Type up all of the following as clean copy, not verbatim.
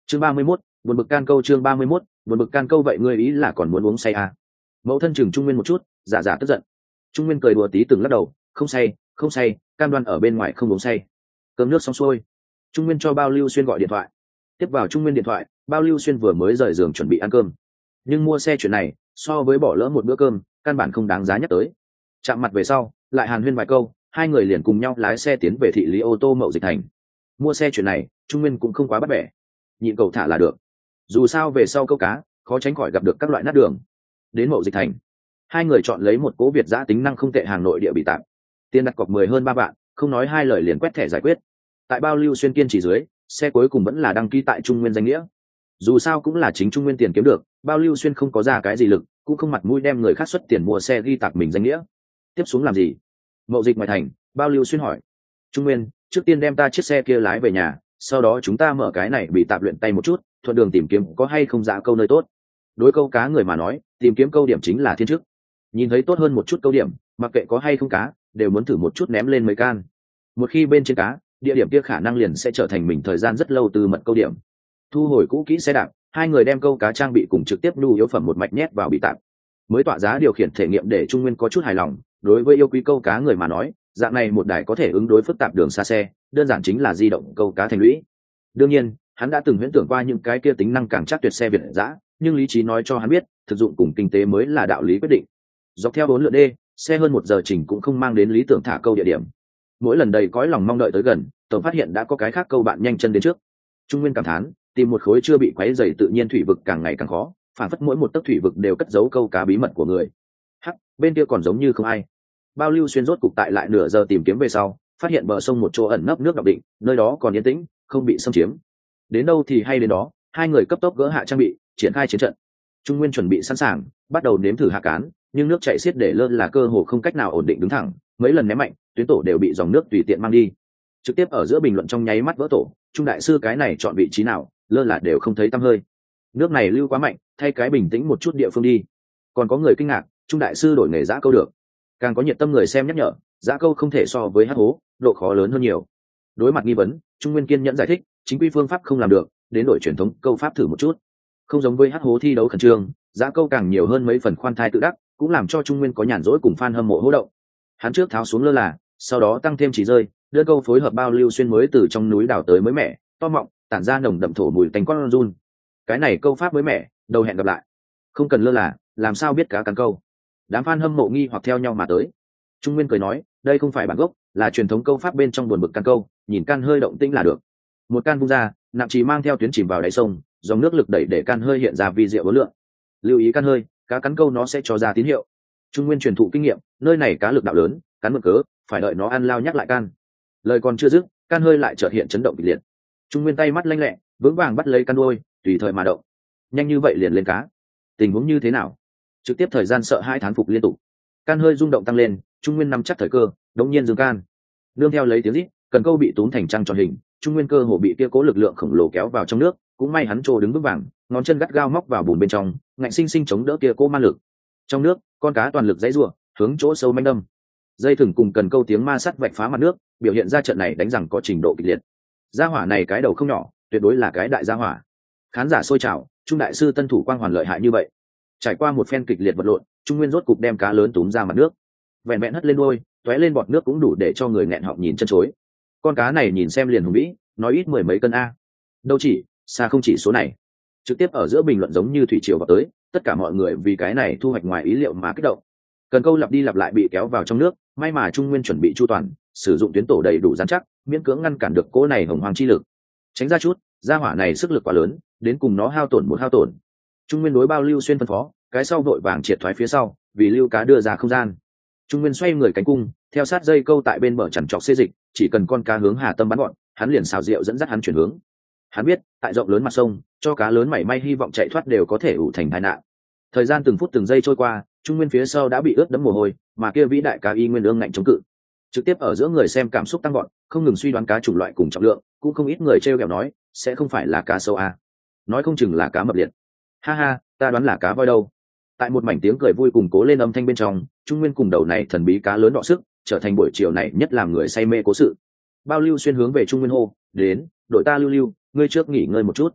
Chương 31, buồn bực can câu. Chương 31, buồn bực can câu. Vậy ngươi ý là còn muốn uống say à? Mẫu thân chừng Trung Nguyên một chút, giả giả tức giận. Trung Nguyên cười đùa tí từng lắc đầu, không say, không say, cam đoan ở bên ngoài không uống say. Cơm nước xong xuôi, Trung Nguyên cho Bao Lưu Xuyên gọi điện thoại. Tiếp vào Trung Nguyên điện thoại, Bao Lưu Xuyên vừa mới rời giường chuẩn bị ăn cơm, nhưng mua xe chuyện này so với bỏ lỡ một bữa cơm căn bản không đáng giá nhắc tới. Chạm mặt về sau lại hàn huyên vài câu, hai người liền cùng nhau lái xe tiến về thị lý ô tô Mậu Dịch Thành. Mua xe chuyện này Trung Nguyên cũng không quá bắt bẻ, nhịn cầu thả là được, dù sao về sau câu cá khó tránh khỏi gặp được các loại nát đường. Đến Mậu Dịch Thành, hai người chọn lấy một cố Việt giã tính năng không tệ hàng nội địa bị tạm, tiền đặt cọc 10 hơn 3 vạn, không nói hai lời liền quét thẻ giải quyết. Tại Bao Lưu Xuyên kiên trì dưới, xe cuối cùng vẫn là đăng ký tại Trung Nguyên danh nghĩa. Dù sao cũng là chính Trung Nguyên tiền kiếm được, Bao Lưu Xuyên không có ra cái gì lực, cũng không mặt mũi đem người khác xuất tiền mua xe ghi tạc mình danh nghĩa. Tiếp xuống làm gì? Mậu Dịch ngoài thành, Bao Lưu Xuyên hỏi. Trung Nguyên, trước tiên đem ta chiếc xe kia lái về nhà, sau đó chúng ta mở cái này bị tạm luyện tay một chút, thuận đường tìm kiếm có hay không giá câu nơi tốt. Đối câu cá người mà nói, tìm kiếm câu điểm chính là thiên chức. Nhìn thấy tốt hơn một chút câu điểm, mặc kệ có hay không cá, đều muốn thử một chút ném lên mấy can. Một khi bên trên cá, địa điểm kia khả năng liền sẽ trở thành mình thời gian rất lâu từ mật câu điểm. Thu hồi cũ kỹ xe đạp, hai người đem câu cá trang bị cùng trực tiếp nhu yếu phẩm một mạch nhét vào bị tạm. Mới tọa giá điều khiển thể nghiệm để Trung Nguyên có chút hài lòng. Đối với yêu quý câu cá người mà nói, dạng này một đài có thể ứng đối phức tạp đường xa xe, đơn giản chính là di động câu cá thành lũy. Đương nhiên, hắn đã từng huyễn tưởng qua những cái kia tính năng càng chắc tuyệt xe Việt dã, nhưng lý trí nói cho hắn biết, thực dụng cùng kinh tế mới là đạo lý quyết định. Dọc theo 4 lượt đê, xe hơn 1 giờ chỉnh cũng không mang đến lý tưởng thả câu địa điểm. Mỗi lần đầy cõi lòng mong đợi tới gần, tổng phát hiện đã có cái khác câu bạn nhanh chân đến trước. Trung Nguyên cảm thán, tìm một khối chưa bị quấy rầy tự nhiên thủy vực càng ngày càng khó, phản phất mỗi một tấc thủy vực đều cất giấu câu cá bí mật của người. Hắc, bên kia còn giống như không ai. Bao Lưu Xuyên rốt cục tại lại nửa giờ tìm kiếm về sau, phát hiện bờ sông một chỗ ẩn nấp nước đọng định, nơi đó còn yên tĩnh, không bị xâm chiếm. Đến đâu thì hay đến đó, hai người cấp tốc gỡ hạ trang bị, triển khai chiến trận. Trung Nguyên chuẩn bị sẵn sàng, bắt đầu nếm thử hạ cán, nhưng nước chảy xiết để lơ là cơ hồ không cách nào ổn định đứng thẳng, mấy lần ném mạnh, tuyến tổ đều bị dòng nước tùy tiện mang đi. Trực tiếp ở giữa bình luận trong nháy mắt vỡ tổ, Trung đại sư cái này chọn vị trí nào, lơ là đều không thấy tăm hơi. Nước này lưu quá mạnh, thay cái bình tĩnh một chút địa phương đi. Còn có người kinh ngạc, Trung đại sư đổi nghề giã câu được. Càng có nhiệt tâm người xem nhắc nhở, giã câu không thể so với hắc hố, độ khó lớn hơn nhiều. Đối mặt nghi vấn, Trung Nguyên kiên nhẫn giải thích, chính quy phương pháp không làm được, đến đổi truyền thống câu pháp thử một chút. Không giống với hắc hố thi đấu khẩn trương, giã câu càng nhiều hơn mấy phần khoan thai tự đắc, cũng làm cho Trung Nguyên có nhàn rỗi cùng fan hâm mộ hô động. Hắn trước tháo xuống lơ là, sau đó tăng thêm chỉ rơi, đưa câu phối hợp Bao Lưu Xuyên mới từ trong núi đào tới mới mẻ, to mọng, tản ra nồng đậm thổ mùi tanh con run. Cái này câu pháp mới mẻ, đầu hẹn gặp lại. Không cần lơ là, làm sao biết cá cắn câu? Đám fan hâm mộ nghi hoặc theo nhau mà tới. Trung Nguyên cười nói, đây không phải bản gốc, là truyền thống câu pháp bên trong buồn bực can câu, nhìn can hơi động tĩnh là được. Một can vung ra, nặng chỉ mang theo tuyến chìm vào đáy sông, dòng nước lực đẩy để can hơi hiện ra vi diệu vô lượng. Lưu ý can hơi, cá cắn câu nó sẽ cho ra tín hiệu. Trung Nguyên truyền thụ kinh nghiệm, nơi này cá lực đạo lớn, cắn mực cớ, phải đợi nó ăn lao nhắc lại can. Lời còn chưa dứt, can hơi lại chợt hiện chấn động kịch liệt. Trung Nguyên tay mắt lanh lẹ, vững vàng bắt lấy can đuôi, tùy thời mà động. Nhanh như vậy liền lên cá. Tình huống như thế nào? Trực tiếp thời gian sợ hai thán phục liên tục. Can hơi rung động tăng lên, Trung Nguyên nắm chắc thời cơ, đống nhiên dừng can. Nương theo lấy tiếng rít, cần câu bị túm thành trăng tròn hình, Trung Nguyên cơ hồ bị kia cố lực lượng khổng lồ kéo vào trong nước, cũng may hắn trô đứng vững vàng, ngón chân gắt gao móc vào bùn bên trong, ngạnh sinh sinh chống đỡ kia cố ma lực. Trong nước, con cá toàn lực dãy rủa, hướng chỗ sâu manh đâm. Dây thừng cùng cần câu tiếng ma sắt vạch phá mặt nước, biểu hiện ra trận này đánh rằng có trình độ kịch liệt. Gia hỏa này cái đầu không nhỏ, tuyệt đối là cái đại gia hỏa. Khán giả sôi trào, Trung đại sư tân thủ quang hoàn lợi hại như vậy. Trải qua một phen kịch liệt vật lộn, Trung Nguyên rốt cục đem cá lớn túm ra mặt nước. Vẹn vẹn hất lên đuôi, tóe lên bọt nước cũng đủ để cho người nghẹn họng nhìn chân chối. Con cá này nhìn xem liền hùng vĩ, nói ít 10 mấy cân a. Đâu chỉ, xa không chỉ số này. Trực tiếp ở giữa bình luận giống như thủy triều vào tới, tất cả mọi người vì cái này thu hoạch ngoài ý liệu mà kích động. Cần câu lặp đi lặp lại bị kéo vào trong nước, may mà Trung Nguyên chuẩn bị chu toàn, sử dụng tuyến tổ đầy đủ dán chắc, miễn cưỡng ngăn cản được cỗ này hồng hoàng chi lực. Tránh ra chút, gia hỏa này sức lực quá lớn, đến cùng nó hao tổn một hao tổn. Trung Nguyên đối Bao Lưu Xuyên phân phó, cái sau vội vàng triệt thoái phía sau, vì lưu cá đưa ra không gian. Trung Nguyên xoay người cánh cung, theo sát dây câu tại bên bờ chằn trọc xê dịch, chỉ cần con cá hướng hà tâm bắn gọn, hắn liền xào rượu dẫn dắt hắn chuyển hướng. Hắn biết, tại rộng lớn mặt sông, cho cá lớn mảy may hy vọng chạy thoát đều có thể ủ thành tai nạn. Thời gian từng phút từng giây trôi qua, Trung Nguyên phía sau đã bị ướt đẫm mồ hôi, mà kia vĩ đại cá y nguyên ương ngạnh chống cự. Trực tiếp ở giữa người xem cảm xúc tăng vọt, không ngừng suy đoán cá chủng loại cùng trọng lượng, cũng không ít người trêu ghẹo nói, sẽ không phải là cá sâu à? Nói không chừng là cá mập liệt. Ha ha, ta đoán là cá voi đâu. Tại một mảnh tiếng cười vui cùng cố lên âm thanh bên trong, Trung Nguyên cùng đầu này thần bí cá lớn đọ sức, trở thành buổi chiều này nhất làm người say mê cố sự. Bao Lưu Xuyên hướng về Trung Nguyên hô, đến, đội ta Lưu Lưu, ngươi trước nghỉ ngơi một chút.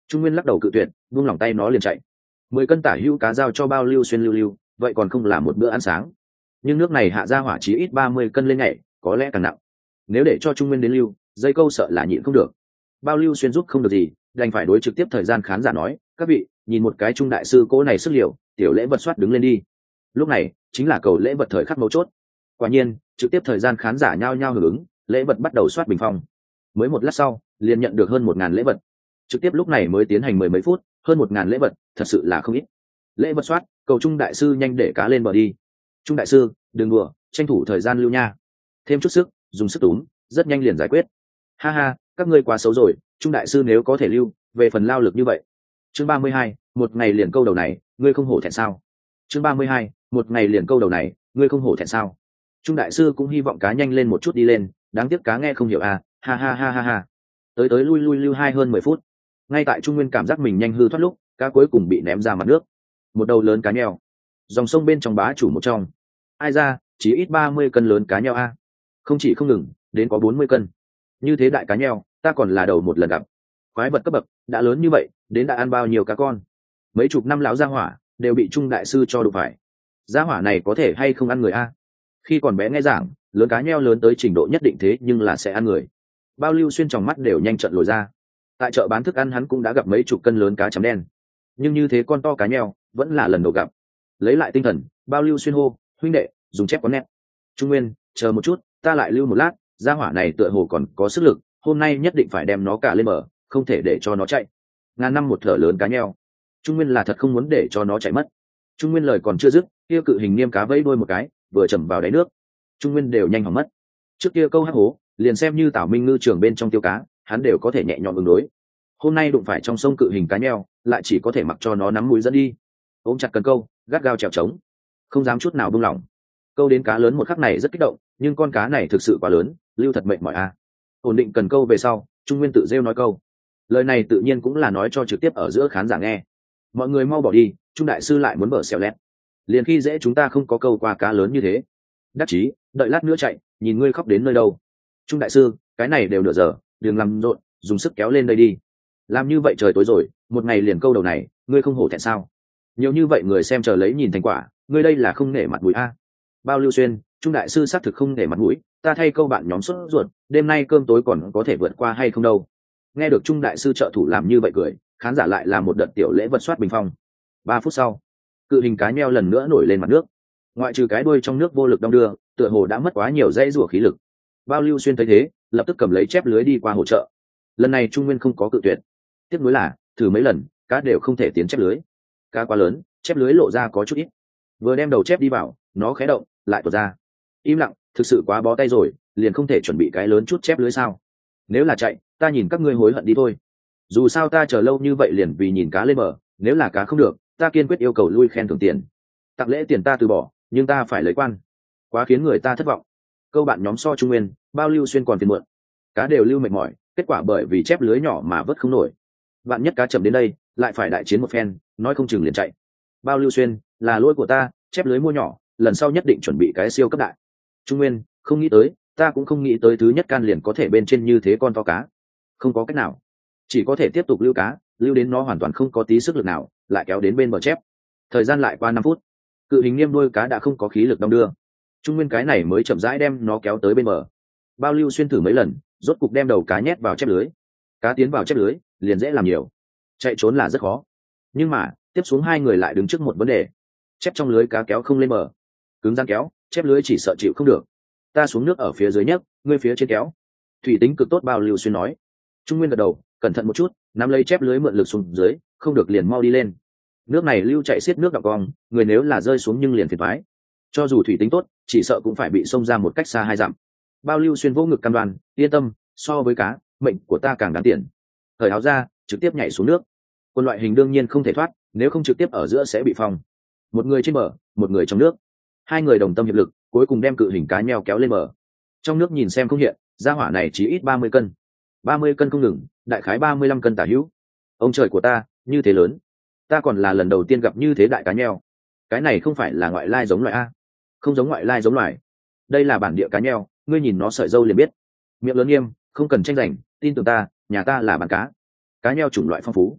Trung Nguyên lắc đầu cự tuyệt, buông lỏng tay nó liền chạy. 10 cân tả hữu cá giao cho Bao Lưu Xuyên lưu, vậy còn không là một bữa ăn sáng. Nhưng nước này hạ ra hỏa chí ít 30 cân lên nhảy, có lẽ càng nặng. Nếu để cho Trung Nguyên đến lưu, dây câu sợ là nhịn không được. Bao Lưu Xuyên giúp không được gì, đành phải đối trực tiếp thời gian khán giả nói, các vị, nhìn một cái Trung đại sư cố này sức liều, tiểu lễ vật soát đứng lên đi. Lúc này chính là cầu lễ vật thời khắc mấu chốt. Quả nhiên, trực tiếp thời gian khán giả nhao nhao hưởng ứng, lễ vật bắt đầu soát bình phong. Mới một lát sau, liền nhận được hơn 1000 lễ vật. Trực tiếp lúc này mới tiến hành mười mấy phút, hơn 1000 lễ vật, thật sự là không ít. Lễ vật soát, cầu Trung đại sư nhanh để cá lên bờ đi. Trung đại sư, đừng đùa, tranh thủ thời gian lưu nha. Thêm chút sức, dùng sức túm, rất nhanh liền giải quyết. Ha ha, các ngươi quá xấu rồi, Trung đại sư nếu có thể lưu, về phần lao lực như vậy. Chương 32, một ngày liền câu đầu này, ngươi không hổ thẹn sao? Chương 32, một ngày liền câu đầu này, ngươi không hổ thẹn sao? Trung đại sư cũng hy vọng cá nhanh lên một chút đi lên, đáng tiếc cá nghe không hiểu à, ha ha ha ha ha. Tới lui lưu hai hơn 10 phút. Ngay tại Trung Nguyên cảm giác mình nhanh hư thoát lúc, cá cuối cùng bị ném ra mặt nước. Một đầu lớn cá nheo. Dòng sông bên trong bá chủ một trong. Ai ra, chỉ ít 30 cân lớn cá nheo a. Không chỉ không ngừng, đến có 40 cân. Như thế đại cá nheo, ta còn là đầu một lần gặp. Quái vật cấp bậc, đã lớn như vậy, đến đã ăn bao nhiêu cá con. Mấy chục năm lão gia hỏa, đều bị Trung đại sư cho đụng phải. Gia hỏa này có thể hay không ăn người a? Khi còn bé nghe giảng, lớn cá nheo lớn tới trình độ nhất định thế nhưng là sẽ ăn người. Bao Lưu Xuyên trong mắt đều nhanh trận lồi ra. Tại chợ bán thức ăn hắn cũng đã gặp mấy chục cân lớn cá chấm đen, nhưng như thế con to cá nheo vẫn là lần đầu gặp. Lấy lại tinh thần, Bao Lưu Xuyên hô, huynh đệ, dùng chép có nét. Trung Nguyên, chờ một chút, ta lại lưu một lát, gia hỏa này tựa hồ còn có sức lực, hôm nay nhất định phải đem nó cả lên mở, không thể để cho nó chạy. Ngàn năm một thở lớn cá nheo. Trung Nguyên là thật không muốn để cho nó chạy mất. Trung Nguyên lời còn chưa dứt, kia cự hình niêm cá vẫy đuôi một cái, vừa chầm vào đáy nước. Trung Nguyên đều nhanh hỏng mất. Trước kia câu hắc hố, liền xem như Tảo Minh ngư trường bên trong tiêu cá, hắn đều có thể nhẹ nhõm ứng đối. Hôm nay đụng phải trong sông cự hình cá nheo, lại chỉ có thể mặc cho nó nắm mũi dẫn đi. Ôm chặt cần câu, gắt gao trèo trống, không dám chút nào buông lỏng. Câu đến cá lớn một khắc này rất kích động, nhưng con cá này thực sự quá lớn, lưu thật mệt mỏi a. Ổn định cần câu về sau, Trung Nguyên tự rêu nói câu. Lời này tự nhiên cũng là nói cho trực tiếp ở giữa khán giả nghe. Mọi người mau bỏ đi, Trung đại sư lại muốn bở xẻo lét. Liền khi dễ chúng ta không có câu qua cá lớn như thế. Đắc chí, đợi lát nữa chạy, nhìn ngươi khóc đến nơi đâu. Trung đại sư, cái này đều nửa giờ, đừng làm rộn, dùng sức kéo lên đây đi. Làm như vậy trời tối rồi, một ngày liền câu đầu này, ngươi không hổ thẹn sao? Nhiều như vậy người xem chờ lấy nhìn thành quả, ngươi đây là không nể mặt mũi a. Bao Lưu Xuyên, Trung đại sư xác thực không nể mặt mũi, ta thay câu bạn nhóm sốt ruột, đêm nay cơm tối còn có thể vượt qua hay không đâu. Nghe được Trung đại sư trợ thủ làm như vậy cười, khán giả lại làm một đợt tiểu lễ vật soát bình phong. 3 phút sau, cự hình cá nheo lần nữa nổi lên mặt nước. Ngoại trừ cái đuôi trong nước vô lực đong đưa, tựa hồ đã mất quá nhiều dây rủa khí lực. Bao Lưu Xuyên thấy thế, lập tức cầm lấy chép lưới đi qua hỗ trợ. Lần này Trung Nguyên không có cự tuyệt. Tiếp nối là, thử mấy lần, cá đều không thể tiến chép lưới. Cá quá lớn, chép lưới lộ ra có chút ít. Vừa đem đầu chép đi vào, nó khé động, lại tuột ra. Im lặng, thực sự quá bó tay rồi, liền không thể chuẩn bị cái lớn chút chép lưới sao? Nếu là chạy, ta nhìn các ngươi hối hận đi thôi. Dù sao ta chờ lâu như vậy liền vì nhìn cá lên bờ, nếu là cá không được, ta kiên quyết yêu cầu lui khen thưởng tiền. Tặng lễ tiền ta từ bỏ, nhưng ta phải lấy quan. Quá khiến người ta thất vọng. Câu bạn nhóm so Trung Nguyên, Bao Lưu Xuyên còn phiền muộn. Cá đều lưu mệt mỏi, kết quả bởi vì chép lưới nhỏ mà vớt không nổi. Vạn nhất cá chậm đến đây, lại phải đại chiến một phen, nói không chừng liền chạy. Bao Lưu Xuyên, là lỗi của ta, chép lưới mua nhỏ, lần sau nhất định chuẩn bị cái siêu cấp đại. Trung Nguyên, không nghĩ tới, ta cũng không nghĩ tới thứ nhất can liền có thể bên trên như thế con to cá. Không có cách nào, chỉ có thể tiếp tục lưu cá, lưu đến nó hoàn toàn không có tí sức lực nào, lại kéo đến bên bờ chép. Thời gian lại qua 5 phút, cự hình niêm đuôi cá đã không có khí lực đong đưa. Trung Nguyên cái này mới chậm rãi đem nó kéo tới bên bờ. Bao Lưu Xuyên thử mấy lần, rốt cục đem đầu cá nhét vào chép lưới. Cá tiến vào chép lưới, liền dễ làm nhiều. Chạy trốn là rất khó. Nhưng mà, tiếp xuống hai người lại đứng trước một vấn đề. Chép trong lưới cá kéo không lên bờ. Cứng rắn kéo, chép lưới chỉ sợ chịu không được. Ta xuống nước ở phía dưới nhấc, ngươi phía trên kéo. Thủy tính cực tốt Bao Lưu Xuyên nói. Trung Nguyên gật đầu, cẩn thận một chút, nắm lấy chép lưới mượn lực xuống dưới, không được liền mau đi lên. Nước này lưu chạy xiết nước đọng cong, người nếu là rơi xuống nhưng liền phiền toái. Cho dù thủy tính tốt, chỉ sợ cũng phải bị xông ra một cách xa 2 dặm. Bao Lưu Xuyên vỗ ngực cam đoan, yên tâm, so với cá, mệnh của ta càng đáng tiền. Thời áo ra, trực tiếp nhảy xuống nước. Quân loại hình đương nhiên không thể thoát, nếu không trực tiếp ở giữa sẽ bị phong. Một người trên bờ, một người trong nước. Hai người đồng tâm hiệp lực, cuối cùng đem cự hình cá nheo kéo lên bờ. Trong nước nhìn xem không hiện, gia hỏa này chỉ ít 30 cân. 30 cân không ngừng, đại khái 35 cân tả hữu. Ông trời của ta, như thế lớn. Ta còn là lần đầu tiên gặp như thế đại cá nheo. Cái này không phải là ngoại lai giống loài a? Không giống ngoại lai giống loài. Đây là bản địa cá nheo, ngươi nhìn nó sợi râu liền biết. Miệng lớn nghiêm, không cần tranh giành, tin tưởng ta, nhà ta là bán cá. Cá nheo chủng loại phong phú.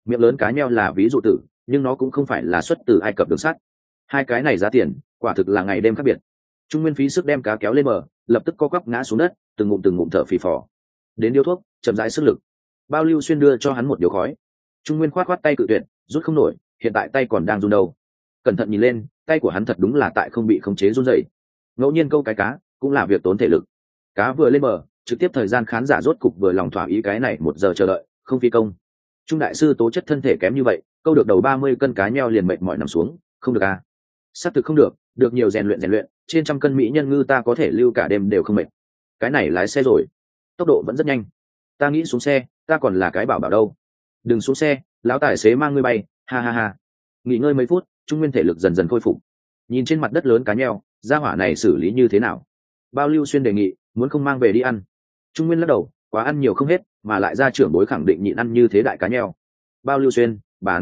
Miệng lớn cá nheo là ví dụ tử, nhưng nó cũng không phải là xuất từ Ai Cập đường sắt. Hai cái này giá tiền quả thực là ngày đêm khác biệt. Trung Nguyên phí sức đem cá kéo lên bờ, lập tức co quắp ngã xuống đất, từng ngụm thở phì phò. Đến điếu thuốc, chậm rãi sức lực. Bao Lưu Xuyên đưa cho hắn một điếu khói. Trung Nguyên khoát tay cự tuyệt, rút không nổi, hiện tại tay còn đang run đâu. Cẩn thận nhìn lên, tay của hắn thật đúng là tại không bị khống chế run rẩy. Ngẫu nhiên câu cái cá cũng là việc tốn thể lực. Cá vừa lên bờ, trực tiếp thời gian khán giả rốt cục vừa lòng thỏa ý cái này 1 giờ chờ đợi, không phi công. Trung đại sư tố chất thân thể kém như vậy, câu được đầu 30 cân cá nheo liền mệt mỏi nằm xuống, không được à? Xác thực không được, được nhiều rèn luyện, trên 100 cân mỹ nhân ngư ta có thể lưu cả đêm đều không mệt. Cái này lái xe rồi, tốc độ vẫn rất nhanh. Ta nghĩ xuống xe, ta còn là cái bảo bảo đâu. Đừng xuống xe, lão tài xế mang ngươi bay, ha ha ha. Nghỉ ngơi mấy phút, Trung Nguyên thể lực dần dần khôi phục. Nhìn trên mặt đất lớn cá nheo, gia hỏa này xử lý như thế nào? Bao Lưu Xuyên đề nghị, muốn không mang về đi ăn. Trung Nguyên lắc đầu, quá ăn nhiều không hết, mà lại gia trưởng bối khẳng định nhịn ăn như thế đại cá nheo. Bao Lưu Xuyên,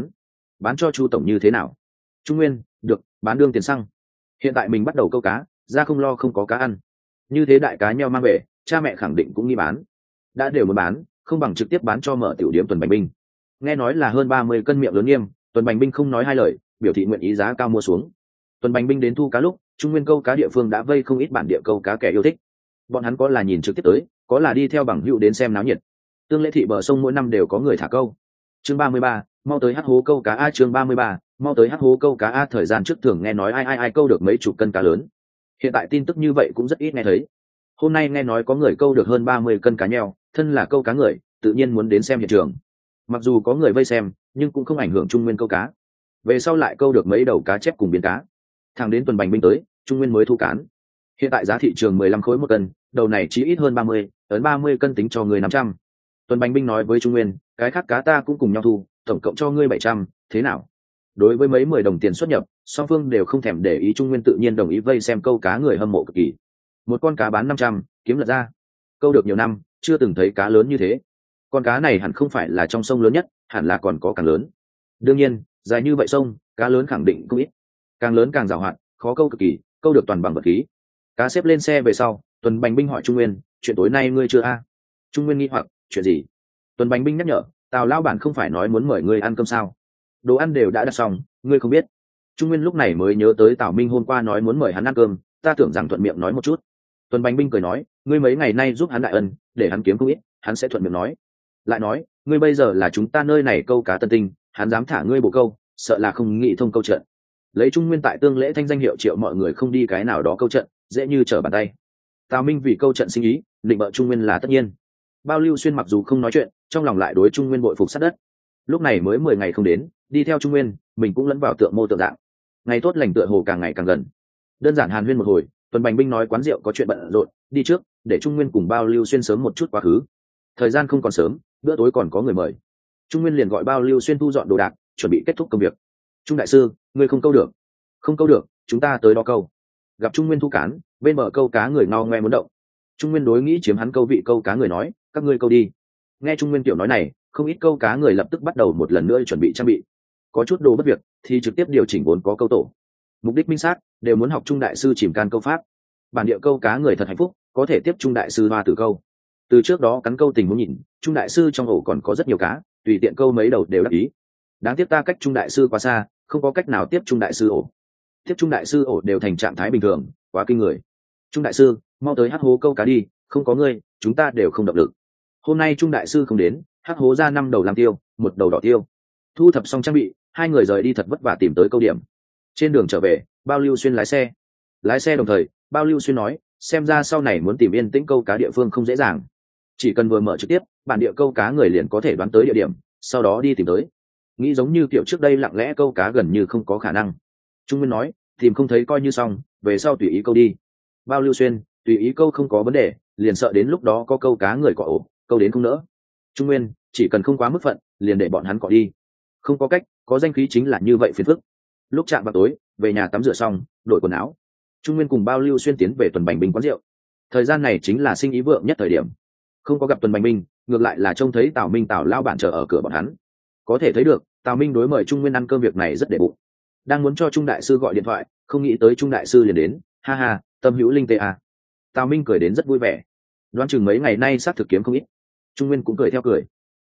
bán cho Chu tổng như thế nào? Trung Nguyên, được, bán đương tiền xăng. Hiện tại mình bắt đầu câu cá, ra không lo không có cá ăn. Như thế đại cá nheo mang về, cha mẹ khẳng định cũng nghĩ bán. Đã đều muốn bán, không bằng trực tiếp bán cho mở tiểu điểm Tuần Bành Binh. Nghe nói là hơn 30 cân miệng lớn nghiêm, Tuần Bành Binh không nói hai lời, biểu thị nguyện ý giá cao mua xuống. Tuần Bành Binh đến thu cá lúc, Trung Nguyên câu cá địa phương đã vây không ít bản địa câu cá kẻ yêu thích. Bọn hắn có là nhìn trực tiếp tới, có là đi theo bằng hữu đến xem náo nhiệt. Tương Lễ thị bờ sông mỗi năm đều có người thả câu. Chương 33, mau tới hắc hố câu cá a. Chương 33, mau tới hắc hố câu cá a. Thời gian trước thường nghe nói ai câu được mấy chục cân cá lớn. Hiện tại tin tức như vậy cũng rất ít nghe thấy. Hôm nay nghe nói có người câu được hơn 30 cân cá nheo, thân là câu cá người, tự nhiên muốn đến xem hiện trường. Mặc dù có người vây xem, nhưng cũng không ảnh hưởng Trung Nguyên câu cá. Về sau lại câu được mấy đầu cá chép cùng biến cá. Thằng đến Tuần Bành Binh tới, Trung Nguyên mới thu cán. Hiện tại giá thị trường 15 khối 1 cân, đầu này chỉ ít hơn 30, ấn 30 cân tính cho người 500. Tuần Bành Binh nói với Trung Nguyên, cái khác cá ta cũng cùng nhau thu, tổng cộng cho ngươi 700, thế nào? Đối với mấy 10 đồng tiền xuất nhập, song phương đều không thèm để ý. Trung Nguyên tự nhiên đồng ý vây xem câu cá người hâm mộ cực kỳ. Một con cá bán 500, kiếm lật ra. Câu được nhiều năm, chưa từng thấy cá lớn như thế. Con cá này hẳn không phải là trong sông lớn nhất, hẳn là còn có càng lớn. Đương nhiên, dài như vậy sông, cá lớn khẳng định cũng ít. Càng lớn càng giàu hạn, khó câu cực kỳ, câu được toàn bằng vật khí. Cá xếp lên xe về sau, Tuần Bành Binh hỏi Trung Nguyên, chuyện tối nay ngươi chưa a? Trung Nguyên nghi hoặc, chuyện gì? Tuần Bành Binh nhắc nhở, Tào lão bản không phải nói muốn mời ngươi ăn cơm sao? Đồ ăn đều đã đặt xong, ngươi không biết. Trung Nguyên lúc này mới nhớ tới Tào Minh hôm qua nói muốn mời hắn ăn cơm, ta tưởng rằng thuận miệng nói một chút. Tuần Bành Binh cười nói, ngươi mấy ngày nay giúp hắn đại ân, để hắn kiếm không ít, hắn sẽ thuận miệng nói. Lại nói, ngươi bây giờ là chúng ta nơi này câu cá tân tinh, hắn dám thả ngươi bổ câu, sợ là không nghĩ thông câu trận. Lấy Trung Nguyên tại Tương Lễ thanh danh hiệu triệu mọi người không đi cái nào đó câu trận, dễ như trở bàn tay. Tào Minh vì câu trận sinh ý, định bợ Trung Nguyên là tất nhiên. Bao Lưu Xuyên mặc dù không nói chuyện, trong lòng lại đối Trung Nguyên bội phục sát đất. Lúc này mới 10 ngày không đến, đi theo Trung Nguyên, mình cũng lẫn vào tượng mô tượng dạng. Ngày tốt lành tựa hồ càng ngày càng gần. Đơn giản hàn huyên một hồi, Tuần Bành Binh nói quán rượu có chuyện bận rộn, đi trước, để Trung Nguyên cùng Bao Lưu Xuyên sớm một chút quá khứ. Thời gian không còn sớm, bữa tối còn có người mời. Trung Nguyên liền gọi Bao Lưu Xuyên thu dọn đồ đạc, chuẩn bị kết thúc công việc. Trung đại sư, ngươi không câu được. Không câu được, chúng ta tới đó câu. Gặp Trung Nguyên thu cán, bên bờ câu cá người ngao ngoe muốn động. Trung Nguyên đối nghĩ chiếm hắn câu vị câu cá người nói, các ngươi câu đi. Nghe Trung Nguyên tiểu nói này, không ít câu cá người lập tức bắt đầu một lần nữa chuẩn bị trang bị. Có chút đồ bất việc thì trực tiếp điều chỉnh vốn có câu tổ. Mục đích minh xác, đều muốn học Trung đại sư chìm can câu pháp. Bản địa câu cá người thật hạnh phúc, có thể tiếp Trung đại sư hoa tử câu. Từ trước đó cắn câu tình muốn nhìn, Trung đại sư trong ổ còn có rất nhiều cá, tùy tiện câu mấy đầu đều đắc ý. Đáng tiếc ta cách Trung đại sư quá xa, không có cách nào tiếp Trung đại sư ổ. Tiếp Trung đại sư ổ đều thành trạng thái bình thường, quá kinh người. Trung đại sư, mau tới hắc hố câu cá đi, không có ngươi, chúng ta đều không động lực. Hôm nay Trung đại sư không đến, hắc hố ra 5 đầu làm tiêu, 1 đầu đỏ tiêu. Thu thập xong trang bị, hai người rời đi thật vất vả tìm tới câu điểm. Trên đường trở về, Bao Lưu Xuyên lái xe đồng thời, Bao Lưu Xuyên nói, xem ra sau này muốn tìm yên tĩnh câu cá địa phương không dễ dàng. Chỉ cần vừa mở trực tiếp, bản địa câu cá người liền có thể đoán tới địa điểm, sau đó đi tìm tới. Nghĩ giống như kiểu trước đây lặng lẽ câu cá gần như không có khả năng. Trung Nguyên nói, tìm không thấy coi như xong, về sau tùy ý câu đi. Bao Lưu Xuyên, tùy ý câu không có vấn đề, liền sợ đến lúc đó có câu cá người cọ ổ, câu đến không nỡ. Trung Nguyên, chỉ cần không quá mức phận, liền để bọn hắn cọ đi. Không có cách, có danh khí chính là như vậy phiền phức. Lúc chạm vào tối, về nhà tắm rửa xong, đổi quần áo. Trung Nguyên cùng Bao Lưu Xuyên tiến về Tuần Bành Binh quán rượu. Thời gian này chính là sinh ý vượng nhất thời điểm. Không có gặp Tuần Bành Binh, ngược lại là trông thấy Tào Minh Tào lao bản chờ ở cửa bọn hắn. Có thể thấy được, Tào Minh đối mời Trung Nguyên ăn cơm việc này rất để bụng. Đang muốn cho Trung đại sư gọi điện thoại, không nghĩ tới Trung đại sư liền đến, ha ha, tâm hữu linh tê à. Tào Minh cười đến rất vui vẻ. Đoán chừng mấy ngày nay sát thực kiếm không ít. Trung Nguyên cũng cười theo cười.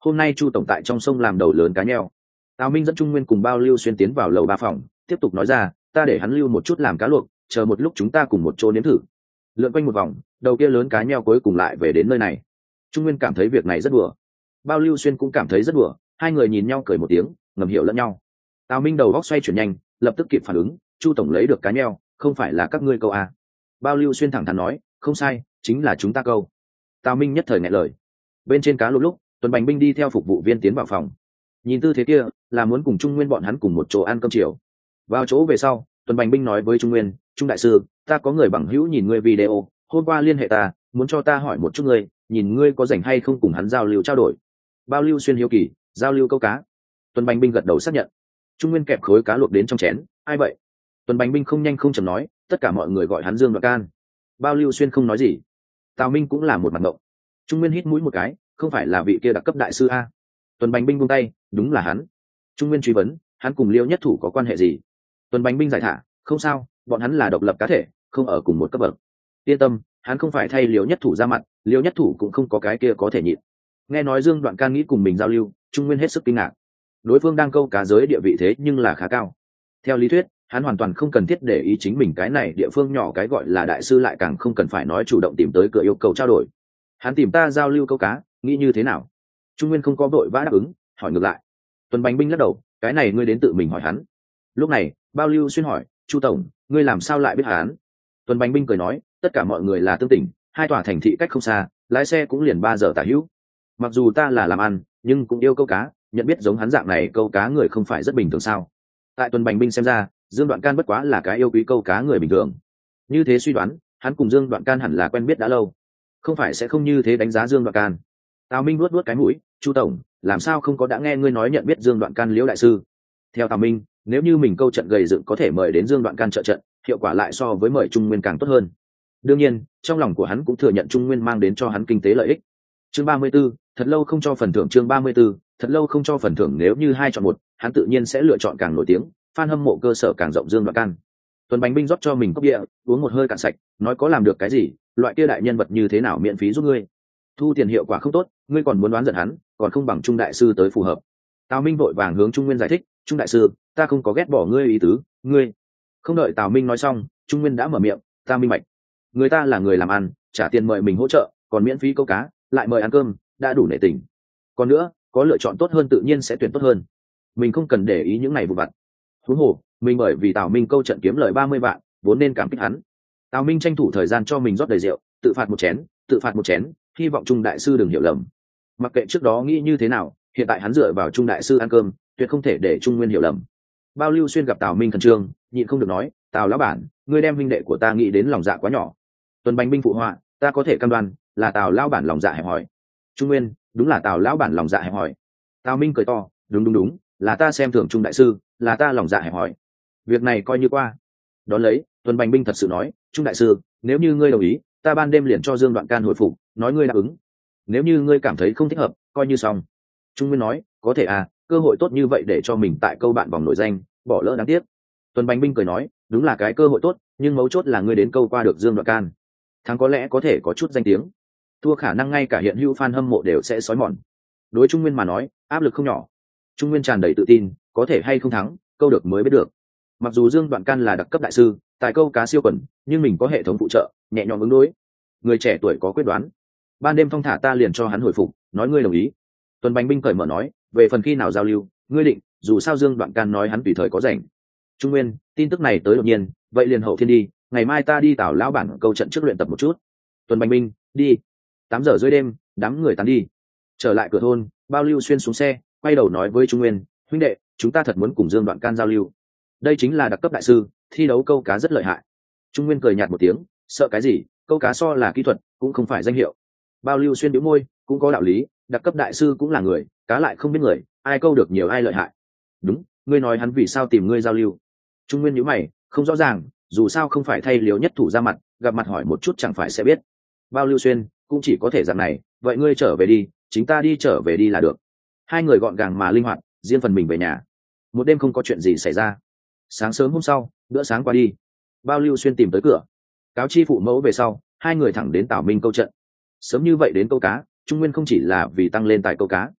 hôm nay Chu tổng tại trong sông làm đầu lớn cá nheo. Tào Minh dẫn Trung Nguyên cùng Bao Lưu Xuyên tiến vào lầu 3 phòng, tiếp tục nói ra, ta để hắn lưu một chút làm cá luộc, chờ một lúc chúng ta cùng một chỗ nếm thử. Lượn quanh một vòng, đầu kia lớn cá nheo cuối cùng lại về đến nơi này. Trung Nguyên cảm thấy việc này rất đùa, Bao Lưu Xuyên cũng cảm thấy rất đùa, hai người nhìn nhau cười một tiếng, ngầm hiểu lẫn nhau. Tào Minh đầu góc xoay chuyển nhanh, lập tức kịp phản ứng, Chu tổng lấy được cá nheo, không phải là các ngươi câu à? Bao Lưu Xuyên thẳng thắn nói, không sai, chính là chúng ta câu. Tào Minh nhất thời nghẹn lời. Bên trên cá lúc Tuần Bành Binh đi theo phục vụ viên tiến vào phòng, nhìn tư thế kia là muốn cùng Trung Nguyên bọn hắn cùng một chỗ ăn cơm chiều. Vào chỗ về sau, Tuần Bành Binh nói với Trung Nguyên, Trung đại sư, ta có người bằng hữu nhìn ngươi video, hôm qua liên hệ ta, muốn cho ta hỏi một chút ngươi, nhìn ngươi có rảnh hay không cùng hắn giao lưu trao đổi. Bao Lưu Xuyên hiếu kỳ, giao lưu câu cá. Tuần Bành Binh gật đầu xác nhận. Trung Nguyên kẹp khối cá luộc đến trong chén, ai vậy? Tuần Bành Binh không nhanh không chậm nói, tất cả mọi người gọi hắn Dương Đoạn Can. Bao Lưu Xuyên không nói gì. Tào Minh cũng là một mặt ngộng. Trung Nguyên hít mũi một cái, không phải là vị kia đặc cấp đại sư a? Tuần Bành Binh buông tay, đúng là hắn. Trung Nguyên truy vấn, hắn cùng Liêu Nhất Thủ có quan hệ gì? Tuần Bành Binh giải thả, không sao, bọn hắn là độc lập cá thể, không ở cùng một cấp bậc. Yên tâm, hắn không phải thay Liêu Nhất Thủ ra mặt, Liêu Nhất Thủ cũng không có cái kia có thể nhịn. Nghe nói Dương Đoạn Can nghĩ cùng mình giao lưu, Trung Nguyên hết sức kinh ngạc. Đối phương đang câu cá giới địa vị thế nhưng là khá cao. Theo lý thuyết, hắn hoàn toàn không cần thiết để ý chính mình cái này địa phương nhỏ cái gọi là đại sư, lại càng không cần phải nói chủ động tìm tới cửa yêu cầu trao đổi. Hắn tìm ta giao lưu câu cá, nghĩ như thế nào? Trung Nguyên không có vội vã đáp ứng, hỏi ngược lại. Tuần Bành Binh lắc đầu, cái này ngươi đến tự mình hỏi hắn. Lúc này Bao Lưu Xuyên hỏi, Chu tổng, ngươi làm sao lại biết hắn? Tuần Bành Binh cười nói, tất cả mọi người là tương tỉnh, hai tòa thành thị cách không xa, lái xe cũng liền 3 giờ tả hữu. Mặc dù ta là làm ăn, nhưng cũng yêu câu cá, nhận biết giống hắn dạng này câu cá người không phải rất bình thường sao? Tại Tuần Bành Binh xem ra, Dương Đoạn Can bất quá là cái yêu quý câu cá người bình thường. Như thế suy đoán, hắn cùng Dương Đoạn Can hẳn là quen biết đã lâu, không phải sẽ không như thế đánh giá Dương Đoạn Can. Tào Minh luốt cái mũi, Chu tổng, làm sao không có đã nghe ngươi nói nhận biết Dương Đoạn Can Liễu đại sư? Theo Tào Minh, nếu như mình câu trận gầy dựng có thể mời đến Dương Đoạn Can trợ trận, hiệu quả lại so với mời Trung Nguyên càng tốt hơn. Đương nhiên, trong lòng của hắn cũng thừa nhận Trung Nguyên mang đến cho hắn kinh tế lợi ích. Chương 34, thật lâu không cho phần thưởng. Chương 34, thật lâu không cho phần thưởng. Nếu như hai chọn một, hắn tự nhiên sẽ lựa chọn càng nổi tiếng, fan hâm mộ cơ sở càng rộng Dương Đoạn Can. Tuần Bành Binh rót cho mình cốc địa, uống một hơi cạn sạch, nói có làm được cái gì, loại kia đại nhân vật như thế nào miễn phí giúp ngươi, thu tiền hiệu quả không tốt, ngươi còn muốn đoán giận hắn, còn không bằng Trung đại sư tới phù hợp. Tào Minh vội vàng hướng Trung Nguyên giải thích, Trung đại sư, ta không có ghét bỏ ngươi ý tứ, ngươi. Không đợi Tào Minh nói xong, Trung Nguyên đã mở miệng, ta minh bạch, người ta là người làm ăn, trả tiền mời mình hỗ trợ, còn miễn phí câu cá, lại mời ăn cơm, đã đủ nể tình. Còn nữa, có lựa chọn tốt hơn tự nhiên sẽ tuyển tốt hơn, mình không cần để ý những này vụ vặt. Huống hồ, mình bởi vì Tào Minh câu trận kiếm lời 30 vạn, vốn nên cảm kích hắn. Tào Minh tranh thủ thời gian cho mình rót đầy rượu, tự phạt một chén, hy vọng Trung đại sư đừng hiểu lầm. Mặc kệ trước đó nghĩ như thế nào, hiện tại hắn dựa vào Trung đại sư ăn cơm, tuyệt không thể để Trung Nguyên hiểu lầm. Bao Lưu Xuyên gặp Tào Minh khẩn trương, nhịn không được nói, Tào lão bản, ngươi đem huynh đệ của ta nghĩ đến lòng dạ quá nhỏ. Tuần Bành Binh phụ họa, ta có thể cam đoan là Tào lão bản lòng dạ hẹp hòi. Trung Nguyên, đúng là Tào lão bản lòng dạ hẹp hòi. Tào Minh cười to, đúng, là ta xem thường Trung đại sư, là ta lòng dạ hẹp hòi. Việc này coi như qua. Đón lấy, Tuần Bành Binh thật sự nói, Trung đại sư, nếu như ngươi đồng ý, ta ban đêm liền cho Dương Đoạn Can hồi phục, nói ngươi đáp ứng. Nếu như ngươi cảm thấy không thích hợp, coi như xong. Trung Nguyên nói, có thể à, cơ hội tốt như vậy để cho mình tại câu bạn vòng nổi danh, bỏ lỡ đáng tiếc. Tuần Bành Binh cười nói, đúng là cái cơ hội tốt, nhưng mấu chốt là ngươi đến câu qua được Dương Đoạn Can. Thắng có lẽ có thể có chút danh tiếng, thua khả năng ngay cả hiện hữu fan hâm mộ đều sẽ xói mòn. Đối Trung Nguyên mà nói, áp lực không nhỏ. Trung Nguyên tràn đầy tự tin, có thể hay không thắng, câu được mới biết được. Mặc dù Dương Đoạn Can là đặc cấp đại sư, tại câu cá siêu quần, nhưng mình có hệ thống phụ trợ, nhẹ nhõm ứng đối. Người trẻ tuổi có quyết đoán. Ban đêm thong thả ta liền cho hắn hồi phục, nói ngươi đồng ý. Tuần Bành Binh cởi mở nói, về phần khi nào giao lưu, ngươi định, dù sao Dương Đoạn Can nói hắn tùy thời có rảnh. Trung Nguyên, tin tức này tới đột nhiên, vậy liền hậu thiên đi, ngày mai ta đi Tào lão bản câu trận trước luyện tập một chút. Tuần Bành Binh, đi. 8 giờ rưỡi đêm, đám người tán đi. Trở lại cửa thôn, Bao Lưu Xuyên xuống xe, quay đầu nói với Trung Nguyên, huynh đệ, chúng ta thật muốn cùng Dương Đoạn Can giao lưu. Đây chính là đặc cấp đại sư, thi đấu câu cá rất lợi hại. Trung Nguyên cười nhạt một tiếng, sợ cái gì, câu cá so là kỹ thuật, cũng không phải danh hiệu. Bao Lưu Xuyên bĩu môi, cũng có đạo lý, đặc cấp đại sư cũng là người, cá lại không biết người, ai câu được nhiều ai lợi hại. Đúng, ngươi nói hắn vì sao tìm ngươi giao lưu? Trung Nguyên nhíu mày, không rõ ràng, dù sao không phải thay Liễu Nhất Thủ ra mặt, gặp mặt hỏi một chút chẳng phải sẽ biết. Bao Lưu Xuyên, cũng chỉ có thể dạng này, vậy ngươi trở về đi, chính ta đi trở về đi là được. Hai người gọn gàng mà linh hoạt, riêng phần mình về nhà. Một đêm không có chuyện gì xảy ra. Sáng sớm hôm sau, bữa sáng qua đi, Bao Lưu Xuyên tìm tới cửa, cáo chi phụ mẫu về sau, hai người thẳng đến Tào Minh câu trận. Sớm như vậy đến câu cá, Trung Nguyên không chỉ là vì tăng lên tài câu cá,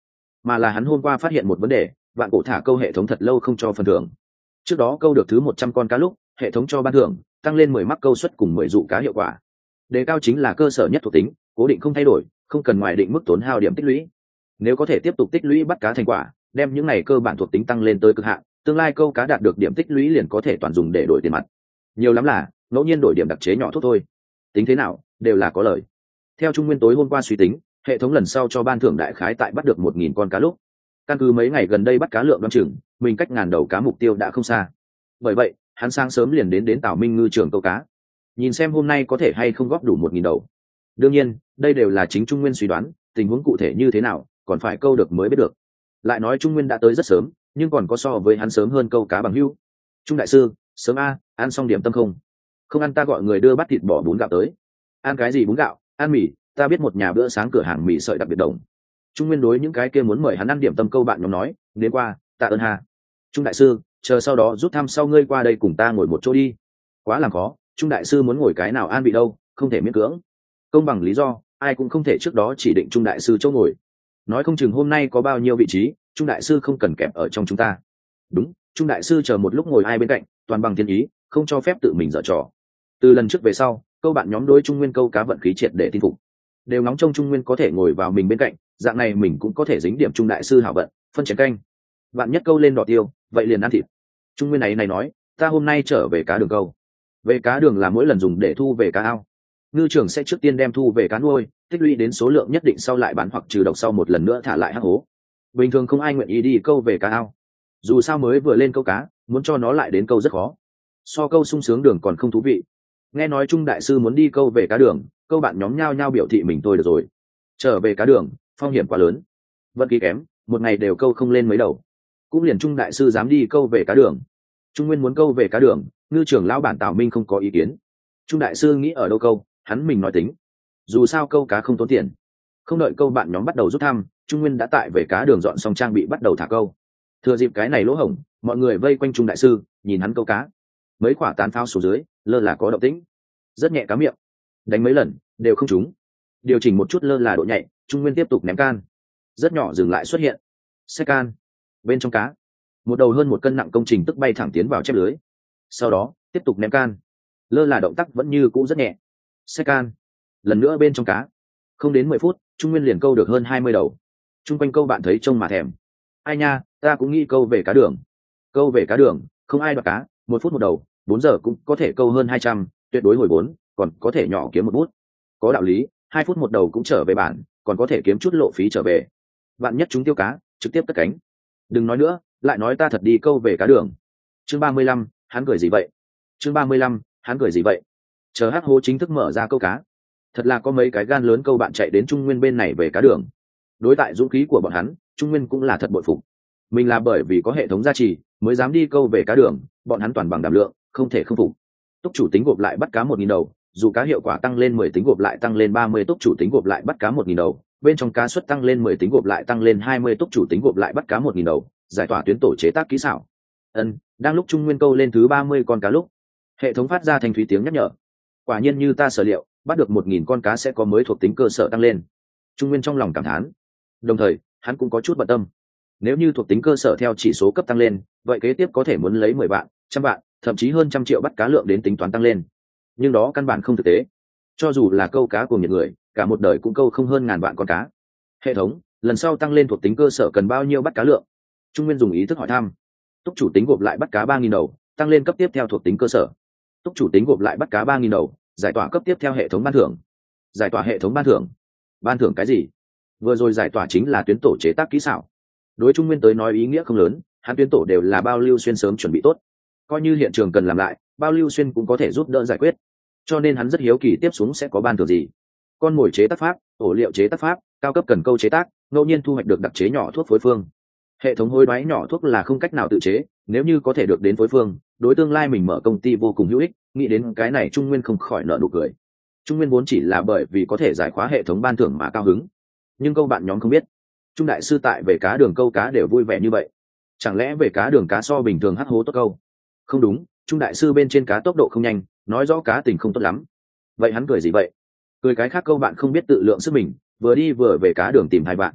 mà là hắn hôm qua phát hiện một vấn đề, vạn cổ thả câu hệ thống thật lâu không cho phần thưởng. Trước đó câu được thứ 100 con cá lúc, hệ thống cho ban thưởng tăng lên 10 mắc câu suất cùng 10 dụ cá hiệu quả. Đề cao chính là cơ sở nhất thuộc tính, cố định không thay đổi, không cần ngoài định mức tốn hao điểm tích lũy. Nếu có thể tiếp tục tích lũy bắt cá thành quả, đem những này cơ bản thuộc tính tăng lên tới cực hạn, tương lai câu cá đạt được điểm tích lũy liền có thể toàn dùng để đổi tiền mặt. Nhiều lắm là ngẫu nhiên đổi điểm đặc chế nhỏ thuốc thôi. Tính thế nào đều là có lợi. Theo Trung Nguyên tối hôm qua suy tính, hệ thống lần sau cho ban thưởng đại khái tại bắt được 1000 con cá lúc. Căn cứ mấy ngày gần đây bắt cá lượng đoán chừng, mình cách ngàn đầu cá mục tiêu đã không xa. Bởi vậy, hắn sáng sớm liền đến Tào Minh ngư trường câu cá, nhìn xem hôm nay có thể hay không góp đủ 1000 đầu. Đương nhiên, đây đều là chính Trung Nguyên suy đoán, tình huống cụ thể như thế nào, còn phải câu được mới biết được. Lại nói Trung Nguyên đã tới rất sớm, nhưng còn có so với hắn sớm hơn câu cá bằng hữu. Trung đại sư, sớm a, ăn xong điểm tâm không? Không ăn ta gọi người đưa bát thịt bò bún gạo tới. Ăn cái gì bún gạo, ăn mì, ta biết một nhà bữa sáng cửa hàng mì sợi đặc biệt đồng. Trung Nguyên đối những cái kia muốn mời hắn ăn điểm tâm câu bạn nhóm nói, đến qua, tạ ơn ha. Trung đại sư, chờ sau đó rút thăm sau ngươi qua đây cùng ta ngồi một chỗ đi. Quá làm khó, Trung đại sư muốn ngồi cái nào an vị đâu, không thể miễn cưỡng. Công bằng lý do, ai cũng không thể trước đó chỉ định Trung đại sư chỗ ngồi. Nói không chừng hôm nay có bao nhiêu vị trí, Trung đại sư không cần kẹp ở trong chúng ta. Đúng, Trung đại sư chờ một lúc ngồi ai bên cạnh, toàn bằng thiên ý, không cho phép tự mình dở trò. Từ lần trước về sau, câu bạn nhóm đối Trung Nguyên câu cá vận khí triệt để tin phục, đều nóng trông Trung Nguyên có thể ngồi vào mình bên cạnh, dạng này mình cũng có thể dính điểm Trung đại sư hảo vận, phân chén canh. Bạn nhất câu lên đỏ tiêu, vậy liền ăn thịt. Trung Nguyên này nói, ta hôm nay trở về cá đường câu. Về cá đường là mỗi lần dùng để thu về cá ao. Ngư trường sẽ trước tiên đem thu về cá nuôi, tích lũy đến số lượng nhất định sau lại bán hoặc trừ độc sau một lần nữa thả lại hắc hố. Bình thường không ai nguyện ý đi câu về cá ao. Dù sao mới vừa lên câu cá, muốn cho nó lại đến câu rất khó. So câu sung sướng đường còn không thú vị. Nghe nói Trung đại sư muốn đi câu về cá đường, câu bạn nhóm nhao nhao biểu thị mình thôi được rồi. Trở về cá đường, phong hiểm quá lớn. Vận khí kém, một ngày đều câu không lên mấy đầu. Cũng liền Trung đại sư dám đi câu về cá đường. Trung Nguyên muốn câu về cá đường, ngư trưởng lão bản Tào Minh không có ý kiến. Trung đại sư nghĩ ở đâu câu, hắn mình nói tính. Dù sao câu cá không tốn tiền. Không đợi câu bạn nhóm bắt đầu rút thăm, Trung Nguyên đã tại về cá đường dọn xong trang bị bắt đầu thả câu. Thừa dịp cái này lỗ hổng, mọi người vây quanh Trung đại sư, nhìn hắn câu cá. Mấy quả tán pháo xuống dưới, lơ là có động tĩnh. Rất nhẹ cá miệng. Đánh mấy lần, đều không trúng. Điều chỉnh một chút lơ là độ nhạy, Trung Nguyên tiếp tục ném can. Rất nhỏ dừng lại xuất hiện. Xe can. Bên trong cá, một đầu hơn 1 cân nặng công trình tức bay thẳng tiến vào chép lưới. Sau đó, tiếp tục ném can. Lơ là động tác vẫn như cũ rất nhẹ. Xe can. Lần nữa bên trong cá. Không đến 10 phút, Trung Nguyên liền câu được hơn 20 đầu. Trung quanh câu bạn thấy trông mà thèm. Ai nha, ta cũng nghĩ câu về cá đường. Câu về cá đường, không ai đoạt cá, 1 phút một đầu, 4 giờ cũng có thể câu hơn 200, tuyệt đối hồi vốn, còn có thể nhỏ kiếm một bút. Có đạo lý, 2 phút một đầu cũng trở về bản, còn có thể kiếm chút lộ phí trở về. Bạn nhất chúng tiêu cá, trực tiếp cất cánh. Đừng nói nữa, lại nói ta thật đi câu về cá đường. Chương 35, hắn cười gì vậy? Chương 35, hắn cười gì vậy? Chờ hắc hố chính thức mở ra câu cá. Thật là có mấy cái gan lớn câu bạn chạy đến Trung Nguyên bên này về cá đường. Đối tại dũng khí của bọn hắn, Trung Nguyên cũng là thật bội phục. Mình là bởi vì có hệ thống gia trì, mới dám đi câu về cá đường, bọn hắn toàn bằng đảm lượng, không thể không phục. Túc chủ tính gộp lại bắt cá 1000 đầu, dù cá hiệu quả tăng lên 10 tính gộp lại tăng lên 30, túc chủ tính gộp lại bắt cá 1000 đầu, bên trong cá suất tăng lên 10 tính gộp lại tăng lên 20, túc chủ tính gộp lại bắt cá 1000 đầu, giải tỏa tuyến tổ chế tác kỹ xảo. Đang lúc Trung Nguyên câu lên thứ 30 con cá lúc, hệ thống phát ra thanh thúy tiếng nhắc nhở. Quả nhiên như ta sở liệu, bắt được 1000 con cá sẽ có mới thuộc tính cơ sở tăng lên. Trung Nguyên trong lòng cảm thán, đồng thời hắn cũng có chút bận tâm. Nếu như thuộc tính cơ sở theo chỉ số cấp tăng lên, vậy kế tiếp có thể muốn lấy 10 vạn, 100 vạn, thậm chí hơn 100 triệu bắt cá lượng đến tính toán tăng lên. Nhưng đó căn bản không thực tế. Cho dù là câu cá của những người, cả một đời cũng câu không hơn 1000 vạn con cá. Hệ thống, lần sau tăng lên thuộc tính cơ sở cần bao nhiêu bắt cá lượng? Trung Nguyên dùng ý thức hỏi thăm. Túc chủ tính gộp lại bắt cá 3000 đầu, tăng lên cấp tiếp theo thuộc tính cơ sở. Túc chủ tính gộp lại bắt cá 3000 đầu, giải tỏa cấp tiếp theo hệ thống ban thưởng. Giải tỏa hệ thống ban thưởng. Ban thưởng cái gì? Vừa rồi giải tỏa chính là tuyến tổ chế tác kỹ xảo. Đối Trung Nguyên tới nói ý nghĩa không lớn, hắn tuyến tổ đều là bao lưu xuyên sớm chuẩn bị tốt, coi như hiện trường cần làm lại, bao lưu xuyên cũng có thể giúp đỡ giải quyết. Cho nên hắn rất hiếu kỳ tiếp xuống sẽ có ban thưởng gì. Con mồi chế tác pháp, ổ liệu chế tác pháp, cao cấp cần câu chế tác, ngẫu nhiên thu hoạch được đặc chế nhỏ thuốc phối phương. Hệ thống hối đoái nhỏ thuốc là không cách nào tự chế, nếu như có thể được đến phối phương, đối tương lai mình mở công ty vô cùng hữu ích. Nghĩ đến cái này Trung Nguyên không khỏi nở nụ cười. Trung Nguyên vốn chỉ là bởi vì có thể giải khóa hệ thống ban thưởng mà cao hứng, nhưng câu bạn nhóm không biết, Trung đại sư tại về cá đường câu cá đều vui vẻ như vậy. Chẳng lẽ về cá đường cá so bình thường hắc hố tốt câu? Không đúng, Trung đại sư bên trên cá tốc độ không nhanh, nói rõ cá tình không tốt lắm. Vậy hắn cười gì vậy? Cười cái khác câu bạn không biết tự lượng sức mình, vừa đi vừa về cá đường tìm hai bạn.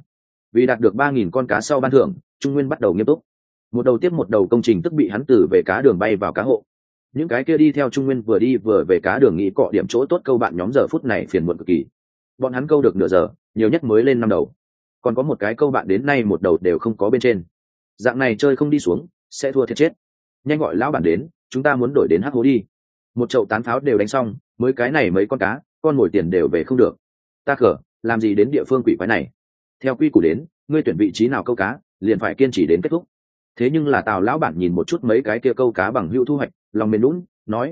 Vì đạt được 3.000 con cá sau ban thưởng, Trung Nguyên bắt đầu nghiêm túc. Một đầu tiếp một đầu công trình tức bị hắn từ về cá đường bay vào cá hộ. Những cái kia đi theo Trung Nguyên vừa đi vừa về cá đường nghĩ cọ điểm chỗ tốt câu bạn nhóm giờ phút này phiền muộn cực kỳ. Bọn hắn câu được nửa giờ, nhiều nhất mới lên 5 đầu. Còn có một cái câu bạn đến nay một đầu đều không có bên trên. Dạng này chơi không đi xuống, sẽ thua thiệt chết. Nhanh gọi lão bản đến, chúng ta muốn đổi đến hắc hố đi. Một chậu tán pháo đều đánh xong, mới cái này mấy con cá, con mồi tiền đều về không được. Ta khở, làm gì đến địa phương quỷ quái này? Theo quy củ đến, ngươi tuyển vị trí nào câu cá, liền phải kiên trì đến kết thúc. Thế nhưng là Tào lão bản nhìn một chút mấy cái kia câu cá bằng hữu thu hoạch, lòng mềm lún, nói,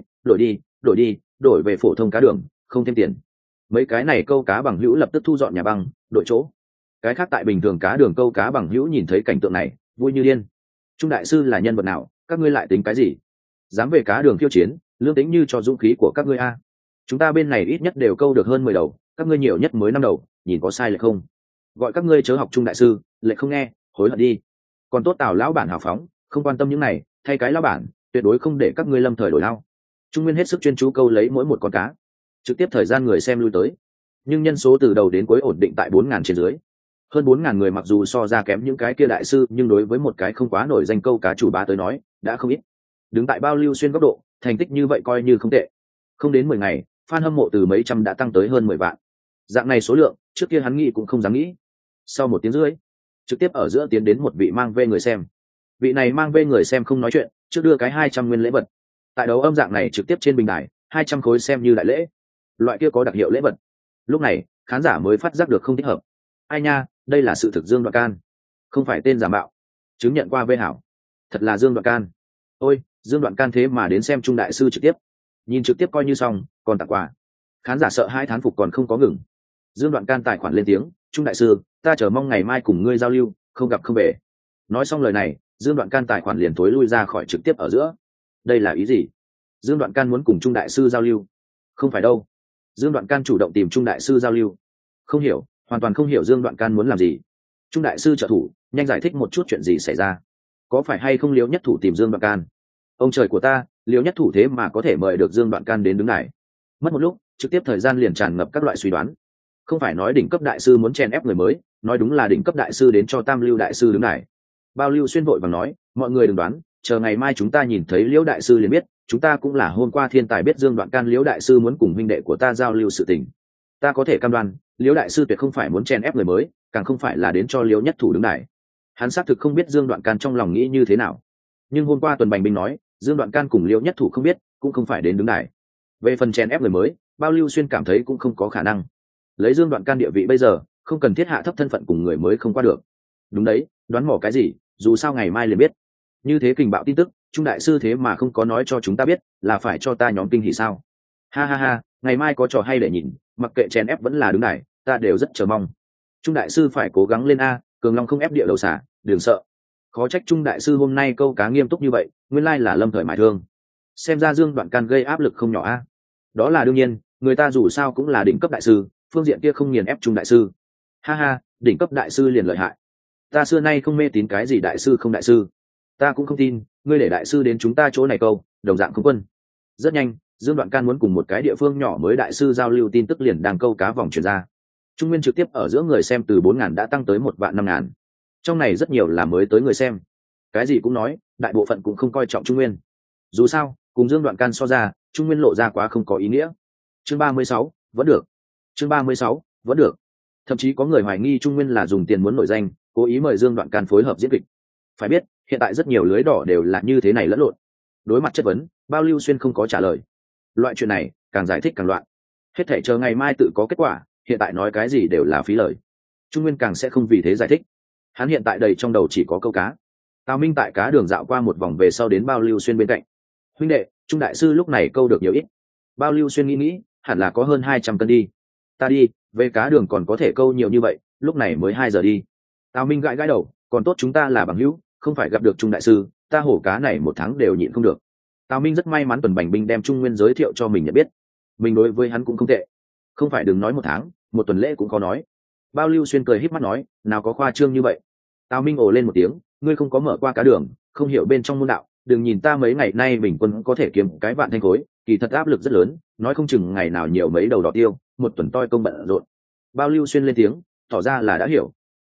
đổi về phổ thông cá đường, không thêm tiền. Mấy cái này câu cá bằng hữu lập tức thu dọn nhà băng, đổi chỗ. Cái khác tại bình thường cá đường câu cá bằng hữu nhìn thấy cảnh tượng này, vui như điên. Trung đại sư là nhân vật nào, các ngươi lại tính cái gì? Dám về cá đường khiêu chiến, lương tính như cho dũng khí của các ngươi a. Chúng ta bên này ít nhất đều câu được hơn 10 đầu, các ngươi nhiều nhất mới 5 đầu, nhìn có sai lệch không? Gọi các ngươi chớ học Trung đại sư, lệch không nghe, hối hận đi. Còn tốt Tào lão bản hào phóng, không quan tâm những này, thay cái lão bản, tuyệt đối không để các ngươi lâm thời đổi lao. Trung Nguyên hết sức chuyên chú câu lấy mỗi một con cá, trực tiếp thời gian người xem lui tới, nhưng nhân số từ đầu đến cuối ổn định tại 4.000 trên dưới. Hơn 4.000 người mặc dù so ra kém những cái kia đại sư, nhưng đối với một cái không quá nổi danh câu cá chủ bá tới nói, đã không ít. Đứng tại bao Lưu Xuyên góc độ, thành tích như vậy coi như không tệ. Không đến 10 ngày, fan hâm mộ từ mấy trăm đã tăng tới hơn 10 vạn. Dạng này số lượng, trước kia hắn nghĩ cũng không dám nghĩ. Sau 1 tiếng rưỡi, trực tiếp ở giữa tiến đến một vị mang về người xem. Vị này mang về người xem không nói chuyện, trước đưa cái 200 nguyên lễ vật. Tại đấu âm dạng này trực tiếp trên bình đài, 200 khối xem như đại lễ. Loại kia có đặc hiệu lễ vật. Lúc này, khán giả mới phát giác được không thích hợp. Ai nha, đây là sự thực Dương Đoạn Can, không phải tên giả mạo, chứng nhận qua vê hảo, thật là Dương Đoạn Can. Ôi, Dương Đoạn Can thế mà đến xem Trung đại sư trực tiếp, nhìn trực tiếp coi như xong, còn tặng quà. Khán giả sợ hai thán phục còn không có ngừng. Dương Đoạn Can tài khoản lên tiếng, Trung đại sư, ta chờ mong ngày mai cùng ngươi giao lưu, không gặp không về. Nói xong lời này, Dương Đoạn Can tài khoản liền thối lui ra khỏi trực tiếp ở giữa. Đây là ý gì? Dương Đoạn Can muốn cùng Trung đại sư giao lưu? Không phải đâu. Dương Đoạn Can chủ động tìm Trung đại sư giao lưu. Không hiểu, hoàn toàn không hiểu Dương Đoạn Can muốn làm gì. Trung đại sư trợ thủ, nhanh giải thích một chút chuyện gì xảy ra. Có phải hay không Liễu Nhất Thủ tìm Dương Đoạn Can? Ông trời của ta, Liễu Nhất Thủ thế mà có thể mời được Dương Đoạn Can đến đứng này. Mất một lúc, trực tiếp thời gian liền tràn ngập các loại suy đoán. Không phải nói đỉnh cấp đại sư muốn chèn ép người mới, nói đúng là đỉnh cấp đại sư đến cho Tam Lưu đại sư đứng này. Bao Lưu Xuyên vội vàng nói, mọi người đừng đoán, chờ ngày mai chúng ta nhìn thấy Liễu đại sư liền biết, chúng ta cũng là hôm qua thiên tài biết Dương Đoạn Can Liễu đại sư muốn cùng huynh đệ của ta giao lưu sự tình. Ta có thể cam đoan, Liễu đại sư tuyệt không phải muốn chèn ép người mới, càng không phải là đến cho Liễu Nhất Thủ đứng đài. Hắn xác thực không biết Dương Đoạn Can trong lòng nghĩ như thế nào, nhưng hôm qua Tuần Bành Binh nói, Dương Đoạn Can cùng Liễu Nhất Thủ không biết, cũng không phải đến đứng đài. Về phần chèn ép người mới, Bao Lưu Xuyên cảm thấy cũng không có khả năng. Lấy Dương Đoạn Can địa vị bây giờ, không cần thiết hạ thấp thân phận cùng người mới không qua được. Đúng đấy, đoán mò cái gì, dù sao ngày mai liền biết. Như thế kình bạo tin tức, Trung đại sư thế mà không có nói cho chúng ta biết, là phải cho ta nhóm kinh hỉ sao? Ha ha ha, ngày mai có trò hay để nhìn, mặc kệ chèn ép vẫn là đứng đài, ta đều rất chờ mong. Trung đại sư phải cố gắng lên a, cường long không ép địa đầu xả, đừng sợ. Khó trách Trung đại sư hôm nay câu cá nghiêm túc như vậy, nguyên lai là lâm thời mài thương. Xem ra Dương Đoạn Can gây áp lực không nhỏ a. Đó là đương nhiên, người ta dù sao cũng là đỉnh cấp đại sư, phương diện kia không nghiền ép Trung đại sư. Ha ha, đỉnh cấp đại sư liền lợi hại. Ta xưa nay không mê tín cái gì đại sư không đại sư. Ta cũng không tin, ngươi để đại sư đến chúng ta chỗ này câu, đồng dạng không quân. Rất nhanh, Dương Đoạn Can muốn cùng một cái địa phương nhỏ mới đại sư giao lưu tin tức liền đang câu cá vòng truyền ra. Trung Nguyên trực tiếp ở giữa người xem từ 4.000 đã tăng tới 1.500.000. Trong này rất nhiều là mới tới người xem. Cái gì cũng nói, đại bộ phận cũng không coi trọng Trung Nguyên. Dù sao, cùng Dương Đoạn Can so ra, Trung Nguyên lộ ra quá không có ý nghĩa. Chương 36, vẫn được. Chương 36, vẫn được. Thậm chí có người hoài nghi Trung Nguyên là dùng tiền muốn nổi danh, cố ý mời Dương Đoạn Can phối hợp diễn kịch. Phải biết, hiện tại rất nhiều lưới đỏ đều là như thế này lẫn lộn. Đối mặt chất vấn, Bao Lưu Xuyên không có trả lời. Loại chuyện này, càng giải thích càng loạn. Hết thảy chờ ngày mai tự có kết quả, hiện tại nói cái gì đều là phí lời. Trung Nguyên càng sẽ không vì thế giải thích. Hắn hiện tại đầy trong đầu chỉ có câu cá. Tào Minh tại cá đường dạo qua một vòng về sau đến Bao Lưu Xuyên bên cạnh. Huynh đệ, Trung đại sư lúc này câu được nhiều ít. Bao Lưu Xuyên nghĩ, hẳn là có hơn 200 cân đi. Ta đi, về cá đường còn có thể câu nhiều như vậy, lúc này mới 2 giờ đi. Tào Minh gãi gãi đầu, còn tốt chúng ta là bằng hữu, không phải gặp được Trung đại sư, ta hổ cá này 1 tháng đều nhịn không được. Tào Minh rất may mắn Tuần Bành Binh đem Trung Nguyên giới thiệu cho mình nhận biết. Mình đối với hắn cũng không tệ. Không phải đừng nói 1 tháng, 1 tuần lễ cũng có nói. Bao Lưu Xuyên cười híp mắt nói, nào có khoa trương như vậy. Tào Minh ồ lên một tiếng, ngươi không có mở qua cá đường, không hiểu bên trong môn đạo, đừng nhìn ta mấy ngày nay bình quân có thể kiếm cái vạn thanh khối, kỳ thật áp lực rất lớn, nói không chừng ngày nào nhiều mấy đầu đỏ tiêu, 1 tuần toi công bận rộn. Bao Lưu Xuyên lên tiếng, tỏ ra là đã hiểu.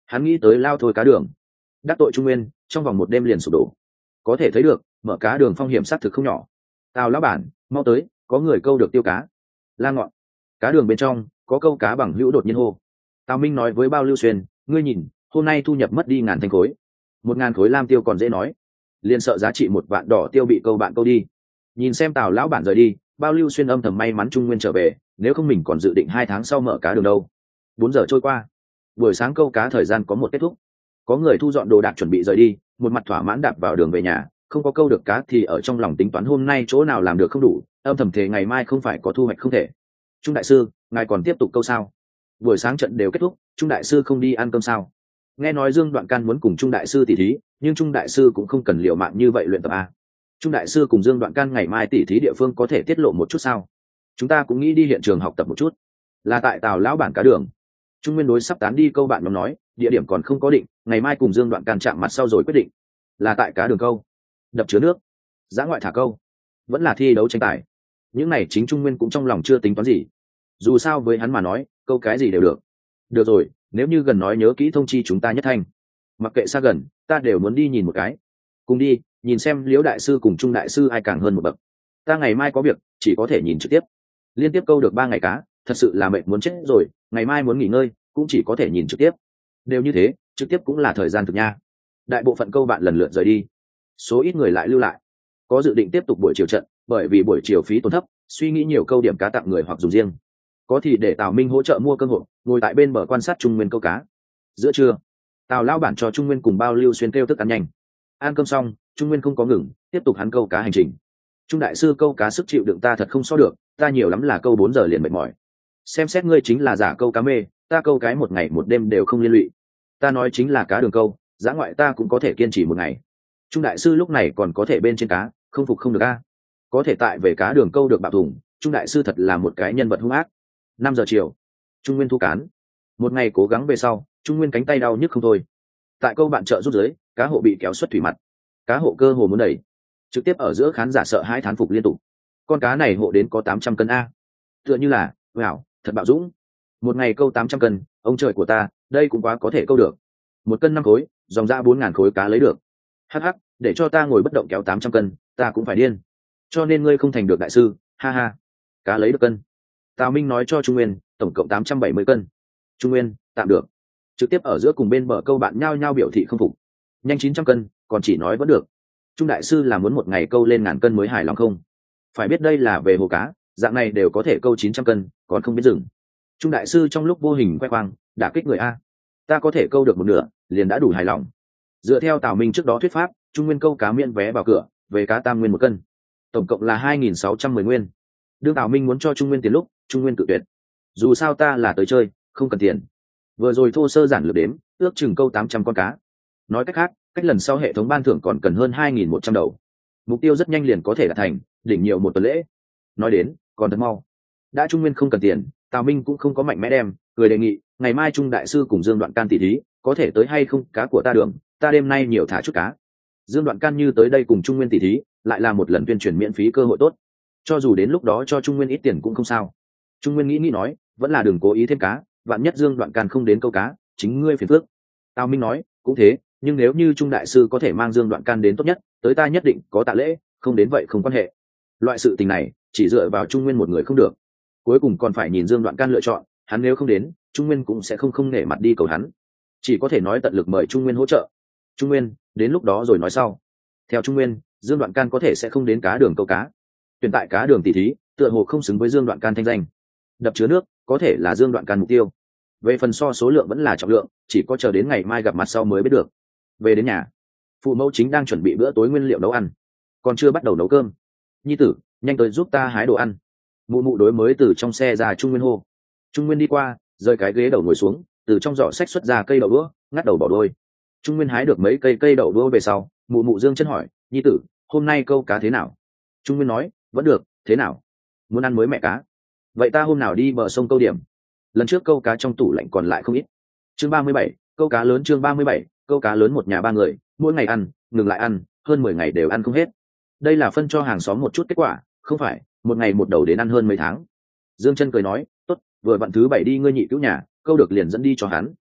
Hắn nghĩ tới lao thôi cá đường, đắc tội Trung Nguyên, trong vòng một đêm liền sụp đổ. Có thể thấy được mở cá đường phong hiểm xác thực không nhỏ. Tào lão bản, mau tới, có người câu được tiêu cá. La ngọn cá đường bên trong có câu cá bằng hữu đột nhiên hô. Tào Minh nói với Bao Lưu Xuyên, ngươi nhìn, hôm nay thu nhập mất đi 1000 thanh khối, 1000 khối lam tiêu còn dễ nói, liền sợ giá trị 1 vạn đỏ tiêu bị câu bạn câu đi. Nhìn xem Tào lão bản rời đi, Bao Lưu Xuyên âm thầm may mắn Trung Nguyên trở về, nếu không mình còn dự định 2 tháng sau mở cá đường đâu. 4 giờ trôi qua, buổi sáng câu cá thời gian có một kết thúc. Có người thu dọn đồ đạc chuẩn bị rời đi, một mặt thỏa mãn đạp vào đường về nhà, không có câu được cá thì ở trong lòng tính toán hôm nay chỗ nào làm được không đủ, âm thầm thề ngày mai không phải có thu hoạch không thể. Trung đại sư, ngài còn tiếp tục câu sao? Buổi sáng trận đều kết thúc, Trung đại sư không đi ăn cơm sao? Nghe nói Dương Đoạn Can muốn cùng Trung đại sư tỉ thí, nhưng Trung đại sư cũng không cần liều mạng như vậy luyện tập a. Trung đại sư cùng Dương Đoạn Can ngày mai tỉ thí địa phương có thể tiết lộ một chút sao? Chúng ta cũng nghĩ đi hiện trường học tập một chút. Là tại Tào lão bản cá đường. Trung Nguyên đối sắp tán đi câu bạn nhóm nói, địa điểm còn không có định, ngày mai cùng Dương Đoạn Can chạm mặt sau rồi quyết định. Là tại cá đường câu, đập chứa nước, giã ngoại thả câu, vẫn là thi đấu tranh tài. Những này chính Trung Nguyên cũng trong lòng chưa tính toán gì. Dù sao với hắn mà nói, câu cái gì đều được. Được rồi, nếu như gần nói nhớ kỹ thông chi chúng ta nhất thanh. Mặc kệ xa gần, ta đều muốn đi nhìn một cái. Cùng đi, nhìn xem Liễu đại sư cùng Trung đại sư ai càng hơn một bậc. Ta ngày mai có việc, chỉ có thể nhìn trực tiếp. Liên tiếp câu được 3 ngày cá, thật sự là mệt muốn chết rồi, ngày mai muốn nghỉ ngơi, cũng chỉ có thể nhìn trực tiếp. Đều như thế, trực tiếp cũng là thời gian thực nha. Đại bộ phận câu bạn lần lượt rời đi, số ít người lại lưu lại. Có dự định tiếp tục buổi chiều trận, bởi vì buổi chiều phí tốn thấp, suy nghĩ nhiều câu điểm cá tặng người hoặc dùng riêng. Có thì để Tào Minh hỗ trợ mua cơ hội, ngồi tại bên bờ quan sát Trung Nguyên câu cá. Giữa trưa, Tào lão bản cho Trung Nguyên cùng Bao Lưu Xuyên kêu thức ăn nhanh. Ăn cơm xong, Trung Nguyên không có ngừng, tiếp tục hắn câu cá hành trình. Trung đại sư câu cá sức chịu đựng ta thật không so được, ta nhiều lắm là câu 4 giờ liền mệt mỏi. Xem xét ngươi chính là giả câu cá mê, ta câu cái một ngày một đêm đều không liên lụy. Ta nói chính là cá đường câu, dã ngoại ta cũng có thể kiên trì một ngày. Trung đại sư lúc này còn có thể bên trên cá, không phục không được a. Có thể tại về cá đường câu được bạo thủng, Trung đại sư thật là một cái nhân vật hung ác. 5 giờ chiều, Trung Nguyên thu cán. Một ngày cố gắng về sau, Trung Nguyên cánh tay đau nhức không thôi. Tại câu bạn trợ rút dưới, cá hộ bị kéo xuất thủy mặt, cá hộ cơ hồ muốn đẩy, trực tiếp ở giữa khán giả sợ hãi thán phục liên tục. Con cá này hộ đến có 800 cân a, tựa như là wow, thật bạo dũng. Một ngày câu 800 cân, ông trời của ta, đây cũng quá có thể câu được. 1 cân 5 khối, dòng ra 4000 khối cá lấy được. Hắc hắc, để cho ta ngồi bất động kéo 800 cân, ta cũng phải điên. Cho nên ngươi không thành được đại sư, ha ha. Cá lấy được cân. Tào Minh nói cho Trung Nguyên, tổng cộng 870 cân. Trung Nguyên, tạm được. Trực tiếp ở giữa cùng bên bờ câu bạn nhao nhao biểu thị không phục. Nhanh 900 cân, còn chỉ nói vẫn được. Trung đại sư là muốn một ngày câu lên 1000 cân mới hài lòng không? Phải biết đây là về hồ cá, dạng này đều có thể câu 900 cân, còn không biết dừng. Trung đại sư trong lúc vô hình khoe khoang, đả kích người a. Ta có thể câu được một nửa, liền đã đủ hài lòng. Dựa theo Tào Minh trước đó thuyết pháp, Trung Nguyên câu cá miễn vé vào cửa, về cá tam nguyên 1 cân, tổng cộng là 2610 nguyên. Đương Tào Minh muốn cho Trung Nguyên tiền lúc, Trung Nguyên cự tuyệt. Dù sao ta là tới chơi, không cần tiền. Vừa rồi thô sơ giản lược đếm, ước chừng câu 800 con cá. Nói cách khác, cách lần sau hệ thống ban thưởng còn cần hơn 2100 đầu. Mục tiêu rất nhanh liền có thể đạt thành, đỉnh nhiều một tuần lễ. Nói đến, còn thật mau. Đã Trung Nguyên không cần tiền, Tào Minh cũng không có mạnh mẽ đem, cười đề nghị, ngày mai Trung đại sư cùng Dương Đoạn Can tỷ thí, có thể tới hay không, cá của ta đường, ta đêm nay nhiều thả chút cá. Dương Đoạn Can như tới đây cùng Trung Nguyên tỷ thí, lại là một lần tuyên truyền miễn phí cơ hội tốt. Cho dù đến lúc đó cho Trung Nguyên ít tiền cũng không sao. Trung Nguyên nghĩ nói, vẫn là đừng cố ý thêm cá, vạn nhất Dương Đoạn Can không đến câu cá, chính ngươi phiền phức. Tào Minh nói, cũng thế, nhưng nếu như Trung đại sư có thể mang Dương Đoạn Can đến tốt nhất, tới ta nhất định có tạ lễ, không đến vậy không quan hệ. Loại sự tình này, chỉ dựa vào Trung Nguyên một người không được. Cuối cùng còn phải nhìn Dương Đoạn Can lựa chọn, hắn nếu không đến, Trung Nguyên cũng sẽ không nể mặt đi cầu hắn. Chỉ có thể nói tận lực mời Trung Nguyên hỗ trợ. Trung Nguyên, đến lúc đó rồi nói sau. Theo Trung Nguyên, Dương Đoạn Can có thể sẽ không đến cá đường câu cá. Tuyển tại cá đường tỷ thí, tựa hồ không xứng với Dương Đoạn Can thanh danh. Đập chứa nước, có thể là Dương Đoạn Can mục tiêu. Về phần so số lượng vẫn là trọng lượng, chỉ có chờ đến ngày mai gặp mặt sau mới biết được. Về đến nhà, phụ mẫu chính đang chuẩn bị bữa tối nguyên liệu nấu ăn, còn chưa bắt đầu nấu cơm. Nhi tử, nhanh tới giúp ta hái đồ ăn. Mụ mụ đối mới từ trong xe ra Trung Nguyên hô. Trung Nguyên đi qua, rời cái ghế đầu ngồi xuống, từ trong giỏ xách xuất ra cây đậu đũa, ngắt đầu bỏ đôi. Trung Nguyên hái được mấy cây đậu đũa về sau, mụ mụ dương chân hỏi, nhi tử, hôm nay câu cá thế nào? Trung Nguyên nói, vẫn được, thế nào? Muốn ăn mới mẹ cá. Vậy ta hôm nào đi bờ sông câu điểm. Lần trước câu cá trong tủ lạnh còn lại không ít. Chương 37, câu cá lớn. Chương 37, câu cá lớn. Một nhà 3 người, mỗi ngày ăn, ngừng lại ăn, hơn 10 ngày đều ăn không hết. Đây là phân cho hàng xóm một chút kết quả, không phải một ngày một đầu đến ăn hơn mấy tháng. Dương Chân cười nói, tốt, vừa vặn thứ 7 đi ngươi nhị cứu nhà, câu được liền dẫn đi cho hắn.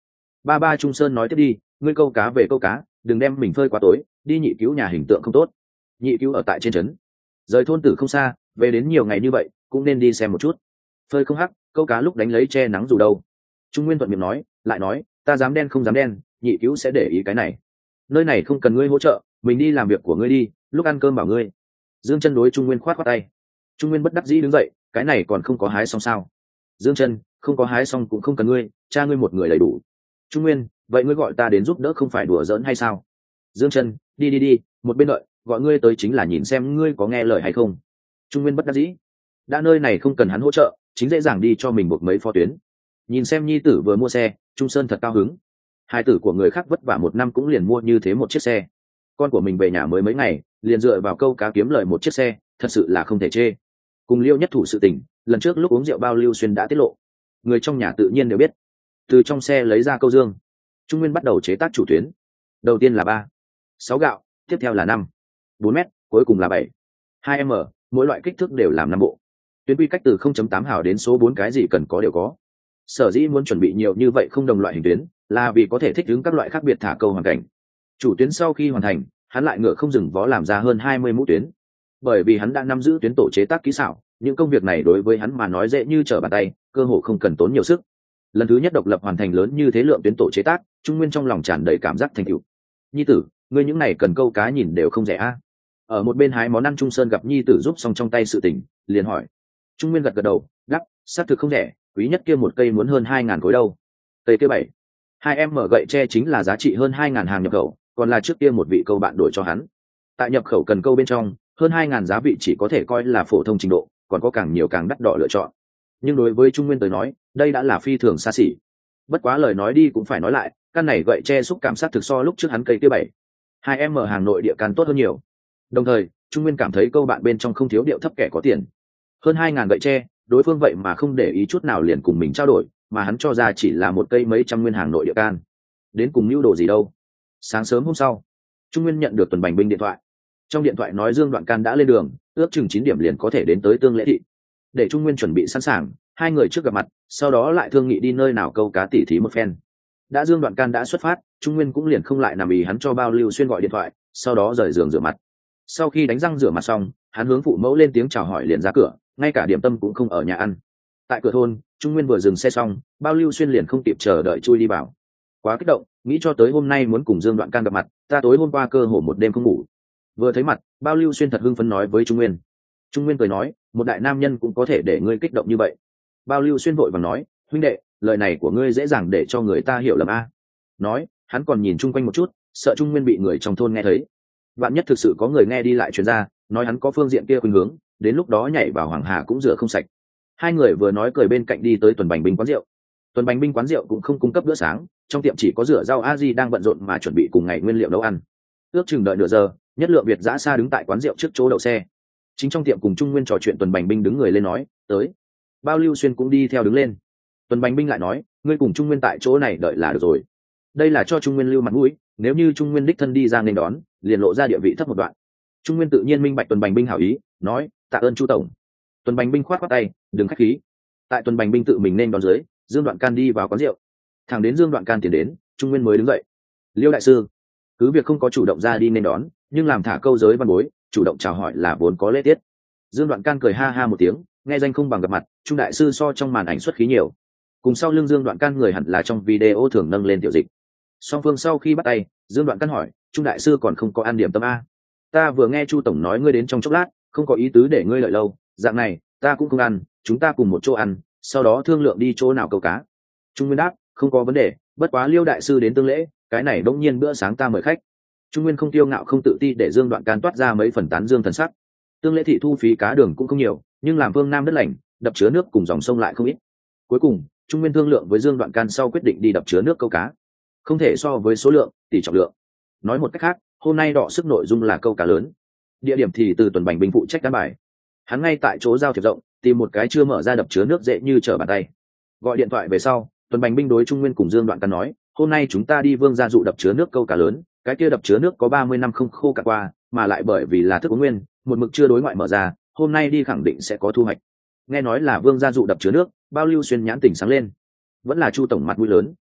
Ba ba Trung Sơn nói tiếp đi, ngươi câu cá về câu cá, đừng đem mình phơi quá tối, đi nhị cứu nhà hình tượng không tốt. Nhị cứu ở tại trên trấn, rời thôn tử không xa, về đến nhiều ngày như vậy cũng nên đi xem một chút. Phơi không hắc, câu cá lúc đánh lấy che nắng dù đâu. Trung Nguyên thuận miệng nói, lại nói, ta dám đen không dám đen, nhị cứu sẽ để ý cái này. Nơi này không cần ngươi hỗ trợ, mình đi làm việc của ngươi đi, lúc ăn cơm bảo ngươi. Dương Chân đối Trung Nguyên khoát khoát tay. Trung Nguyên bất đắc dĩ đứng dậy, cái này còn không có hái xong sao? Dương Chân, không có hái xong cũng không cần ngươi, cha ngươi một người đầy đủ. Trung Nguyên, vậy ngươi gọi ta đến giúp đỡ không phải đùa giỡn hay sao? Dương Chân, đi, một bên đợi, gọi ngươi tới chính là nhìn xem ngươi có nghe lời hay không. Trung Nguyên bất đắc dĩ, đã nơi này không cần hắn hỗ trợ, chính dễ dàng đi cho mình buộc mấy phó tuyến. Nhìn xem nhi tử vừa mua xe, Trung Sơn thật cao hứng. Hai tử của người khác vất vả một năm cũng liền mua như thế một chiếc xe, con của mình về nhà mới mấy ngày liền dựa vào câu cá kiếm lời một chiếc xe, thật sự là không thể chê. Cùng Liêu Nhất Thủ sự tình, lần trước lúc uống rượu bao Lưu Xuyên đã tiết lộ, người trong nhà tự nhiên đều biết. Từ trong xe lấy ra câu dương, Trung Nguyên bắt đầu chế tác chủ tuyến. Đầu tiên là 3-6 gạo, tiếp theo là 5-4 m, cuối cùng là 7-2 m, mỗi loại kích thước đều làm 5 bộ. Tuyến quy cách từ 0.8 hào đến số 4, cái gì cần có đều có. Sở dĩ muốn chuẩn bị nhiều như vậy không đồng loại hình tuyến, là vì có thể thích ứng các loại khác biệt thả câu hoàn cảnh. Chủ tuyến sau khi hoàn thành, hắn lại ngựa không dừng vó làm ra hơn 20 mũ tuyến. Bởi vì hắn đã nắm giữ tuyến tổ chế tác kỹ xảo, những công việc này đối với hắn mà nói dễ như trở bàn tay, cơ hồ không cần tốn nhiều sức. Lần thứ nhất độc lập hoàn thành lớn như thế lượng tuyến tổ chế tác, Trung Nguyên trong lòng tràn đầy cảm giác thành tựu. Nhi tử, ngươi những này cần câu cá nhìn đều không rẻ a. Ở một bên hái món ăn, Trung Sơn gặp nhi tử giúp xong trong tay sự tình, liền hỏi. Trung Nguyên gật gật đầu, đáp, xác thực không rẻ, quý nhất kia một cây muốn hơn 2.000 khối đâu. Cây kia 7-2 m gậy tre chính là giá trị hơn 2.000 hàng nhập khẩu, còn là trước kia một vị câu bạn đổi cho hắn. Tại nhập khẩu cần câu bên trong, hơn 2.000 giá vị chỉ có thể coi là phổ thông trình độ, còn có càng nhiều càng đắt đỏ lựa chọn. Nhưng đối với Trung Nguyên tới nói, đây đã là phi thường xa xỉ. Bất quá lời nói đi cũng phải nói lại, căn này gậy tre xúc cảm giác thực so lúc trước hắn cây kia 7-2 m hàng nội địa can tốt hơn nhiều. Đồng thời, Trung Nguyên cảm thấy câu bạn bên trong không thiếu điệu thấp kẻ có tiền. Hơn 2.000 gậy tre, đối phương vậy mà không để ý chút nào liền cùng mình trao đổi, mà hắn cho ra chỉ là một cây mấy trăm nguyên hàng nội địa can. Đến cùng mưu đồ gì đâu. Sáng sớm hôm sau, Trung Nguyên nhận được Tuần Bành Binh điện thoại. Trong điện thoại nói Dương Đoạn Can đã lên đường, ước chừng 9 điểm liền có thể đến tới Tương Lễ thị. Để Trung Nguyên chuẩn bị sẵn sàng, hai người trước gặp mặt, sau đó lại thương nghị đi nơi nào câu cá tỉ thí một phen. Đã Dương Đoạn Can đã xuất phát, Trung Nguyên cũng liền không lại nằm ý hắn cho Bao Lưu Xuyên gọi điện thoại, sau đó rời giường rửa mặt. Sau khi đánh răng rửa mặt xong, hắn hướng phụ mẫu lên tiếng chào hỏi liền ra cửa, ngay cả điểm tâm cũng không ở nhà ăn. Tại cửa thôn, Trung Nguyên vừa dừng xe xong, Bao Lưu Xuyên liền không kịp chờ đợi chui đi vào. Quá kích động, nghĩ cho tới hôm nay muốn cùng Dương Đoạn Can gặp mặt, ta tối hôm qua cơ hồ một đêm không ngủ. Vừa thấy mặt, Bao Lưu Xuyên thật hưng phấn nói với Trung Nguyên. Trung Nguyên cười nói, một đại nam nhân cũng có thể để ngươi kích động như vậy. Bao Lưu Xuyên vội vàng nói, huynh đệ, lời này của ngươi dễ dàng để cho người ta hiểu lầm a. Nói, hắn còn nhìn chung quanh một chút, sợ Trung Nguyên bị người trong thôn nghe thấy. Vạn nhất thực sự có người nghe đi lại truyền ra, nói hắn có phương diện kia khuynh hướng, đến lúc đó nhảy vào Hoàng Hà cũng rửa không sạch. Hai người vừa nói cười bên cạnh đi tới Tuần Bành Binh quán rượu. Tuần Bành Binh quán rượu cũng không cung cấp bữa sáng, trong tiệm chỉ có rửa rau a di đang bận rộn mà chuẩn bị cùng ngày nguyên liệu nấu ăn. Ước chừng đợi nửa giờ, Nhất Lượng Việt dã xa đứng tại quán rượu trước chỗ đậu xe. Chính trong tiệm cùng Trung Nguyên trò chuyện, Tuần Bành Binh đứng người lên nói, tới. Bao Lưu Xuyên cũng đi theo đứng lên. Tuần Bành Binh lại nói, ngươi cùng Trung Nguyên tại chỗ này đợi là được rồi. Đây là cho Trung Nguyên lưu mặt mũi, nếu như Trung Nguyên đích thân đi ra nên đón, liền lộ ra địa vị thấp một đoạn. Trung Nguyên tự nhiên minh bạch Tuần Bành Binh hảo ý, nói, tạ ơn Chu tổng. Tuần Bành Binh khoát khoát tay, đừng khách khí. Tại Tuần Bành Binh tự mình nên đón dưới, Dương Đoạn Can đi vào quán rượu. Thẳng đến Dương Đoạn Can tiến đến, Trung Nguyên mới đứng dậy. Liêu đại sư, cứ việc không có chủ động ra đi nên đón, nhưng làm thả câu giới văn bối, chủ động chào hỏi là vốn có lễ tiết. Dương Đoạn Can cười ha ha một tiếng, nghe danh không bằng gặp mặt, Trung đại sư so trong màn ảnh xuất khí nhiều. Cùng sau lưng Dương Đoạn Can người hẳn là trong video thường nâng lên tiểu dịch. Song phương sau khi bắt tay, Dương Đoạn Can hỏi, Trung đại sư còn không có ăn điểm tâm a? Ta vừa nghe Chu tổng nói ngươi đến trong chốc lát, không có ý tứ để ngươi lợi lâu, dạng này ta cũng không ăn, chúng ta cùng một chỗ ăn, sau đó thương lượng đi chỗ nào câu cá. Trung Nguyên đáp, không có vấn đề, bất quá Liêu đại sư đến Tương Lễ, cái này đống nhiên bữa sáng ta mời khách. Trung Nguyên không tiêu ngạo không tự ti để Dương Đoạn Can toát ra mấy phần tán dương thần sắc. Tương Lễ thị thu phí cá đường cũng không nhiều, nhưng làm phương nam đất lành, đập chứa nước cùng dòng sông lại không ít. Cuối cùng, Trung Nguyên thương lượng với Dương Đoạn Can sau quyết định đi đập chứa nước câu cá. Không thể so với số lượng, tỷ trọng lượng. Nói một cách khác, hôm nay đọ sức nội dung là câu cá lớn. Địa điểm thì từ Tuần Bành Binh phụ trách đán bài. Hắn ngay tại chỗ giao thiệp rộng, tìm một cái chưa mở ra đập chứa nước dễ như trở bàn tay. Gọi điện thoại về sau, Tuần Bành Binh đối Trung Nguyên cùng Dương Đoạn Can nói, hôm nay chúng ta đi Vương gia dụ đập chứa nước câu cá lớn, cái kia đập chứa nước có 30 năm không khô cả qua, mà lại bởi vì là thức uống nguyên, một mực chưa đối ngoại mở ra, hôm nay đi khẳng định sẽ có thu hoạch. Nghe nói là Vương gia dụ đập chứa nước, Bao Lưu Xuyên nhãn tỉnh sáng lên. Vẫn là Chu tổng mặt mũi lớn,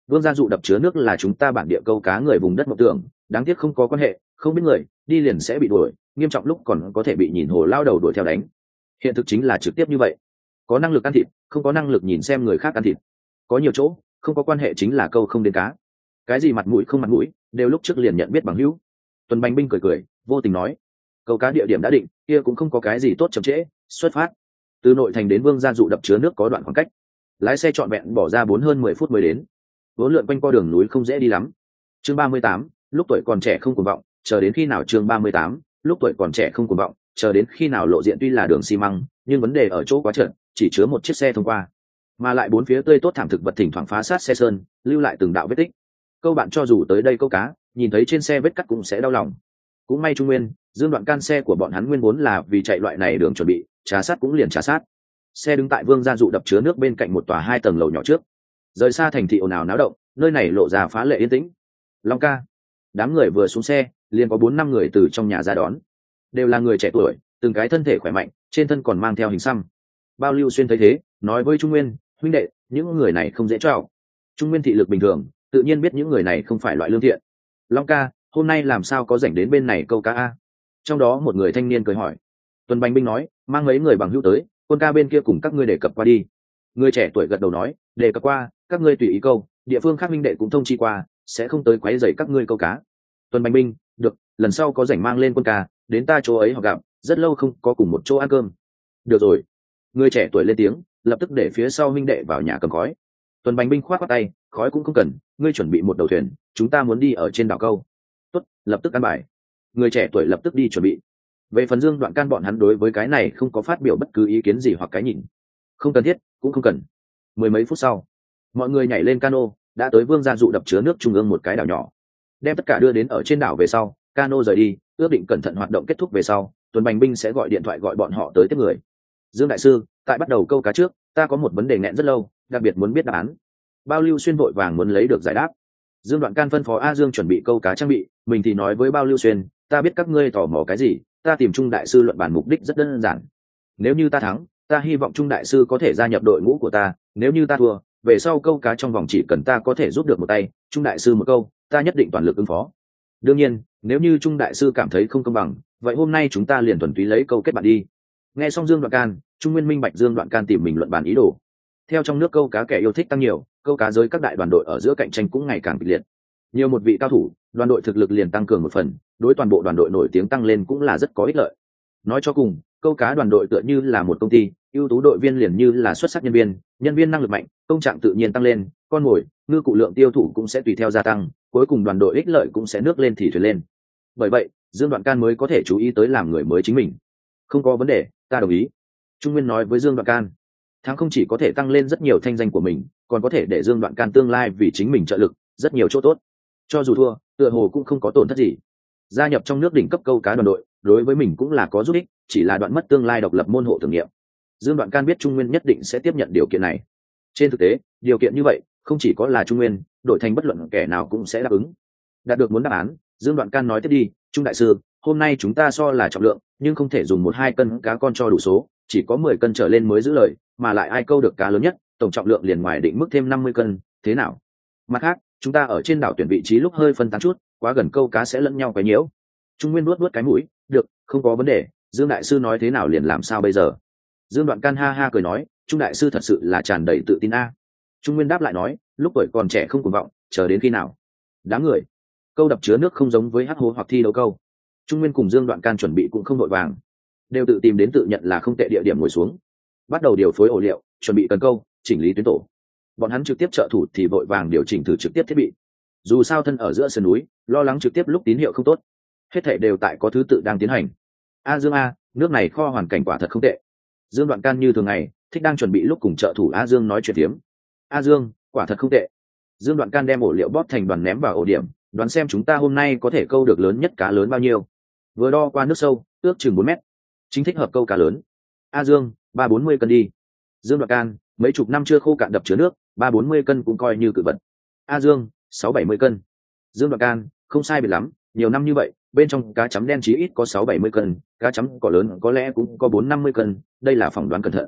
Vương gia dụ đập chứa nước là chúng ta bản địa câu cá người vùng đất mộng tưởng, đáng tiếc không có quan hệ, không biết người đi liền sẽ bị đuổi, nghiêm trọng lúc còn có thể bị nhìn hồ lao đầu đuổi theo đánh. Hiện thực chính là trực tiếp như vậy, có năng lực ăn thịt, không có năng lực nhìn xem người khác ăn thịt. Có nhiều chỗ không có quan hệ chính là câu không đến cá, cái gì mặt mũi không mặt mũi đều lúc trước liền nhận biết bằng hữu. Tuần Bành Binh cười cười vô tình nói, câu cá địa điểm đã định, kia cũng không có cái gì tốt chậm trễ, xuất phát. Từ nội thành đến Vương gia dụ đập chứa nước có đoạn khoảng cách, lái xe trọn vẹn bỏ ra 4 hơn 10 phút mới đến. Vốn lượn quanh co đường núi không dễ đi lắm. Chương 38, lúc tuổi còn trẻ không cuồng vọng, chờ đến khi nào. Chương 38, lúc tuổi còn trẻ không cuồng vọng, chờ đến khi nào. Lộ diện tuy là đường xi măng, nhưng vấn đề ở chỗ quá trơn, chỉ chứa một chiếc xe thông qua, mà lại bốn phía tươi tốt thảm thực vật thỉnh thoảng phá sát xe sơn, lưu lại từng đạo vết tích. Câu bạn cho dù tới đây câu cá, nhìn thấy trên xe vết cắt cũng sẽ đau lòng. Cũng may Trung Nguyên, Dương Đoạn can xe của bọn hắn nguyên vốn là vì chạy loại này đường chuẩn bị, trà sát cũng liền trà sát. Xe đứng tại Vương gia dụ đập chứa nước bên cạnh một tòa 2 tầng lầu nhỏ trước. Rời xa thành thị ồn ào náo động, nơi này lộ ra phá lệ yên tĩnh. Long ca, đám người vừa xuống xe, liền có 4-5 người từ trong nhà ra đón, đều là người trẻ tuổi, từng cái thân thể khỏe mạnh, trên thân còn mang theo hình xăm. Bao Lưu Xuyên thấy thế, nói với Trung Nguyên, huynh đệ, những người này không dễ chào. Trung Nguyên thị lực bình thường, tự nhiên biết những người này không phải loại lương thiện. Long ca, hôm nay làm sao có rảnh đến bên này câu cá a? Trong đó một người thanh niên cười hỏi. Tuần Bành Binh nói, mang mấy người bằng hữu tới, Quân ca bên kia cùng các ngươi đề cập qua đi. Người trẻ tuổi gật đầu nói, đề cập qua, các ngươi tùy ý câu, địa phương khác minh đệ cũng thông chi qua, sẽ không tới quấy rầy các ngươi câu cá. Tuần Bành Binh, được, lần sau có rảnh mang lên Quân ca, đến ta chỗ ấy họ gặp, rất lâu không có cùng một chỗ ăn cơm. Được rồi. Người trẻ tuổi lên tiếng, lập tức để phía sau minh đệ vào nhà cầm khói. Tuần Bành Binh khoát khoát tay, khói cũng không cần, ngươi chuẩn bị một đầu thuyền, chúng ta muốn đi ở trên đảo câu. Tốt, lập tức ăn bài. Người trẻ tuổi lập tức đi chuẩn bị. Về phần Dương Đoạn can bọn hắn đối với cái này không có phát biểu bất cứ ý kiến gì hoặc cái nhìn. Không cần thiết, cũng không cần. 10 mấy phút sau, mọi người nhảy lên cano, đã tới Vương gia dụ đập chứa nước trung ương một cái đảo nhỏ. Đem tất cả đưa đến ở trên đảo về sau, cano rời đi, ước định cẩn thận hoạt động kết thúc về sau, Tuần Bành Binh sẽ gọi điện thoại gọi bọn họ tới tiếp người. Dương đại sư, tại bắt đầu câu cá trước, ta có một vấn đề nghẹn rất lâu, đặc biệt muốn biết đáp án. Bao Lưu Xuyên vội vàng muốn lấy được giải đáp. Dương Đoạn can phân phó A Dương chuẩn bị câu cá trang bị, mình thì nói với Bao Lưu Xuyên, ta biết các ngươi tò mò cái gì, ta tìm Trung đại sư luận bàn mục đích rất đơn giản. Nếu như ta thắng, ta hy vọng Trung đại sư có thể gia nhập đội ngũ của ta, nếu như ta thua, về sau câu cá trong vòng chỉ cần ta có thể giúp được một tay, Trung đại sư một câu, ta nhất định toàn lực ứng phó. Đương nhiên, nếu như Trung đại sư cảm thấy không công bằng, vậy hôm nay chúng ta liền thuần túy lấy câu kết bạn đi. Nghe xong Dương Đoạn can, Trung Nguyên minh bạch Dương Đoạn can tìm mình luận bàn ý đồ. Theo trong nước câu cá kẻ yêu thích tăng nhiều, câu cá giới các đại đoàn đội ở giữa cạnh tranh cũng ngày càng kịch liệt. Nhiều một vị cao thủ, đoàn đội thực lực liền tăng cường một phần, đối toàn bộ đoàn đội nổi tiếng tăng lên cũng là rất có ích lợi. Nói cho cùng, câu cá đoàn đội tựa như là một công ty, ưu tú đội viên liền như là xuất sắc nhân viên năng lực mạnh, công trạng tự nhiên tăng lên, con mồi, ngư cụ lượng tiêu thụ cũng sẽ tùy theo gia tăng, cuối cùng đoàn đội ích lợi cũng sẽ nước lên thì thuyền lên. Bởi vậy, Dương Đoạn can mới có thể chú ý tới làm người mới chính mình. Không có vấn đề, ta đồng ý. Trung Nguyên nói với Dương Đoạn can. Thắng không chỉ có thể tăng lên rất nhiều thanh danh của mình, còn có thể để Dương Đoạn can tương lai vì chính mình trợ lực, rất nhiều chỗ tốt. Cho dù thua, tựa hồ cũng không có tổn thất gì. Gia nhập trong nước đỉnh cấp câu cá đoàn đội, đối với mình cũng là có giúp ích, chỉ là đoạn mất tương lai độc lập môn hộ thử nghiệm. Dương Đoạn can biết Trung Nguyên nhất định sẽ tiếp nhận điều kiện này. Trên thực tế, điều kiện như vậy, không chỉ có là Trung Nguyên, đổi thành bất luận kẻ nào cũng sẽ đáp ứng. Đạt được muốn đáp án, Dương Đoạn can nói tiếp đi, Trung đại sư, hôm nay chúng ta so là trọng lượng, nhưng không thể dùng 1-2 cân cá con cho đủ số, chỉ có 10 cân trở lên mới giữ lời, mà lại ai câu được cá lớn nhất, tổng trọng lượng liền ngoài định mức thêm 50 cân, thế nào? Mặt khác, chúng ta ở trên đảo tuyển vị trí lúc hơi phân tán chút, quá gần câu cá sẽ lẫn nhau quấy nhiễu. Trung Nguyên nuốt cái mũi, được, không có vấn đề, Dương đại sư nói thế nào liền làm sao bây giờ? Dương Đoạn can ha ha cười nói, Trung đại sư thật sự là tràn đầy tự tin a. Trung Nguyên đáp lại nói, lúc tuổi còn trẻ không cuồng vọng, chờ đến khi nào? Đám người, câu đập chứa nước không giống với hắc hố hoặc thi đấu câu. Trung Nguyên cùng Dương Đoạn can chuẩn bị cũng không vội vàng, đều tự tìm đến tự nhận là không tệ địa điểm ngồi xuống, bắt đầu điều phối ổ liệu, chuẩn bị cần câu, chỉnh lý tuyến tổ. Bọn hắn trực tiếp trợ thủ thì vội vàng điều chỉnh thử trực tiếp thiết bị. Dù sao thân ở giữa sườn núi, lo lắng trực tiếp lúc tín hiệu không tốt, hết thảy đều tại có thứ tự đang tiến hành. A Dương a, nước này kho hoàn cảnh quả thật không tệ. Dương Đoạn can như thường ngày, thích đang chuẩn bị lúc cùng trợ thủ A Dương nói chuyện tiếm. A Dương, quả thật không tệ. Dương Đoạn can đem ổ liệu bóp thành đoàn ném vào ổ điểm, đoán xem chúng ta hôm nay có thể câu được lớn nhất cá lớn bao nhiêu. Vừa đo qua nước sâu, ước chừng 4 mét, chính thích hợp câu cá lớn. A Dương, 3-40 cân đi. Dương Đoạn can, mấy chục năm chưa khô cạn đập chứa nước, 3-40 cân cũng coi như cự vật. A Dương, 6-70 cân. Dương Đoạn can, không sai biệt lắm, nhiều năm như vậy, bên trong cá chấm đen chí ít có 6-70 cân, cá chấm cỏ lớn có lẽ cũng có 4-50 cân, đây là phỏng đoán cẩn thận.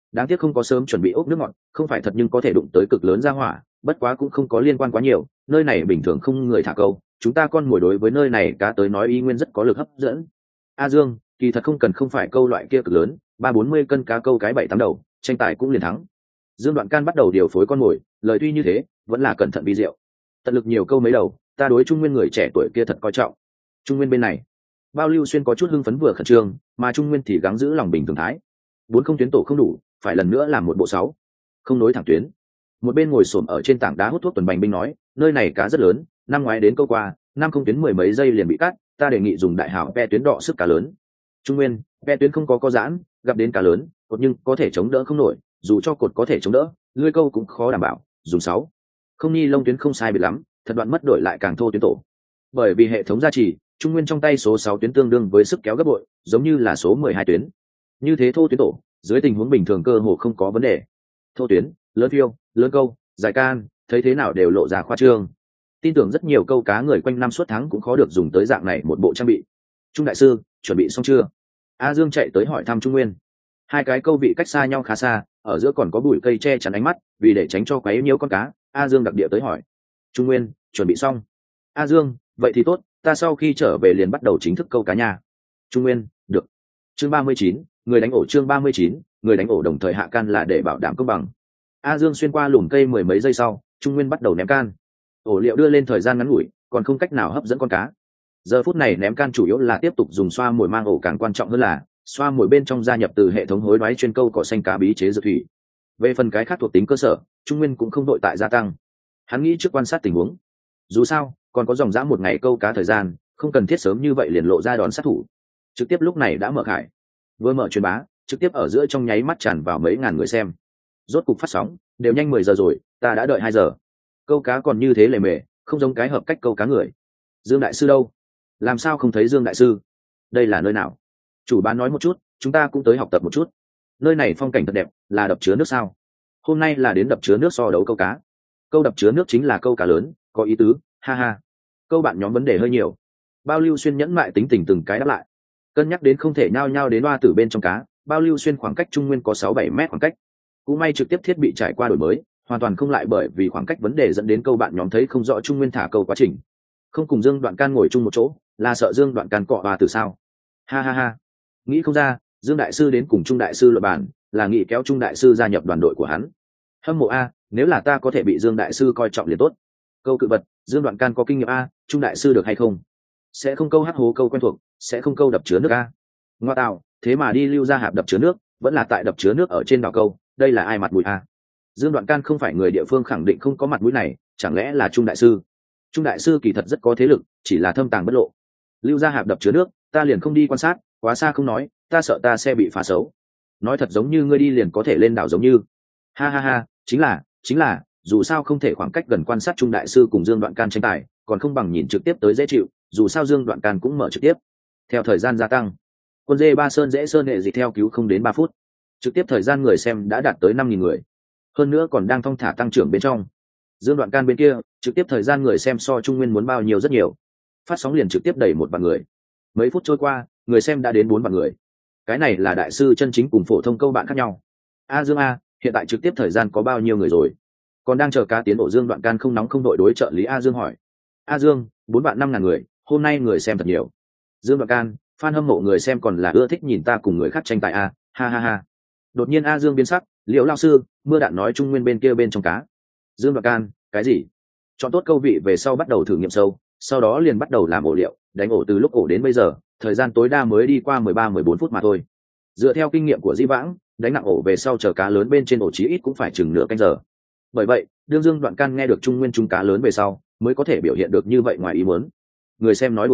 đáng tiếc không có sớm chuẩn bị ốc nước ngọt, không phải thật nhưng có thể đụng tới cực lớn ra hỏa, bất quá cũng không có liên quan quá nhiều, nơi này bình thường không người thả câu, chúng ta con mồi đối với nơi này cá tới nói y nguyên rất có lực hấp dẫn. A Dương, kỳ thật không cần không phải câu loại kia cực lớn, 30-40 cân cá câu cái 7-8 đầu, tranh tài cũng liền thắng. Dương Đoạn Can bắt đầu điều phối con mồi, lời tuy như thế, vẫn là cẩn thận vi diệu. Tận lực nhiều câu mấy đầu, ta đối Trung Nguyên người trẻ tuổi kia thật coi trọng. Trung Nguyên bên này, Bao Lưu Xuyên có chút hưng phấn vừa khẩn trương, mà Trung Nguyên thì gắng giữ lòng bình thường thái. 40 tuyến tổ không đủ, phải lần nữa làm một bộ 6, không nối thẳng tuyến. Một bên ngồi xổm ở trên tảng đá hút thuốc Tuần Bành binh nói, nơi này cá rất lớn, năm ngoái đến câu qua, năm không tuyến 10 mấy giây liền bị cắt, ta đề nghị dùng đại hảo ve tuyến đọ sức cá lớn. Trung Nguyên, ve tuyến không có giãn, gặp đến cá lớn, cột nhưng có thể chống đỡ không nổi, dù cho cột có thể chống đỡ, lưới câu cũng khó đảm bảo, dùng 6. Không ni lông tuyến không sai biệt lắm, thật đoạn mất đổi lại càng thô tuyến tổ. Bởi vì hệ thống gia trì, Trung Nguyên trong tay số 6 tuyến tương đương với sức kéo gấp bội, giống như là số 12 tuyến. Như thế thô tuyến tổ, dưới tình huống bình thường cơ hồ không có vấn đề. Thô tuyến, lớn phiêu, lớn câu, dài can, thấy thế nào đều lộ ra khoa trương. Tin tưởng rất nhiều câu cá người quanh năm suốt tháng cũng khó được dùng tới dạng này một bộ trang bị. Trung đại sư, chuẩn bị xong chưa? A Dương chạy tới hỏi thăm Trung Nguyên. Hai cái câu vị cách xa nhau khá xa, ở giữa còn có bụi cây che chắn ánh mắt, vì để tránh cho quấy nhiễu con cá, A Dương đặc địa tới hỏi. Trung Nguyên, chuẩn bị xong. A Dương, vậy thì tốt, ta sau khi trở về liền bắt đầu chính thức câu cá nhà. Trung Nguyên, được. Chương 39, người đánh ổ. Chương 39, người đánh ổ đồng thời hạ can là để bảo đảm công bằng. A Dương xuyên qua lùm cây 10 mấy giây sau, Trung Nguyên bắt đầu ném can. Ổ liệu đưa lên thời gian ngắn ngủi, còn không cách nào hấp dẫn con cá. Giờ phút này ném can chủ yếu là tiếp tục dùng xoa mồi mang ổ, càng quan trọng hơn là xoa mồi bên trong gia nhập từ hệ thống hối đoái chuyên câu cỏ xanh cá bí chế dược thủy. Về phần cái khác thuộc tính cơ sở, Trung Nguyên cũng không đội tại gia tăng. Hắn nghĩ trước quan sát tình huống. Dù sao, còn có dòng dã một ngày câu cá thời gian, không cần thiết sớm như vậy liền lộ ra đón sát thủ. Trực tiếp lúc này đã mở khải, vừa mở truyền bá, trực tiếp ở giữa trong nháy mắt tràn vào mấy ngàn người xem. Rốt cục phát sóng, đều nhanh 10 giờ rồi, ta đã đợi 2 giờ. Câu cá còn như thế lề mề, không giống cái hợp cách câu cá người. Dương đại sư đâu? Làm sao không thấy Dương đại sư? Đây là nơi nào? Chủ bán nói một chút, chúng ta cũng tới học tập một chút. Nơi này phong cảnh thật đẹp, là đập chứa nước sao? Hôm nay là đến đập chứa nước so đấu câu cá. Câu đập chứa nước chính là câu cá lớn, có ý tứ, ha ha. Câu bạn nhóm vấn đề hơi nhiều. Bao Lưu Xuyên nhẫn mại tính tình từng cái đáp lại. Cân nhắc đến không thể nhao nhao đến oa tử bên trong cá, Bao Lưu Xuyên khoảng cách Trung Nguyên có 6-7 mét khoảng cách. Cũng may trực tiếp thiết bị trải qua đổi mới, hoàn toàn không lại bởi vì khoảng cách vấn đề dẫn đến câu bạn nhóm thấy không rõ Trung Nguyên thả câu quá trình. Không cùng Dương Đoạn Can ngồi chung một chỗ, là sợ Dương Đoạn Can cọ oa tử sao? Ha ha ha. Nghĩ không ra, Dương đại sư đến cùng Trung đại sư luận bàn, là nghĩ kéo Trung đại sư gia nhập đoàn đội của hắn. Hâm mộ a, nếu là ta có thể bị Dương đại sư coi trọng liền tốt. Câu cự vật, Dương Đoạn Can có kinh nghiệm a, Trung đại sư được hay không? Sẽ không câu hắc hố câu quen thuộc, sẽ không câu đập chứa nước a. Ngoa tạo, thế mà đi lưu ra hạp đập chứa nước, vẫn là tại đập chứa nước ở trên đảo câu, đây là ai mặt mũi a? Dương Đoạn Can không phải người địa phương, khẳng định không có mặt mũi này, chẳng lẽ là Trung đại sư? Trung đại sư kỳ thật rất có thế lực, chỉ là thâm tàng bất lộ. Lưu ra hạp đập chứa nước, ta liền không đi quan sát, quá xa không nói, ta sợ ta sẽ bị phá xấu. Nói thật giống như ngươi đi liền có thể lên đảo giống như. Ha ha ha, chính là, dù sao không thể khoảng cách gần quan sát Trung đại sư cùng Dương Đoạn Can tranh tài, còn không bằng nhìn trực tiếp tới dễ chịu, dù sao Dương Đoạn Can cũng mở trực tiếp. Theo thời gian gia tăng, quân dê Ba Sơn dễ sơn hệ gì theo cứu không đến 3 phút. Trực tiếp thời gian người xem đã đạt tới 5.000 người. Hơn nữa còn đang thong thả tăng trưởng bên trong. Dương Đoạn Can bên kia, trực tiếp thời gian người xem so Trung Nguyên muốn bao nhiêu rất nhiều. Phát sóng liền trực tiếp đẩy 1 vạn người. Mấy phút trôi qua, người xem đã đến 4 vạn người. Cái này là đại sư chân chính cùng phổ thông câu bạn khác nhau. A Dương a, hiện tại trực tiếp thời gian có bao nhiêu người rồi? Còn đang chờ cá tiến ổ. Dương Đoạn Can không nóng không đội đối trợ lý A Dương hỏi. A Dương, 4 vạn 5 ngàn người, hôm nay người xem thật nhiều. Dương Đoạn Can, fan hâm mộ người xem còn là ưa thích nhìn ta cùng người khác tranh tài a, ha ha ha. Đột nhiên A Dương biến sắc, Liễu lão sư, mưa đạn nói Trung Nguyên bên kia bên trong cá. Dương Đoạn Can, cái gì? Chọn tốt câu vị về sau bắt đầu thử nghiệm sâu, sau đó liền bắt đầu làm ổ liệu, đánh ổ từ lúc ổ đến bây giờ, thời gian tối đa mới đi qua 13-14 phút mà thôi. Dựa theo kinh nghiệm của Di Vãng, đánh nặng ổ về sau chờ cá lớn bên trên ổ chí ít cũng phải chừng nửa canh giờ. Bởi vậy, đương Dương Đoạn Can nghe được Trung Nguyên trung cá lớn về sau, mới có thể biểu hiện được như vậy ngoài ý muốn. Người xem nói đùa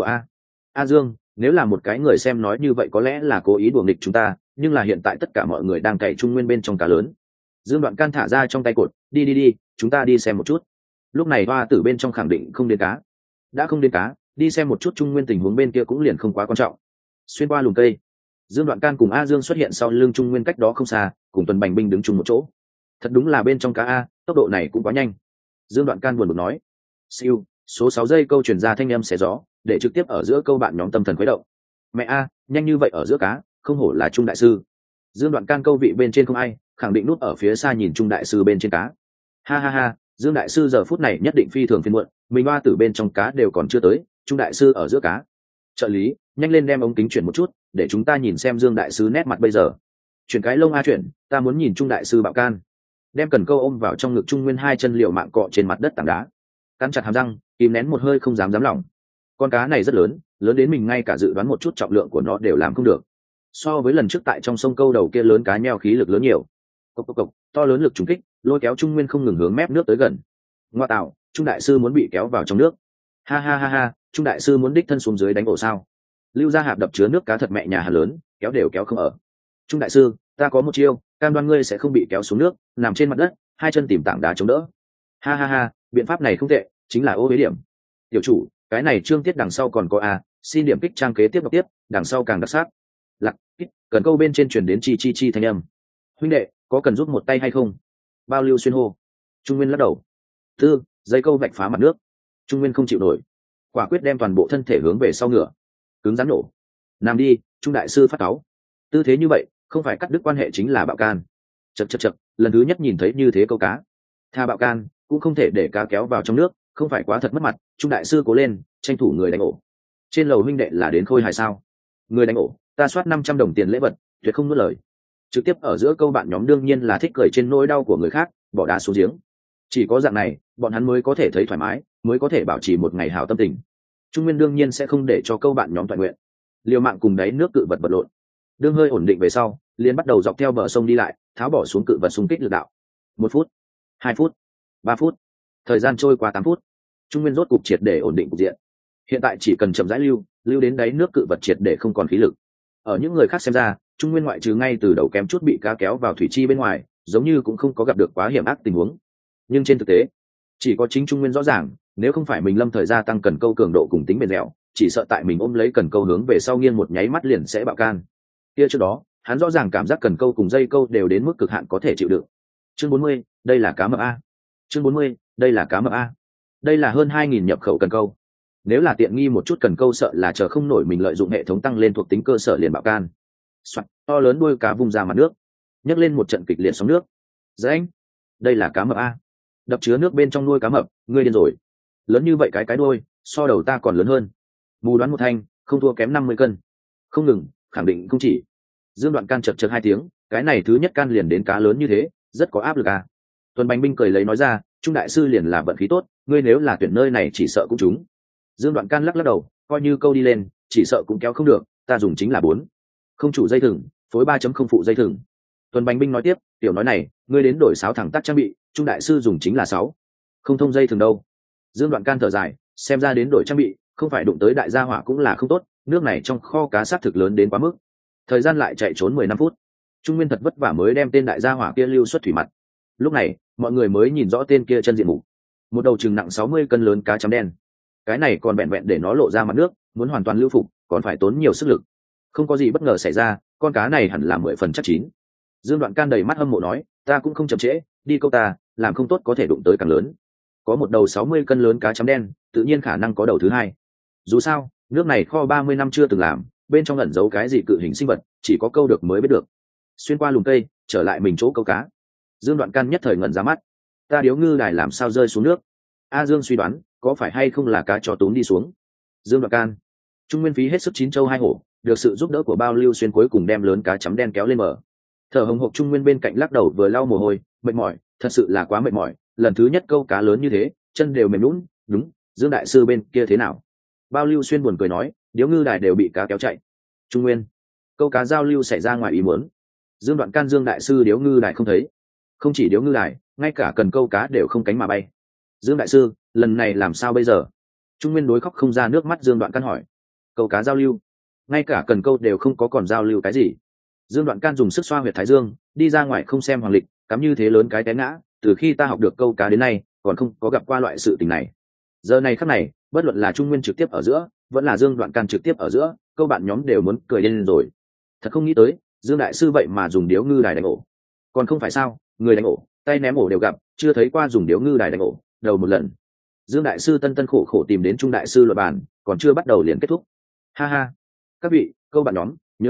A Dương, nếu là một cái người xem nói như vậy có lẽ là cố ý đùa nghịch chúng ta, nhưng là hiện tại tất cả mọi người đang cày Trung Nguyên bên trong cá lớn. Dương Đoạn Can thả ra trong tay cột, đi, chúng ta đi xem một chút. Lúc này hoa tử bên trong khẳng định không đến cá. Đã không đến cá, đi xem một chút Trung Nguyên tình huống bên kia cũng liền không quá quan trọng. Xuyên qua lùm cây, Dương Đoạn Can cùng A Dương xuất hiện sau lưng Trung Nguyên cách đó không xa, cùng Tuần Bành binh đứng chung một chỗ. Thật đúng là bên trong cá a, tốc độ này cũng quá nhanh. Dương Đoạn Can buồn bực nói. Siêu, số 6 giây câu truyền ra thanh âm xé gió, để trực tiếp ở giữa câu bạn nhóm tâm thần khuấy động. Mẹ a, nhanh như vậy ở giữa cá, không hổ là Trung đại sư. Dương Đoạn Can câu vị bên trên không ai, khẳng định núp ở phía xa nhìn Trung đại sư bên trên cá. Ha ha ha, Dương đại sư giờ phút này nhất định phi thường phiền muộn, mình hoa tử bên trong cá đều còn chưa tới, Trung đại sư ở giữa cá. Trợ lý, nhanh lên đem ống kính chuyển một chút, để chúng ta nhìn xem Dương đại sư nét mặt bây giờ. Chuyển cái lông a chuyển, ta muốn nhìn Trung đại sư bạo can. Đem cần câu ôm vào trong ngực Trung Nguyên, hai chân liều mạng cọ trên mặt đất tảng đá, cắn chặt hàm răng, kìm nén một hơi không dám lỏng. Con cá này rất lớn, lớn đến mình ngay cả dự đoán một chút trọng lượng của nó đều làm không được. So với lần trước tại trong sông câu đầu kia lớn cá nheo khí lực lớn nhiều. Cộc cộc cộc, to lớn lực trùng kích lôi kéo Trung Nguyên không ngừng hướng mép nước tới gần. Ngoa tạo, Trung đại sư muốn bị kéo vào trong nước. Ha ha ha ha, Trung đại sư muốn đích thân xuống dưới đánh ổ sao? Lưu Gia Hạp đập chứa nước cá thật mẹ nhà hà lớn, kéo đều kéo không ở. Trung đại sư, ta có một chiêu, cam đoan ngươi sẽ không bị kéo xuống nước, nằm trên mặt đất, hai chân tìm tảng đá chống đỡ. Ha ha ha, biện pháp này không tệ, chính là ô huế điểm. Tiểu chủ, cái này chương tiết đằng sau còn có xin điểm kích trang kế tiếp đọc tiếp, đằng sau càng đặc sắc. Lạc kích, cần câu bên trên truyền đến chi chi chi thanh âm. Huynh đệ, có cần giúp một tay hay không? Bao Lưu xuyên hô. Trung Nguyên lắc đầu. Tư, dây câu vạch phá mặt nước. Trung Nguyên không chịu nổi, quả quyết đem toàn bộ thân thể hướng về sau ngửa, cứng rắn nổ. Nằm đi, Trung đại sư phát cáu. Tư thế như vậy, không phải cắt đứt quan hệ chính là bạo can. Chậc chậc chậc, lần thứ nhất nhìn thấy như thế câu cá. Tha bạo can, cũng không thể để cá kéo vào trong nước, không phải quá thật mất mặt. Trung đại sư cố lên, tranh thủ người đánh ổ. Trên lầu huynh đệ là đến khôi hài sao? Người đánh ổ, ta soát 500 đồng tiền lễ vật, tuyệt không nuốt lời. Trực tiếp ở giữa câu bạn nhóm đương nhiên là thích cười trên nỗi đau của người khác, bỏ đá xuống giếng. Chỉ có dạng này, bọn hắn mới có thể thấy thoải mái, mới có thể bảo trì một ngày hảo tâm tình. Trung Nguyên đương nhiên sẽ không để cho câu bạn nhóm toàn nguyện, liều mạng cùng đáy nước cự vật vật lộn. Đương hơi ổn định về sau, liền bắt đầu dọc theo bờ sông đi lại, tháo bỏ xuống cự vật xung kích lực đạo. 1 phút, 2 phút, 3 phút, thời gian trôi qua 8 phút. Trung Nguyên rốt cục triệt để ổn định cục diện. Hiện tại chỉ cần chậm rãi lưu đến đáy nước cự vật triệt để không còn khí lực. Ở những người khác xem ra, Trung Nguyên ngoại trừ ngay từ đầu kém chút bị cá kéo vào thủy chi bên ngoài, giống như cũng không có gặp được quá hiểm ác tình huống. Nhưng trên thực tế, chỉ có chính Trung Nguyên rõ ràng, nếu không phải mình lâm thời gia tăng cần câu cường độ cùng tính bền dẻo, chỉ sợ tại mình ôm lấy cần câu hướng về sau nghiêng một nháy mắt liền sẽ bạo can. Kia trước đó, hắn rõ ràng cảm giác cần câu cùng dây câu đều đến mức cực hạn có thể chịu đựng. Chương 40, đây là cá mập a. Chương 40, đây là cá mập a. Đây là hơn 2000 nhập khẩu cần câu. Nếu là tiện nghi một chút cần câu sợ là chờ không nổi mình lợi dụng hệ thống tăng lên thuộc tính cơ sở liền bạo can. Soạt, to lớn đuôi cá vung ra mặt nước, nhấc lên một trận kịch liệt sóng nước. Anh, đây là cá mập a. Đập chứa nước bên trong nuôi cá mập, ngươi điên rồi. Lớn như vậy cái đuôi, so đầu ta còn lớn hơn. Mù đoán một thanh, không thua kém 50 cân. Không ngừng, khẳng định không chỉ. Dương Đoạn Can chật chật 2 tiếng, cái này thứ nhất can liền đến cá lớn như thế, rất có áp lực à. Tuần Bánh Binh cười lấy nói ra, Trung đại sư liền là vận khí tốt, ngươi nếu là tuyển nơi này chỉ sợ cũng trúng. Dương Đoạn Can lắc lắc đầu, coi như câu đi lên, chỉ sợ cũng kéo không được, ta dùng chính là 4. Không chủ dây thừng, phối 3.0 phụ dây thừng. Tuần Bánh Binh nói tiếp, tiểu nói này, ngươi đến đổi 6 thẳng tắc trang bị, Trung đại sư dùng chính là 6. Không thông dây thừng đâu. Dương Đoạn Can thở dài, xem ra đến đổi trang bị, không phải đụng tới đại gia hỏa cũng là không tốt, nước này trong kho cá xác thực lớn đến quá mức. Thời gian lại chạy trốn 15 phút. Trung Nguyên thật vất vả mới đem tên đại gia hỏa kia lưu xuất thủy mặt. Lúc này, mọi người mới nhìn rõ tên kia chân diện mục. Một đầu chừng nặng 60 cân lớn cá chấm đen. Cái này còn vẹn vẹn để nó lộ ra mặt nước, muốn hoàn toàn lưu phục, còn phải tốn nhiều sức lực. Không có gì bất ngờ xảy ra, con cá này hẳn là 10 phần chắc chín. Dương Đoạn Can đầy mắt hâm mộ nói, ta cũng không chậm trễ, đi câu ta, làm không tốt có thể đụng tới càng lớn. Có một đầu 60 cân lớn cá chấm đen, tự nhiên khả năng có đầu thứ hai. Dù sao, nước này kho 30 năm chưa từng làm, bên trong ẩn giấu cái gì cự hình sinh vật, chỉ có câu được mới biết được. Xuyên qua lùm cây, trở lại mình chỗ câu cá. Dương Đoạn Can nhất thời ngẩn ra mắt. Ta điếu ngư đài làm sao rơi xuống nước? A Dương suy đoán, có phải hay không là cá chó túm đi xuống? Dương Đoạn Can, Trung Nguyên phí hết sức 9 châu 2 hổ, được sự giúp đỡ của Bao Lưu Xuyên cuối cùng đem lớn cá chấm đen kéo lên bờ. Thở hồng hộc Trung Nguyên bên cạnh lắc đầu vừa lau mồ hôi, mệt mỏi, thật sự là quá mệt mỏi, lần thứ nhất câu cá lớn như thế, chân đều mềm nhũn. Đúng, Dương đại sư bên kia thế nào? Bao Lưu Xuyên buồn cười nói, điếu ngư đài đều bị cá kéo chạy. Trung Nguyên, câu cá giao lưu xảy ra ngoài ý muốn. Dương Đoạn Can, Dương đại sư điếu ngư đài không thấy. Không chỉ điếu ngư đài, ngay cả cần câu cá đều không cánh mà bay. Dương đại sư, lần này làm sao bây giờ? Trung Nguyên đối khóc không ra nước mắt. Dương Đoạn Can hỏi, câu cá giao lưu, ngay cả cần câu đều không có, còn giao lưu cái gì? Dương Đoạn Can dùng sức xoa huyệt thái dương, đi ra ngoài không xem hoàng lịch, cắm như thế lớn cái té ngã, từ khi ta học được câu cá đến nay còn không có gặp qua loại sự tình này. Giờ này khắc này, bất luận là Trung Nguyên trực tiếp ở giữa, vẫn là Dương Đoạn Can trực tiếp ở giữa, câu bạn nhóm đều muốn cười lên rồi. Thật không nghĩ tới, Dương đại sư vậy mà dùng điếu ngư đài đánh ổ. Còn không phải sao, người đánh ổ, tay ném ổ đều gặp, chưa thấy qua dùng điếu ngư đài đánh ổ, đầu một lần. Dương đại sư tân tân khổ khổ tìm đến Trung đại sư luận bàn, còn chưa bắt đầu liền kết thúc. Ha ha, các vị câu bạn nhóm, nhớ kỹ,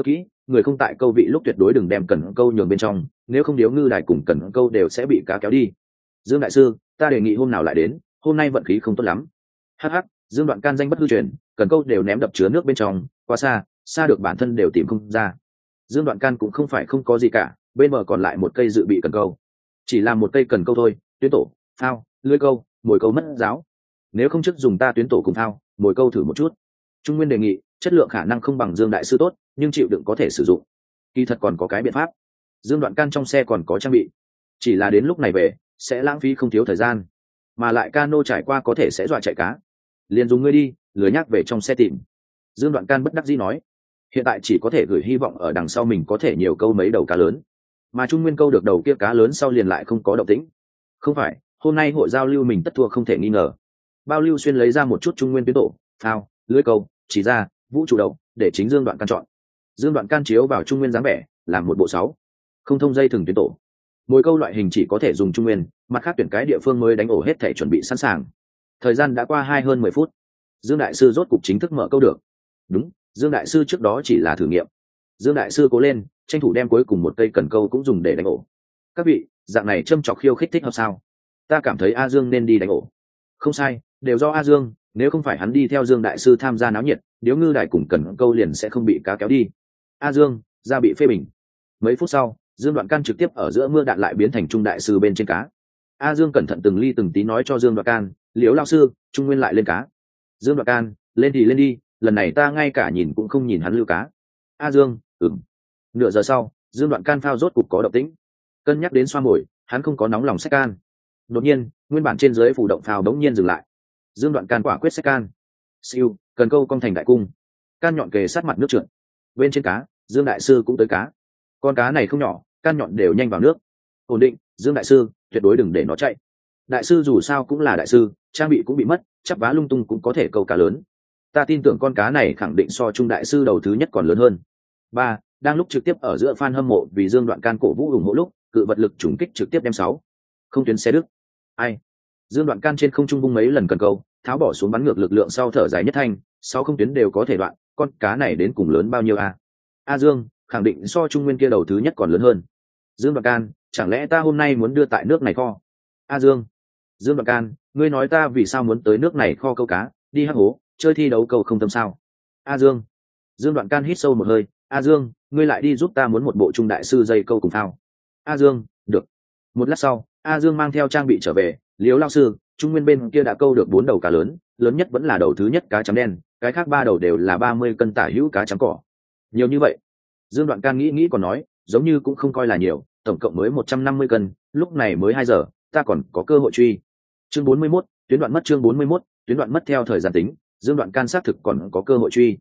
người không tại câu vị lúc tuyệt đối đừng đem cần câu nhường bên trong, nếu không điếu ngư đài cùng cần câu đều sẽ bị cá kéo đi. Dương đại sư, ta đề nghị hôm nào lại đến, hôm nay vận khí không tốt lắm. Hắc hắc, Dương Đoạn Can danh bất hư truyền, cần câu đều ném đập chứa nước bên trong, quá xa, xa được bản thân đều tìm không ra. Dương Đoạn Can cũng không phải không có gì cả, bên bờ còn lại một cây dự bị cần câu, chỉ là một cây cần câu thôi, tuyến tổ, phao, lưới câu, mồi câu mất giáo. Nếu không trước dùng ta tuyến tổ cùng phao, mồi câu thử một chút. Trung Nguyên đề nghị, chất lượng khả năng không bằng Dương đại sư tốt, nhưng chịu đựng có thể sử dụng. Kỳ thật còn có cái biện pháp. Dương Đoạn Can trong xe còn có trang bị, chỉ là đến lúc này về sẽ lãng phí không thiếu thời gian, mà lại cano trải qua có thể sẽ dọa chạy cá. Liền dùng ngươi đi, lười nhắc về trong xe tìm. Dương Đoạn Can bất đắc dĩ nói, hiện tại chỉ có thể gửi hy vọng ở đằng sau mình có thể nhiều câu mấy đầu cá lớn, mà Trung Nguyên câu được đầu kia cá lớn sau liền lại không có động tĩnh. Không phải, hôm nay hội giao lưu mình tất thua không thể nghi ngờ. Bao Lưu Xuyên lấy ra một chút Trung Nguyên tuyến tổ, phao, lưới câu, chỉ ra vũ chủ đầu để chính Dương Đoạn Can chọn. Dương Đoạn Can chiếu vào Trung Nguyên dáng vẻ, làm một bộ 6 không thông dây thừng tuyến tổ. Mỗi câu loại hình chỉ có thể dùng Trung Nguyên, mặt khác tuyển cái địa phương mới đánh ổ hết thể chuẩn bị sẵn sàng. Thời gian đã qua hơn 10 phút, Dương đại sư rốt cục chính thức mở câu được. Đúng, Dương đại sư trước đó chỉ là thử nghiệm. Dương đại sư cố lên, tranh thủ đem cuối cùng một cây cần câu cũng dùng để đánh ổ. Các vị, dạng này châm chọc khiêu khích thích hợp sao? Ta cảm thấy A Dương nên đi đánh ổ. Không sai, đều do A Dương, nếu không phải hắn đi theo Dương đại sư tham gia náo nhiệt, điếu ngư đại cùng cần câu liền sẽ không bị cá kéo đi. A Dương ra bị phê bình. Mấy phút sau, Dương Đoạn Can trực tiếp ở giữa mưa đạn lại biến thành Trung đại sư bên trên cá. A Dương cẩn thận từng ly từng tí nói cho Dương Đoạn Can, Liễu lão sư, Trung Nguyên lại lên cá. Dương Đoạn Can, lên thì lên đi, lần này ta ngay cả nhìn cũng không nhìn hắn lưu cá. A Dương, ừm. Nửa giờ sau, Dương Đoạn Can phao rốt cục có động tĩnh. Cân nhắc đến xoa mồi, hắn không có nóng lòng xách can. Đột nhiên, nguyên bản trên dưới phủ động phao đống nhiên dừng lại. Dương Đoạn Can quả quyết xách can. Siêu, cần câu cong thành đại cung. Can nhọn kề sát mặt nước trượt. Bên trên cá, Dương đại sư cũng tới cá. Con cá này không nhỏ, can nhọn đều nhanh vào nước. Ổn định, Dương đại sư, tuyệt đối đừng để nó chạy. Đại sư dù sao cũng là đại sư, trang bị cũng bị mất, chắp vá lung tung cũng có thể câu cá lớn. Ta tin tưởng con cá này khẳng định so Trung đại sư đầu thứ nhất còn lớn hơn. Ba, đang lúc trực tiếp ở giữa fan hâm mộ vì Dương Đoạn Can cổ vũ ủng hộ lúc, cự vật lực trùng kích trực tiếp đem 6 không tuyến xe đứt. Ai? Dương Đoạn Can trên không trung vung mấy lần cần câu, tháo bỏ xuống bắn ngược lực lượng sau thở dài nhất thanh, 6 không tuyến đều có thể đoạn, con cá này đến cùng lớn bao nhiêu a? A Dương, khẳng định so Trung Nguyên kia đầu thứ nhất còn lớn hơn. Dương Đoạn Can, chẳng lẽ ta hôm nay muốn đưa tại nước này kho? A Dương Đoạn Can, ngươi nói ta vì sao muốn tới nước này kho câu cá, đi hắc hố, chơi thi đấu câu không tâm sao? A Dương Đoạn Can hít sâu một hơi, A Dương, ngươi lại đi giúp ta muốn một bộ Trung đại sư dây câu cùng phao. A Dương, được. Một lát sau, A Dương mang theo trang bị trở về, Liễu lão sư, Trung Nguyên bên kia đã câu được 4 đầu cá lớn, lớn nhất vẫn là đầu thứ nhất cá chấm đen, cái khác 3 đầu đều là 30 cân tả hữu cá chấm cỏ. Nhiều như vậy. Dương Đoạn Can nghĩ còn nói, giống như cũng không coi là nhiều, tổng cộng mới 150 cân, lúc này mới 2 giờ, ta còn có cơ hội truy. Chương 41, tuyến đoạn mất. Chương 41, tuyến đoạn mất. Theo thời gian tính, Dương Đoạn Can xác thực còn có cơ hội truy.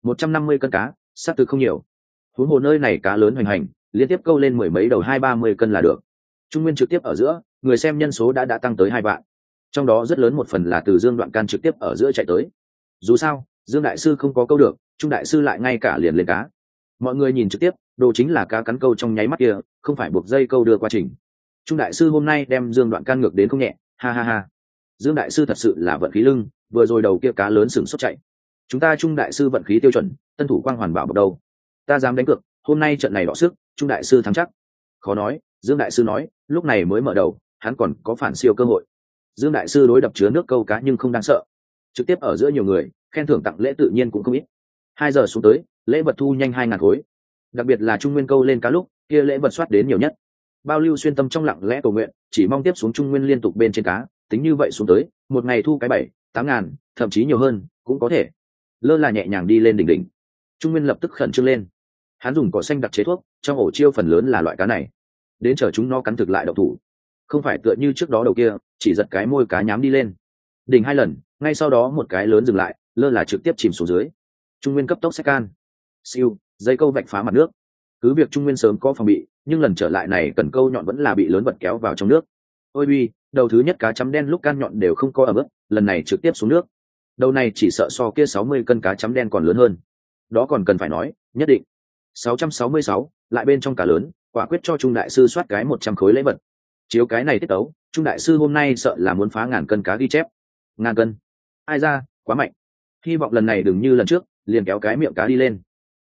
150 cân cá, xác thực không nhiều. Huống hồ nơi này cá lớn hoành hành, liên tiếp câu lên mười mấy đầu 2-30 cân là được. Trung Nguyên trực tiếp ở giữa, người xem nhân số đã tăng tới 2 vạn. Trong đó rất lớn một phần là từ Dương Đoạn Can trực tiếp ở giữa chạy tới. Dù sao, Dương đại sư không có câu được, Trung đại sư lại ngay cả liền lên cá. Mọi người nhìn trực tiếp, đồ chính là cá cắn câu trong nháy mắt kia, không phải buộc dây câu đưa quá trình. Trung đại sư hôm nay đem Dương Đoạn Can ngược đến không nhẹ, ha ha ha. Dương đại sư thật sự là vận khí lưng, vừa rồi đầu kia cá lớn sừng sốt chạy. Chúng ta Trung đại sư vận khí tiêu chuẩn, tân thủ quang hoàn bảo bọc đầu. Ta dám đánh cược, hôm nay trận này đọ sức, Trung đại sư thắng chắc. Khó nói, Dương đại sư nói, lúc này mới mở đầu, hắn còn có phản siêu cơ hội. Dương đại sư đối đập chứa nước câu cá nhưng không đáng sợ. Trực tiếp ở giữa nhiều người, khen thưởng tặng lễ tự nhiên cũng không ít. 2 giờ xuống tới, lễ vật thu nhanh 2.000 khối. Đặc biệt là Trung Nguyên câu lên cá lúc, kia lễ vật soát đến nhiều nhất. Bao Lưu Xuyên tâm trong lặng lẽ cầu nguyện, chỉ mong tiếp xuống Trung Nguyên liên tục bên trên cá, tính như vậy xuống tới, một ngày thu cái 7-8 ngàn, thậm chí nhiều hơn, cũng có thể. Lơ là nhẹ nhàng đi lên đỉnh đỉnh. Trung Nguyên lập tức khẩn trương lên. Hắn dùng cỏ xanh đặc chế thuốc, trong ổ chiêu phần lớn là loại cá này. Đến chờ chúng nó cắn thực lại độc thủ. Không phải tựa như trước đó đầu kia, chỉ giật cái môi cá nhám đi lên. Đỉnh 2 lần, ngay sau đó một cái lớn dừng lại, lơ là trực tiếp chìm xuống dưới. Trung Nguyên cấp tốc xách can. Siêu, dây câu vạch phá mặt nước. Cứ việc Trung Nguyên sớm có phòng bị, nhưng lần trở lại này cần câu nhọn vẫn là bị lớn vật kéo vào trong nước. Ôi bi, đầu thứ nhất cá chấm đen lúc can nhọn đều không có ở mức, lần này trực tiếp xuống nước. Đầu này chỉ sợ so kia 60 cân cá chấm đen còn lớn hơn. Đó còn cần phải nói, nhất định. 666, lại bên trong cá lớn, quả quyết cho Trung đại sư soát cái 100 khối lễ vật. Chiếu cái này tiết tấu, Trung đại sư hôm nay sợ là muốn phá 1000 cân cá ghi chép. 1000 cân. Ai ra, quá mạnh. Hy vọng lần này đừng như lần trước, liền kéo cái miệng cá đi lên.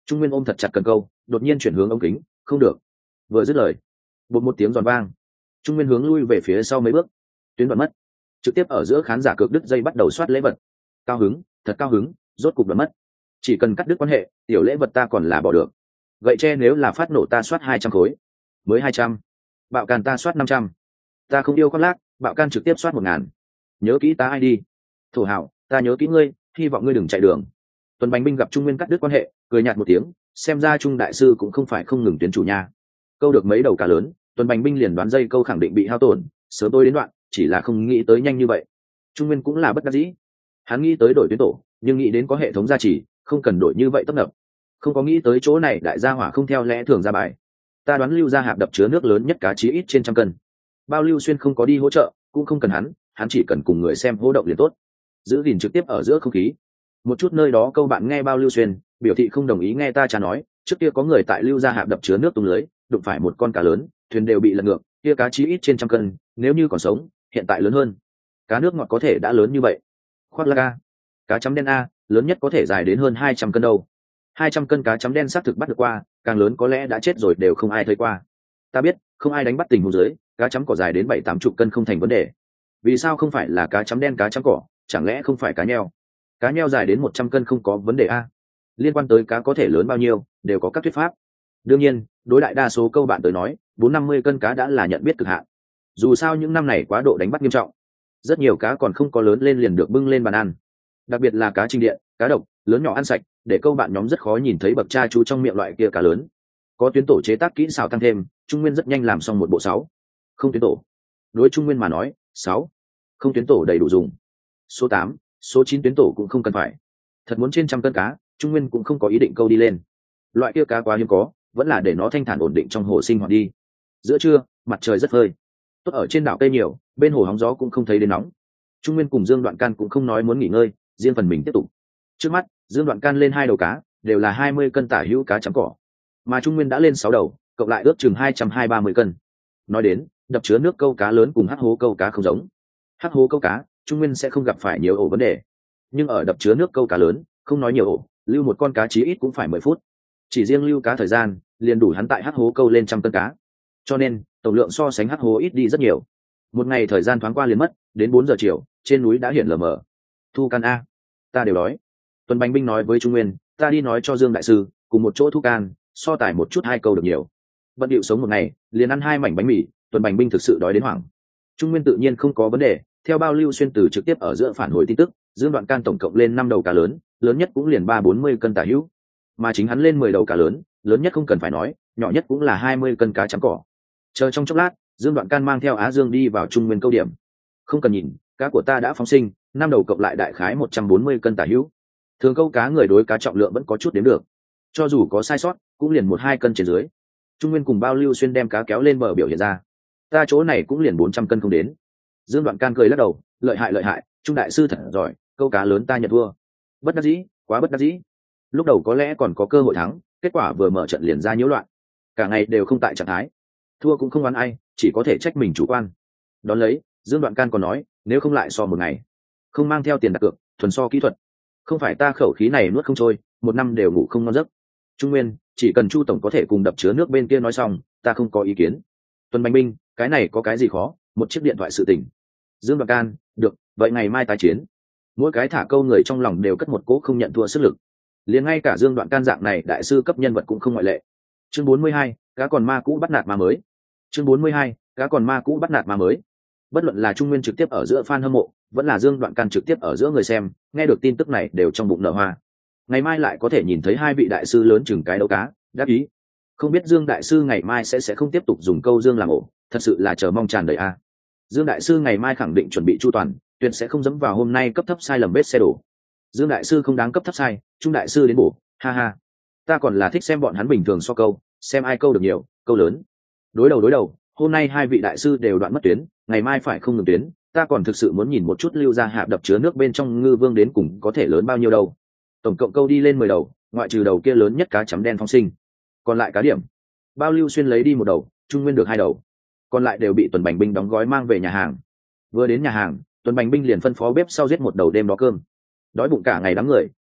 Trung Nguyên ôm thật chặt cần câu, đột nhiên chuyển hướng ống kính, không được. Vừa dứt lời, bột một tiếng giòn vang, Trung Nguyên hướng lui về phía sau mấy bước, tuyến đoạn mất. Trực tiếp ở giữa khán giả cược đứt dây bắt đầu soát lễ vật. Cao hứng, thật cao hứng, rốt cục đoạn mất. Chỉ cần cắt đứt quan hệ, tiểu lễ vật ta còn là bỏ được. Gậy tre nếu là phát nổ ta soát 200 khối, mới 200. Bạo càn ta soát 500. Ta không yêu khoác lác, bạo can trực tiếp soát 1000. Nhớ kỹ ta ai đi. Thổ hảo, ta nhớ kỹ ngươi, hy vọng ngươi đừng chạy đường. Tuần Bánh Binh gặp Trung Nguyên cắt đứt quan hệ, cười nhạt một tiếng, xem ra Trung đại sư cũng không phải không ngừng tuyến chủ nha. Câu được mấy đầu cá lớn, Tuần Bánh Binh liền đoán dây câu khẳng định bị hao tổn, sớm tôi đến đoạn, chỉ là không nghĩ tới nhanh như vậy. Trung Nguyên cũng là bất đắc dĩ. Hắn nghĩ tới đổi tuyến tổ, nhưng nghĩ đến có hệ thống gia trì, không cần đổi như vậy tấp nập. Không có nghĩ tới chỗ này đại gia hỏa không theo lẽ thường ra bài. Ta đoán Lưu Gia Hạp đập chứa nước lớn nhất cá chí ít trên 100 cân. Bao Lưu Xuyên không có đi hỗ trợ, cũng không cần hắn chỉ cần cùng người xem hô động liền tốt. Giữ gìn trực tiếp ở giữa không khí. Một chút nơi đó câu bạn nghe Bao Lưu Xuyên biểu thị không đồng ý nghe ta trả nói, trước kia có người tại Lưu Gia Hạp đập chứa nước tung lưới, đụng phải một con cá lớn, thuyền đều bị lật ngược, kia cá chí ít trên 100 cân, nếu như còn sống, hiện tại lớn hơn. Cá nước ngọt có thể đã lớn như vậy. Khoác lác a, cá chấm đen a, lớn nhất có thể dài đến hơn 200 cân đâu. 200 cân cá chấm đen xác thực bắt được qua, càng lớn có lẽ đã chết rồi đều không ai thấy qua. Ta biết, không ai đánh bắt tình huống dưới, cá chấm cỏ dài đến 7-80 cân không thành vấn đề. Vì sao không phải là cá chấm đen cá chấm cỏ, chẳng lẽ không phải cá nheo? Cá nheo dài đến 100 cân không có vấn đề a. Liên quan tới cá có thể lớn bao nhiêu, đều có các thuyết pháp. Đương nhiên, đối đại đa số câu bạn tới nói, 450 cân cá đã là nhận biết cực hạn. Dù sao những năm này quá độ đánh bắt nghiêm trọng, rất nhiều cá còn không có lớn lên liền được bưng lên bàn ăn. Đặc biệt là cá trình điện, cá độc, lớn nhỏ ăn sạch, để câu bạn nhóm rất khó nhìn thấy bậc cha chú trong miệng loại kia cá lớn. Có tuyến tổ chế tác kỹ xảo tăng thêm, Trung Nguyên rất nhanh làm xong một bộ 6. Không tuyến tổ. Đối Trung Nguyên mà nói, 6. Không tuyến tổ đầy đủ dùng. Số 8, số 9 tuyến tổ cũng không cần phải. Thật muốn trên 100 cân cá, Trung Nguyên cũng không có ý định câu đi lên. Loại kia cá quá hiếm có, vẫn là để nó thanh thản ổn định trong hồ sinh hoạt đi. Giữa trưa, mặt trời rất phơi. Tốt ở trên đảo cây nhiều, bên hồ hóng gió cũng không thấy đến nóng. Trung Nguyên cùng Dương Đoạn Can cũng không nói muốn nghỉ ngơi, riêng phần mình tiếp tục. Trước mắt, Dương Đoạn Can lên 2 đầu cá, đều là 20 cân tả hữu cá chấm cỏ, mà Trung Nguyên đã lên 6 đầu, cộng lại ước chừng 220-230 cân. Nói đến, đập chứa nước câu cá lớn cùng hắc hố câu cá không giống. Hắc hố câu cá, Trung Nguyên sẽ không gặp phải nhiều ổ vấn đề, nhưng ở đập chứa nước câu cá lớn, không nói nhiều ổ, lưu một con cá chí ít cũng phải 10 phút. Chỉ riêng lưu cá thời gian, liền đủ hắn tại hắc hố câu lên 100 cân cá. Cho nên, tổng lượng so sánh hắc hố ít đi rất nhiều. Một ngày thời gian thoáng qua liền mất, đến 4 giờ chiều, trên núi đã hiện lờ mờ. Thu can a, ta đều đói. Tuần Bánh Binh nói với Trung Nguyên, ta đi nói cho Dương đại sư, cùng một chỗ thu can, so tài một chút 2 câu được nhiều. Bận điệu sống một ngày, liền ăn 2 mảnh bánh mì, Tuần Bánh Binh thực sự đói đến hoảng. Trung Nguyên tự nhiên không có vấn đề, theo Bao Lưu Xuyên từ trực tiếp ở giữa phản hồi tin tức, Dương Đoạn Can tổng cộng lên 5 đầu cá lớn, lớn nhất cũng liền 30-40 cân tả hữu. Mà chính hắn lên 10 đầu cá lớn, lớn nhất không cần phải nói, nhỏ nhất cũng là 20 cân cá chấm cỏ. Chờ trong chốc lát, Dương Đoạn Can mang theo Á Dương đi vào Trung Nguyên câu điểm. Không cần nhìn, cá của ta đã phóng sinh, 5 đầu cộng lại đại khái 140 cân tả hữu. Thường câu cá người đối cá trọng lượng vẫn có chút đếm được, cho dù có sai sót cũng liền 1-2 cân trên dưới. Trung Nguyên cùng Bao Lưu Xuyên đem cá kéo lên bờ biểu hiện ra, ta chỗ này cũng liền 400 cân không đến. Dương Đoạn Can cười lắc đầu, lợi hại, Trung đại sư thật giỏi, câu cá lớn ta nhận thua. Bất đắc dĩ, quá bất đắc dĩ. Lúc đầu có lẽ còn có cơ hội thắng, kết quả vừa mở trận liền ra nhiễu loạn, cả ngày đều không tại trạng thái. Thua cũng không oán ai, chỉ có thể trách mình chủ quan. Đón lấy, Dương Đoạn Can còn nói, nếu không lại so một ngày, không mang theo tiền đặt cược, thuần so kỹ thuật. Không phải ta khẩu khí này nuốt không trôi, một năm đều ngủ không ngon giấc. Trung Nguyên, chỉ cần Chu tổng có thể cùng đập chứa nước bên kia nói xong, ta không có ý kiến. Tuần Bánh Binh, cái này có cái gì khó, một chiếc điện thoại sự tình. Dương Đoạn Can, được, vậy ngày mai tái chiến. Mỗi cái thả câu người trong lòng đều cất một cỗ không nhận thua sức lực. Liền ngay cả Dương Đoạn Can dạng này đại sư cấp nhân vật cũng không ngoại lệ. Chương 42, cá còn ma cũ bắt nạt ma mới. Chương 42, cá còn ma cũ bắt nạt ma mới. Bất luận là Trung Nguyên trực tiếp ở giữa fan hâm mộ, vẫn là Dương Đoạn Can trực tiếp ở giữa người xem, nghe được tin tức này đều trong bụng nở hoa. Ngày mai lại có thể nhìn thấy 2 vị đại sư lớn chừng cái đấu cá, đáp ý. Không biết Dương đại sư ngày mai sẽ không tiếp tục dùng câu Dương làm ổ, thật sự là chờ mong tràn đầy a. Dương đại sư ngày mai khẳng định chuẩn bị chu toàn, tuyệt sẽ không dẫm vào hôm nay cấp thấp sai lầm vết xe đổ. Dương đại sư không đáng cấp thấp sai, Trung đại sư đến bổ, ha ha. Ta còn là thích xem bọn hắn bình thường so câu, xem ai câu được nhiều, câu lớn. Đối đầu, hôm nay 2 vị đại sư đều đoạn mất tuyến, ngày mai phải không ngừng tuyến, ta còn thực sự muốn nhìn một chút Lưu Gia Hạp đập chứa nước bên trong ngư vương đến cùng có thể lớn bao nhiêu đâu. Tổng cộng câu đi lên 10 đầu, ngoại trừ đầu kia lớn nhất cá chấm đen phóng sinh, còn lại cá điểm. Bao Lưu Xuyên lấy đi 1 đầu, Trung Nguyên được 2 đầu, còn lại đều bị Tuần Bánh Binh đóng gói mang về nhà hàng. Vừa đến nhà hàng, Tuần Bánh Binh liền phân phó bếp sau giết 1 đầu đêm đó cơm. Đói bụng cả ngày đám người,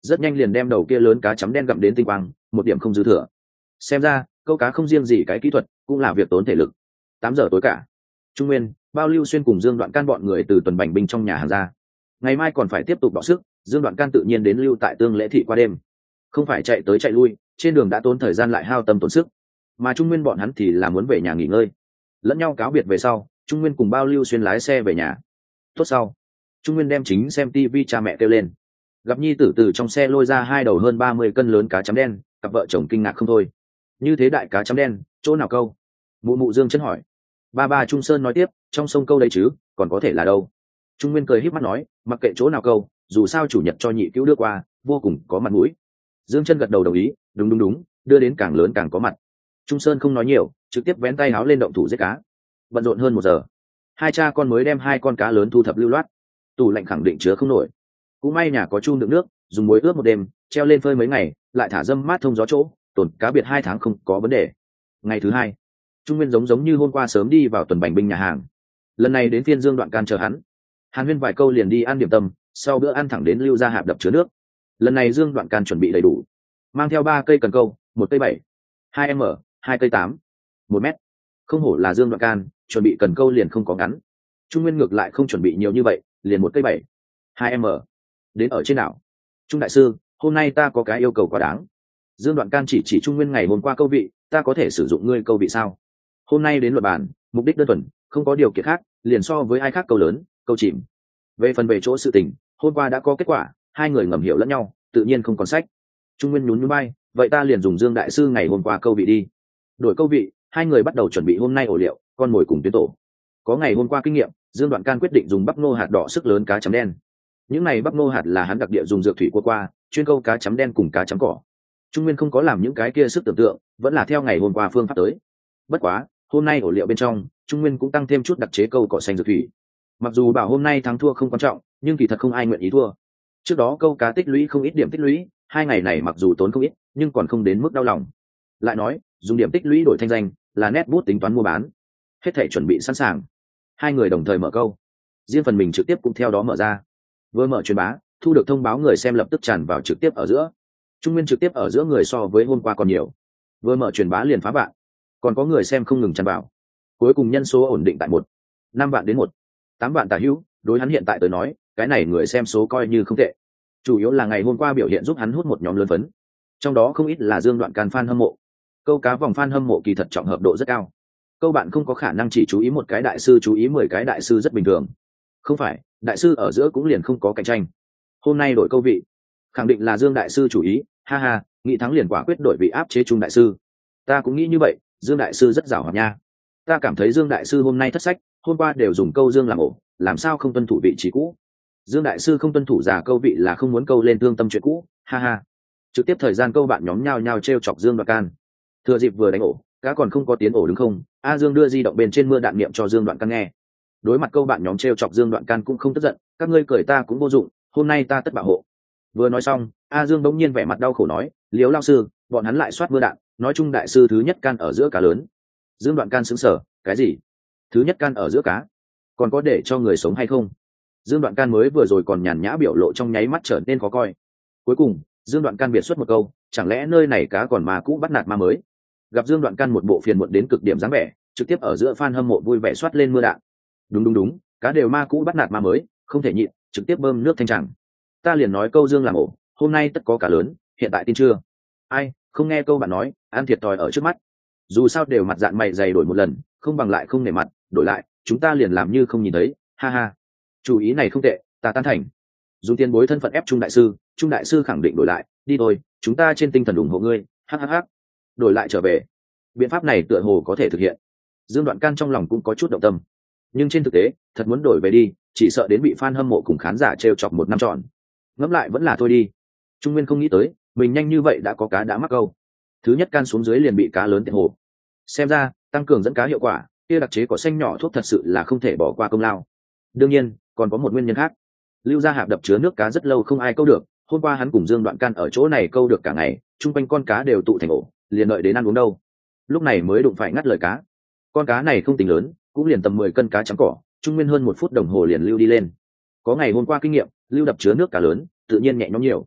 rất nhanh liền đem đầu kia lớn cá chấm đen gặm đến tinh quang, một điểm không dư thừa. Xem ra câu cá không riêng gì cái kỹ thuật, cũng là việc tốn thể lực. 8 giờ tối cả, Trung Nguyên, Bao Lưu Xuyên cùng Dương Đoạn Can bọn người từ tuần bành binh trong nhà hàng ra. Ngày mai còn phải tiếp tục đọ sức, Dương Đoạn Can tự nhiên đến lưu tại Tương Lễ thị qua đêm. Không phải chạy tới chạy lui, trên đường đã tốn thời gian lại hao tâm tốn sức. Mà Trung Nguyên bọn hắn thì là muốn về nhà nghỉ ngơi. Lẫn nhau cáo biệt về sau, Trung Nguyên cùng Bao Lưu Xuyên lái xe về nhà. Tốt sau, Trung Nguyên đem chính xem tivi cha mẹ kêu lên. Gặp nhi tử từ trong xe lôi ra 2 đầu hơn 30 cân lớn cá chấm đen, cặp vợ chồng kinh ngạc không thôi. Như thế đại cá chấm đen, chỗ nào câu? Mụ mụ Dương Chân hỏi. Ba Trung Sơn nói tiếp, trong sông câu đấy chứ, còn có thể là đâu? Trung Nguyên cười híp mắt nói, mặc kệ chỗ nào câu, dù sao chủ nhật cho nhị cứu đưa qua, vô cùng có mặt mũi. Dương Chân gật đầu đồng ý, đúng, đưa đến càng lớn càng có mặt. Trung Sơn không nói nhiều, trực tiếp vén tay áo lên động thủ giết cá. Bận rộn hơn 1 giờ, hai cha con mới đem 2 con cá lớn thu thập lưu loát. Tủ lạnh khẳng định chứa không nổi. Cũng may nhà có chum đựng nước, dùng muối ướp một đêm, treo lên phơi mấy ngày, lại thả dâm mát thông gió chỗ, tồn cá biệt 2 tháng không có vấn đề. Ngày thứ 2, Trung Nguyên giống như hôm qua sớm đi vào tuần bành binh nhà hàng. Lần này đến phiên Dương Đoạn Can chờ hắn. Hàn Huyên vài câu liền đi ăn điểm tâm, sau bữa ăn thẳng đến Lưu Gia Hạp đập chứa nước. Lần này Dương Đoạn Can chuẩn bị đầy đủ, mang theo 3 cây cần câu, 1 cây 7, 2 m, 2 cây 8, 1 mét. Không hổ là Dương Đoạn Can, chuẩn bị cần câu liền không có ngắn. Trung Nguyên ngược lại không chuẩn bị nhiều như vậy, liền 1 cây 7, 2 m. Đến ở trên đảo. Trung đại sư, hôm nay ta có cái yêu cầu quá đáng. Dương Đoạn Can chỉ Trung Nguyên ngày hôm qua câu vị, ta có thể sử dụng ngươi câu vị sao? Hôm nay đến luật bản, mục đích đơn thuần, không có điều kiện khác, liền so với ai khác câu lớn, câu chìm. Về phần về chỗ sự tình, hôm qua đã có kết quả, 2 người ngầm hiểu lẫn nhau, tự nhiên không còn sách. Trung Nguyên nhún bay, vậy ta liền dùng Dương đại sư ngày hôm qua câu vị đi. Đổi câu vị, 2 người bắt đầu chuẩn bị hôm nay ổ liệu, con mồi cùng tuyến tổ. Có ngày hôm qua kinh nghiệm, Dương Đoạn Can quyết định dùng bắp nô hạt đỏ sức lớn cá chấm đen. Những này bắp nô hạt là hắn đặc địa dùng dược thủy qua, chuyên câu cá chấm đen cùng cá chấm cỏ. Trung Nguyên không có làm những cái kia sức tưởng tượng, vẫn là theo ngày hôm qua phương pháp tới. Bất quá, hôm nay ổ liệu bên trong, Trung Nguyên cũng tăng thêm chút đặc chế câu cỏ xanh dược thủy. Mặc dù bảo hôm nay thắng thua không quan trọng, nhưng kỳ thật không ai nguyện ý thua. Trước đó câu cá tích lũy không ít điểm tích lũy, 2 ngày này mặc dù tốn không ít, nhưng còn không đến mức đau lòng. Lại nói, dùng điểm tích lũy đổi thanh danh, là nét bút tính toán mua bán. Hết thể chuẩn bị sẵn sàng. 2 người đồng thời mở câu. Riêng phần mình trực tiếp cũng theo đó mở ra. Vừa mở truyền bá, thu được thông báo người xem lập tức tràn vào trực tiếp ở giữa. Trung Nguyên trực tiếp ở giữa người so với hôm qua còn nhiều. Vừa mở truyền bá liền phá bạn, còn có người xem không ngừng tràn vào. Cuối cùng nhân số ổn định tại 5 vạn đến 8 vạn tả hữu, đối hắn hiện tại tới nói, cái này người xem số coi như không tệ. Chủ yếu là ngày hôm qua biểu hiện giúp hắn hút một nhóm lớn phấn, trong đó không ít là Dương Đoạn Can fan hâm mộ. Câu cá vòng fan hâm mộ kỳ thật trọng hợp độ rất cao. Câu bạn không có khả năng chỉ chú ý một cái đại sư chú ý 10 cái đại sư rất bình thường. Không phải, đại sư ở giữa cũng liền không có cạnh tranh. Hôm nay đổi câu vị, khẳng định là Dương đại sư chủ ý, ha ha, nghĩ thắng liền quả quyết đổi vị áp chế Trung đại sư. Ta cũng nghĩ như vậy, Dương đại sư rất giàu hoạt nha. Ta cảm thấy Dương đại sư hôm nay thất sách, hôm qua đều dùng câu Dương làm ổ, làm sao không tuân thủ vị trí cũ? Dương đại sư không tuân thủ giả câu vị là không muốn câu lên thương tâm chuyện cũ, ha ha. Trực tiếp thời gian câu bạn nhóm nhao trêu chọc Dương Đoạn Can. Thừa dịp vừa đánh ổ, cá còn không có tiến ổ đứng không? A Dương đưa di động bên trên mưa đạn niệm cho Dương Đoạn Can nghe. Đối mặt câu bạn nhóm trêu chọc Dương Đoạn Can cũng không tức giận, các ngươi cười ta cũng vô dụng, hôm nay ta tất bảo hộ. Vừa nói xong, A Dương bỗng nhiên vẻ mặt đau khổ nói, Liếu lao sư, bọn hắn lại soát mưa đạn, nói chung đại sư thứ nhất can ở giữa cá lớn. Dương Đoạn Can sững sờ, cái gì? Thứ nhất can ở giữa cá? Còn có để cho người sống hay không? Dương Đoạn Can mới vừa rồi còn nhàn nhã biểu lộ trong nháy mắt trở nên khó coi. Cuối cùng, Dương Đoạn Can biệt xuất một câu, chẳng lẽ nơi này cá còn ma cũ bắt nạt ma mới? Gặp Dương Đoạn Can một bộ phiền muộn đến cực điểm dáng vẻ, trực tiếp ở giữa fan hâm mộ vui vẻ soát lên mưa đạn. Đúng, cá đều ma cũ bắt nạt ma mới, không thể nhịn, trực tiếp bơm nước thanh chẳng. Ta liền nói câu Dương làm ổ, hôm nay tất có cá lớn, hiện tại tin chưa? Ai, không nghe câu bạn nói, ăn thiệt thòi ở trước mắt. Dù sao đều mặt dạng mày dày đổi một lần, không bằng lại không nể mặt, đổi lại, chúng ta liền làm như không nhìn thấy, ha ha. Chủ ý này không tệ, ta tán thành. Dùng tiền bối thân phận ép Trung đại sư khẳng định đổi lại, đi thôi, chúng ta trên tinh thần ủng hộ ngươi, hhh. Đổi lại trở về. Biện pháp này tựa hồ có thể thực hiện. Dương Đoạn Can trong lòng cũng có chút động tâm, nhưng trên thực tế, thật muốn đổi về đi, chỉ sợ đến bị fan hâm mộ cùng khán giả trêu chọc 1 năm tròn. Ngẫm lại vẫn là thôi đi. Trung Nguyên không nghĩ tới, mình nhanh như vậy đã có cá đã mắc câu. Thứ nhất can xuống dưới liền bị cá lớn tiện hồ. Xem ra, tăng cường dẫn cá hiệu quả, kia đặc chế cỏ xanh nhỏ thuốc thật sự là không thể bỏ qua công lao. Đương nhiên, còn có một nguyên nhân khác. Lưu Gia Hạp đập chứa nước cá rất lâu không ai câu được, hôm qua hắn cùng Dương Đoạn Can ở chỗ này câu được cả ngày, chung quanh con cá đều tụ thành ổ, liền đợi đến ăn uống đâu. Lúc này mới đụng phải ngắt lời cá. Con cá này không tính lớn, cũng liền tầm 10 cân cá trắng cỏ, Trung Nguyên hơn 1 phút đồng hồ liền lưu đi lên. Có ngày hôm qua kinh nghiệm, lưu đập chứa nước cá lớn, tự nhiên nhẹ nhõm nhiều.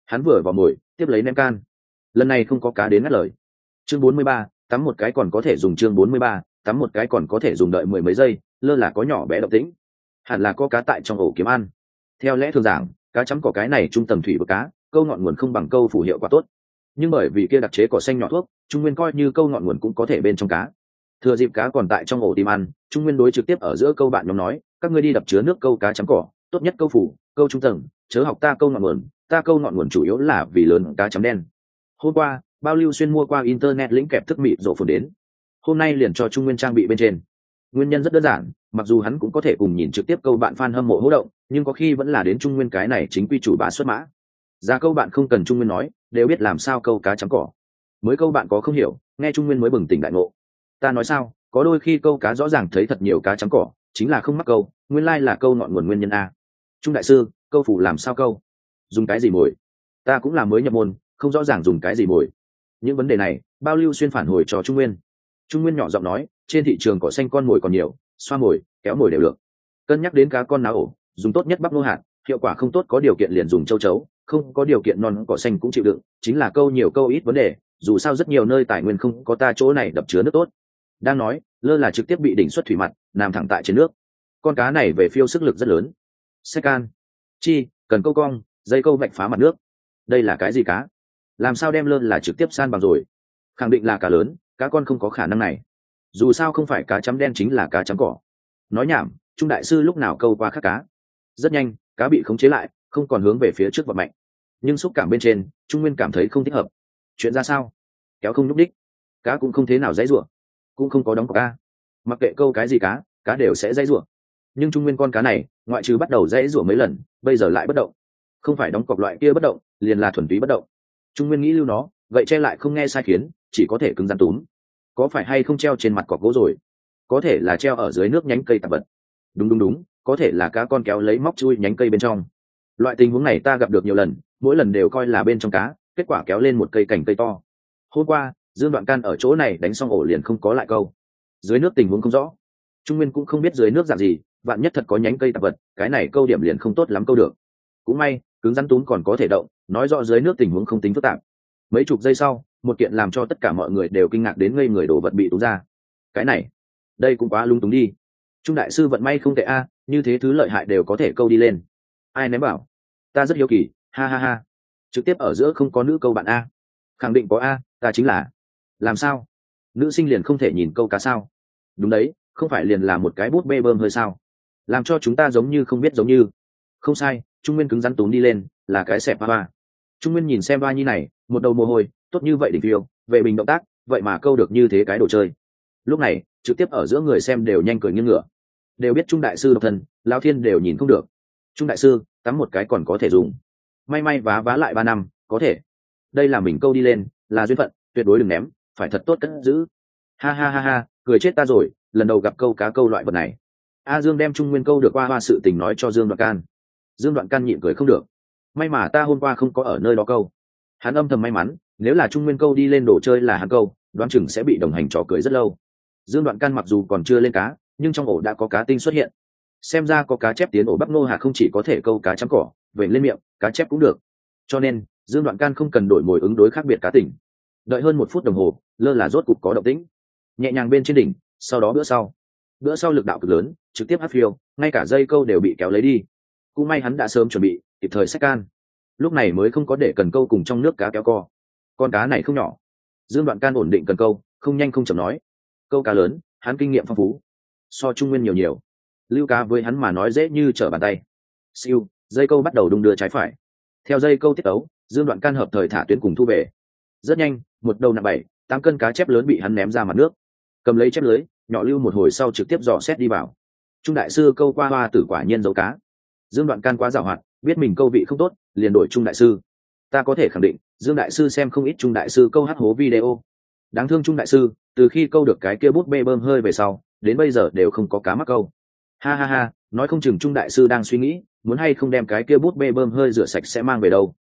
Hắn vừa vào mồi tiếp lấy ném can, lần này không có cá đến ngắt lời. Chương 43, tắm một cái còn có thể dùng. Chương 43, tắm một cái còn có thể dùng. Đợi mười mấy giây, lơ là có nhỏ bé động tĩnh, hẳn là có cá tại trong ổ kiếm ăn. Theo lẽ thường giảng, cá chấm cỏ cái này trung tầng thủy vực cá, câu ngọn nguồn không bằng câu phủ hiệu quả tốt, nhưng bởi vì kia đặc chế cỏ xanh nhỏ thuốc, Trung Nguyên coi như câu ngọn nguồn cũng có thể bên trong cá. Thừa dịp cá còn tại trong ổ tìm ăn, Trung Nguyên đối trực tiếp ở giữa câu bạn nhóm nói, các ngươi đi đập chứa nước câu cá chấm cỏ, tốt nhất câu phủ, câu trung tầng, chớ học ta câu ngọn nguồn, ta câu ngọn nguồn chủ yếu là vì lớn cá chấm đen. Hôm qua, Bao Lưu Xuyên mua qua internet lĩnh kẹp thức mịt rộ phồn đến, hôm nay liền cho Trung Nguyên trang bị bên trên. Nguyên nhân rất đơn giản, mặc dù hắn cũng có thể cùng nhìn trực tiếp câu bạn fan hâm mộ hỗ động, nhưng có khi vẫn là đến Trung Nguyên cái này chính quy chủ bá xuất mã. Ra câu bạn không cần Trung Nguyên nói, đều biết làm sao câu cá chấm cỏ. Mới câu bạn có không hiểu, nghe Trung Nguyên mới bừng tỉnh đại ngộ. Ta nói sao, có đôi khi câu cá rõ ràng thấy thật nhiều cá chấm cỏ, chính là không mắc câu, nguyên lai là câu ngọn nguồn nguyên nhân a. Trung đại sư, câu phủ làm sao câu? Dùng cái gì mồi? Ta cũng là mới nhập môn, không rõ ràng dùng cái gì mồi. Những vấn đề này, Bao Lưu Xuyên phản hồi cho Trung Nguyên. Trung Nguyên nhỏ giọng nói, trên thị trường cỏ xanh con mồi còn nhiều, xoa mồi, kéo mồi đều được. Cân nhắc đến cá con náo ổ, dùng tốt nhất bắp nô hạt, hiệu quả không tốt có điều kiện liền dùng châu chấu, không có điều kiện non cỏ xanh cũng chịu đựng, chính là câu nhiều câu ít vấn đề, dù sao rất nhiều nơi tài nguyên không có ta chỗ này đập chứa nước tốt. Đang nói, lơ là trực tiếp bị đỉnh xuất thủy mặt, nằm thẳng tại trên nước. Con cá này về phiêu sức lực rất lớn. Xách can, chi, cần câu cong, dây câu vạch phá mặt nước. Đây là cái gì cá? Làm sao đem lơ là trực tiếp san bằng rồi? Khẳng định là cá lớn, cá con không có khả năng này. Dù sao không phải cá chấm đen chính là cá chấm cỏ. Nói nhảm, Trung đại sư lúc nào câu qua khác cá. Rất nhanh, cá bị khống chế lại, không còn hướng về phía trước và mạnh. Nhưng xúc cảm bên trên, Trung Nguyên cảm thấy không thích hợp. Chuyện ra sao? Kéo không nhúc đích, cá cũng không thế nào dãy rủa, cũng không có đóng cọc ca. Mặc kệ câu cái gì cá đều sẽ dãy rủa. Nhưng Trung Nguyên con cá này, ngoại trừ bắt đầu dãy rủa mấy lần, bây giờ lại bất động. Không phải đóng cọc loại kia bất động, liền là thuần túy bất động. Trung Nguyên nghĩ lưu nó, vậy che lại không nghe sai khiến, chỉ có thể cứng rắn túm. Có phải hay không treo trên mặt cọc gỗ rồi? Có thể là treo ở dưới nước nhánh cây tạp vật. Đúng, có thể là cá con kéo lấy móc chui nhánh cây bên trong. Loại tình huống này ta gặp được nhiều lần, mỗi lần đều coi là bên trong cá, kết quả kéo lên một cây cành cây to. Hôm qua, Dương Đoạn Can ở chỗ này đánh xong ổ liền không có lại câu. Dưới nước tình huống không rõ, Trung Nguyên cũng không biết dưới nước dạng gì, vạn nhất thật có nhánh cây tạp vật, cái này câu điểm liền không tốt lắm câu được. Cũng may, cứng rắn túm còn có thể động, nói rõ dưới nước tình huống không tính phức tạp. Mấy chục giây sau, một kiện làm cho tất cả mọi người đều kinh ngạc đến ngây người đồ vật bị túm ra. Cái này, đây cũng quá lung túng đi. Trung đại sư vận may không tệ a, như thế thứ lợi hại đều có thể câu đi lên. Ai ném bảo? Ta rất hiếu kỳ, ha ha ha. Trực tiếp ở giữa không có nữ câu bạn a? Khẳng định có a, ta chính là. Làm sao? Nữ sinh liền không thể nhìn câu cá sao? Đúng đấy, không phải liền là một cái bút bê bơm hơi sao? Làm cho chúng ta giống như không biết giống như. Không sai, Trung Nguyên cứng rắn túm đi lên, là cái xẹp ba. Trung Nguyên nhìn xem ba nhi này, một đầu mồ hôi, tốt như vậy đỉnh phiêu, về bình động tác, vậy mà câu được như thế cái đồ chơi. Lúc này, trực tiếp ở giữa người xem đều nhanh cười nghiêng ngửa, đều biết Trung đại sư độc thân, Lão Thiên đều nhìn không được. Trung đại sư, tắm một cái còn có thể dùng. May vá lại 3 năm, có thể. Đây là mình câu đi lên, là duyên phận, tuyệt đối đừng ném, phải thật tốt cất giữ. Ha ha ha ha, cười chết ta rồi, lần đầu gặp câu cá câu loại vật này. A Dương đem Trung Nguyên câu được qua sự tình nói cho Dương Đoạn Can. Dương Đoạn Can nhịn cười không được. May mà ta hôm qua không có ở nơi đó câu. Hắn âm thầm may mắn, nếu là Trung Nguyên câu đi lên đồ chơi là hắn câu, đoán chừng sẽ bị đồng hành trò cười rất lâu. Dương Đoạn Can mặc dù còn chưa lên cá, nhưng trong ổ đã có cá tinh xuất hiện. Xem ra có cá chép tiến ổ Bắc Nô Hà không chỉ có thể câu cá chấm cỏ, vẩy lên miệng, cá chép cũng được. Cho nên, Dương Đoạn Can không cần đổi mồi ứng đối khác biệt cá tỉnh. Đợi hơn 1 phút đồng hồ, lơ là rốt cục có động tĩnh. Nhẹ nhàng bên trên đỉnh, sau đó bữa sau lực đạo cực lớn, trực tiếp áp phiêu, ngay cả dây câu đều bị kéo lấy đi. Cũng may hắn đã sớm chuẩn bị, kịp thời xách can. Lúc này mới không có để cần câu cùng trong nước cá kéo co. Con cá này không nhỏ. Dương Đoạn Can ổn định cần câu, không nhanh không chậm nói. Câu cá lớn, hắn kinh nghiệm phong phú. So Trung Nguyên nhiều. Lưu cá với hắn mà nói dễ như trở bàn tay. Siêu, dây câu bắt đầu đung đưa trái phải. Theo dây câu tiết ấu, Dương Đoạn Can hợp thời thả tuyến cùng thu về. Rất nhanh, một đầu nặng 7-8 cân cá chép lớn bị hắn ném ra mặt nước. Cầm lấy chép lưới, nhỏ lưu một hồi sau trực tiếp dò xét đi vào. Trung đại sư câu qua hoa tử quả nhiên giấu cá. Dương Đoạn Can quá giàu hoạt, biết mình câu vị không tốt, liền đổi Trung đại sư. Ta có thể khẳng định, Dương đại sư xem không ít Trung đại sư câu hát hố video. Đáng thương Trung đại sư, từ khi câu được cái kia bút bê bơm hơi về sau, đến bây giờ đều không có cá mắc câu. Ha ha ha, nói không chừng Trung đại sư đang suy nghĩ, muốn hay không đem cái kia bút bê bơm hơi rửa sạch sẽ mang về đâu.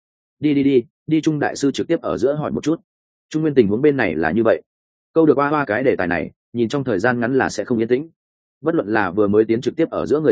Đi Trung đại sư trực tiếp ở giữa hỏi một chút. Trung Nguyên tình huống bên này là như vậy. Câu được hoa cái đề tài này, nhìn trong thời gian ngắn là sẽ không yên tĩnh. Bất luận là vừa mới tiến trực tiếp ở giữa người xem,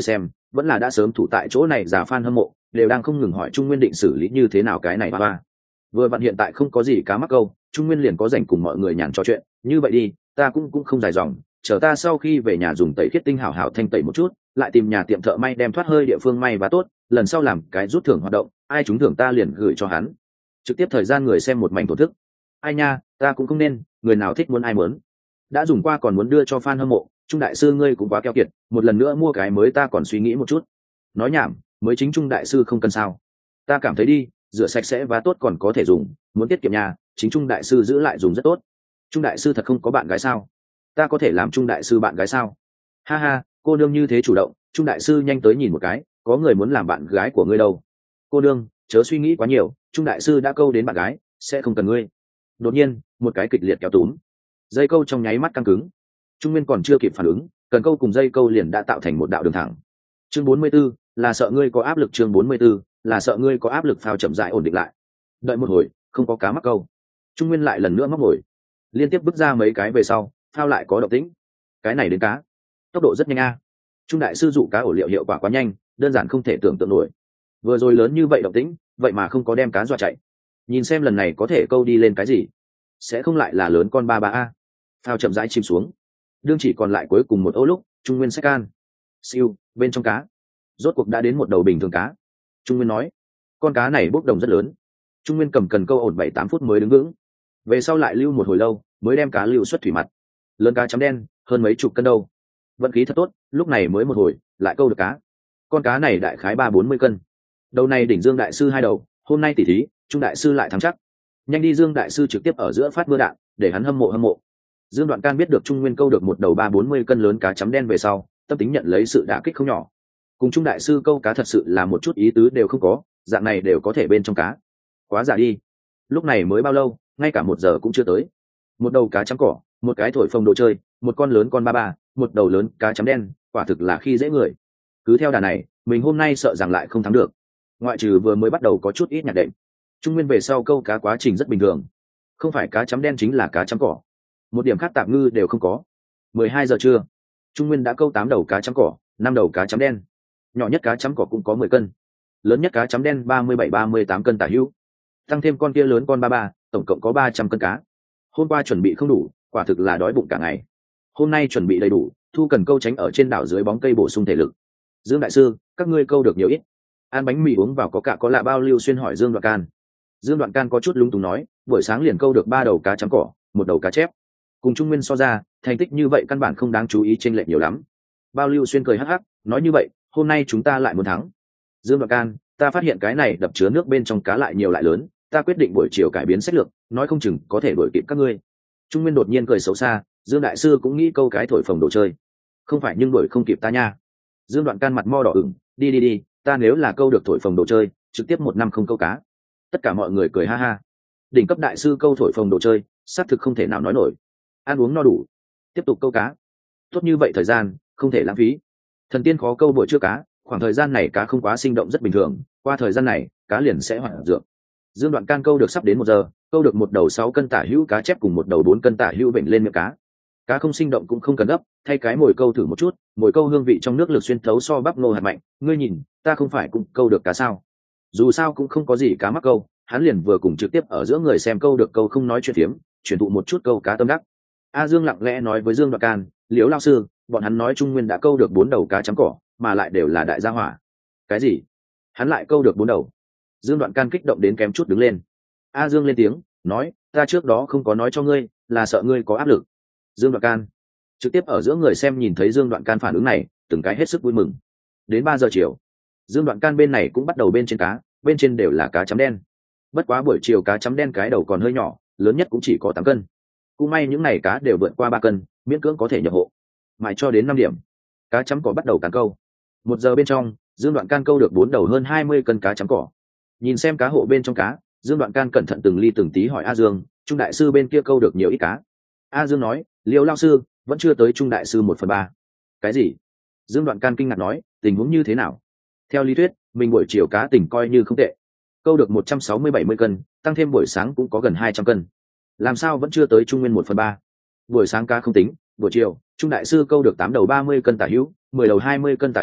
vẫn là đã sớm thủ tại chỗ này già fan hâm mộ đều đang không ngừng hỏi Trung Nguyên định xử lý như thế nào cái này ba. Vừa vặn hiện tại không có gì cá mắc câu, Trung Nguyên liền có rảnh cùng mọi người nhàn trò chuyện, như vậy đi, ta cũng không dài dòng, chờ ta sau khi về nhà dùng tẩy khiết tinh hảo hảo thanh tẩy một chút, lại tìm nhà tiệm thợ may đem thoát hơi địa phương may và tốt, lần sau làm cái rút thưởng hoạt động, ai trúng thưởng ta liền gửi cho hắn. Trực tiếp thời gian người xem một mảnh thổ thức. Ai nha, ta cũng không nên, người nào thích muốn ai muốn. Đã dùng qua còn muốn đưa cho fan hâm mộ, Trung đại sư ngươi cũng quá keo kiệt, một lần nữa mua cái mới ta còn suy nghĩ một chút. Nói nhảm, mới chính Trung đại sư không cần sao? Ta cảm thấy đi, rửa sạch sẽ và tốt còn có thể dùng, muốn tiết kiệm nhà, chính Trung đại sư giữ lại dùng rất tốt. Trung đại sư thật không có bạn gái sao? Ta có thể làm Trung đại sư bạn gái sao? Ha ha, cô nương như thế chủ động, Trung đại sư nhanh tới nhìn một cái, có người muốn làm bạn gái của ngươi đâu. Cô nương, chớ suy nghĩ quá nhiều, Trung đại sư đã câu đến bạn gái, sẽ không cần ngươi. Đột nhiên, một cái kịch liệt kéo túm, dây câu trong nháy mắt căng cứng. Trung Nguyên còn chưa kịp phản ứng, cần câu cùng dây câu liền đã tạo thành một đạo đường thẳng. Chương 44, là sợ ngươi có áp lực. Chương 44, là sợ ngươi có áp lực. Phao chậm rãi ổn định lại. Đợi một hồi, không có cá mắc câu. Trung Nguyên lại lần nữa móc nổi, liên tiếp bước ra mấy cái về sau, phao lại có động tĩnh. Cái này đến cá, tốc độ rất nhanh a. Trung đại sư dụ cá ổ liệu hiệu quả quá nhanh, đơn giản không thể tưởng tượng nổi. Vừa rồi lớn như vậy động tĩnh, vậy mà không có đem cá dọa chạy. Nhìn xem lần này có thể câu đi lên cái gì, sẽ không lại là lớn con ba ba a. Phao chậm rãi chìm xuống, đương chỉ còn lại cuối cùng một ô lúc, Trung Nguyên xách can. Siêu, bên trong cá, rốt cuộc đã đến một đầu bình thường cá. Trung Nguyên nói, con cá này bốc đồng rất lớn. Trung Nguyên cầm cần câu ổn 7-8 phút mới đứng vững, về sau lại lưu một hồi lâu mới đem cá lưu xuất thủy mặt. Lớn cá chấm đen, hơn mấy chục cân đâu. Vận khí thật tốt, lúc này mới một hồi lại câu được cá. Con cá này đại khái 30-40 cân. Đầu này đỉnh Dương đại sư 2 đầu, hôm nay tỉ thí, Trung đại sư lại thắng chắc. Nhanh đi Dương đại sư trực tiếp ở giữa phát mưa đạn, để hắn hâm mộ. Dương Đoạn Can biết được Trung Nguyên câu được một đầu 30-40 cân lớn cá chấm đen về sau, tâm tính nhận lấy sự đả kích không nhỏ. Cùng Trung đại sư câu cá thật sự là một chút ý tứ đều không có, dạng này đều có thể bên trong cá. Quá giả đi. Lúc này mới bao lâu, ngay cả 1 giờ cũng chưa tới. Một đầu cá chấm cỏ, một cái thổi phồng đồ chơi, một con lớn con ba ba, một đầu lớn cá chấm đen, quả thực là khi dễ người. Cứ theo đà này, mình hôm nay sợ rằng lại không thắng được. Ngoại trừ vừa mới bắt đầu có chút ít nhạt đệm. Trung Nguyên về sau câu cá quá trình rất bình thường. Không phải cá chấm đen chính là cá chấm cỏ. Một điểm khác tạp ngư đều không có. 12 giờ trưa, Trung Nguyên đã câu 8 đầu cá chấm cỏ, 5 đầu cá chấm đen. Nhỏ nhất cá chấm cỏ cũng có 10 cân, lớn nhất cá chấm đen 37-38 cân tả hữu, tăng thêm con kia lớn con ba ba, tổng cộng có 300 cân cá. Hôm qua chuẩn bị không đủ, quả thực là đói bụng cả ngày. Hôm nay chuẩn bị đầy đủ, thu cần câu tránh ở trên đảo dưới bóng cây bổ sung thể lực. Dương đại sư, các ngươi câu được nhiều ít? Ăn bánh mì uống vào có cả có lạ bao Lưu Xuyên hỏi Dương Đoạn Can. Dương Đoạn Can có chút lúng túng nói, buổi sáng liền câu được 3 đầu cá chấm cỏ, 1 đầu cá chép. Cùng Trung Nguyên so ra, thành tích như vậy căn bản không đáng chú ý, chênh lệch nhiều lắm. Bao Lưu Xuyên cười hắc hắc, nói như vậy, hôm nay chúng ta lại muốn thắng. Dương Đoạn Can, ta phát hiện cái này đập chứa nước bên trong cá lại nhiều lại lớn, ta quyết định buổi chiều cải biến sách lược, nói không chừng có thể đuổi kịp các ngươi. Trung Nguyên đột nhiên cười xấu xa, Dương đại sư cũng nghĩ câu cái thổi phồng đồ chơi. Không phải nhưng đuổi không kịp ta nha. Dương Đoạn Can mặt mo đỏ ửng, đi, ta nếu là câu được thổi phồng đồ chơi, trực tiếp 1 năm không câu cá. Tất cả mọi người cười ha ha. Đỉnh cấp đại sư câu thổi phồng đồ chơi, xác thực không thể nào nói nổi. Ăn uống no đủ, tiếp tục câu cá. Tốt như vậy thời gian, không thể lãng phí. Thần tiên khó câu buổi trưa cá, khoảng thời gian này cá không quá sinh động rất bình thường, qua thời gian này, cá liền sẽ hoạt dược. Dương Đoạn Can câu được sắp đến 1 giờ, câu được một đầu 6 cân tả hữu cá chép cùng một đầu 4 cân tả hữu bệnh lên miệng cá. Cá không sinh động cũng không cần gấp, thay cái mồi câu thử một chút, mồi câu hương vị trong nước lực xuyên thấu so bắp ngô hạt mạnh, ngươi nhìn, ta không phải cũng câu được cá sao? Dù sao cũng không có gì cá mắc câu, hắn liền vừa cùng trực tiếp ở giữa người xem câu được câu không nói chuyện phiếm, truyền thụ một chút câu cá tâm đắc. A Dương lặng lẽ nói với Dương Đoạn Can, Liễu lão sư, bọn hắn nói Trung Nguyên đã câu được 4 đầu cá chấm cỏ, mà lại đều là đại gia hỏa. Cái gì? Hắn lại câu được 4 đầu? Dương Đoạn Can kích động đến kém chút đứng lên. A Dương lên tiếng, nói, ta trước đó không có nói cho ngươi, là sợ ngươi có áp lực. Dương Đoạn Can. Trực tiếp ở giữa người xem nhìn thấy Dương Đoạn Can phản ứng này, từng cái hết sức vui mừng. Đến 3 giờ chiều, Dương Đoạn Can bên này cũng bắt đầu bên trên cá, bên trên đều là cá chấm đen. Bất quá buổi chiều cá chấm đen cái đầu còn hơi nhỏ, lớn nhất cũng chỉ có 8 cân. Cũng may những này cá đều vượt qua 3 cân, miễn cưỡng có thể nhập hộ. Mãi cho đến 5 điểm, cá chấm cỏ bắt đầu càn câu. 1 giờ bên trong, Dương Đoạn Can câu được 4 đầu hơn 20 cân cá chấm cỏ. Nhìn xem cá hộ bên trong cá, Dương Đoạn Can cẩn thận từng ly từng tí hỏi A Dương, Trung đại sư bên kia câu được nhiều ít cá? A Dương nói, Liêu lao sư, vẫn chưa tới Trung đại sư 1/3. Cái gì? Dương Đoạn Can kinh ngạc nói, tình huống như thế nào? Theo lý thuyết, mình buổi chiều cá tỉnh coi như không tệ, câu được 160-70 cân, tăng thêm buổi sáng cũng có gần 200 cân. Làm sao vẫn chưa tới Trung Nguyên 1/3? Buổi sáng cá không tính, buổi chiều, Trung đại sư câu được 8 đầu 30 cân tả hữu, 10 đầu 20 cân tả hữu,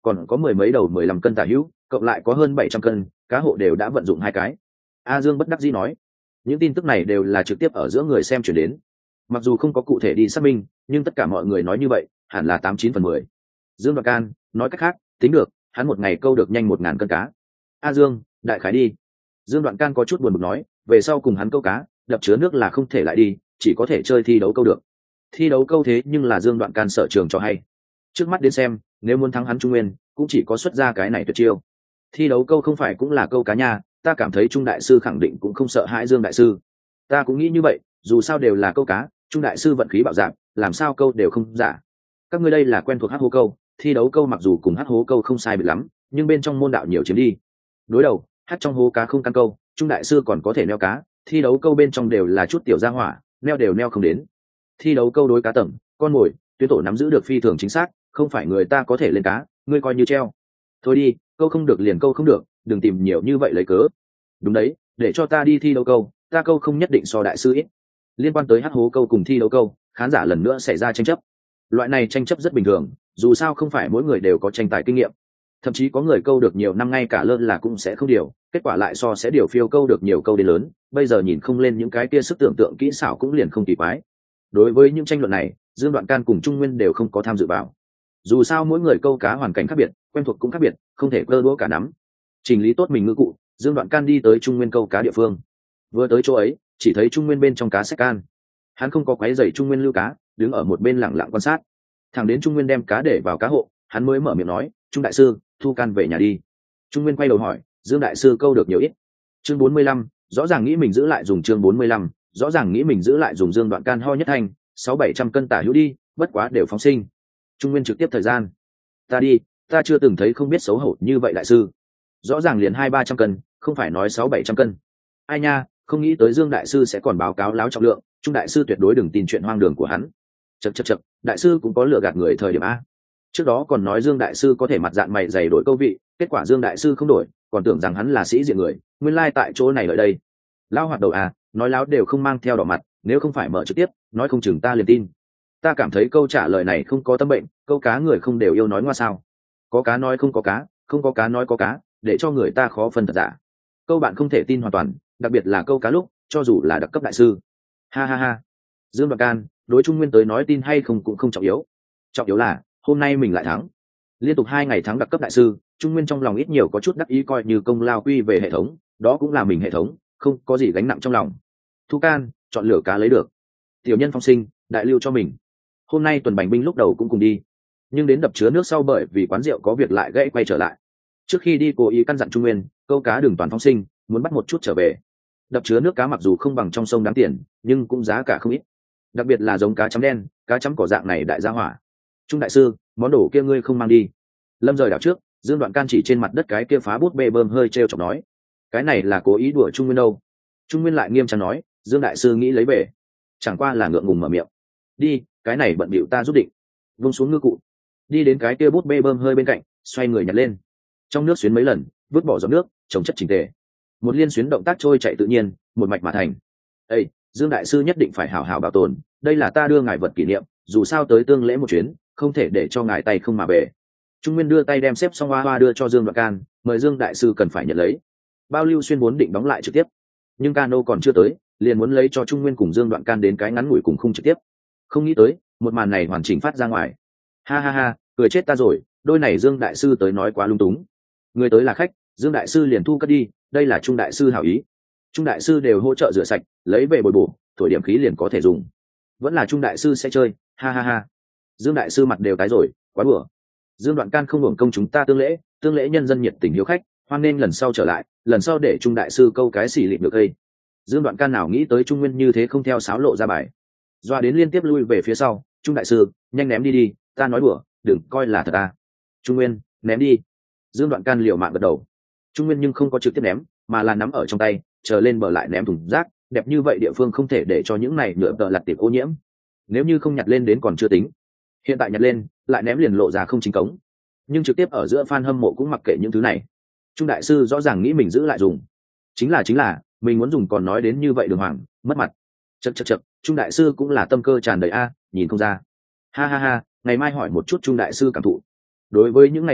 còn có mười mấy đầu 15 cân tả hữu, cộng lại có hơn 700 cân, cá hộ đều đã vận dụng 2 cái. A Dương bất đắc dĩ nói, những tin tức này đều là trực tiếp ở giữa người xem chuyển đến, mặc dù không có cụ thể đi xác minh, nhưng tất cả mọi người nói như vậy hẳn là 89/10. Dương Đoạn Can nói cách khác, tính được hắn một ngày câu được nhanh 1000 cân cá. A Dương, đại khái đi. Dương Đoạn Can có chút buồn bực nói, về sau cùng hắn câu cá, đập chứa nước là không thể lại đi, chỉ có thể chơi thi đấu câu được. Thi đấu câu thế nhưng là Dương Đoạn Can sở trường cho hay. Trước mắt đến xem, nếu muốn thắng hắn Trung Nguyên, cũng chỉ có xuất ra cái này tuyệt chiêu. Thi đấu câu không phải cũng là câu cá nha, ta cảm thấy Trung đại sư khẳng định cũng không sợ hãi Dương đại sư. Ta cũng nghĩ như vậy, dù sao đều là câu cá, Trung đại sư vận khí bạo dạn, làm sao câu đều không giả. Các ngươi đây là quen thuộc hắc hố câu, thi đấu câu mặc dù cùng hắc hố câu không sai biệt lắm, nhưng bên trong môn đạo nhiều chiếm đi. Đối đầu, hắc trong hố cá không căn câu, Trung đại sư còn có thể neo cá, thi đấu câu bên trong đều là chút tiểu gia hỏa, neo đều neo không đến. Thi đấu câu đối cá tầm, con mồi, tuyến tổ nắm giữ được phi thường chính xác, không phải người ta có thể lên cá, ngươi coi như treo. Thôi đi, câu không được liền câu không được, đừng tìm nhiều như vậy lấy cớ. Đúng đấy, để cho ta đi thi đấu câu, ta câu không nhất định so đại sư ít. Liên quan tới hắc hố câu cùng thi đấu câu, khán giả lần nữa xảy ra tranh chấp. Loại này tranh chấp rất bình thường, dù sao không phải mỗi người đều có tranh tài kinh nghiệm, thậm chí có người câu được nhiều năm ngay cả lơn là cũng sẽ không điều, kết quả lại so sẽ điều phiêu câu được nhiều câu đến lớn, bây giờ nhìn không lên những cái kia sức tưởng tượng kỹ xảo cũng liền không kỳ quái. Đối với những tranh luận này, Dương Đoạn Can cùng Trung Nguyên đều không có tham dự vào. Dù sao mỗi người câu cá hoàn cảnh khác biệt, quen thuộc cũng khác biệt, không thể cơ đũa cả nắm. Chỉnh lý tốt mình ngư cụ, Dương Đoạn Can đi tới Trung Nguyên câu cá địa phương. Vừa tới chỗ ấy, chỉ thấy Trung Nguyên bên trong cá xách can. Hắn không có quấy rầy Trung Nguyên lưu cá, đứng ở một bên lặng lặng quan sát. Thẳng đến Trung Nguyên đem cá để vào cá hộ, hắn mới mở miệng nói, "Trung đại sư, thu can về nhà đi." Trung Nguyên quay đầu hỏi, "Dương đại sư câu được nhiều ít?" Chương 45, rõ ràng nghĩ mình giữ lại dùng chương 45, rõ ràng nghĩ mình giữ lại dùng. Dương Đoạn Can ho nhất thanh, 600-700 cân tả hữu đi, bất quá đều phóng sinh. Trung Nguyên trực tiếp thời gian, "Ta đi, ta chưa từng thấy không biết xấu hổ như vậy đại sư. Rõ ràng liền 200-300 cân, không phải nói 600-700 cân. Ai nha, không nghĩ tới Dương đại sư sẽ còn báo cáo láo trọng lượng, Trung đại sư tuyệt đối đừng tin chuyện hoang đường của hắn." Chậc, đại sư cũng có lừa gạt người thời điểm a. Trước đó còn nói Dương đại sư có thể mặt dạng mày dày đổi câu vị, kết quả Dương đại sư không đổi, còn tưởng rằng hắn là sĩ diện người, nguyên lai tại chỗ này lợi đây. Lao hoạt đầu à, nói láo đều không mang theo đỏ mặt, nếu không phải mở trực tiếp, nói không chừng ta liền tin. Ta cảm thấy câu trả lời này không có tâm bệnh, câu cá người không đều yêu nói ngoa sao? Có cá nói không có cá, không có cá nói có cá, để cho người ta khó phân thật giả. Câu bạn không thể tin hoàn toàn, đặc biệt là câu cá lúc, cho dù là đặc cấp đại sư. Ha ha ha. Dương Đoạn Can, đối Trung Nguyên tới nói tin hay không cũng không trọng yếu. Trọng yếu là hôm nay mình lại thắng. Liên tục 2 ngày thắng đặc cấp đại sư, Trung Nguyên trong lòng ít nhiều có chút đắc ý, coi như công lao quy về hệ thống, đó cũng là mình hệ thống, không có gì gánh nặng trong lòng. Thu can, chọn lựa cá lấy được. Tiểu nhân phong sinh, đại lưu cho mình. Hôm nay tuần bành binh lúc đầu cũng cùng đi, nhưng đến đập chứa nước sau bởi vì quán rượu có việc lại gãy quay trở lại. Trước khi đi cố ý căn dặn Trung Nguyên, câu cá đừng toàn phong sinh, muốn bắt một chút trở về. Đập chứa nước cá mặc dù không bằng trong sông đáng tiền, nhưng cũng giá cả không ít. Đặc biệt là giống cá chấm đen, cá chấm cỏ dạng này đại gia hỏa. Trung đại sư, món đồ kia ngươi không mang đi. Lâm rời đảo trước, Dương Đoạn Can chỉ trên mặt đất cái kia phá bút bê bơm hơi trêu chọc nói, cái này là cố ý đùa Trung Nguyên đâu. Trung Nguyên lại nghiêm trang nói, Dương đại sư nghĩ lấy về, chẳng qua là ngượng ngùng mở miệng. Đi, cái này bận bịu ta rút định. Vung xuống ngư cụ, đi đến cái kia bút bê bơm hơi bên cạnh, xoay người nhặt lên. Trong nước xuyến mấy lần, vứt bỏ giọt nước, trồng chất chỉnh tề. Một liên xuyến động tác trôi chạy tự nhiên, một mạch mà thành. Ê, Dương đại sư nhất định phải hảo hảo bảo tồn, đây là ta đưa ngài vật kỷ niệm, dù sao tới tương lễ một chuyến, không thể để cho ngài tay không mà về. Trung Nguyên đưa tay đem xếp xong hoa hoa đưa cho Dương Đoạn Can, mời Dương đại sư cần phải nhận lấy. Bao Lưu Xuyên vốn định đóng lại trực tiếp, nhưng cano còn chưa tới, liền muốn lấy cho Trung Nguyên cùng Dương Đoạn Can đến cái ngắn ngủi cùng khung trực tiếp. Không nghĩ tới, một màn này hoàn chỉnh phát ra ngoài. Ha ha ha, cười chết ta rồi, đôi này Dương đại sư tới nói quá lung túng. Người tới là khách, Dương đại sư liền thu cất đi, đây là Trung đại sư hảo ý. Trung đại sư đều hỗ trợ rửa sạch, lấy về bồi bổ, thổi điểm khí liền có thể dùng. Vẫn là Trung đại sư sẽ chơi, ha ha ha. Dương đại sư mặt đều tái rồi, quá đùa. Dương Đoạn Can không hưởng công chúng ta tương lễ nhân dân nhiệt tình hiếu khách, hoan nên lần sau trở lại, lần sau để Trung đại sư câu cái xỉ lịm được đây. Dương Đoạn Can nào nghĩ tới Trung Nguyên như thế không theo sáo lộ ra bài, doa đến liên tiếp lui về phía sau. Trung đại sư, nhanh ném đi đi, ta nói đùa, đừng coi là thật ta. Trung Nguyên, ném đi. Dương Đoạn Can liều mạng gật đầu. Trung Nguyên nhưng không có trực tiếp ném, mà là nắm ở trong tay, chờ lên bờ lại ném thùng rác. Đẹp như vậy địa phương không thể để cho những này nhựa tợ lặt tiệp ô nhiễm. Nếu như không nhặt lên đến còn chưa tính, hiện tại nhặt lên lại ném liền lộ ra không chính cống. Nhưng trực tiếp ở giữa fan hâm mộ cũng mặc kệ những thứ này. Trung đại sư rõ ràng nghĩ mình giữ lại dùng, chính là mình muốn dùng còn nói đến như vậy đường hoàng, mất mặt. Chậc, Trung đại sư cũng là tâm cơ tràn đầy a, nhìn không ra. Ha ha ha, ngày mai hỏi một chút Trung đại sư cảm thụ. Đối với những ngày mưa đạn,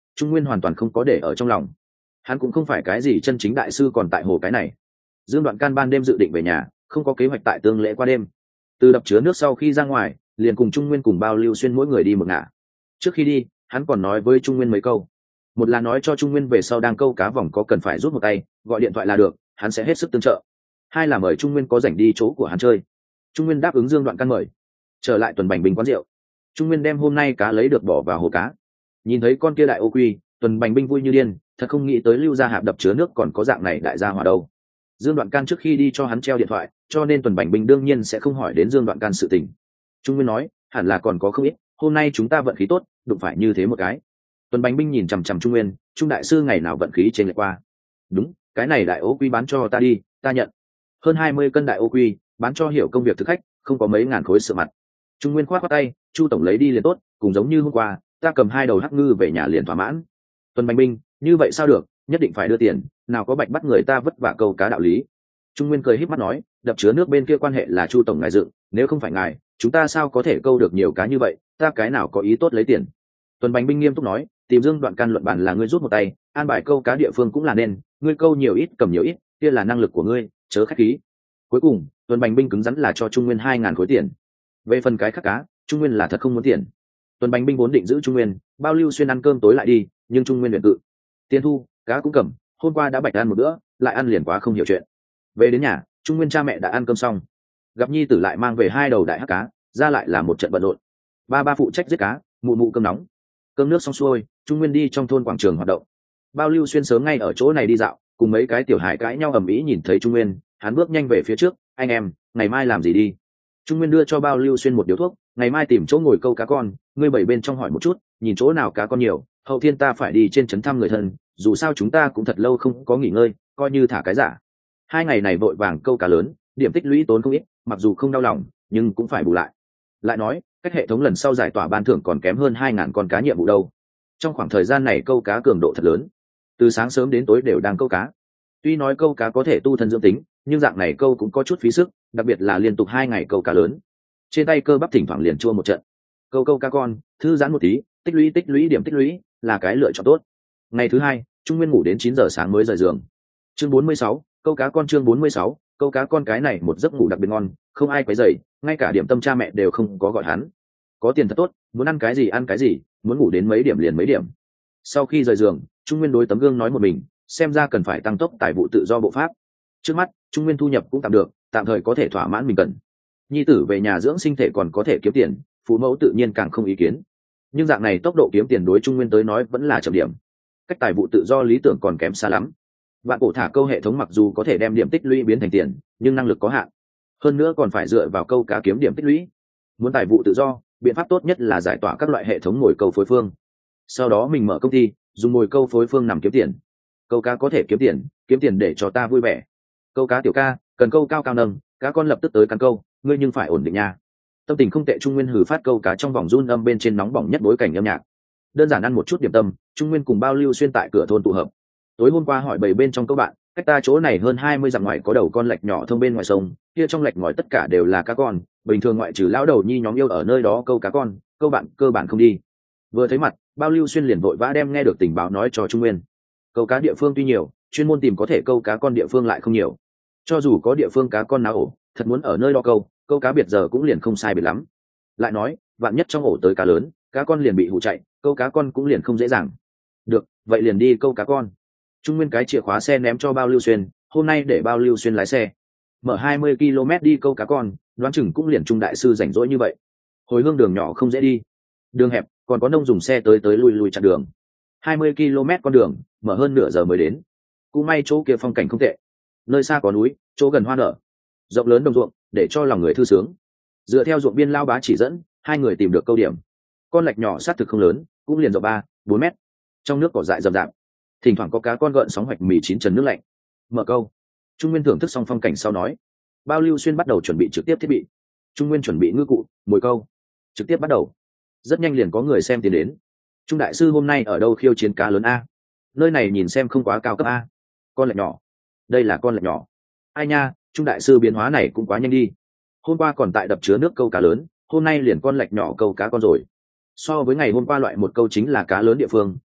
Trung Nguyên hoàn toàn không có để ở trong lòng. Hắn cũng không phải cái gì chân chính đại sư còn tại hồ cái này. Dương Đoạn Can ban đêm dự định về nhà, không có kế hoạch tại tương lễ qua đêm. Từ đập chứa nước sau khi ra ngoài, liền cùng Trung Nguyên cùng Bao Lưu Xuyên mỗi người đi một ngả. Trước khi đi, hắn còn nói với Trung Nguyên mấy câu. Một là nói cho Trung Nguyên về sau đang câu cá vòng có cần phải rút một tay, gọi điện thoại là được, hắn sẽ hết sức tương trợ. Hai là mời Trung Nguyên có rảnh đi chỗ của hắn chơi. Trung Nguyên đáp ứng Dương Đoạn Can mời. Trở lại Tuần Bành Bình quán rượu, Trung Nguyên đem hôm nay cá lấy được bỏ vào hồ cá. Nhìn thấy con kia đại ô quy, Tuần Bành Binh vui như điên, thật không nghĩ tới Lưu Gia Hạp đập chứa nước còn có dạng này đại gia hỏa đâu. Dương Đoạn Can trước khi đi cho hắn treo điện thoại, cho nên Tuần Bành Binh đương nhiên sẽ không hỏi đến Dương Đoạn Can sự tình. Trung Nguyên nói, hẳn là còn có không ít, hôm nay chúng ta vận khí tốt, đụng phải như thế một cái. Tuần Bành Binh nhìn chằm chằm Trung Nguyên, Trung đại sư ngày nào vận khí trên lệch qua. Đúng, cái này đại ô quy bán cho ta đi, ta nhận. Hơn 20 cân đại ô quy, bán cho hiểu công việc thực khách, không có mấy ngàn khối sữa mặt. Trung Nguyên khoát khoát tay, Chu tổng lấy đi liền tốt, cùng giống như hôm qua, ta cầm 2 đầu hắc ngư về nhà liền thỏa mãn. Tuần Bành Binh, như vậy sao được, nhất định phải đưa tiền, nào có bạch bắt người ta vất vả câu cá đạo lý. Trung Nguyên cười híp mắt nói, đập chứa nước bên kia quan hệ là Chu tổng ngài dựng, nếu không phải ngài, chúng ta sao có thể câu được nhiều cá như vậy, ta cái nào có ý tốt lấy tiền. Tuần Bành Binh nghiêm túc nói, tìm Dương Đoạn Can luận bàn là ngươi rút một tay, an bài câu cá địa phương cũng là nên, ngươi câu nhiều ít cầm nhiều ít, kia là năng lực của ngươi, chớ khách khí. Cuối cùng, Tuần Bành Binh cứng rắn là cho Trung Nguyên 2.000 khối tiền. Về phần cái khác cá, Trung Nguyên là thật không muốn tiền. Tuần Bành Binh vốn định giữ Trung Nguyên, Bao Lưu Xuyên ăn cơm tối lại đi, nhưng Trung Nguyên luyện cự. Tiền thu, cá cũng cầm, hôm qua đã bạch ăn một bữa, lại ăn liền quá không hiểu chuyện. Về đến nhà, Trung Nguyên cha mẹ đã ăn cơm xong, gặp nhi tử lại mang về 2 đầu đại hắc cá, ra lại là một trận bận rộn. Ba phụ trách giết cá, mụ mụ cơm nóng. Cơm nước xong xuôi, Trung Nguyên đi trong thôn quảng trường hoạt động. Bao Lưu Xuyên sớm ngay ở chỗ này đi dạo, cùng mấy cái tiểu hài cãi nhau ầm ĩ, nhìn thấy Trung Nguyên, hắn bước nhanh về phía trước, anh em, ngày mai làm gì đi? Trung Nguyên đưa cho Bao Lưu Xuyên một điếu thuốc, ngày mai tìm chỗ ngồi câu cá con, ngươi bảy bên trong hỏi một chút, nhìn chỗ nào cá con nhiều, hậu thiên ta phải đi trên trấn thăm người thân, dù sao chúng ta cũng thật lâu không có nghỉ ngơi, coi như thả cái giả. 2 ngày này vội vàng câu cá lớn, điểm tích lũy tốn không ít, mặc dù không đau lòng, nhưng cũng phải bù lại. Lại nói, cách hệ thống lần sau giải tỏa ban thưởng còn kém hơn 2.000 con cá nhiệm vụ đâu. Trong khoảng thời gian này câu cá cường độ thật lớn, từ sáng sớm đến tối đều đang câu cá. Tuy nói câu cá có thể tu thân dưỡng tính, nhưng dạng này câu cũng có chút phí sức, đặc biệt là liên tục 2 ngày câu cá lớn, trên tay cơ bắp thỉnh thoảng liền chua một trận. Câu cá con, thư giãn một tí, tích lũy điểm tích lũy là cái lựa chọn tốt. Ngày thứ 2, Trung Nguyên ngủ đến 9 giờ sáng mới rời giường. Chương 46, câu cá con. Chương 46, câu cá con. Cái này một giấc ngủ đặc biệt ngon, không ai quấy rầy, ngay cả điểm tâm cha mẹ đều không có gọi hắn. Có tiền thật tốt, muốn ăn cái gì, muốn ngủ đến mấy điểm liền mấy điểm. Sau khi rời giường, Trung Nguyên đối tấm gương nói một mình, xem ra cần phải tăng tốc tài vụ tự do bộ pháp. Trước mắt, Trung Nguyên thu nhập cũng tạm được, tạm thời có thể thỏa mãn mình cần. Nhi tử về nhà dưỡng sinh thể còn có thể kiếm tiền, phụ mẫu tự nhiên càng không ý kiến. Nhưng dạng này tốc độ kiếm tiền đối Trung Nguyên tới nói vẫn là chậm điểm. Cách tài vụ tự do lý tưởng còn kém xa lắm. Vạn cổ thả câu hệ thống mặc dù có thể đem điểm tích lũy biến thành tiền, nhưng năng lực có hạn. Hơn nữa còn phải dựa vào câu cá kiếm điểm tích lũy. Muốn tài vụ tự do, biện pháp tốt nhất là giải tỏa các loại hệ thống mồi câu phối phương. Sau đó mình mở công ty, dùng mồi câu phối phương nằm kiếm tiền. Câu cá có thể kiếm tiền để cho ta vui vẻ. Câu cá tiểu ca, cần câu cao nâng, cá con lập tức tới cắn câu, ngươi nhưng phải ổn định nha. Tâm tình không tệ, Trung Nguyên hừ phát câu cá trong vòng run âm bên trên nóng bỏng nhất bối cảnh âm nhạc. Đơn giản ăn một chút điểm tâm, Trung Nguyên cùng Bao Lưu Xuyên tại cửa thôn tụ hợp. Tối hôm qua hỏi bầy bên trong các bạn, cách ta chỗ này hơn 20 dặm ngoài có đầu con lạch nhỏ thông bên ngoài sông, kia trong lạch ngòi tất cả đều là cá con, bình thường ngoại trừ lão đầu nhi nhóm yêu ở nơi đó câu cá con, câu bạn cơ bản không đi. Vừa thấy mặt, Bao Lưu Xuyên liền vội vã đem nghe được tình báo nói cho Trung Nguyên. Câu cá địa phương tuy nhiều, chuyên môn tìm có thể câu cá con địa phương lại không nhiều. Cho dù có địa phương cá con náo ổ, thật muốn ở nơi đó câu cá biệt giờ cũng liền không sai biệt lắm. Lại nói, vạn nhất trong ổ tới cá lớn, cá con liền bị hụ chạy, câu cá con cũng liền không dễ dàng. Được, vậy liền đi câu cá con. Trung Nguyên cái chìa khóa xe ném cho Bao Lưu Xuyên, hôm nay để Bao Lưu Xuyên lái xe. Mở 20 km đi câu cá con, đoán chừng cũng liền Trung đại sư rảnh rỗi như vậy. Hồi hương đường nhỏ không dễ đi. Đường hẹp, còn có nông dùng xe tới lui chặn đường. 20 km con đường, mở hơn nửa giờ mới đến. Cũng may chỗ kia phong cảnh không tệ. Nơi xa có núi, chỗ gần hoa nở. Rộng lớn đồng ruộng, để cho lòng người thư sướng. Dựa theo ruộng biên lao bá chỉ dẫn, 2 người tìm được câu điểm. Con lạch nhỏ sát thực không lớn, cũng liền rộng 3-4 mét. Trong nước cỏ dại rậm rạp, thỉnh thoảng có cá con gợn sóng hoạch mì chín trần nước lạnh. Mở câu. Trung Nguyên thưởng thức xong phong cảnh sau nói. Bao Lưu Xuyên bắt đầu chuẩn bị trực tiếp thiết bị. Trung Nguyên chuẩn bị ngư cụ, mồi câu. Trực tiếp bắt đầu. Rất nhanh liền có người xem tiến đến. Trung đại sư hôm nay ở đâu khiêu chiến cá lớn a? Nơi này nhìn xem không quá cao cấp a. Con lạch nhỏ. Đây là con lạch nhỏ. Ai nha, Trung đại sư biến hóa này cũng quá nhanh đi. Hôm qua còn tại đập chứa nước câu cá lớn, hôm nay liền con lạch nhỏ câu cá con rồi. So với ngày hôm qua loại một câu chính là cá lớn địa phương,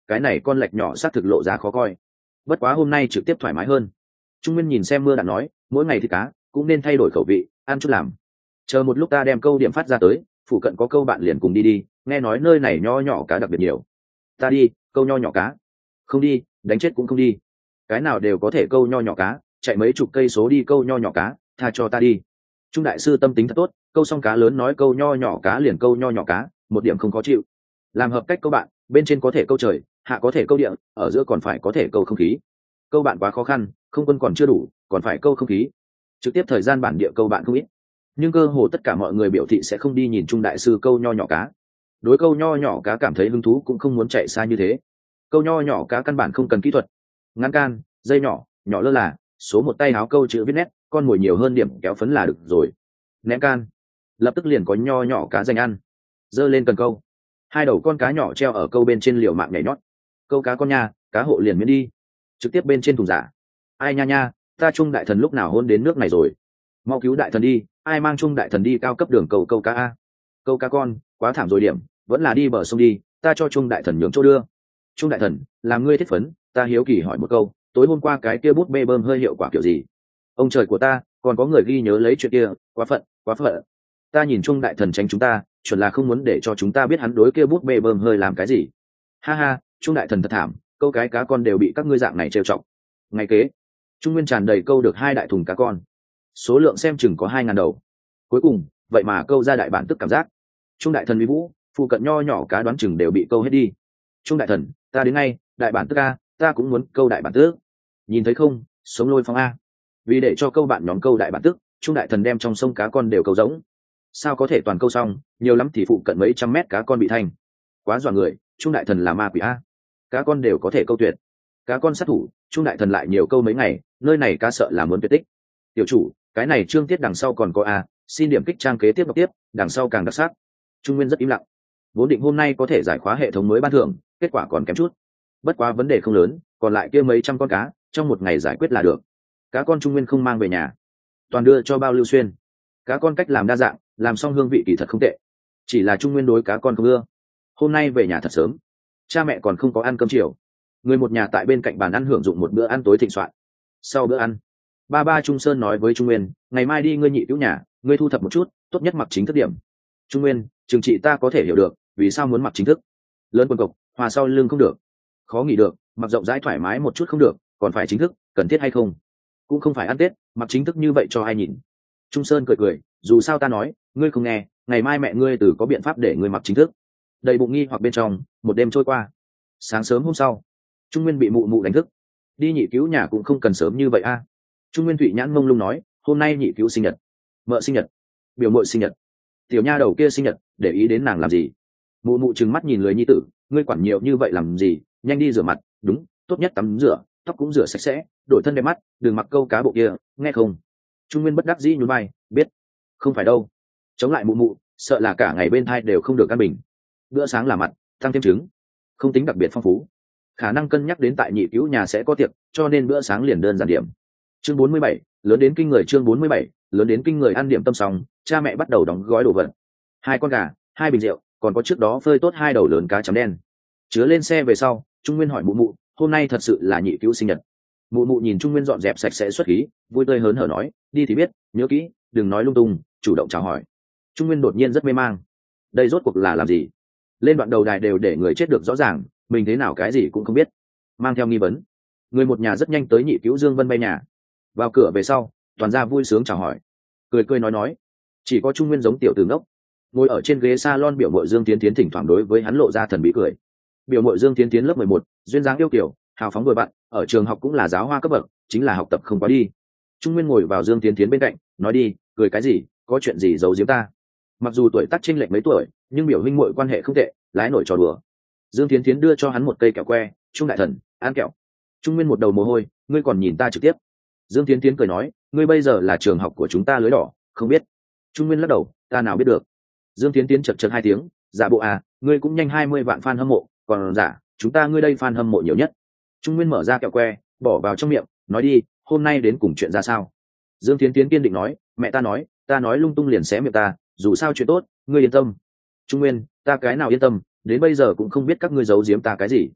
cái này con lệch nhỏ xác thực lộ giá khó coi. Bất quá hôm nay trực tiếp thoải mái hơn. Trung Nguyên nhìn xem Mưa Đạn nói, mỗi ngày thì cá cũng nên thay đổi khẩu vị, ăn chút làm. Chờ một lúc ta đem câu điểm phát ra tới, phụ cận có câu bạn liền cùng đi đi, nghe nói nơi này nho nhỏ cá đặc biệt nhiều. Ta đi, câu nho nhỏ cá. Không đi, đánh chết cũng không đi. Cái nào đều có thể câu nho nhỏ cá, chạy mấy chục cây số đi câu nho nhỏ cá, tha cho ta đi. Trung đại sư tâm tính thật tốt, câu xong cá lớn nói câu nho nhỏ cá liền câu nho nhỏ cá, một điểm không khó chịu. Làm hợp cách câu bạn, bên trên có thể câu trời, hạ có thể câu địa, ở giữa còn phải có thể câu không khí. Câu bạn quá khó khăn, không quân còn chưa đủ, còn phải câu không khí. Trực tiếp thời gian bản địa câu bạn không ít, nhưng cơ hồ tất cả mọi người biểu thị sẽ không đi nhìn Trung đại sư câu nho nhỏ cá. Đối câu nho nhỏ cá cảm thấy hứng thú cũng không muốn chạy xa như thế. Câu nho nhỏ cá căn bản không cần kỹ thuật, ngắn can, dây nhỏ, nhỏ lơ là, số một tay áo câu chữ viết nét, con mồi nhiều hơn điểm kéo phấn là được rồi. Ném can, lập tức liền có nho nhỏ cá dành ăn. Giơ lên cần câu, hai đầu con cá nhỏ treo ở câu bên trên liều mạng nhảy nhót. Câu cá con nha, cá hộ liền miễn đi. Trực tiếp bên trên thùng giả. Ai nha nha, ta Trung đại thần lúc nào hôn đến nước này rồi? Mau cứu đại thần đi, ai mang Trung đại thần đi cao cấp đường cầu câu cá a? Câu cá con, quá thảm rồi điểm, vẫn là đi bờ sông đi, ta cho Trung đại thần nhường chỗ đưa. Trung đại thần, làm ngươi thiết phấn, ta hiếu kỳ hỏi một câu, tối hôm qua cái kia bút bê bơm hơi hiệu quả kiểu gì? Ông trời của ta, còn có người ghi nhớ lấy chuyện kia, quá phận, quá phận. Ta nhìn Trung đại thần tránh chúng ta, chuẩn là không muốn để cho chúng ta biết hắn đối kia bút bê bơm hơi làm cái gì. Ha ha, Trung đại thần thật thảm, câu cái cá con đều bị các ngươi dạng này trêu chọc. Ngày kế, Trung Nguyên tràn đầy câu được 2 đại thùng cá con, số lượng xem chừng có 2.000 đầu. Cuối cùng, vậy mà câu ra đại bản tức cảm giác. Trung đại thần uy vũ, phụ cận nho nhỏ cá đoán chừng đều bị câu hết đi. Trung đại thần, ta đến ngay, đại bản tức a, ta cũng muốn câu đại bản tức. Nhìn thấy không, sống lôi phong a. Vì để cho câu bạn nhóm câu đại bản tức, Trung đại thần đem trong sông cá con đều câu rỗng. Sao có thể toàn câu xong, nhiều lắm thì phụ cận mấy trăm mét cá con bị thành. Quá dọa người, Trung đại thần là ma quỷ a. Cá con đều có thể câu tuyệt. Cá con sát thủ, Trung đại thần lại nhiều câu mấy ngày, nơi này cá sợ là muốn tuyệt tích. Tiểu chủ, cái này chương tiết đằng sau còn có a, xin điểm kích trang kế tiếp đọc tiếp, đằng sau càng đặc sắc. Trung Nguyên rất im lặng. Vốn định hôm nay có thể giải khóa hệ thống mới ban thưởng, kết quả còn kém chút. Bất quá vấn đề không lớn, còn lại kia mấy trăm con cá, trong một ngày giải quyết là được. Cá con Trung Nguyên không mang về nhà, toàn đưa cho Bao Lưu Xuyên. Cá con cách làm đa dạng, làm xong hương vị kỳ thật không tệ. Chỉ là Trung Nguyên đối cá con không ưa. Hôm nay về nhà thật sớm, cha mẹ còn không có ăn cơm chiều. Người một nhà tại bên cạnh bàn ăn hưởng dụng một bữa ăn tối thịnh soạn. Sau bữa ăn, ba Trung Sơn nói với Trung Nguyên, ngày mai đi ngươi nhị cứu nhà, ngươi thu thập một chút, tốt nhất mặc chính thức điểm. Trung Nguyên, trường trị ta có thể hiểu được, vì sao muốn mặc chính thức. Lớn quần cộc, hòa sau lưng không được, khó nghỉ được, mặc rộng rãi thoải mái một chút không được, còn phải chính thức, cần thiết hay không? Cũng không phải ăn Tết, mặc chính thức như vậy cho ai nhìn. Trung Sơn cười cười, dù sao ta nói, ngươi không nghe, ngày mai mẹ ngươi từ có biện pháp để ngươi mặc chính thức. Đầy bụng nghi hoặc bên trong, một đêm trôi qua. Sáng sớm hôm sau, Trung Nguyên bị mụ mụ đánh thức. Đi nhị cứu nhà cũng không cần sớm như vậy a. Trung Nguyên thụy nhãn mông lung nói, hôm nay nhị cứu sinh nhật, mợ sinh nhật, biểu mội sinh nhật, tiểu nha đầu kia sinh nhật, để ý đến nàng làm gì? Mụ mụ trừng mắt nhìn lưới nhi tử, ngươi quản nhiều như vậy làm gì? Nhanh đi rửa mặt, đúng, tốt nhất tắm rửa, tóc cũng rửa sạch sẽ, đổi thân đẹp mắt, đừng mặc câu cá bộ kia, nghe không? Trung Nguyên bất đắc dĩ nhún vai, biết, không phải đâu. Chống lại mụ mụ, sợ là cả ngày bên thai đều không được ăn bình. Bữa sáng là mặt, tăng thêm trứng, không tính đặc biệt phong phú. Khả năng cân nhắc đến tại nhị cứu nhà sẽ có tiệc, cho nên bữa sáng liền đơn giản điểm. Chương 47, lớn đến kinh người. Chương 47, lớn đến kinh người. Ăn điểm tâm xong, cha mẹ bắt đầu đóng gói đồ vật. 2 con gà, 2 bình rượu, còn có trước đó phơi tốt 2 đầu lớn cá chấm đen. Chứa lên xe về sau, Trung Nguyên hỏi mụ mụ, hôm nay thật sự là nhị cứu sinh nhật? Mụ mụ nhìn Trung Nguyên dọn dẹp sạch sẽ xuất khí, vui tươi hớn hở nói, đi thì biết, nhớ kỹ, đừng nói lung tung, chủ động chào hỏi. Trung Nguyên đột nhiên rất mê mang, đây rốt cuộc là làm gì? Lên đoạn đầu đài đều để người chết được rõ ràng, mình thế nào cái gì cũng không biết. Mang theo nghi vấn, người một nhà rất nhanh tới nhị cứu Dương Vân bay nhà. Vào cửa về sau, toàn gia vui sướng chào hỏi, cười cười nói, chỉ có Trung Nguyên giống tiểu tử ngốc, ngồi ở trên ghế salon. Biểu mội Dương Tiến Tiến thỉnh thoảng đối với hắn lộ ra thần bí cười. Biểu mội Dương Tiến Tiến lớp 11, duyên dáng yêu kiểu, hào phóng vừa bạn, ở trường học cũng là giáo hoa cấp bậc, chính là học tập không quá đi. Trung Nguyên ngồi vào Dương Tiến Tiến bên cạnh, nói đi, cười cái gì, có chuyện gì giấu giếm ta? Mặc dù tuổi tác chênh lệch mấy tuổi, nhưng biểu huynh muội quan hệ không tệ, lái nổi trò đùa. Dương Tiến Tiến đưa cho hắn một cây kẹo que, Trung đại thần, ăn kẹo. Trung Nguyên một đầu mồ hôi, ngươi còn nhìn ta trực tiếp. Dương Tiến Tiến cười nói, ngươi bây giờ là trường học của chúng ta lưới đỏ, không biết. Trung Nguyên lắc đầu, ta nào biết được. Dương Tiến Tiến chật 2 tiếng, giả bộ à, ngươi cũng nhanh 20 vạn fan hâm mộ, còn giả, chúng ta ngươi đây fan hâm mộ nhiều nhất. Trung Nguyên mở ra kẹo que, bỏ vào trong miệng, nói đi, hôm nay đến cùng chuyện ra sao? Dương Tiến Tiến kiên định nói, mẹ ta nói lung tung liền xé miệng ta, dù sao chuyện tốt, ngươi yên tâm. Trung Nguyên, ta cái nào yên tâm, đến bây giờ cũng không biết các ngươi giấu giếm ta cái gì.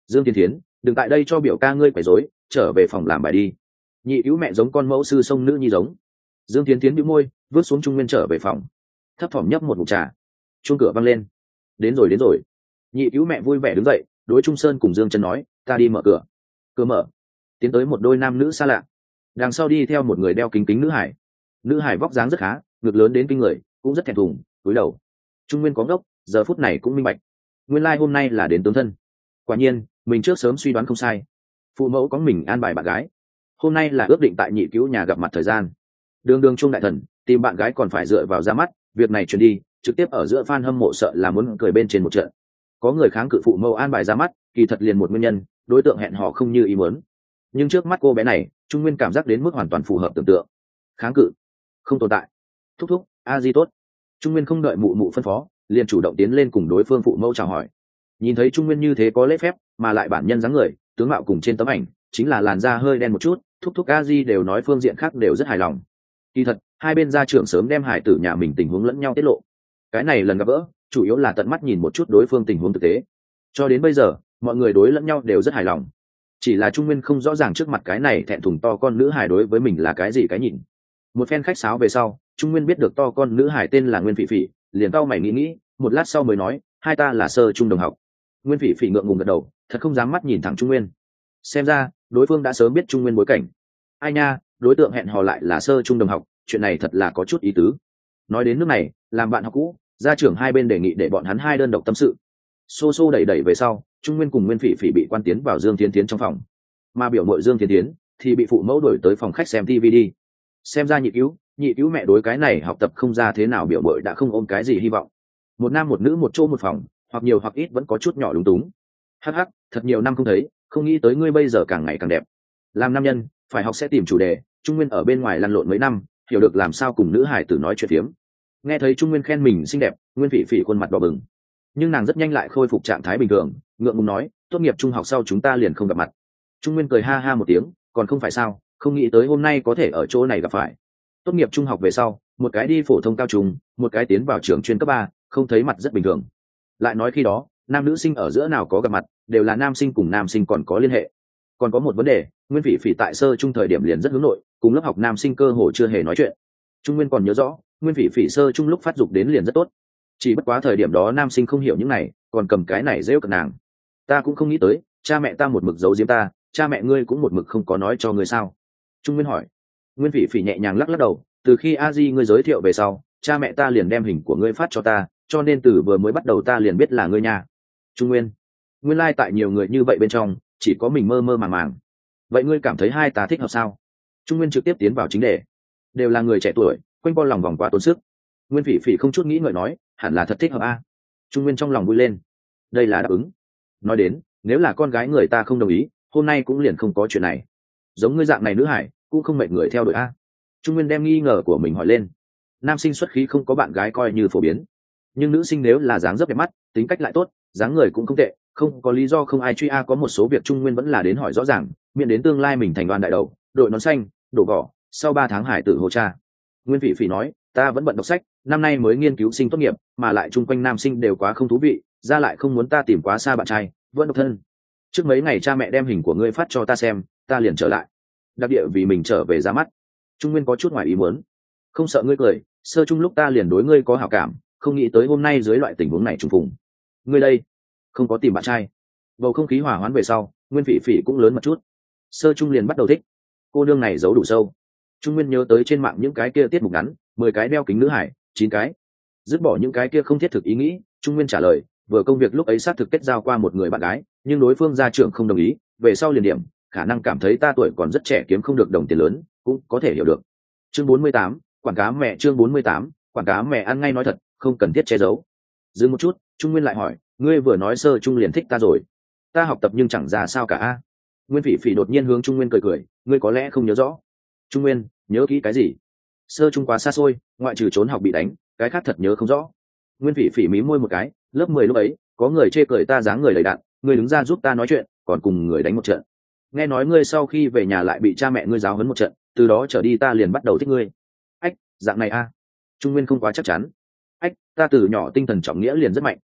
Dương Thiên Thiến, đừng tại đây cho biểu ca ngươi quấy rối, trở về phòng làm bài đi. Nhị cứu mẹ giống con mẫu sư sông nữ nhi giống. Dương Thiên Thiến bĩu môi, vứt xuống Trung Nguyên trở về phòng. Thấp thỏm nhấp một ngụm trà. Chuông cửa vang lên. Đến rồi đến rồi. Nhị cứu mẹ vui vẻ đứng dậy, đối Trung Sơn cùng Dương Chân nói, ta đi mở cửa. Cửa mở, tiến tới một đôi nam nữ xa lạ. Đằng sau đi theo một người đeo kính kính nữ hải. Nữ hải vóc dáng rất khá, ngực lớn đến kinh người, cũng rất thẹn thùng, cúi đầu. Trung Nguyên có ngốc, giờ phút này cũng minh bạch. Nguyên lai hôm nay là đến tướng thân. Quả nhiên, mình trước sớm suy đoán không sai. Phụ mẫu có mình an bài bạn gái. Hôm nay là ước định tại nhị cứu nhà gặp mặt thời gian. Đường đường Trung đại thần, tìm bạn gái còn phải dựa vào ra mắt, việc này chuyển đi, trực tiếp ở giữa fan hâm mộ sợ là muốn cười bên trên một trận. Có người kháng cự phụ mẫu an bài ra mắt, kỳ thật liền một nguyên nhân, đối tượng hẹn hò không như ý muốn. Nhưng trước mắt cô bé này, Trung Nguyên cảm giác đến mức hoàn toàn phù hợp tưởng tượng. Kháng cự không tồn tại. Thúc thúc, a di tốt. Trung Nguyên không đợi mụ mụ phân phó, liền chủ động tiến lên cùng đối phương phụ mẫu chào hỏi. Nhìn thấy Trung Nguyên như thế có lễ phép, mà lại bản nhân dáng người, tướng mạo cùng trên tấm ảnh, chính là làn da hơi đen một chút, thúc thúc a di đều nói phương diện khác đều rất hài lòng. Kỳ thật, hai bên gia trưởng sớm đem hải tử nhà mình tình huống lẫn nhau tiết lộ. Cái này lần gặp gỡ, chủ yếu là tận mắt nhìn một chút đối phương tình huống thực tế. Cho đến bây giờ, mọi người đối lẫn nhau đều rất hài lòng. Chỉ là Trung Nguyên không rõ ràng trước mặt cái này thẹn thùng to con nữ hài đối với mình là cái gì cái nhìn. Một phen khách sáo về sau, Trung Nguyên biết được to con nữ hài tên là Nguyên Phỉ Phỉ, liền cau mày nghĩ, một lát sau mới nói, hai ta là sơ trung đồng học. Nguyên Phỉ Phỉ ngượng ngùng gật đầu, thật không dám mắt nhìn thẳng Trung Nguyên. Xem ra, đối phương đã sớm biết Trung Nguyên bối cảnh. Ai nha, đối tượng hẹn hò lại là sơ trung đồng học, chuyện này thật là có chút ý tứ. Nói đến nước này, làm bạn học cũ, gia trưởng hai bên đề nghị để bọn hắn hai đơn độc tâm sự. Xô xô đẩy đẩy về sau, Trung Nguyên cùng Nguyên Phỉ Phỉ bị quan tiến vào Dương Thiên Thiến trong phòng, mà biểu mội Dương Thiên Thiến thì bị phụ mẫu đuổi tới phòng khách xem TV đi. Xem ra nhị cứu mẹ đối cái này học tập không ra thế nào, biểu mội đã không ôm cái gì hy vọng. Một nam một nữ một chỗ một phòng, hoặc nhiều hoặc ít vẫn có chút nhỏ lúng túng. Hắc hắc, thật nhiều năm không thấy, không nghĩ tới ngươi bây giờ càng ngày càng đẹp. Làm nam nhân, phải học sẽ tìm chủ đề. Trung Nguyên ở bên ngoài lăn lộn mấy năm, hiểu được làm sao cùng nữ hải tử nói chuyện phiếm. Nghe thấy Trung Nguyên khen mình xinh đẹp, Nguyên Phỉ Phỉ khuôn mặt đỏ bừng, nhưng nàng rất nhanh lại khôi phục trạng thái bình thường, ngượng ngùng nói, tốt nghiệp trung học sau chúng ta liền không gặp mặt. Trung Nguyên cười ha ha một tiếng, còn không phải sao, không nghĩ tới hôm nay có thể ở chỗ này gặp phải. Tốt nghiệp trung học về sau, một cái đi phổ thông cao trung, một cái tiến vào trường chuyên cấp 3, không thấy mặt rất bình thường. Lại nói khi đó, nam nữ sinh ở giữa nào có gặp mặt, đều là nam sinh cùng nam sinh còn có liên hệ. Còn có một vấn đề, Nguyên Phỉ Phỉ tại sơ trung thời điểm liền rất hướng nội, cùng lớp học nam sinh cơ hồ chưa hề nói chuyện. Trung Nguyên còn nhớ rõ, Nguyên Phỉ Phỉ sơ trung lúc phát dục đến liền rất tốt. Chỉ bất quá thời điểm đó nam sinh không hiểu những này, còn cầm cái này giễu cợt nàng. Ta cũng không nghĩ tới, cha mẹ ta một mực giấu giếm ta, cha mẹ ngươi cũng một mực không có nói cho ngươi sao? Trung Nguyên hỏi. Nguyên Phỉ Phỉ nhẹ nhàng lắc lắc đầu, từ khi a di ngươi giới thiệu về sau, cha mẹ ta liền đem hình của ngươi phát cho ta, cho nên từ vừa mới bắt đầu ta liền biết là ngươi nhà. Trung Nguyên, nguyên lai tại nhiều người như vậy bên trong, chỉ có mình mơ mơ màng màng. Vậy ngươi cảm thấy hai ta thích hợp sao? Trung Nguyên trực tiếp tiến vào chính đề. Đều là người trẻ tuổi, quanh co lòng vòng quá tốn sức. Nguyên Phỉ Phỉ không chút nghĩ ngợi nói, hẳn là thật thích hợp a. Trung Nguyên trong lòng vui lên, đây là đáp ứng. Nói đến, nếu là con gái người ta không đồng ý, hôm nay cũng liền không có chuyện này. Giống ngươi dạng này nữ hải, cũng không mệt người theo đuổi a. Trung Nguyên đem nghi ngờ của mình hỏi lên. Nam sinh xuất khí không có bạn gái coi như phổ biến, nhưng nữ sinh nếu là dáng dấp đẹp mắt, tính cách lại tốt, dáng người cũng không tệ, không có lý do không ai truy a. Có một số việc Trung Nguyên vẫn là đến hỏi rõ ràng, miễn đến tương lai mình thành đoàn đại đầu, đội nón xanh, đổ vỏ, sau 3 tháng hải tử hồ cha. Nguyên Phỉ Phỉ nói, ta vẫn bận đọc sách, năm nay mới nghiên cứu sinh tốt nghiệp, mà lại chung quanh nam sinh đều quá không thú vị, ra lại không muốn ta tìm quá xa bạn trai, vẫn độc thân. Trước mấy ngày cha mẹ đem hình của ngươi phát cho ta xem, ta liền trở lại. Đặc địa vì mình trở về ra mắt. Trung Nguyên có chút ngoài ý muốn. Không sợ ngươi cười, sơ chung lúc ta liền đối ngươi có hảo cảm, không nghĩ tới hôm nay dưới loại tình huống này trùng phùng. Ngươi đây, không có tìm bạn trai. Bầu không khí hòa hoãn về sau, Nguyên Phỉ Phỉ cũng lớn một chút. Sơ chung liền bắt đầu thích. Cô nương này giấu đủ sâu. Trung Nguyên nhớ tới trên mạng những cái kia tiết mục ngắn, 10 cái đeo kính nữ hải, 9 cái. Dứt bỏ những cái kia không thiết thực ý nghĩ, Trung Nguyên trả lời, vừa công việc lúc ấy xác thực kết giao qua một người bạn gái, nhưng đối phương gia trưởng không đồng ý, về sau liền điểm, khả năng cảm thấy ta tuổi còn rất trẻ kiếm không được đồng tiền lớn, cũng có thể hiểu được. Chương 48, quảng cá mẹ. Chương 48, quảng cá mẹ. Ăn ngay nói thật, không cần thiết che giấu. Dừng một chút, Trung Nguyên lại hỏi, ngươi vừa nói sơ trung liền thích ta rồi, ta học tập nhưng chẳng ra sao cả a. Nguyên Phỉ Phỉ đột nhiên hướng Trung Nguyên cười cười, ngươi có lẽ không nhớ rõ. Trung Nguyên, nhớ kỹ cái gì? Sơ trung quá xa xôi, ngoại trừ trốn học bị đánh, cái khác thật nhớ không rõ. Nguyên Phỉ Phỉ mí môi một cái, lớp 10 lúc ấy, có người chê cười ta dáng người đầy đặn, ngươi đứng ra giúp ta nói chuyện, còn cùng người đánh một trận. Nghe nói ngươi sau khi về nhà lại bị cha mẹ ngươi giáo huấn một trận, từ đó trở đi ta liền bắt đầu thích ngươi. Ách, dạng này a. Trung Nguyên không quá chắc chắn. Ách, ta từ nhỏ tinh thần trọng nghĩa liền rất mạnh.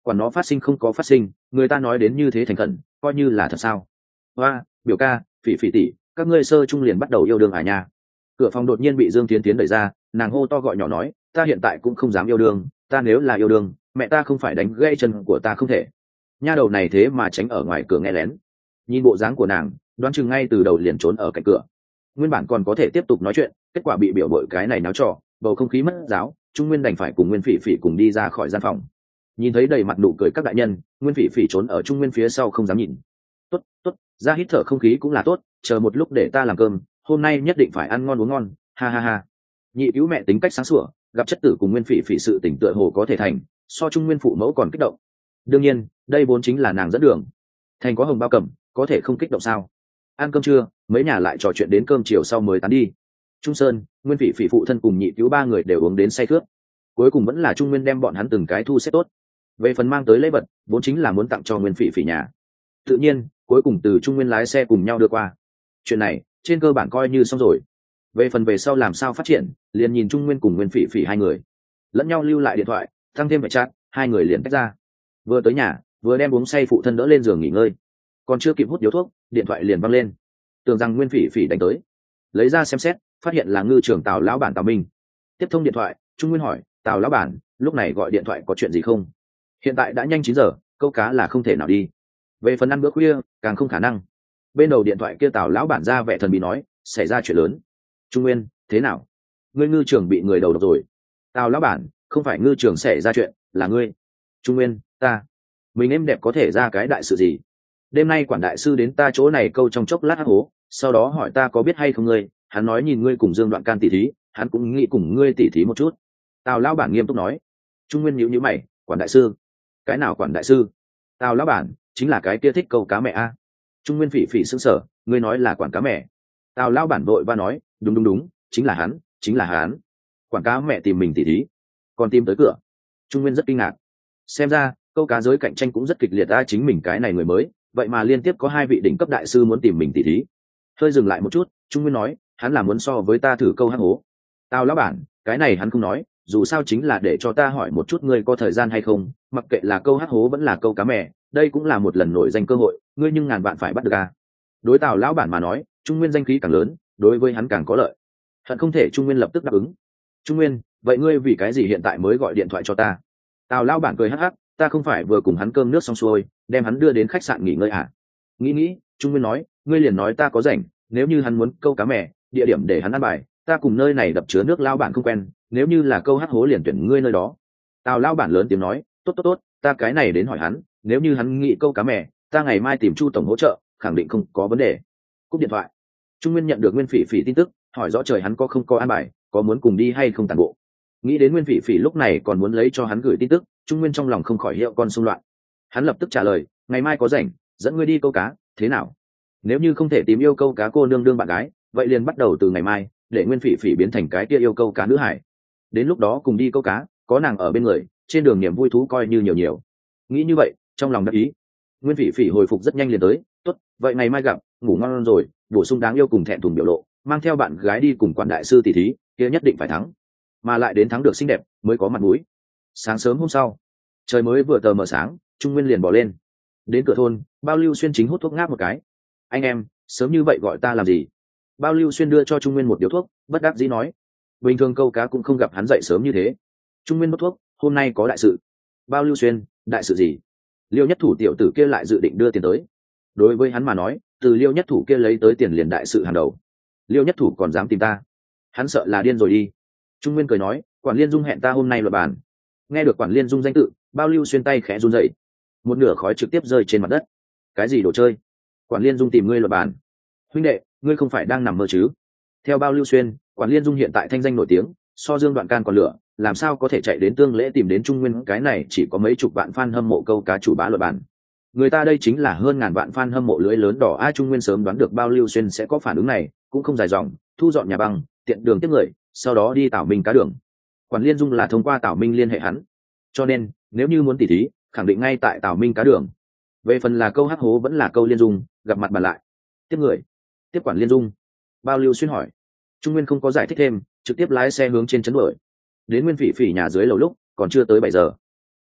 Quản nó phát sinh không có phát sinh, người ta nói đến như thế thành khẩn, coi như là thật sao? Hoa, biểu ca, phỉ phỉ tỷ, các ngươi sơ trung liền bắt đầu yêu đương à nha? Cửa phòng đột nhiên bị Dương Tiến Tiến đẩy ra, nàng hô to gọi nhỏ nói, ta hiện tại cũng không dám yêu đương, ta nếu là yêu đương, mẹ ta không phải đánh gãy chân của ta không thể. Nha đầu này thế mà tránh ở ngoài cửa nghe lén. Nhìn bộ dáng của nàng, đoán chừng ngay từ đầu liền trốn ở cạnh cửa. Nguyên bản còn có thể tiếp tục nói chuyện, kết quả bị biểu bội cái này náo trò, bầu không khí mất giáo, Trung Nguyên đành phải cùng Nguyên Phỉ Phỉ cùng đi ra khỏi gian phòng. Nhìn thấy đầy mặt nụ cười các đại nhân, Nguyên Phỉ Phỉ trốn ở Trung Nguyên phía sau không dám nhìn. Tốt, tốt, ra hít thở không khí cũng là tốt, chờ một lúc để ta làm cơm, hôm nay nhất định phải ăn ngon uống ngon, ha ha ha. Nhị cứu mẹ tính cách sáng sủa, gặp chất tử cùng Nguyên Phỉ Phỉ sự tỉnh tựa hồ có thể thành, so Trung Nguyên phụ mẫu còn kích động. Đương nhiên, đây vốn chính là nàng dẫn đường. Thành có hồng bao cầm, có thể không kích động sao? Ăn cơm trưa, mấy nhà lại trò chuyện đến cơm chiều sau mới tán đi. Trung Sơn, Nguyên Phỉ Phỉ phụ thân cùng nhị cứu ba người đều uống đến say khướt. Cuối cùng vẫn là Trung Nguyên đem bọn hắn từng cái thu xếp tốt. Về phần mang tới lễ vật, vốn chính là muốn tặng cho Nguyên Phỉ Phỉ nhà. Tự nhiên, cuối cùng từ Trung Nguyên lái xe cùng nhau đưa qua. Chuyện này, trên cơ bản coi như xong rồi. Về phần về sau làm sao phát triển, liền nhìn Trung Nguyên cùng Nguyên Phỉ Phỉ hai người lẫn nhau lưu lại điện thoại, tăng thêm vệ chat, hai người liền tách ra. Vừa tới nhà, vừa đem uống say phụ thân đỡ lên giường nghỉ ngơi, còn chưa kịp hút điếu thuốc, điện thoại liền văng lên. Tưởng rằng Nguyên Phỉ Phỉ đánh tới, lấy ra xem xét, phát hiện là ngư trưởng Tào lão bản Tào Minh. Tiếp thông điện thoại, Trung Nguyên hỏi, Tào lão bản, lúc này gọi điện thoại có chuyện gì không? Hiện tại đã nhanh 9 giờ, câu cá là không thể nào đi. Về phần ăn bữa khuya, càng không khả năng. Bên đầu điện thoại kia Tào lão bản ra vẻ thần bí nói, xảy ra chuyện lớn. Trung Nguyên, thế nào? Ngươi ngư trưởng bị người đầu độc rồi. Tào lão bản, không phải ngư trưởng xảy ra chuyện, là ngươi. Trung Nguyên, ta, mình em đẹp có thể ra cái đại sự gì? Đêm nay quản đại sư đến ta chỗ này câu trong chốc lát hắc hố, sau đó hỏi ta có biết hay không ngươi, hắn nói nhìn ngươi cùng Dương Đoạn Can tỉ thí, hắn cũng nghĩ cùng ngươi tỉ thí một chút. Tào lão bản nghiêm túc nói. Trung Nguyên nhíu nhíu mày, quản đại sư? Cái nào quản đại sư? Tào lão bản, chính là cái kia thích câu cá mẹ a. Trung Nguyên phỉ phỉ sững sờ, ngươi nói là quản cá mẹ? Tào lão bản vội va nói, đúng đúng đúng, chính là hắn, chính là hắn. Quản cá mẹ tìm mình tỉ thí, còn tìm tới cửa. Trung Nguyên rất kinh ngạc. Xem ra câu cá giới cạnh tranh cũng rất kịch liệt, chính mình cái này người mới, vậy mà liên tiếp có 2 vị đỉnh cấp đại sư muốn tìm mình tỉ thí. Hơi dừng lại một chút, Trung Nguyên nói, hắn là muốn so với ta thử câu hắc hố. Tao lão bản, cái này hắn không nói, dù sao chính là để cho ta hỏi một chút ngươi có thời gian hay không, mặc kệ là câu hắc hố vẫn là câu cá mè, đây cũng là một lần nổi danh cơ hội, ngươi nhưng ngàn vạn phải bắt được a. Đối Tào lão bản mà nói, Trung Nguyên danh khí càng lớn, đối với hắn càng có lợi. Hận không thể Trung Nguyên lập tức đáp ứng. Trung Nguyên, vậy ngươi vì cái gì hiện tại mới gọi điện thoại cho ta? Tào lão bản cười hắc hắc, ta không phải vừa cùng hắn cơm nước xong xuôi, đem hắn đưa đến khách sạn nghỉ ngơi à? Nghĩ, Trung Nguyên nói, ngươi liền nói ta có rảnh, nếu như hắn muốn câu cá mè, địa điểm để hắn ăn bài, ta cùng nơi này đập chứa nước lao bản không quen, nếu như là câu hắc hố liền tuyển ngươi nơi đó. Tào lao bản lớn tiếng nói, tốt, ta cái này đến hỏi hắn, nếu như hắn nghĩ câu cá mè, ta ngày mai tìm Chu tổng hỗ trợ, khẳng định không có vấn đề. Cúp điện thoại. Trung Nguyên nhận được Nguyên Phỉ Phỉ tin tức, hỏi rõ trời hắn có không có ăn bài, có muốn cùng đi hay không tàn bộ. Nghĩ đến Nguyên Phỉ Phỉ lúc này còn muốn lấy cho hắn gửi tin tức, Trung Nguyên trong lòng không khỏi hiệu con xung loạn. Hắn lập tức trả lời, ngày mai có rảnh, dẫn ngươi đi câu cá, thế nào? Nếu như không thể tìm yêu câu cá cô nương đương bạn gái, vậy liền bắt đầu từ ngày mai, để Nguyên Phỉ Phỉ biến thành cái kia yêu câu cá nữ hải. Đến lúc đó cùng đi câu cá, có nàng ở bên người, trên đường niềm vui thú coi như nhiều. Nghĩ như vậy, trong lòng đắc ý. Nguyên Phỉ Phỉ hồi phục rất nhanh liền tới, tốt, vậy ngày mai gặp, ngủ ngon rồi, bổ sung đáng yêu cùng thẹn thùng biểu lộ, mang theo bạn gái đi cùng quản đại sư tỷ thí, kia nhất định phải thắng, mà lại đến thắng được xinh đẹp mới có mặt mũi. Sáng sớm hôm sau, trời mới vừa tờ mờ sáng, Trung Nguyên liền bỏ lên, đến cửa thôn, Bao Lưu Xuyên chính hút thuốc ngáp một cái. Anh em, sớm như vậy gọi ta làm gì? Bao Lưu Xuyên đưa cho Trung Nguyên một điếu thuốc, bất đắc dĩ nói, bình thường câu cá cũng không gặp hắn dậy sớm như thế. Trung Nguyên hút thuốc, hôm nay có đại sự. Bao Lưu Xuyên, đại sự gì? Liêu Nhất Thủ tiểu tử kia lại dự định đưa tiền tới. Đối với hắn mà nói, từ Liêu Nhất Thủ kia lấy tới tiền liền đại sự hàng đầu. Liêu Nhất Thủ còn dám tìm ta, hắn sợ là điên rồi đi. Trung Nguyên cười nói, quản Liên Dung hẹn ta hôm nay luận bàn. Nghe được quản Liên Dung danh tự, Bao Lưu Xuyên tay khẽ run rẩy, một nửa khói trực tiếp rơi trên mặt đất. Cái gì đồ chơi? Quản Liên Dung tìm ngươi luận bàn? Huynh đệ, ngươi không phải đang nằm mơ chứ? Theo Bao Lưu Xuyên, quản Liên Dung hiện tại thanh danh nổi tiếng, so Dương Đoạn Can còn lửa, làm sao có thể chạy đến Tương Lễ tìm đến Trung Nguyên cái này chỉ có mấy chục vạn fan hâm mộ câu cá chủ bá luận bàn. Người ta đây chính là hơn ngàn vạn fan hâm mộ lưới lớn đỏ a. Trung Nguyên sớm đoán được Bao Lưu Xuyên sẽ có phản ứng này, cũng không dài dòng, thu dọn nhà băng, tiện đường tiếp người, sau đó đi Tảo Minh cá đường. Quản Liên Dung là thông qua Tảo Minh liên hệ hắn, cho nên nếu như muốn tỉ thí, khẳng định ngay tại Tảo Minh cá đường. Về phần là câu hắc hố vẫn là câu Liên Dung, gặp mặt bàn lại. Tiếp người, tiếp quản Liên Dung. Bao Lưu Xuyên hỏi. Trung Nguyên không có giải thích thêm, trực tiếp lái xe hướng trên trấn đuổi. Đến Nguyên Phỉ Phỉ nhà dưới lầu lúc còn chưa tới 7 giờ.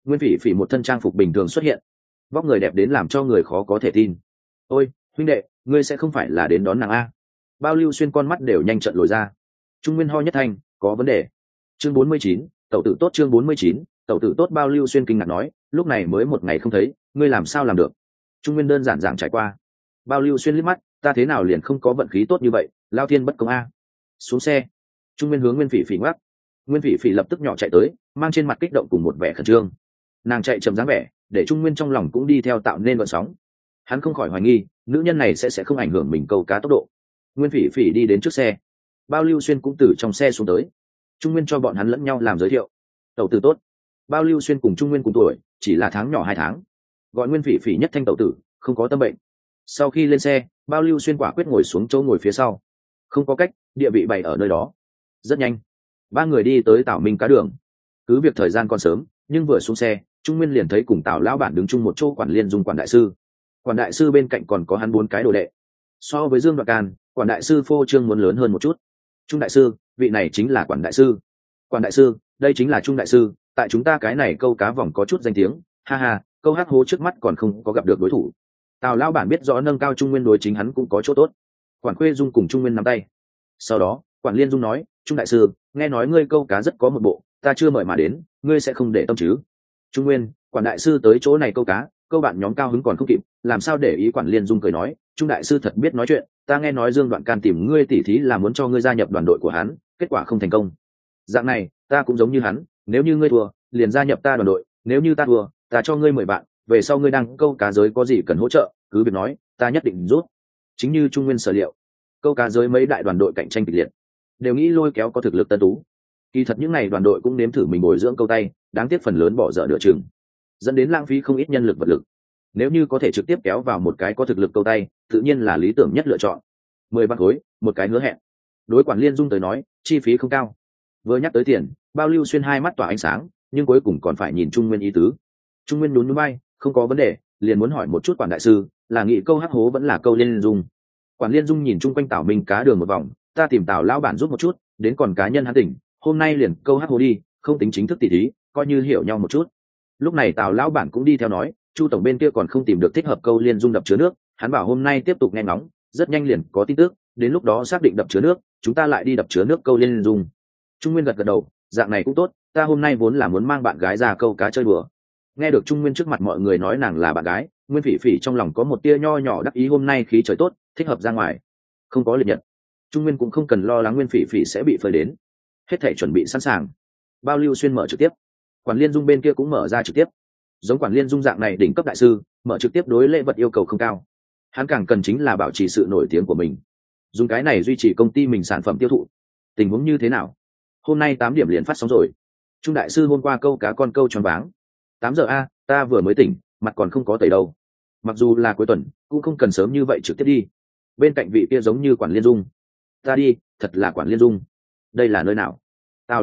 Nguyên Phỉ Phỉ một thân trang phục bình thường xuất hiện, vóc người đẹp đến làm cho người khó có thể tin. Ôi huynh đệ, ngươi sẽ không phải là đến đón nàng a? Bao Lưu Xuyên con mắt đều nhanh trợn lồi ra. Trung Nguyên ho nhất thanh, có vấn đề. Chương 49, tẩu tử tốt. Chương 49, tẩu tử tốt. Bao Lưu Xuyên kinh ngạc nói, lúc này mới một ngày không thấy, ngươi làm sao làm được? Trung Nguyên đơn giản giảng trải qua. Bao Lưu Xuyên liếc mắt, ta thế nào liền không có vận khí tốt như vậy, lao thiên bất công a. Xuống xe. Trung Nguyên hướng Nguyên Phỉ Phỉ ngoắc. Nguyên Phỉ Phỉ lập tức nhỏ chạy tới, mang trên mặt kích động cùng một vẻ khẩn trương. Nàng chạy chậm dáng vẻ, để Trung Nguyên trong lòng cũng đi theo tạo nên gợn sóng. Hắn không khỏi hoài nghi, nữ nhân này sẽ không ảnh hưởng mình câu cá tốc độ. Nguyên Phỉ Phỉ đi đến trước xe, Bao Lưu Xuyên cũng từ trong xe xuống tới. Trung Nguyên cho bọn hắn lẫn nhau làm giới thiệu. Tẩu tử tốt. Bao Lưu Xuyên cùng Trung Nguyên cùng tuổi, chỉ là tháng nhỏ 2 tháng. Gọi Nguyên Phỉ Phỉ nhất thanh tẩu tử, không có tâm bệnh. Sau khi lên xe, Bao Lưu Xuyên quả quyết ngồi xuống chỗ ngồi phía sau. Không có cách, địa vị bày ở nơi đó. Rất nhanh, ba người đi tới Tảo Minh cá đường. Cứ việc thời gian còn sớm, nhưng vừa xuống xe, Trung Nguyên liền thấy cùng Tào lão bản đứng chung một chỗ Quản Liên Dung quản đại sư. Quản đại sư bên cạnh còn có hắn 4 cái đồ đệ. So với Dương Đoạt Can, quản đại sư phô trương muốn lớn hơn một chút. Trung đại sư, vị này chính là quản đại sư. Quản đại sư, đây chính là Trung đại sư, tại chúng ta cái này câu cá vòng có chút danh tiếng, ha ha, câu hát hố trước mắt còn không có gặp được đối thủ. Tào lão bản biết rõ nâng cao Trung Nguyên đối chính hắn cũng có chỗ tốt. Quản Khuê Dung cùng Trung Nguyên nắm tay. Sau đó, Quản Liên Dung nói, Trung đại sư, nghe nói ngươi câu cá rất có một bộ, ta chưa mời mà đến, ngươi sẽ không để tâm chứ? Trung Nguyên, quản đại sư tới chỗ này câu cá, câu bạn nhóm cao hứng còn không kịp, làm sao để ý? Quản Liên Dung cười nói, Trung đại sư thật biết nói chuyện, ta nghe nói Dương Đoạn Can tìm ngươi tỉ thí là muốn cho ngươi gia nhập đoàn đội của hắn, kết quả không thành công. Dạng này, ta cũng giống như hắn, nếu như ngươi thua, liền gia nhập ta đoàn đội, nếu như ta thua, ta cho ngươi 10 bạn, về sau ngươi đang câu cá giới có gì cần hỗ trợ, cứ việc nói, ta nhất định giúp. Chính như Trung Nguyên sở liệu, câu cá giới mấy đại đoàn đội cạnh tranh kịch liệt, đều nghĩ lôi kéo có thực lực tân tú. Kỳ thật những này đoàn đội cũng nếm thử mình bồi dưỡng câu tay, đáng tiếc phần lớn bỏ dở nửa chừng, dẫn đến lãng phí không ít nhân lực vật lực. Nếu như có thể trực tiếp kéo vào một cái có thực lực câu tay, tự nhiên là lý tưởng nhất lựa chọn. 10 bát khối, một cái hứa hẹn. Đối Quản Liên Dung tới nói, chi phí không cao. Vừa nhắc tới tiền, Bao Lưu Xuyên hai mắt tỏa ánh sáng, nhưng cuối cùng còn phải nhìn Trung Nguyên ý tứ. Trung Nguyên nhún nhún vai, không có vấn đề, liền muốn hỏi một chút Quản đại sư, là nghị câu hắc hố vẫn là câu Liên Dung? Quản Liên Dung nhìn chung quanh Tảo Minh cá đường một vòng, ta tìm Tào lão bản giúp một chút, đến còn cá nhân hắn tỉnh, hôm nay liền câu hắc hố đi, không tính chính thức tỉ thí, coi như hiểu nhau một chút. Lúc này Tào lão bản cũng đi theo nói, Chu tổng bên kia còn không tìm được thích hợp câu Liên Dung đập chứa nước, hắn bảo hôm nay tiếp tục nghe ngóng, rất nhanh liền có tin tức, đến lúc đó xác định đập chứa nước, chúng ta lại đi đập chứa nước câu Liên Dung. Trung Nguyên gật gật đầu, dạng này cũng tốt, ta hôm nay vốn là muốn mang bạn gái ra câu cá chơi đùa. Nghe được Trung Nguyên trước mặt mọi người nói nàng là bạn gái, Nguyên Phỉ Phỉ trong lòng có một tia nho nhỏ đắc ý, hôm nay khí trời tốt, thích hợp ra ngoài. Không có liệt nhật, Trung Nguyên cũng không cần lo lắng Nguyên Phỉ Phỉ sẽ bị phơi đến, hết thể chuẩn bị sẵn sàng. Bao Lưu Xuyên mở trực tiếp, Quản Liên Dung bên kia cũng mở ra trực tiếp. Giống Quản Liên Dung dạng này đỉnh cấp đại sư, mở trực tiếp đối lễ vật yêu cầu không cao, hắn càng cần chính là bảo trì sự nổi tiếng của mình, dùng cái này duy trì công ty mình sản phẩm tiêu thụ. Tình huống như thế nào? Hôm nay 8 điểm liền phát sóng rồi. Trung đại sư hôm qua câu cá con câu tròn váng. 8 giờ a, ta vừa mới tỉnh, mặt còn không có tẩy đâu. Mặc dù là cuối tuần, cũng không cần sớm như vậy trực tiếp đi. Bên cạnh vị kia giống như Quản Liên Dung. Ta đi, thật là Quản Liên Dung. Đây là nơi nào? Tào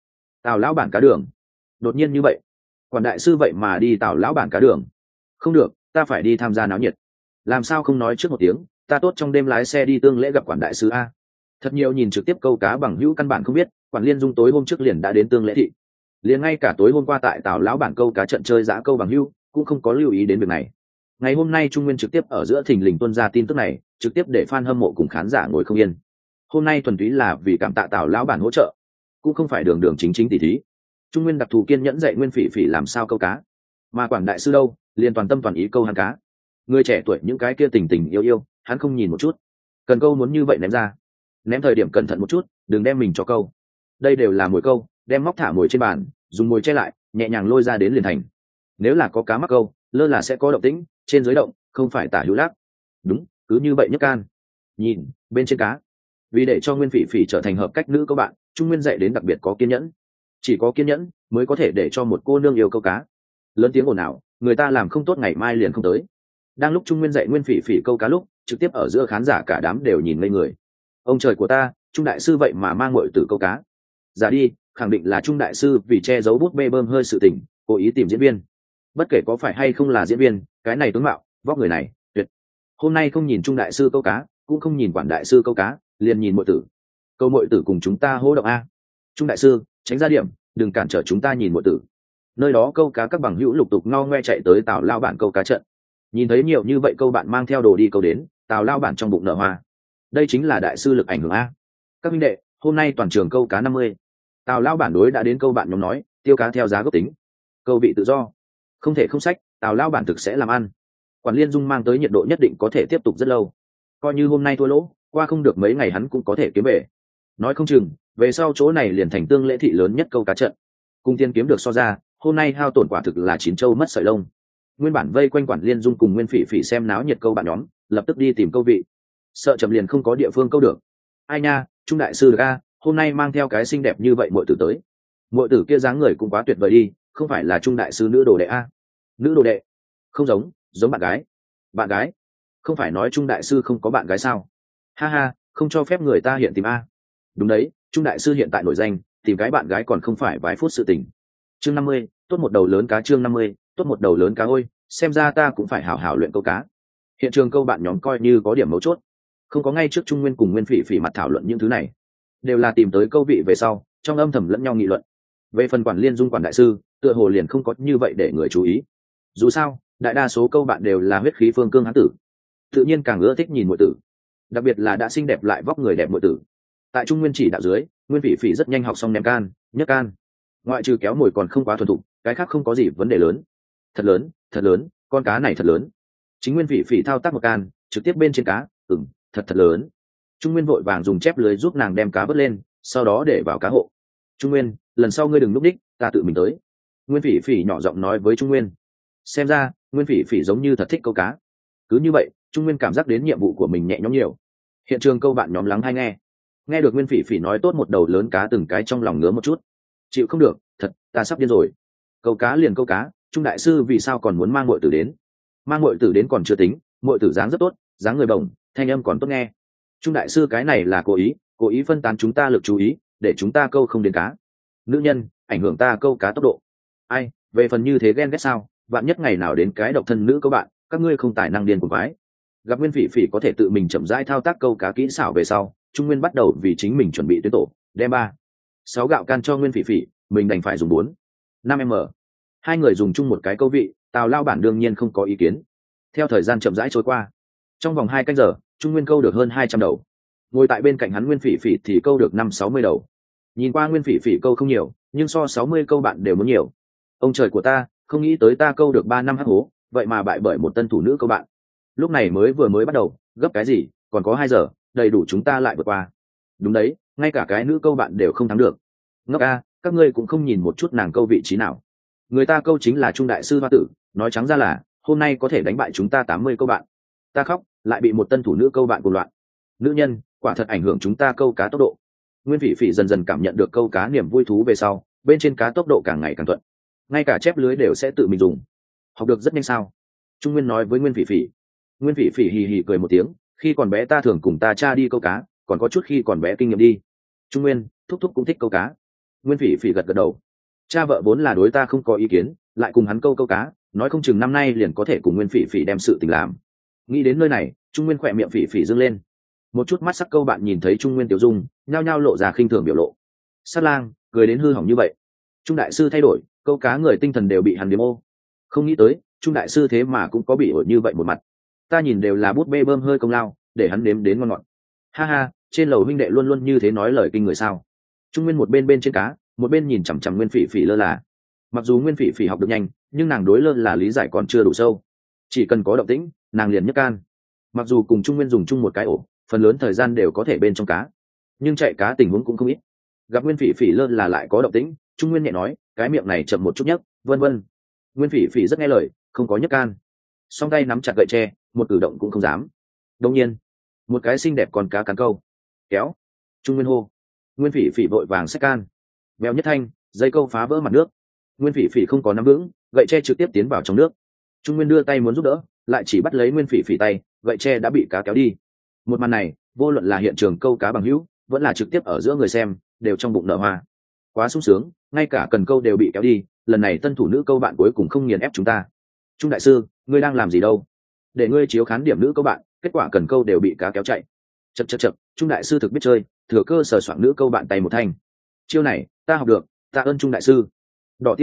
lão bản cá đường. Đột nhiên như vậy, Quản đại sư vậy mà đi Tào lão bản cá đường. Không được, ta phải đi tham gia náo nhiệt. Làm sao không nói trước một tiếng, ta tốt trong đêm lái xe đi tương lễ gặp Quản đại sư a. Thật nhiều nhìn trực tiếp câu cá bằng hữu căn bản không biết, Quản Liên Dung tối hôm trước liền đã đến tương lễ thị. Liền ngay cả tối hôm qua tại Tào lão bản câu cá trận chơi giã câu bằng hữu cũng không có lưu ý đến việc này. Ngày hôm nay Trung Nguyên trực tiếp ở giữa thình lình tuôn ra tin tức này, trực tiếp để fan hâm mộ cùng khán giả ngồi không yên. Hôm nay thuần túy là vì cảm tạ Tào lão bản hỗ trợ, cũng không phải đường đường chính chính tỉ thí. Trung Nguyên đặc thù kiên nhẫn dạy Nguyên Phỉ Phỉ làm sao câu cá, mà Quản đại sư đâu, liền toàn tâm toàn ý câu hắn cá. Người trẻ tuổi những cái kia tình tình yêu yêu, hắn không nhìn một chút. Cần câu muốn như vậy ném ra, ném thời điểm cẩn thận một chút, đừng đem mình cho câu. Đây đều là mồi câu, đem móc thả mồi trên bàn, dùng mồi che lại, nhẹ nhàng lôi ra đến liền thành. Nếu là có cá mắc câu, lơ là sẽ có động tĩnh, trên dưới động, không phải tả hữu lắc. Đúng, cứ như vậy nhấc can. Nhìn, bên trên cá. Vì để cho Nguyên Phỉ Phỉ trở thành hợp cách nữ các bạn, Trung Nguyên dạy đến đặc biệt có kiên nhẫn. Chỉ có kiên nhẫn mới có thể để cho một cô nương yêu câu cá. Lớn tiếng ồn ào, người ta làm không tốt ngày mai liền không tới. Đang lúc Trung Nguyên dạy Nguyên Phỉ Phỉ câu cá lúc, trực tiếp ở giữa khán giả cả đám đều nhìn ngây người. Ông trời của ta, Trung đại sư vậy mà mang muội tử câu cá. Giả đi, khẳng định là Trung đại sư vì che giấu bút bê bơm hơi sự tình, cố ý tìm diễn viên. Bất kể có phải hay không là diễn viên, cái này tướng mạo, vóc người này, tuyệt. Hôm nay không nhìn Trung đại sư câu cá, cũng không nhìn Quản đại sư câu cá, liền nhìn muội tử. Câu muội tử cùng chúng ta hô động a. Trung đại sư, tránh ra điểm, đừng cản trở chúng ta nhìn muội tử. nơi đó câu cá các bằng hữu lục tục ngao ngoe chạy tới tào lao bản câu cá trận. Nhìn thấy nhiều như vậy câu bạn mang theo đồ đi câu đến, tào lao bản trong bụng nở hoa. Đây chính là đại sư lực ảnh hưởng a. Các minh đệ, hôm nay toàn trường câu cá 50. Tào lao bản đối đã đến câu bạn nhóm nói, tiêu cá theo giá gốc tính, câu vị tự do, không thể không sách. Tào lao bản thực sẽ làm ăn. Quản Liên Dung mang tới nhiệt độ nhất định có thể tiếp tục rất lâu. Coi như hôm nay thua lỗ, qua không được mấy ngày hắn cũng có thể kiếm về. Nói không chừng về sau chỗ này liền thành tương lễ thị lớn nhất câu cá trận. Cung tiên kiếm được so ra, hôm nay hao tổn quả thực là chín châu mất sợi lông. Nguyên bản vây quanh Quản Liên Dung cùng Nguyên Phỉ Phỉ xem náo nhiệt câu bạn nhóm, lập tức đi tìm câu vị. Sợ chậm liền không có địa phương câu được. Ai nha, Trung đại sư được a, hôm nay mang theo cái xinh đẹp như vậy muội tử tới. Muội tử kia dáng người cũng quá tuyệt vời đi, không phải là Trung đại sư nữ đồ đệ a? Nữ đồ đệ? Không giống, giống bạn gái. Bạn gái? Không phải nói Trung đại sư không có bạn gái sao? Ha ha, không cho phép người ta hiện tìm a. Đúng đấy, Trung đại sư hiện tại nổi danh, tìm cái bạn gái còn không phải vài phút sự tình. Chương 50, tốt một đầu lớn cá. Chương 50, tốt một đầu lớn cá. Ôi, xem ra ta cũng phải hảo hảo luyện câu cá. Hiện trường câu bạn nhóm coi như có điểm mấu chốt, không có ngay trước Trung Nguyên cùng Nguyên Phỉ Phỉ mặt thảo luận những thứ này, đều là tìm tới câu vị về sau, trong âm thầm lẫn nhau nghị luận. Về phần Quản Liên Dung quản đại sư, tựa hồ liền không có như vậy để người chú ý. Dù sao, đại đa số câu bạn đều là huyết khí phương cương hán tử, tự nhiên càng ưa thích nhìn muội tử, đặc biệt là đã xinh đẹp lại vóc người đẹp muội tử. Tại Trung Nguyên chỉ đạo dưới, Nguyên Phỉ Phỉ rất nhanh học xong ném can, nhấc can, ngoại trừ kéo mồi còn không quá thuần thục, cái khác không có gì vấn đề lớn. Thật lớn, thật lớn, con cá này thật lớn. Chính Nguyên Phỉ Phỉ thao tác một can, trực tiếp bên trên cá, thật lớn. Trung Nguyên vội vàng dùng chép lưới giúp nàng đem cá vớt lên, sau đó để vào cá hộ. Trung Nguyên, lần sau ngươi đừng núp đích, ta tự mình tới. Nguyên Phỉ Phỉ nhỏ giọng nói với Trung Nguyên. Xem ra Nguyên Phỉ Phỉ giống như thật thích câu cá. Cứ như vậy, Trung Nguyên cảm giác đến nhiệm vụ của mình nhẹ nhõm nhiều. Hiện trường câu bạn nhóm lắng hay nghe được Nguyên Phỉ Phỉ nói tốt một đầu lớn cá, từng cái trong lòng ngứa một chút. Chịu không được, thật, ta sắp điên rồi. Câu cá liền câu cá, Trung đại sư vì sao còn muốn mang muội tử đến? Mang muội tử đến còn chưa tính, muội tử dáng rất tốt, dáng người bổng, thanh âm còn tốt nghe. Trung đại sư cái này là cố ý phân tán chúng ta lực chú ý, để chúng ta câu không đến cá. Nữ nhân, ảnh hưởng ta câu cá tốc độ. Ai, về phần như thế ghen ghét sao? Vạn nhất ngày nào đến cái độc thân nữ các bạn, các ngươi không tài năng điên cuồng quái. Gặp Nguyên Phỉ Phỉ có thể tự mình chậm rãi thao tác câu cá kỹ xảo về sau, Trung Nguyên bắt đầu vì chính mình chuẩn bị tuyến tổ, đem 6 gạo can cho Nguyên Phỉ Phỉ, mình đành phải dùng 5m. Hai người dùng chung một cái câu vị, Tào lao bản đương nhiên không có ý kiến. Theo thời gian chậm rãi trôi qua, trong vòng 2 canh giờ, Trung Nguyên câu được hơn 200 đầu. Ngồi tại bên cạnh hắn Nguyên Phỉ Phỉ thì câu được 50-60 đầu. Nhìn qua Nguyên Phỉ Phỉ câu không nhiều, nhưng so 60 câu bạn đều muốn nhiều. Ông trời của ta, không nghĩ tới ta câu được 3 năm hắc hố, vậy mà bại bởi một tân thủ nữ câu bạn. Lúc này vừa mới bắt đầu, gấp cái gì, còn có 2 giờ, đầy đủ chúng ta lại vượt qua. Đúng đấy, ngay cả cái nữ câu bạn đều không thắng được. Ngốc a, các ngươi cũng không nhìn một chút nàng câu vị trí nào. Người ta câu chính là Trung đại sư hoa tử, nói trắng ra là hôm nay có thể đánh bại chúng ta 80 câu bạn. Ta khóc, lại bị một tân thủ nữ câu bạn cùng loạn. Nữ nhân, quả thật ảnh hưởng chúng ta câu cá tốc độ. Nguyên Phỉ Phỉ dần dần cảm nhận được câu cá niềm vui thú về sau, bên trên cá tốc độ càng ngày càng thuận, ngay cả chép lưới đều sẽ tự mình dùng. Học được rất nhanh sao? Trung Nguyên nói với Nguyên Phỉ Phỉ. Nguyên Phỉ Phỉ hì hì cười một tiếng, khi còn bé ta thường cùng ta cha đi câu cá, còn có chút khi còn bé kinh nghiệm đi. Trung Nguyên, thúc thúc cũng thích câu cá. Nguyên Phỉ Phỉ gật gật đầu. Cha vợ vốn là đối ta không có ý kiến, lại cùng hắn câu cá, nói không chừng năm nay liền có thể cùng Nguyên Phỉ Phỉ đem sự tình làm. Nghĩ đến nơi này, Trung Nguyên khỏe miệng Phỉ Phỉ dương lên. Một chút mắt sắc câu bạn nhìn thấy Trung Nguyên tiểu dung, nhao nhao lộ ra khinh thường biểu lộ. Sát lang, cười đến hư hỏng như vậy. Trung đại sư thay đổi, câu cá người tinh thần đều bị hắn điếm ô. Không nghĩ tới, Trung đại sư thế mà cũng có bị ổi như vậy một mặt. Ta nhìn đều là bút bê bơm hơi công lao, để hắn nếm đến ngon ngọt. Ha ha, trên lầu huynh đệ luôn luôn như thế nói lời kinh người sao? Trung Nguyên một bên trên cá, một bên nhìn chằm chằm Nguyên Phỉ Phỉ lơ là. Mặc dù Nguyên Phỉ Phỉ học được nhanh, nhưng nàng đối lơ là lý giải còn chưa đủ sâu. Chỉ cần có động tĩnh, nàng liền nhấc can. Mặc dù cùng Trung Nguyên dùng chung một cái ổ, phần lớn thời gian đều có thể bên trong cá, nhưng chạy cá tình huống cũng không ít. Gặp Nguyên Phỉ Phỉ lơ là lại có động tĩnh, Trung Nguyên nhẹ nói, cái miệng này chậm một chút nhấc, vân vân. Nguyên Phỉ Phỉ rất nghe lời, không có nhấc can, song tay nắm chặt gậy tre, một cử động cũng không dám. Đương nhiên, một cái xinh đẹp còn cá cắn câu, kéo. Trung Nguyên hô. Nguyên Phỉ Phỉ vội vàng xách can, bèo nhất thanh, dây câu phá vỡ mặt nước. Nguyên Phỉ Phỉ không có nắm vững, gậy tre trực tiếp tiến vào trong nước. Trung Nguyên đưa tay muốn giúp đỡ, lại chỉ bắt lấy Nguyên Phỉ Phỉ tay, gậy tre đã bị cá kéo đi. Một màn này, vô luận là hiện trường câu cá bằng hữu, vẫn là trực tiếp ở giữa người xem, đều trong bụng nở hoa. Quá sung sướng, ngay cả cần câu đều bị kéo đi, lần này tân thủ nữ câu bạn cuối cùng không nghiền ép chúng ta. Trung đại sư, ngươi đang làm gì đâu? Để ngươi chiếu khán điểm nữ câu bạn, kết quả cần câu đều bị cá kéo chạy. Chậc, Trung đại sư thực biết chơi, thừa cơ sờ soạng nữ câu bạn tay một thanh. Chiêu này, ta học được, tạ ơn Trung đại sư. Đỏ tiêu a,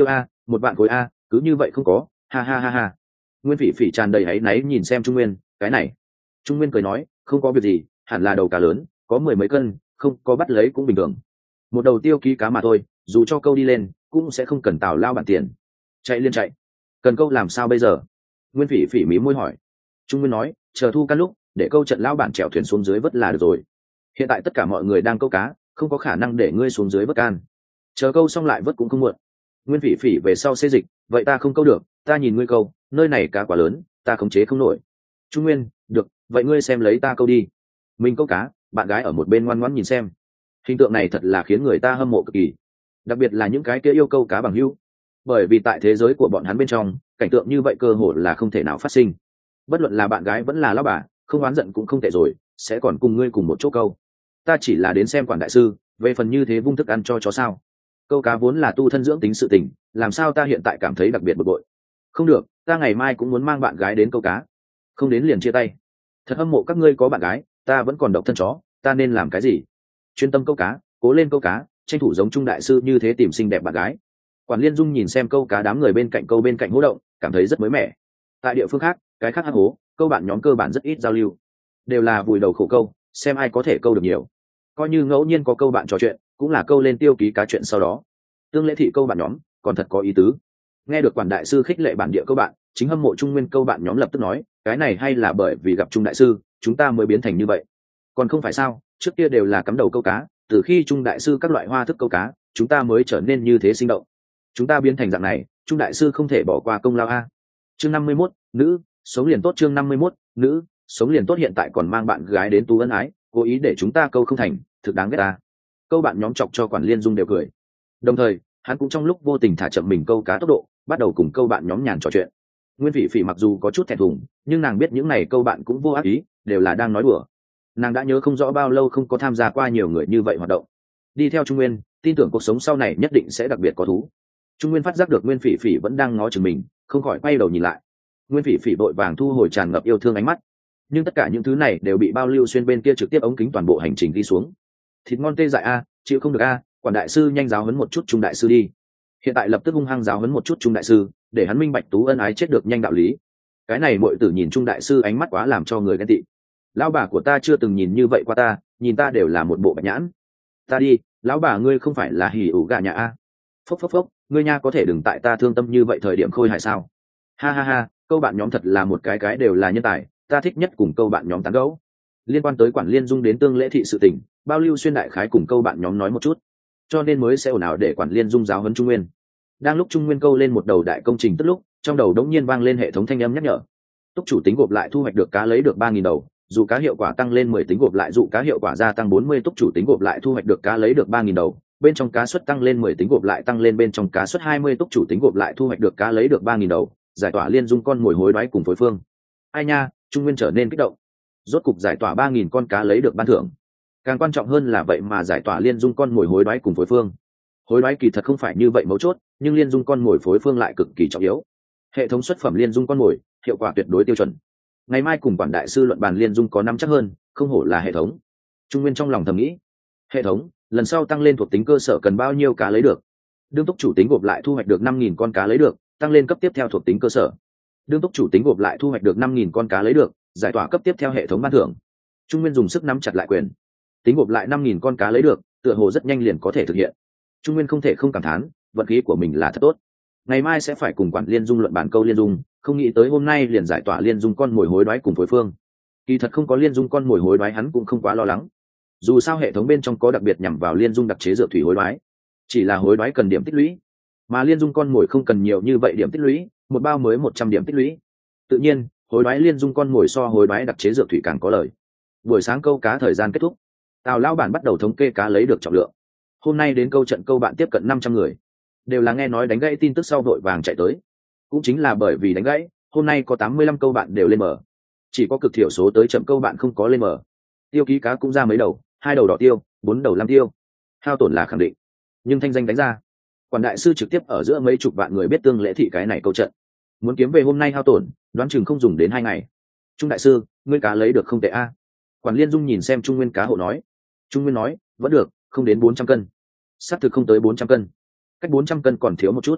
1 vạn khối a, cứ như vậy không có, ha ha ha ha. Nguyên Phỉ Phỉ tràn đầy áy náy nhìn xem Trung Nguyên, cái này. Trung Nguyên cười nói, không có việc gì, hẳn là đầu cá lớn, có 10 mấy cân, không có bắt lấy cũng bình thường. Một đầu tiêu ký cá mà thôi, dù cho câu đi lên, cũng sẽ không cần Tào lao bản tiền. Chạy liên chạy. Cần câu làm sao bây giờ? Nguyên Phỉ Phỉ mí môi hỏi. Trung Nguyên nói, chờ thu can lúc, để câu trận lao bản chèo thuyền xuống dưới vớt là được rồi. Hiện tại tất cả mọi người đang câu cá, không có khả năng để ngươi xuống dưới vớt can. Chờ câu xong lại vớt cũng không muộn. Nguyên Phỉ Phỉ về sau xê dịch, vậy ta không câu được, ta nhìn ngươi câu, nơi này cá quá lớn, ta khống chế không nổi. Trung Nguyên, được, vậy ngươi xem lấy ta câu đi. Mình câu cá, bạn gái ở một bên ngoan ngoãn nhìn xem. Hình tượng này thật là khiến người ta hâm mộ cực kỳ, đặc biệt là những cái kia yêu câu cá bằng hữu, bởi vì tại thế giới của bọn hắn bên trong, cảnh tượng như vậy cơ hội là không thể nào phát sinh. Bất luận là bạn gái vẫn là lão bà, không oán giận cũng không tệ rồi, sẽ còn cùng ngươi cùng một chỗ câu. Ta chỉ là đến xem quản đại sư, về phần như thế vung thức ăn cho chó sao? Câu cá vốn là tu thân dưỡng tính sự tình, làm sao ta hiện tại cảm thấy đặc biệt bực bội? Không được, ta ngày mai cũng muốn mang bạn gái đến câu cá. Không đến liền chia tay. Thật hâm mộ các ngươi có bạn gái, ta vẫn còn độc thân chó, ta nên làm cái gì? Chuyên tâm câu cá, cố lên câu cá, tranh thủ giống Trung đại sư như thế tìm xinh đẹp bạn gái. Quản Liên Dung nhìn xem câu cá đám người bên cạnh câu bên cạnh hố động, cảm thấy rất mới mẻ. Tại địa phương khác, cái khác hắc hố, câu bạn nhóm cơ bản rất ít giao lưu, đều là vùi đầu khổ câu, xem ai có thể câu được nhiều. Coi như ngẫu nhiên có câu bạn trò chuyện, cũng là câu lên tiêu ký cá chuyện sau đó. Tương Lễ Thị câu bạn nhóm, còn thật có ý tứ. Nghe được quản đại sư khích lệ bản địa câu bạn, chính hâm mộ Trung Nguyên câu bạn nhóm lập tức nói, cái này hay là bởi vì gặp Trung đại sư, chúng ta mới biến thành như vậy. Còn không phải sao, trước kia đều là cắm đầu câu cá, từ khi Trung đại sư các loại hoa thức câu cá, chúng ta mới trở nên như thế sinh động. Chúng ta biến thành dạng này, Trung đại sư không thể bỏ qua công lao a. Chương 51, nữ, sống liền tốt. Chương 51, nữ, sống liền tốt. Hiện tại còn mang bạn gái đến tú ân ái, cố ý để chúng ta câu không thành, thực đáng ghét ta. Câu bạn nhóm chọc cho Quản Liên Dung đều cười. Đồng thời, hắn cũng trong lúc vô tình thả chậm mình câu cá tốc độ, bắt đầu cùng câu bạn nhóm nhàn trò chuyện. Nguyên Phỉ Phỉ mặc dù có chút thẹn thùng, nhưng nàng biết những này câu bạn cũng vô ác ý, đều là đang nói đùa. Nàng đã nhớ không rõ bao lâu không có tham gia qua nhiều người như vậy hoạt động. Đi theo Trung Nguyên, tin tưởng cuộc sống sau này nhất định sẽ đặc biệt có thú. Trung Nguyên phát giác được Nguyên Phỉ Phỉ vẫn đang ngó chừng mình, không khỏi quay đầu nhìn lại. Nguyên Phỉ Phỉ vội vàng thu hồi tràn ngập yêu thương ánh mắt, nhưng tất cả những thứ này đều bị Bao Lưu Xuyên bên kia trực tiếp ống kính toàn bộ hành trình đi xuống. Thịt ngon tê dại a, chịu không được a, quản đại sư nhanh giáo huấn một chút Trung đại sư đi. Hiện tại lập tức hung hăng giáo huấn một chút Trung đại sư, để hắn minh bạch tú ân ái chết được nhanh đạo lý. Cái này muội tử nhìn Trung đại sư ánh mắt quá làm cho người ghen tị. Lão bà của ta chưa từng nhìn như vậy qua ta, nhìn ta đều là một bộ bạch nhãn. Ta đi, lão bà ngươi không phải là hỉ ủ gà nhà a. Phốc phốc phốc, ngươi nha có thể đừng tại ta thương tâm như vậy thời điểm khôi hài sao? Ha ha ha, câu bạn nhóm thật là một cái đều là nhân tài, ta thích nhất cùng câu bạn nhóm tán gẫu. Liên quan tới Quản Liên Dung đến Tương Lễ Thị sự tình, Bao Lưu Xuyên đại khái cùng câu bạn nhóm nói một chút, cho nên mới sẽ ồn ào để Quản Liên Dung giáo huấn Trung Nguyên. Đang lúc Trung Nguyên câu lên một đầu đại công trình, tức lúc trong đầu đống nhiên vang lên hệ thống thanh âm nhắc nhở. Túc chủ tính gộp lại thu hoạch được cá lấy được 3.000 đầu, dù cá hiệu quả tăng lên 10 tính gộp lại dụ cá hiệu quả gia tăng 40, túc chủ tính gộp lại thu hoạch được cá lấy được 3.000 đầu, bên trong cá suất tăng lên 10 tính gộp lại tăng lên bên trong cá suất 20, túc chủ tính gộp lại thu hoạch được cá lấy được 3.000 đầu, giải tỏa Liên Dung con mồi hối đoái cùng phối phương. Ai nha, Trung Nguyên trở nên kích động. Rốt cục giải tỏa 3.000 con cá lấy được ban thưởng. Càng quan trọng hơn là vậy mà giải tỏa Liên Dung con mồi hối đoái cùng phối phương. Hối đoái kỳ thật không phải như vậy mấu chốt, nhưng Liên Dung con mồi phối phương lại cực kỳ trọng yếu. Hệ thống xuất phẩm Liên Dung con mồi, hiệu quả tuyệt đối tiêu chuẩn. Ngày mai cùng quản đại sư luận bàn Liên Dung có nắm chắc hơn, không hổ là hệ thống. Trung Nguyên trong lòng thầm nghĩ. Hệ thống, lần sau tăng lên thuộc tính cơ sở cần bao nhiêu cá lấy được? Đương túc chủ tính gộp lại thu hoạch được 5.000 con cá lấy được, tăng lên cấp tiếp theo thuộc tính cơ sở. Đương túc chủ tính gộp lại thu hoạch được 5.000 con cá lấy được, giải tỏa cấp tiếp theo hệ thống ban thưởng. Trung Nguyên dùng sức nắm chặt lại quyền. Tính gộp lại 5.000 con cá lấy được, tựa hồ rất nhanh liền có thể thực hiện. Trung Nguyên không thể không cảm thán, vận khí của mình là thật tốt. Ngày mai sẽ phải cùng quản Liên Dung luận bản câu Liên Dung, không nghĩ tới hôm nay liền giải tỏa Liên Dung con mồi hối đoái cùng phối phương. Kỳ thật không có Liên Dung con mồi hối đoái hắn cũng không quá lo lắng. Dù sao hệ thống bên trong có đặc biệt nhằm vào Liên Dung đặc chế dược thủy hối đoái, chỉ là hối đoái cần điểm tích lũy, mà Liên Dung con mồi không cần nhiều như vậy điểm tích lũy, một bao mới 100 điểm tích lũy. Tự nhiên, hối đoái Liên Dung con mồi so hối đoái đặc chế dược thủy càng có lời. Buổi sáng câu cá thời gian kết thúc, Tào lão bản bắt đầu thống kê cá lấy được trọng lượng. Hôm nay đến câu trận câu bạn tiếp cận 500 người, đều là nghe nói đánh gãy tin tức sau vội vàng chạy tới. Cũng chính là bởi vì đánh gãy, hôm nay có 85 câu bạn đều lên mở, chỉ có cực thiểu số tới chậm câu bạn không có lên mở. Tiêu ký cá cũng ra mấy đầu, 2 đầu đỏ tiêu, 4 đầu lam tiêu. Hao tổn là khẳng định, nhưng thanh danh đánh ra. Quản đại sư trực tiếp ở giữa mấy chục vạn người biết Tương Lễ Thị cái này câu trận, muốn kiếm về hôm nay hao tổn, đoán chừng không dùng đến 2 ngày. Trung đại sư, ngươi cá lấy được không tệ a. Quản Liên Dung nhìn xem Trung Nguyên cá hộ nói. Trung Nguyên nói, vẫn được, không đến 400 cân. Xác thực không tới 400 cân, cách 400 cân còn thiếu một chút.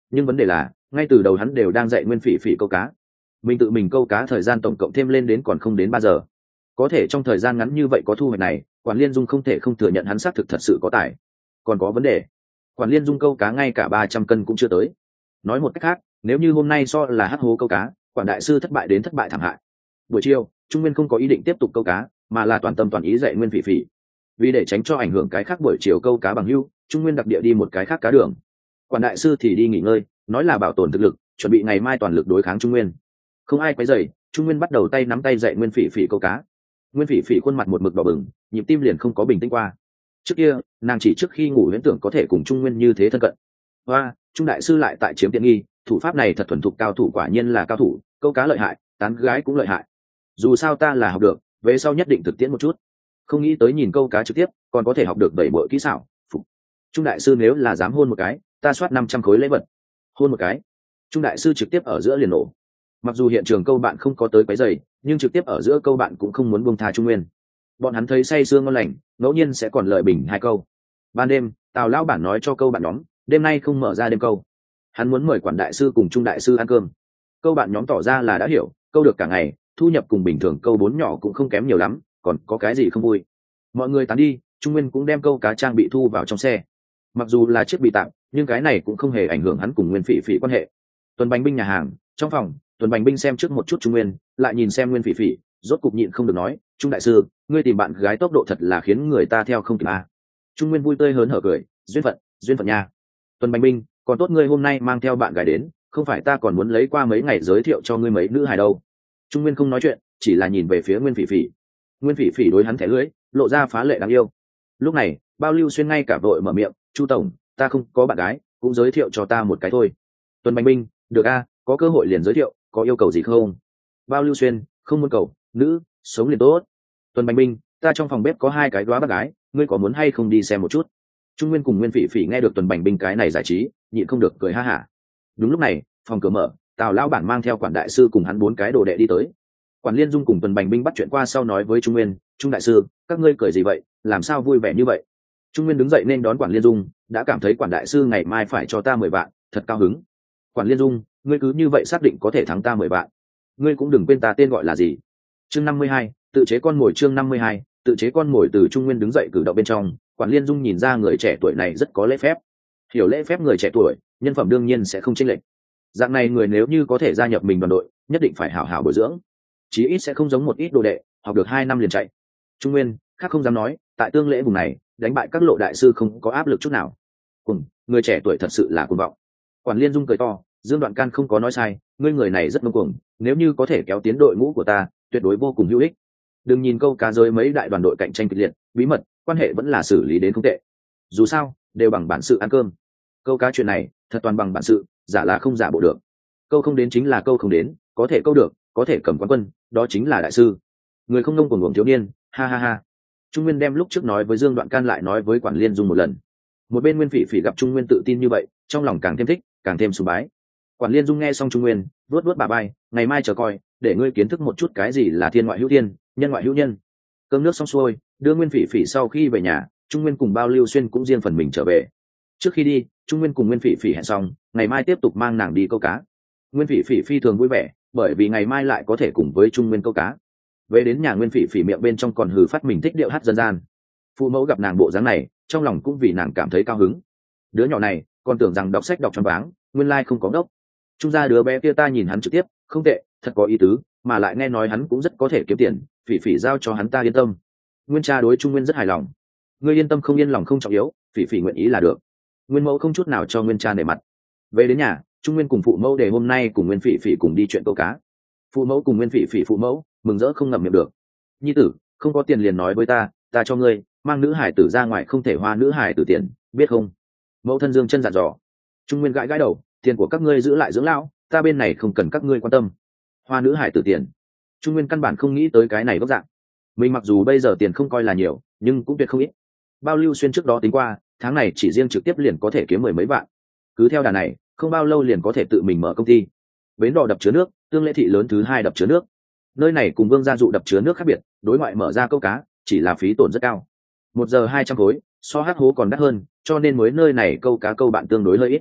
nhưng vấn đề là ngay từ đầu hắn đều đang dạy Nguyên Phỉ Phỉ câu cá. Mình tự mình câu cá thời gian tổng cộng thêm lên đến còn không đến 3 giờ. Có thể trong thời gian ngắn như vậy có thu hoạch này, Quản Liên Dung không thể không thừa nhận hắn xác thực thật sự có tài. Còn có vấn đề, Quản Liên Dung câu cá ngay cả 300 cân cũng chưa tới. Nói một cách khác, nếu như hôm nay so là hắc hố câu cá, Quản đại sư thất bại thảm hại. Buổi chiều, Trung Nguyên không có ý định tiếp tục câu cá, mà là toàn tâm toàn ý dạy Nguyên Phỉ Phỉ. Vì để tránh cho ảnh hưởng cái khác buổi chiều câu cá bằng hữu, Trung Nguyên đặc địa đi một cái khác cá đường. Quản đại sư thì đi nghỉ ngơi, nói là bảo tồn thực lực, chuẩn bị ngày mai toàn lực đối kháng Trung Nguyên. Không ai quấy rầy, Trung Nguyên bắt đầu tay nắm tay dạy Nguyên Phỉ Phỉ câu cá. Nguyên Phỉ Phỉ khuôn mặt một mực đỏ bừng, nhịp tim liền không có bình tĩnh qua. Trước kia, nàng chỉ trước khi ngủ huyễn tưởng có thể cùng Trung Nguyên như thế thân cận. Và Trung đại sư lại tại chiếm tiện nghi, thủ pháp này thật thuần thục, cao thủ quả nhiên là cao thủ, câu cá lợi hại, tán gái cũng lợi hại. Dù sao ta là học được, về sau nhất định thực tiễn một chút. Không nghĩ tới nhìn câu cá trực tiếp, còn có thể học được 7 bộ kỹ xảo. Phục. Trung đại sư nếu là dám hôn một cái, ta soát 500 khối lễ vật. Hôn một cái. Trung đại sư trực tiếp ở giữa liền nổ. Mặc dù hiện trường câu bạn không có tới quấy rầy, nhưng trực tiếp ở giữa câu bạn cũng không muốn buông tha Trung Nguyên. Bọn hắn thấy say sưa ngon lành, ngẫu nhiên sẽ còn lợi bình 2 câu. Ban đêm, Tào lão bản nói cho câu bạn nhóm, đêm nay không mở ra đêm câu. Hắn muốn mời Quản đại sư cùng Trung đại sư ăn cơm. Câu bạn nhóm tỏ ra là đã hiểu, câu được cả ngày, thu nhập cùng bình thường câu 4 nhỏ cũng không kém nhiều lắm, còn có cái gì không vui. Mọi người tán đi, Trung Nguyên cũng đem câu cá trang bị thu vào trong xe. Mặc dù là chiếc bị tạm, nhưng cái này cũng không hề ảnh hưởng hắn cùng Nguyên Phỉ Phỉ quan hệ. Tuần Bành Binh nhà hàng, trong phòng, Tuần Bành Binh xem trước một chút Trung Nguyên, lại nhìn xem Nguyên Phỉ Phỉ, rốt cục nhịn không được nói, Trung đại sư, ngươi tìm bạn gái tốc độ thật là khiến người ta theo không kịp à. Trung Nguyên vui tươi hớn hở cười, duyên phận nha. Tuần Bành Binh, còn tốt ngươi hôm nay mang theo bạn gái đến, không phải ta còn muốn lấy qua mấy ngày giới thiệu cho ngươi mấy nữ hài đâu. Trung Nguyên không nói chuyện, chỉ là nhìn về phía Nguyên Phỉ Phỉ. Nguyên Phỉ Phỉ đối hắn thẻ lưỡi, lộ ra phá lệ đáng yêu. Lúc này, Bao Lưu Xuyên ngay cả vội mở miệng, Chu tổng, ta không có bạn gái, cũng giới thiệu cho ta một cái thôi. Tuần Bành Binh, được a, có cơ hội liền giới thiệu, có yêu cầu gì không? Bao Lưu Xuyên, không muốn cầu, nữ, sống liền tốt. Tuần Bành Binh, ta trong phòng bếp có 2 cái đóa bác gái, ngươi có muốn hay không đi xem một chút? Trung Nguyên cùng Nguyên Phỉ Phỉ nghe được Tuần Bành Binh cái này giải trí, nhịn không được cười ha hả. Đúng lúc này, phòng cửa mở, Tào lão bản mang theo Quản đại sư cùng hắn 4 cái đồ đệ đi tới. Quản Liên Dung cùng Tuần Bành Binh bắt chuyện qua sau nói với Trung Nguyên, Trung đại sư, các ngươi cười gì vậy, làm sao vui vẻ như vậy? Trung Nguyên đứng dậy nên đón Quản Liên Dung, đã cảm thấy Quản đại sư ngày mai phải cho ta 10 vạn, thật cao hứng. Quản Liên Dung, ngươi cứ như vậy xác định có thể thắng ta 10 vạn. Ngươi cũng đừng quên ta tên gọi là gì. Chương 52, tự chế con mồi. Chương 52, tự chế con mồi. Từ Trung Nguyên đứng dậy cử động bên trong, Quản Liên Dung nhìn ra người trẻ tuổi này rất có lễ phép. Hiểu lễ phép người trẻ tuổi, nhân phẩm đương nhiên sẽ không chênh lệch. Dạng này người nếu như có thể gia nhập mình đoàn đội, nhất định phải hảo hảo bồi dưỡng. Chí ít sẽ không giống một ít đồ đệ, học được 2 năm liền chạy. Trung Nguyên, khác không dám nói, tại tương lễ vùng này, đánh bại các lộ đại sư không có áp lực chút nào. Cùng, người trẻ tuổi thật sự là cuồng vọng. Quản Liên Dung cười to, Dương Đoạn Can không có nói sai, ngươi người này rất ngông cuồng, nếu như có thể kéo tiến đội ngũ của ta, tuyệt đối vô cùng hữu ích. Đừng nhìn câu cá giới mấy đại đoàn đội cạnh tranh kịch liệt, bí mật, quan hệ vẫn là xử lý đến không tệ. Dù sao, đều bằng bản sự ăn cơm. Câu cá chuyện này, thật toàn bằng bản sự, giả là không giả bộ được. Câu không đến chính là câu không đến, có thể câu được, có thể cầm quán quân, đó chính là đại sư. Người không ngông cuồng thiếu niên, ha ha ha. Trung Nguyên đem lúc trước nói với Dương Đoạn Can lại nói với Quản Liên Dung một lần. Một bên Nguyên Phỉ Phỉ gặp Trung Nguyên tự tin như vậy, trong lòng càng thêm thích, càng thêm sùng bái. Quản Liên Dung nghe xong Trung Nguyên, vuốt vuốt bà bay, ngày mai chờ coi, để ngươi kiến thức một chút cái gì là thiên ngoại hữu thiên, nhân ngoại hữu nhân. Cơm nước xong xuôi, đưa Nguyên Phỉ Phỉ sau khi về nhà, Trung Nguyên cùng Bao Lưu Xuyên cũng riêng phần mình trở về. Trước khi đi, Trung Nguyên cùng Nguyên Phỉ Phỉ hẹn xong, ngày mai tiếp tục mang nàng đi câu cá. Nguyên Phỉ Phỉ phi thường vui vẻ, bởi vì ngày mai lại có thể cùng với Trung Nguyên câu cá. Về đến nhà, Nguyên Phỉ Phỉ miệng bên trong còn hừ phát mình thích điệu hát dân gian. Phụ mẫu gặp nàng bộ dáng này, trong lòng cũng vì nàng cảm thấy cao hứng. Đứa nhỏ này còn tưởng rằng đọc sách đọc choáng váng, nguyên lai không có đốc. Trung gia đứa bé kia ta nhìn hắn trực tiếp, không tệ, thật có ý tứ, mà lại nghe nói hắn cũng rất có thể kiếm tiền, Phỉ Phỉ giao cho hắn ta yên tâm. Nguyên cha đối Trung Nguyên rất hài lòng. Ngươi yên tâm, không yên lòng không trọng yếu, Phỉ Phỉ nguyện ý là được. Nguyên mẫu không chút nào cho Nguyên cha nể mặt. Về đến nhà, Trung Nguyên cùng phụ mẫu để hôm nay cùng Nguyên Phỉ Phỉ cùng đi chuyện câu cá. Phụ mẫu cùng Nguyên Phỉ Phỉ phụ mẫu mừng rỡ không ngậm miệng được. Nhi tử, không có tiền liền nói với ta cho ngươi, mang nữ hải tử ra ngoài không thể hoa nữ hải tử tiền, biết không? Mẫu thân Dương chân dặn dò. Trung Nguyên gãi gãi đầu, tiền của các ngươi giữ lại dưỡng lão, ta bên này không cần các ngươi quan tâm. Hoa nữ hải tử tiền. Trung Nguyên căn bản không nghĩ tới cái này góc dạng. Mình mặc dù bây giờ tiền không coi là nhiều, nhưng cũng tuyệt không ít. Bao Lưu Xuyên trước đó tính qua, tháng này chỉ riêng trực tiếp liền có thể kiếm 10 mấy vạn. Cứ theo đà này, không bao lâu liền có thể tự mình mở công ty. Bến đò đập chứa nước, Tương Lễ thị lớn thứ 2 đập chứa nước. Nơi này cùng Vương gia dụ đập chứa nước khác biệt, đối ngoại mở ra câu cá, chỉ là phí tổn rất cao. 1 giờ 200 khối, so hát hố còn đắt hơn, cho nên mới nơi này câu cá câu bạn tương đối hơi ít.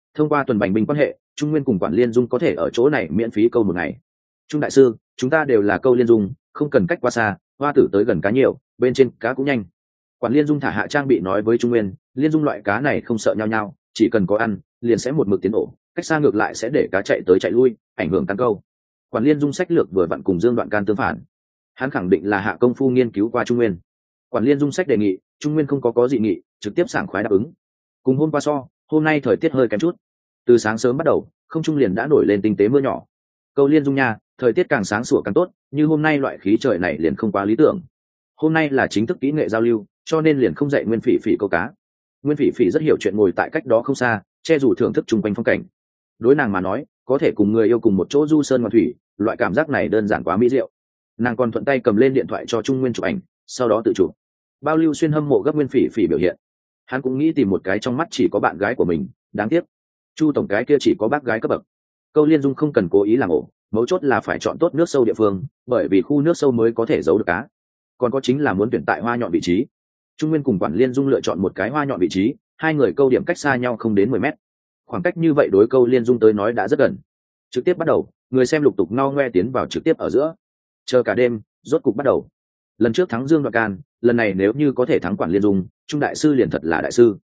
thông qua tuần bành binh quan hệ, Trung Nguyên cùng Quản Liên Dung có thể ở chỗ này miễn phí câu một ngày. Trung đại sư, chúng ta đều là câu Liên Dung, không cần cách quá xa, hoa tử tới gần cá nhiều, bên trên cá cũng nhanh. Quản Liên Dung thả hạ trang bị nói với Trung Nguyên, Liên Dung loại cá này không sợ nhau nhau, chỉ cần có ăn liền sẽ một mực tiến ổ, cách xa ngược lại sẽ để cá chạy tới chạy lui, ảnh hưởng căn câu. Quản Liên Dung sách lược vừa vặn cùng Dương Đoạn Can tương phản, hắn khẳng định là hạ công phu nghiên cứu qua Trung Nguyên. Quản Liên Dung sách đề nghị, Trung Nguyên không có dị nghị, trực tiếp sảng khoái đáp ứng. Cùng hôm qua so, hôm nay thời tiết hơi kém chút, từ sáng sớm bắt đầu không trung liền đã nổi lên tinh tế mưa nhỏ. Câu Liên Dung nha, thời tiết càng sáng sủa càng tốt, như hôm nay loại khí trời này liền không quá lý tưởng. Hôm nay là chính thức kỹ nghệ giao lưu, cho nên liền không dạy Nguyên Phỉ Phỉ câu cá. Nguyên Phỉ Phỉ rất hiểu chuyện, ngồi tại cách đó không xa, che dù thưởng thức chung quanh phong cảnh. Đối nàng mà nói, có thể cùng người yêu cùng một chỗ du sơn ngoạn thủy, loại cảm giác này đơn giản quá mỹ diệu. Nàng còn thuận tay cầm lên điện thoại cho Trung Nguyên chụp ảnh, sau đó tự chụp. Bao Lưu Xuyên hâm mộ gấp Nguyên Phỉ Phỉ biểu hiện, hắn cũng nghĩ tìm một cái trong mắt chỉ có bạn gái của mình, đáng tiếc Chu tổng cái kia chỉ có bác gái cấp bậc. Câu Liên Dung không cần cố ý làm ổ, mấu chốt là phải chọn tốt nước sâu địa phương, bởi vì khu nước sâu mới có thể giấu được cá. Còn có chính là muốn tuyển tại hoa nhọn vị trí. Trung Nguyên cùng Quản Liên Dung lựa chọn một cái hoa nhọn vị trí, hai người câu điểm cách xa nhau không đến 10 mét. Khoảng cách như vậy đối Câu Liên Dung tới nói đã rất gần. Trực tiếp bắt đầu, người xem lục tục no ngoe tiến vào trực tiếp ở giữa. Chờ cả đêm, rốt cục bắt đầu. Lần trước thắng Dương Đoạn Can, lần này nếu như có thể thắng Quản Liên Dung, Trung đại sư liền thật là đại sư.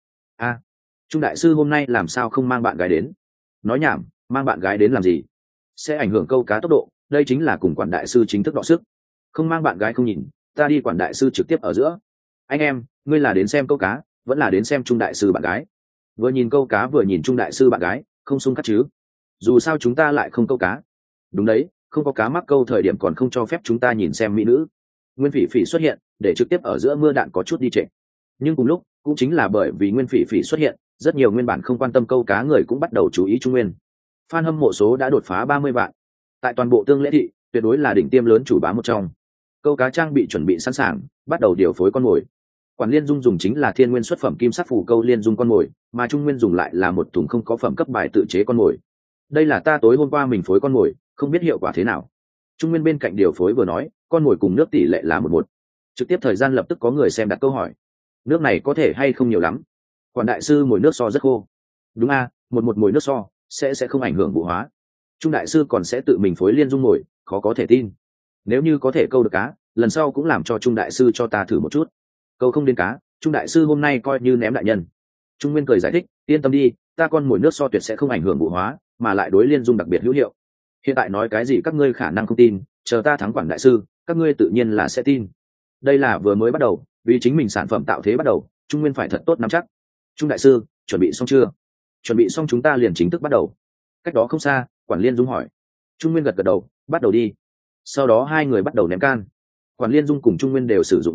Trung đại sư hôm nay làm sao không mang bạn gái đến? Nói nhảm, mang bạn gái đến làm gì? Sẽ ảnh hưởng câu cá tốc độ, đây chính là cùng Quản đại sư chính thức đọ sức. Không mang bạn gái không nhìn, ta đi Quản đại sư trực tiếp ở giữa. Anh em, ngươi là đến xem câu cá, vẫn là đến xem Trung đại sư bạn gái? Vừa nhìn câu cá vừa nhìn Trung đại sư bạn gái, không xung khắc chứ? Dù sao chúng ta lại không câu cá. Đúng đấy, không có cá mắc câu thời điểm còn không cho phép chúng ta nhìn xem mỹ nữ. Nguyên Phỉ Phỉ xuất hiện, để trực tiếp ở giữa mưa đạn có chút đi trệ. Nhưng cùng lúc, cũng chính là bởi vì Nguyên Phỉ Phỉ xuất hiện, rất nhiều nguyên bản không quan tâm câu cá người cũng bắt đầu chú ý Trung Nguyên. Fan hâm mộ số đã đột phá 30 vạn. Tại toàn bộ Tương Lễ thị, tuyệt đối là đỉnh tiêm lớn chủ bá một trong. Câu cá trang bị chuẩn bị sẵn sàng, bắt đầu điều phối con mồi. Quản Liên Dung dùng chính là thiên nguyên xuất phẩm kim sắc phù câu liên dung con mồi, mà Trung Nguyên dùng lại là một thùng không có phẩm cấp bài tự chế con mồi. Đây là ta tối hôm qua mình phối con mồi, không biết hiệu quả thế nào. Trung Nguyên bên cạnh điều phối vừa nói, con mồi cùng nước tỷ lệ là 1:1. Trực tiếp thời gian lập tức có người xem đặt câu hỏi. Nước này có thể hay không nhiều lắm? Quản đại sư mồi nước so rất khô. Đúng a, 1:1 mồi nước so sẽ không ảnh hưởng vụ hóa. Trung đại sư còn sẽ tự mình phối liên dung mồi, khó có thể tin. Nếu như có thể câu được cá, lần sau cũng làm cho Trung đại sư cho ta thử một chút. Câu không đến cá, Trung đại sư hôm nay coi như ném đại nhân. Trung Nguyên cười giải thích, yên tâm đi, ta con mồi nước so tuyệt sẽ không ảnh hưởng vụ hóa, mà lại đối liên dung đặc biệt hữu hiệu. Hiện tại nói cái gì các ngươi khả năng không tin, chờ ta thắng Quản đại sư, các ngươi tự nhiên là sẽ tin. Đây là vừa mới bắt đầu, vì chính mình sản phẩm tạo thế bắt đầu, Trung Nguyên phải thật tốt nắm chắc. Trung đại sư, chuẩn bị xong chưa? Chuẩn bị xong chúng ta liền chính thức bắt đầu. Cách đó không xa, Quản Liên Dung hỏi. Trung Nguyên gật gật đầu, bắt đầu đi. Sau đó hai người bắt đầu ném can. Quản Liên Dung cùng Trung Nguyên đều sử dụng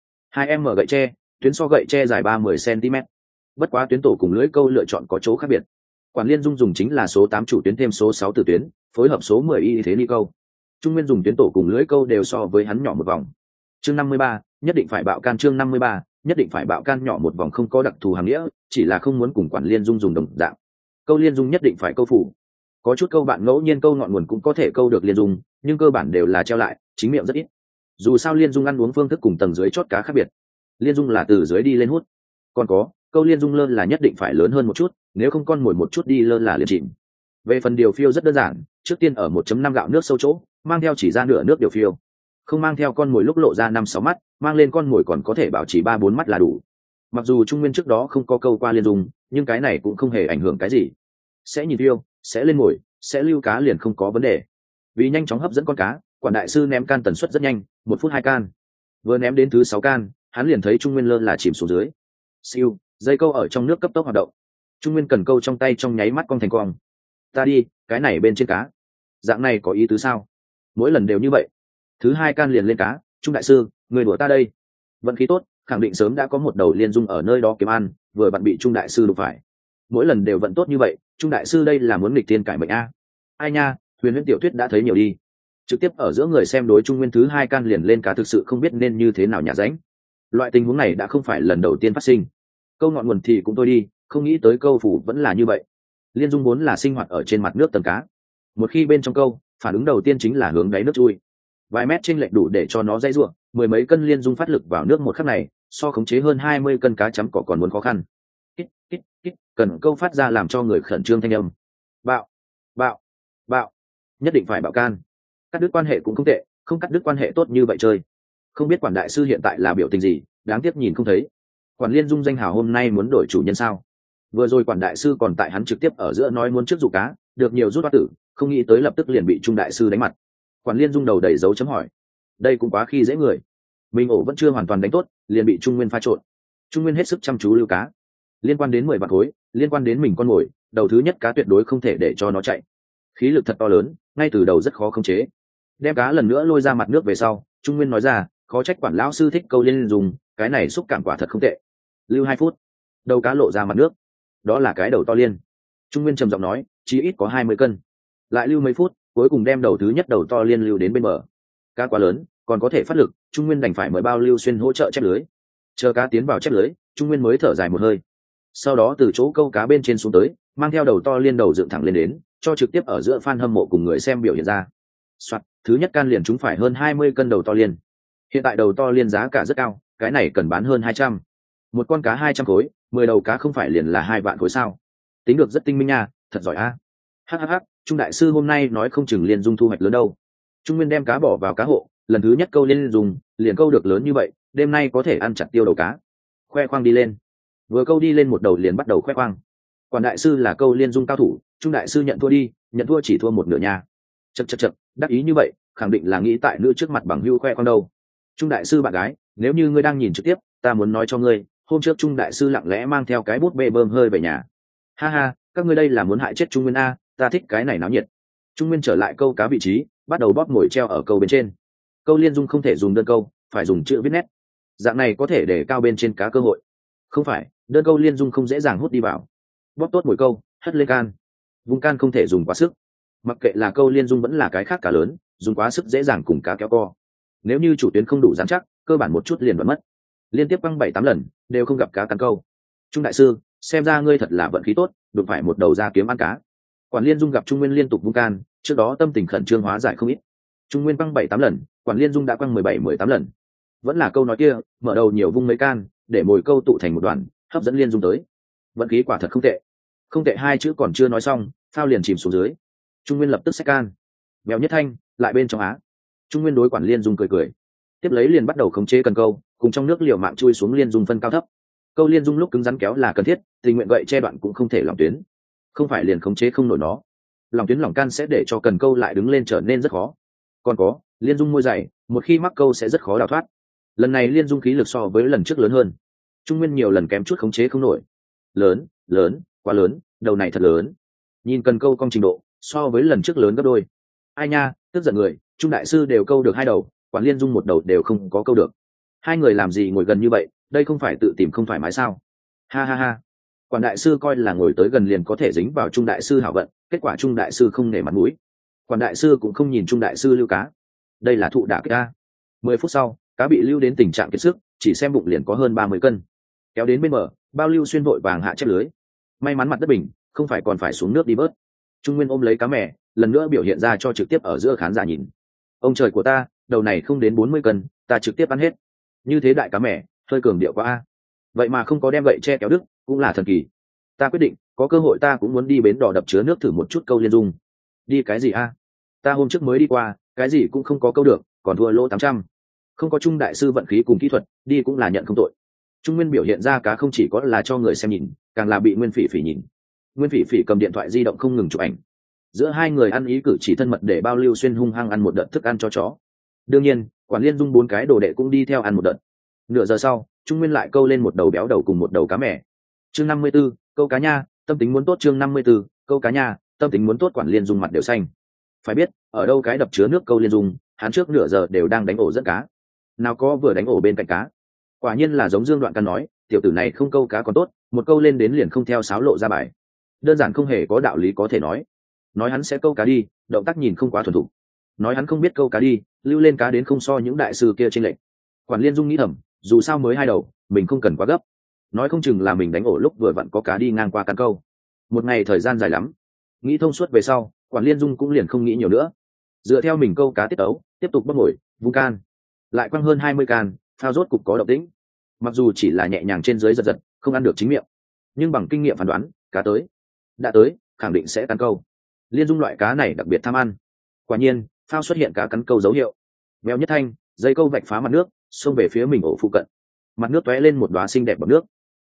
2M gậy tre, tuyến so gậy tre dài 30 cm. Bất quá tuyến tổ cùng lưỡi câu lựa chọn có chỗ khác biệt. Quản Liên Dung dùng chính là số 8 chủ tuyến thêm số 6 tử tuyến, phối hợp số 10 y thế ly câu. Trung Nguyên dùng tuyến tổ cùng lưỡi câu đều so với hắn nhỏ một vòng. Chương 53, nhất định phải bạo can. Chương 53, nhất định phải bạo can nhỏ một vòng không có đặc thù hàm nghĩa, chỉ là không muốn cùng Quản Liên Dung dùng đồng dạng. Câu liên dung nhất định phải câu phủ. Có chút câu bạn ngẫu nhiên câu ngọn nguồn cũng có thể câu được liên dung, nhưng cơ bản đều là treo lại, chính miệng rất ít. Dù sao liên dung ăn uống phương thức cùng tầng dưới chót cá khác biệt. Liên dung là từ dưới đi lên hút. Còn có, câu liên dung lơn là nhất định phải lớn hơn một chút, nếu không con mồi một chút đi lơn là liền chìm. Về phần điều phiêu rất đơn giản, trước tiên ở 1.5 gạo nước sâu chỗ, mang theo chỉ ra nửa nước điều phiêu. Không mang theo con mồi lúc lộ ra 5-6 mắt, mang lên con mồi còn có thể bảo trì 3-4 mắt là đủ. Mặc dù Trung Nguyên trước đó không có câu qua liên dung, nhưng cái này cũng không hề ảnh hưởng cái gì. Sẽ nhìn phiêu, sẽ lên mồi, sẽ lưu cá liền không có vấn đề. Vì nhanh chóng hấp dẫn con cá, Quản đại sư ném can tần suất rất nhanh, 1 phút 2 can. Vừa ném đến thứ 6 can, hắn liền thấy Trung Nguyên lơn là chìm xuống dưới. Siêu, dây câu ở trong nước cấp tốc hoạt động. Trung Nguyên cần câu trong tay trong nháy mắt cong thành cong. Ta đi, cái này bên trên cá. Dạng này có ý tứ sao? Mỗi lần đều như vậy. Thứ 2 can liền lên cá, Trung đại sư, người đùa ta đây. Vận khí tốt, khẳng định sớm đã có một đầu liên dung ở nơi đó kiếm ăn, vừa vặn bị Trung đại sư đụng phải. Mỗi lần đều vận tốt như vậy, Trung đại sư đây là muốn nghịch tiên cải mệnh a. Ai nha, huyền huyễn tiểu thuyết đã thấy nhiều đi. Trực tiếp ở giữa người xem đối Trung Nguyên thứ 2 can liền lên cá thực sự không biết nên như thế nào nhả ránh. Loại tình huống này đã không phải lần đầu tiên phát sinh. Câu ngọn nguồn thì cũng tôi đi, không nghĩ tới câu phủ vẫn là như vậy. Liên dung vốn là sinh hoạt ở trên mặt nước tầng cá. Một khi bên trong câu, phản ứng đầu tiên chính là hướng đáy nước chui. Vài mét chênh lệch đủ để cho nó dây ruộng, 10 mấy cân liên dung phát lực vào nước một khắc này, so khống chế hơn 20 cân cá chấm cỏ còn muốn khó khăn. Kít, kít, kít, cần câu phát ra làm cho người khẩn trương thanh âm. Bạo, bạo, bạo, nhất định phải bạo can. Cắt đứt quan hệ cũng không tệ, không cắt đứt quan hệ tốt như vậy chơi. Không biết quản đại sư hiện tại là biểu tình gì, đáng tiếc nhìn không thấy. Quản Liên Dung danh hào hôm nay muốn đổi chủ nhân sao? Vừa rồi quản đại sư còn tại hắn trực tiếp ở giữa nói muốn trước dụ cá, được nhiều rút bát tử, không nghĩ tới lập tức liền bị Trung đại sư đánh mặt. Quản Liên Dung đầu đầy dấu chấm hỏi. Đây cũng quá khi dễ người. Mình ổ vẫn chưa hoàn toàn đánh tốt, liền bị Trung Nguyên pha trộn. Trung Nguyên hết sức chăm chú lưu cá. Liên quan đến 10 vạn khối, liên quan đến mình con mồi, đầu thứ nhất cá tuyệt đối không thể để cho nó chạy. Khí lực thật to lớn, ngay từ đầu rất khó khống chế. Đem cá lần nữa lôi ra mặt nước về sau, Trung Nguyên nói ra, khó trách quản lão sư thích câu Liên Dung, cái này xúc cảm quả thật không tệ. Lưu 2 phút, đầu cá lộ ra mặt nước. Đó là cái đầu to liên. Trung Nguyên trầm giọng nói, chí ít có 20 cân. Lại lưu mấy phút, cuối cùng đem đầu thứ nhất đầu to liên lưu đến bên bờ. Cá quá lớn, còn có thể phát lực, Trung Nguyên đành phải mời bao Lưu Xuyên hỗ trợ chép lưới. Chờ cá tiến vào chép lưới, Trung Nguyên mới thở dài một hơi. Sau đó từ chỗ câu cá bên trên xuống tới, mang theo đầu to liên đầu dựng thẳng lên đến, cho trực tiếp ở giữa fan hâm mộ cùng người xem biểu hiện ra. Soạt, thứ nhất can liền chúng phải hơn 20 cân đầu to liên. Hiện tại đầu to liên giá cả rất cao, cái này cần bán hơn 200. Một con cá 200 khối, 10 đầu cá không phải liền là 2 vạn khối sao? Tính được rất tinh minh nha, thật giỏi a. Hắc, Trung đại sư hôm nay nói không chừng Liên Dung thu hoạch lớn đâu. Trung Nguyên đem cá bỏ vào cá hộ, lần thứ nhất câu Liên Dung, liền câu được lớn như vậy, đêm nay có thể ăn chặt tiêu đầu cá. Khoe khoang đi lên. Vừa câu đi lên một đầu liền bắt đầu khoe khoang. Quản đại sư là câu Liên Dung cao thủ, Trung đại sư nhận thua đi, nhận thua chỉ thua một nửa nha. Chậc, đắc ý như vậy, khẳng định là nghĩ tại nữ trước mặt bằng hữu khoe khoang đâu. Trung đại sư bạn gái, nếu như ngươi đang nhìn trực tiếp, ta muốn nói cho ngươi, hôm trước Trung đại sư lặng lẽ mang theo cái bút bê bơm hơi về nhà. Ha, các ngươi đây là muốn hại chết Trung Nguyên a, ta thích cái này náo nhiệt. Trung Nguyên trở lại câu cá vị trí, bắt đầu bóp ngồi treo ở câu bên trên. Câu Liên Dung không thể dùng đơn câu, phải dùng chữ viết nét. Dạng này có thể để cao bên trên cá cơ hội. Không phải, đơn câu Liên Dung không dễ dàng hút đi vào. Bóp tốt mỗi câu, hất lên can. Vùng can không thể dùng quá sức. Mặc kệ là câu Liên Dung vẫn là cái khác cá lớn, dùng quá sức dễ dàng cùng cá kéo co. Nếu như chủ tuyến không đủ dán chắc, cơ bản một chút liền vẫn mất. Liên tiếp băng 7-8 lần, đều không gặp cá cắn câu. Trung đại sư, xem ra ngươi thật là vận khí tốt, đụng phải một đầu ra kiếm ăn cá. Quản Liên Dung gặp Trung Nguyên liên tục vung can, trước đó tâm tình khẩn trương hóa giải không ít. Trung Nguyên băng 7-8 lần, Quản Liên Dung đã quăng 17-18 lần. Vẫn là câu nói kia, mở đầu nhiều vung mấy can, để mồi câu tụ thành một đoàn, hấp dẫn Liên Dung tới. Vận khí quả thật không tệ. Không tệ hai chữ còn chưa nói xong, phao liền chìm xuống dưới. Trung Nguyên lập tức xách can. Béo nhất thanh, lại bên trong á. Trung Nguyên đối Quản Liên Dung cười. Tiếp lấy liền bắt đầu khống chế cần câu, cùng trong nước liều mạng chui xuống Liên Dung phân cao thấp. Câu Liên Dung lúc cứng rắn kéo là cần thiết, tình nguyện gậy che đoạn cũng không thể lỏng tuyến. Không phải liền khống chế không nổi nó. Lỏng tuyến lỏng can sẽ để cho cần câu lại đứng lên trở nên rất khó. Còn có, Liên Dung môi dày, một khi mắc câu sẽ rất khó đào thoát. Lần này Liên Dung khí lực so với lần trước lớn hơn. Trung Nguyên nhiều lần kém chút khống chế không nổi. Lớn, quá lớn, đầu này thật lớn. Nhìn cần câu cong trình độ, so với lần trước lớn gấp đôi. Ai nha, tức giận người, Trung đại sư đều câu được 2 đầu, Quản Liên Dung một đầu đều không có câu được. Hai người làm gì ngồi gần như vậy, đây không phải tự tìm không thoải mái sao? Ha. Quản đại sư coi là ngồi tới gần liền có thể dính vào Trung đại sư hảo vận, kết quả Trung đại sư không nể mặt mũi. Quản đại sư cũng không nhìn Trung đại sư lưu cá. Đây là thụ đả kích a. 10 phút sau, cá bị lưu đến tình trạng kiệt sức, chỉ xem bụng liền có hơn 30 cân. Kéo đến bên bờ, bao Lưu Xuyên vội vàng hạ chép lưới. May mắn mặt đất bình, không phải còn phải xuống nước đi bớt. Trung Nguyên ôm lấy cá mè, lần nữa biểu hiện ra cho trực tiếp ở giữa khán giả nhìn. Ông trời của ta, đầu này không đến 40 cân, ta trực tiếp ăn hết. Như thế đại cá mè, hơi cường điệu quá a. Vậy mà không có đem gậy che kéo đứt, cũng là thần kỳ. Ta quyết định, có cơ hội ta cũng muốn đi bến đò đập chứa nước thử một chút câu Liên Dung. Đi cái gì a? Ta hôm trước mới đi qua, cái gì cũng không có câu được, còn thua lỗ 800. Không có Trung đại sư vận khí cùng kỹ thuật, đi cũng là nhận không tội. Trung Nguyên biểu hiện ra cá không chỉ có là cho người xem nhìn, càng là bị Nguyên Phỉ Phỉ nhìn. Nguyên Phỉ Phỉ cầm điện thoại di động không ngừng chụp ảnh. Giữa hai người ăn ý cử chỉ thân mật để bao Lưu Xuyên hung hăng ăn một đợt thức ăn cho chó. Đương nhiên, Quản Liên Dung 4 cái đồ đệ cũng đi theo ăn một đợt. Nửa giờ sau, Trung Nguyên lại câu lên một đầu béo đầu cùng một đầu cá mè. Chương 54, câu cá nha, tâm tính muốn tốt. Chương 54, câu cá nha, tâm tính muốn tốt. Quản Liên Dung mặt đều xanh. Phải biết, ở đâu cái đập chứa nước câu Liên Dung, hắn trước nửa giờ đều đang đánh ổ dẫn cá. Nào có vừa đánh ổ bên cạnh cá. Quả nhiên là giống Dương Đoạn Căn nói, tiểu tử này không câu cá còn tốt, một câu lên đến liền không theo sáo lộ ra bài. Đơn giản không hề có đạo lý có thể nói. Nói hắn sẽ câu cá đi, động tác nhìn không quá thuần thục. Nói hắn không biết câu cá đi, lưu lên cá đến không so những đại sư kia chênh lệch. Quản Liên Dung nghĩ thầm, dù sao mới 2 đầu, mình không cần quá gấp. Nói không chừng là mình đánh ổ lúc vừa vặn có cá đi ngang qua cắn câu. Một ngày thời gian dài lắm. Nghĩ thông suốt về sau, Quản Liên Dung cũng liền không nghĩ nhiều nữa. Dựa theo mình câu cá tiết tấu, tiếp tục bốc ngồi, vung can. Lại quăng hơn 20 can, phao rốt cục có động tĩnh. Mặc dù chỉ là nhẹ nhàng trên dưới giật, không ăn được chính miệng. nhưng bằng kinh nghiệm phán đoán cá đã tới khẳng định sẽ cắn câu. Liên Dung loại cá này đặc biệt tham ăn. Quả nhiên phao xuất hiện cá cắn câu dấu hiệu. Mèo nhất thanh dây câu vạch phá mặt nước xông về phía mình ổ phụ cận, mặt nước tóe lên một đóa xinh đẹp bọt nước.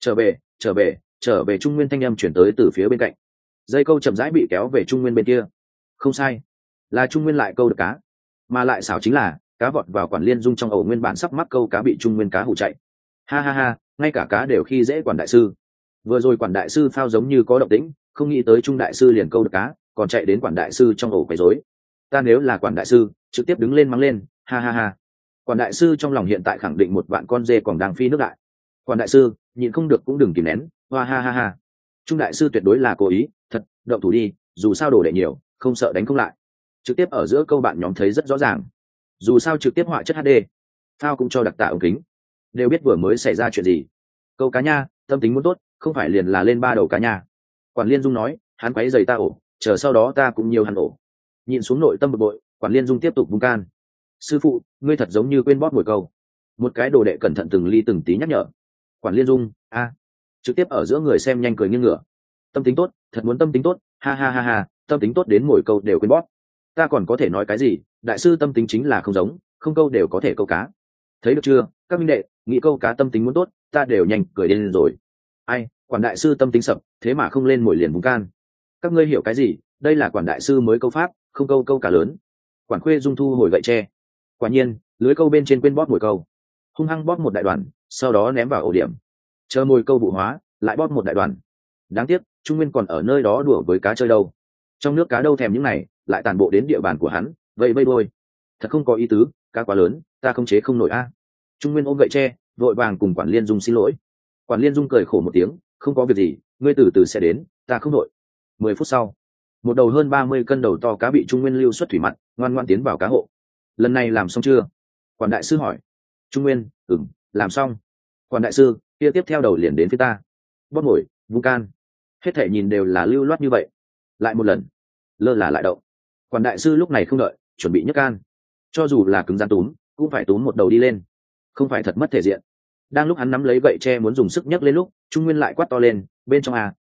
Trở về Trung Nguyên thanh âm chuyển tới từ phía bên cạnh. Dây câu chậm rãi bị kéo về Trung Nguyên bên kia. Không sai, là Trung Nguyên lại câu được cá, mà lại xảo chính là cá vọt vào Quản Liên Dung trong ổ nguyên bản sắp mắc câu cá bị Trung Nguyên cá hủ chạy. Ha ha ha, ngay cả cá đều khi dễ Quản đại sư. Vừa rồi Quản đại sư phao giống như có động tĩnh, không nghĩ tới Trung đại sư liền câu được cá, còn chạy đến Quản đại sư trong ổ quấy rối. Ta nếu là Quản đại sư trực tiếp đứng lên mắng lên, ha ha ha. Quản đại sư trong lòng hiện tại khẳng định một vạn con dê còn đang phi nước đại. Quản đại sư nhịn không được cũng đừng kìm nén, hoa ha ha ha. Trung đại sư tuyệt đối là cố ý, thật, động thủ đi, dù sao đồ đệ nhiều, không sợ đánh không lại. Trực tiếp ở giữa câu bạn nhóm thấy rất rõ ràng, dù sao trực tiếp họa chất HD, phao cũng cho đặc tạ ống kính, đều biết vừa mới xảy ra chuyện gì. Câu cá nha, tâm tính muốn tốt, không phải liền là lên 3 đầu cá nha. Quản Liên Dung nói, hắn quấy giày ta ổ, chờ sau đó ta cũng nhiều hắn ổ. Nhìn xuống nội tâm bực bội, Quản Liên Dung tiếp tục vung can. Sư phụ, ngươi thật giống như quên bóp mồi câu. Một cái đồ đệ cẩn thận từng ly từng tí nhắc nhở. Quản Liên Dung, trực tiếp ở giữa người xem nhanh cười nghiêng ngửa. Tâm tính tốt, thật muốn tâm tính tốt, ha ha ha ha, tâm tính tốt đến mồi câu đều quên bóp. Ta còn có thể nói cái gì, đại sư tâm tính chính là không giống, không câu đều có thể câu cá. Thấy được chưa, các minh đệ, nghĩ câu cá tâm tính muốn tốt, ta đều nhanh cười điên rồi. Ai, Quản đại sư tâm tính sập, thế mà không lên mồi liền vùng can. Các ngươi hiểu cái gì, đây là Quản đại sư mới câu pháp, không câu cá lớn. Quản Khuê Dung thu hồi gậy tre. Quả nhiên, lưới câu bên trên quên bóp mồi câu, hung hăng bóp một đại đoàn, sau đó ném vào ổ điểm. Chờ mồi câu vụ hóa, lại bóp một đại đoàn. Đáng tiếc, Trung Nguyên còn ở nơi đó đùa với cá chơi đâu. Trong nước cá đâu thèm những này, lại tàn bộ đến địa bàn của hắn, vây đôi. Thật không có ý tứ, cá quá lớn, ta không chế không nổi a. Trung Nguyên ôm gậy tre, vội vàng cùng Quản Liên Dung xin lỗi. Quản Liên Dung cười khổ một tiếng, không có việc gì, ngươi từ từ sẽ đến, ta không nổi. 10 phút sau, một đầu hơn 30 cân đầu to cá bị Trung Nguyên lưu xuất thủy mặt, ngoan ngoãn tiến vào cá hộ. Lần này làm xong chưa? Quản đại sư hỏi. Trung Nguyên, làm xong. Quản đại sư, kia tiếp theo đầu liền đến phía ta. Bóp mồi, vung can, hết thể nhìn đều là lưu loát như vậy. Lại một lần, lơ là lại đậu. Quản đại sư lúc này không đợi, chuẩn bị nhấc can. Cho dù là cứng rắn túm, cũng phải túm một đầu đi lên, không phải thật mất thể diện. Đang lúc hắn nắm lấy gậy tre muốn dùng sức nhấc lên lúc, Trung Nguyên lại quát to lên, bên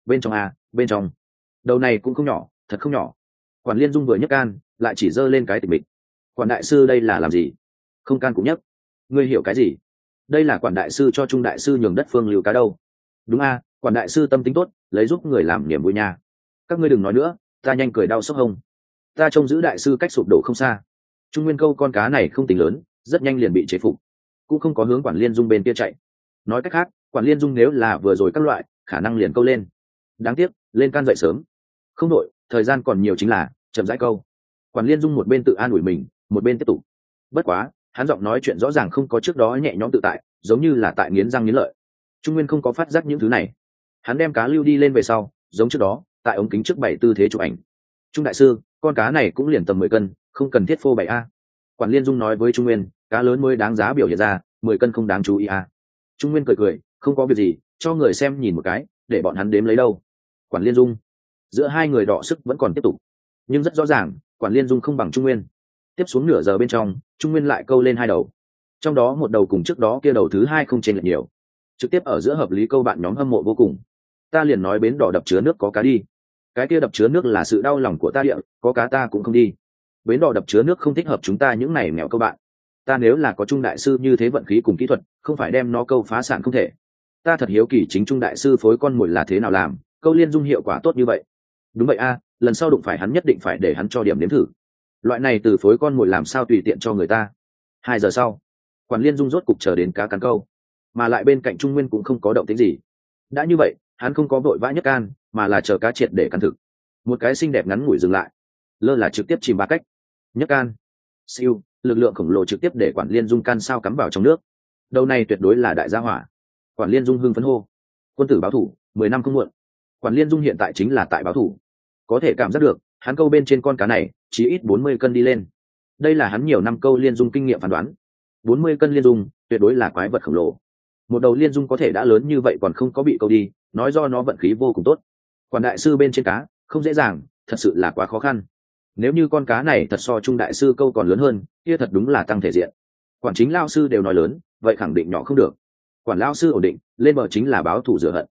trong. Đầu này cũng không nhỏ, thật không nhỏ. Quản Liên Dung vừa nhấc can, lại chỉ giơ lên cái tịch mịch. Quản đại sư đây là làm gì? Không can cũng nhấc. Ngươi hiểu cái gì? Đây là Quản đại sư cho Trung đại sư nhường đất phương lưu cá đâu. Đúng Quản đại sư tâm tính tốt, lấy giúp người làm niềm vui nha. Các ngươi đừng nói nữa, ta nhanh cười đau sốc hông. Ta trông giữ đại sư cách sụp đổ không xa. Trung Nguyên câu con cá này không tính lớn, rất nhanh liền bị chế phục, cũng không có hướng Quản Liên Dung bên kia chạy. Nói cách khác, Quản Liên Dung nếu là vừa rồi các loại, khả năng liền câu lên. Đáng tiếc, lên can dậy sớm. Không đội, thời gian còn nhiều chính là chậm rãi câu. Quản Liên Dung một bên tự an ủi mình, một bên tiếp tục. Bất quá, hắn giọng nói chuyện rõ ràng không có trước đó nhẹ nhõm tự tại, giống như là tại nghiến răng nghiến lợi. Trung Nguyên không có phát giác những thứ này. Hắn đem cá lưu đi lên về sau, giống trước đó, tại ống kính trước bày tư thế chụp ảnh. Trung đại sư, con cá này cũng liền tầm 10 cân, không cần thiết phô bày a. Quản Liên Dung nói với Trung Nguyên, cá lớn mới đáng giá biểu hiện ra, 10 cân không đáng chú ý a. Trung Nguyên cười, không có việc gì, cho người xem nhìn một cái, để bọn hắn đếm lấy đâu. Quản Liên Dung, giữa hai người đọ sức vẫn còn tiếp tục, nhưng rất rõ ràng, Quản Liên Dung không bằng Trung Nguyên. Tiếp xuống nửa giờ bên trong, Trung Nguyên lại câu lên 2 đầu, trong đó một đầu cùng trước đó kia đầu thứ 2 không chênh lệch nhiều, trực tiếp ở giữa hợp lý câu bạn nhóm hâm mộ vô cùng. Ta liền nói bến đỏ đập chứa nước có cá đi, cái kia đập chứa nước là sự đau lòng của ta địa, có cá ta cũng không đi. Bến đỏ đập chứa nước không thích hợp chúng ta những này nghèo câu bạn. Ta nếu là có Trung đại sư như thế vận khí cùng kỹ thuật, không phải đem nó câu phá sản không thể. Ta thật hiếu kỳ chính Trung đại sư phối con mồi là thế nào làm, câu Liên Dung hiệu quả tốt như vậy. Đúng vậy lần sau đụng phải hắn nhất định phải để hắn cho điểm nếm thử. Loại này từ phối con mồi làm sao tùy tiện cho người ta. 2 giờ sau, Quản Liên Dung rốt cục chờ đến cá cắn câu, mà lại bên cạnh Trung Nguyên cũng không có động tĩnh gì. Đã như vậy, hắn không có vội vã nhấc can, mà là chờ cá triệt để cắn thực. Một cái xinh đẹp ngắn ngủi dừng lại, lơ là trực tiếp chìm 3 cách, nhấc can, siêu, lực lượng khổng lồ trực tiếp để Quản Liên Dung can sao cắm vào trong nước. Đầu này tuyệt đối là đại gia hỏa. Quản Liên Dung hưng phấn hô, quân tử báo thủ, 10 năm không muộn. Quản Liên Dung hiện tại chính là tại báo thủ, có thể cảm giác được hắn câu bên trên con cá này chỉ ít 40 cân đi lên. Đây là hắn nhiều năm câu Liên Dung kinh nghiệm phán đoán. 40 cân Liên Dung tuyệt đối là quái vật khổng lồ. Một đầu Liên Dung có thể đã lớn như vậy còn không có bị câu đi, nói do nó vận khí vô cùng tốt. Quản đại sư bên trên cá không dễ dàng, thật sự là quá khó khăn. Nếu như con cá này thật so Trung đại sư câu còn lớn hơn, kia thật đúng là tăng thể diện. Quản chính lao sư đều nói lớn, vậy khẳng định nhỏ không được. Quản lao sư ổn định, lên bờ chính là báo thủ rửa hận.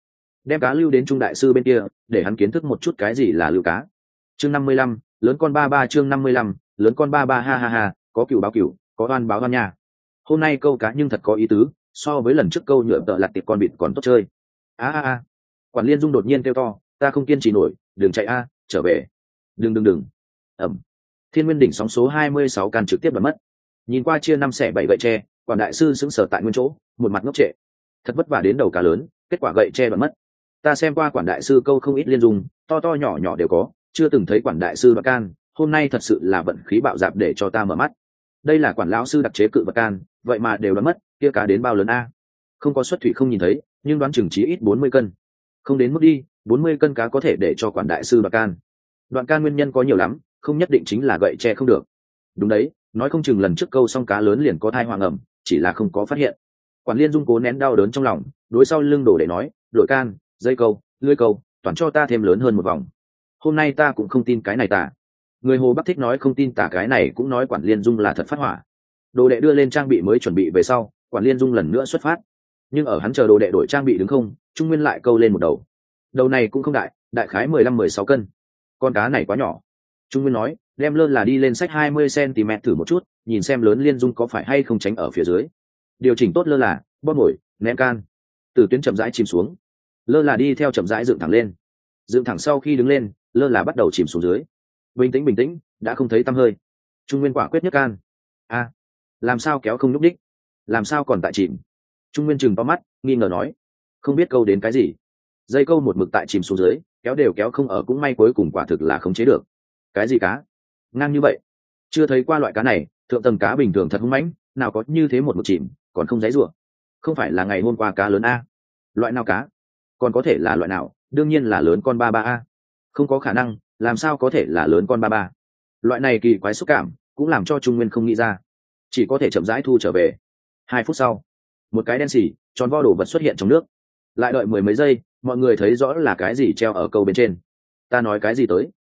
đem cá lưu đến Trung đại sư bên kia, để hắn kiến thức một chút cái gì là lưu cá. Chương 55, lớn con ba ba. Chương 55, lớn con ba ba. Ha ha ha, có cừu báo cừu, có oan báo oan nha. Hôm nay câu cá nhưng thật có ý tứ, so với lần trước câu nhựa tợ lặt tiệp con vịt còn tốt chơi. A. Quản Liên Dung đột nhiên kêu to, ta không kiên trì nổi, đừng chạy a, trở về. Đừng. Ẩm. Thiên Nguyên đỉnh sóng số 26 can trực tiếp đoạt mất. Nhìn qua chia 5 xẻ 7 gậy tre, quản đại sư sững sờ tại nguyên chỗ, một mặt ngốc trệ. Thật vất vả đến đầu cá lớn, kết quả gậy tre đoạt mất. Ta xem qua quản đại sư câu không ít liên dung, to to nhỏ nhỏ đều có, chưa từng thấy quản đại sư đoạt can, hôm nay thật sự là vận khí bạo dạp để cho ta mở mắt. Đây là quản lão sư đặc chế cự vật can, vậy mà đều đoạt mất, kia cá đến bao lớn a? Không có xuất thủy không nhìn thấy, nhưng đoán chừng chí ít 40 cân. Không đến mức đi, 40 cân cá có thể để cho quản đại sư đoạt can. Đoạn can nguyên nhân có nhiều lắm, không nhất định chính là gậy tre không được. Đúng đấy, nói không chừng lần trước câu xong cá lớn liền có thai hoàng ẩm, chỉ là không có phát hiện. Quản Liên Dung cố nén đau đớn trong lòng, đối sau lưng đổ để nói, đổi can, dây câu, lưới câu, toàn cho ta thêm lớn hơn một vòng. Hôm nay ta cũng không tin cái này tả. Người Hồ Bắc thích nói không tin tả cái này cũng nói Quản Liên Dung là thật phát hỏa. Đồ đệ đưa lên trang bị mới chuẩn bị về sau, Quản Liên Dung lần nữa xuất phát. Nhưng ở hắn chờ đồ đệ đổi trang bị đứng không, Trung Nguyên lại câu lên một đầu. Đầu này cũng không đại, đại khái 15-16 cân. Con cá này quá nhỏ. Trung Nguyên nói, đem lơ là đi lên sách 20 cm thử một chút, nhìn xem lớn Liên Dung có phải hay không tránh ở phía dưới. Điều chỉnh tốt lơ là, bóp nổi, ném can. Từ tuyến chậm rãi chìm xuống. Lơ là đi theo chậm rãi dựng thẳng lên. Dựng thẳng sau khi đứng lên, lơ là bắt đầu chìm xuống dưới. Bình tĩnh, đã không thấy tăm hơi. Trung Nguyên quả quyết nhất can. A, làm sao kéo không nhúc đích? Làm sao còn tại chìm? Trung Nguyên chừng to mắt, nghi ngờ nói, không biết câu đến cái gì. Dây câu một mực tại chìm xuống dưới, kéo đều kéo không ở, cũng may cuối cùng quả thực là khống chế được. Cái gì cá? Ngang như vậy. Chưa thấy qua loại cá này, thượng tầng cá bình thường thật hung mãnh, nào có như thế một mực chìm, còn không dãy rủa. Không phải là ngày hôm qua cá lớn a? Loại nào cá? Còn có thể là loại nào? Đương nhiên là lớn con ba ba a. Không có khả năng, làm sao có thể là lớn con ba ba? Loại này kỳ quái xúc cảm, cũng làm cho Trung Nguyên không nghĩ ra, chỉ có thể chậm rãi thu trở về. 2 phút sau, một cái đen xỉ tròn vo đồ vật xuất hiện trong nước. Lại đợi mười mấy giây, mọi người thấy rõ là cái gì treo ở câu bên trên. Ta nói cái gì tới?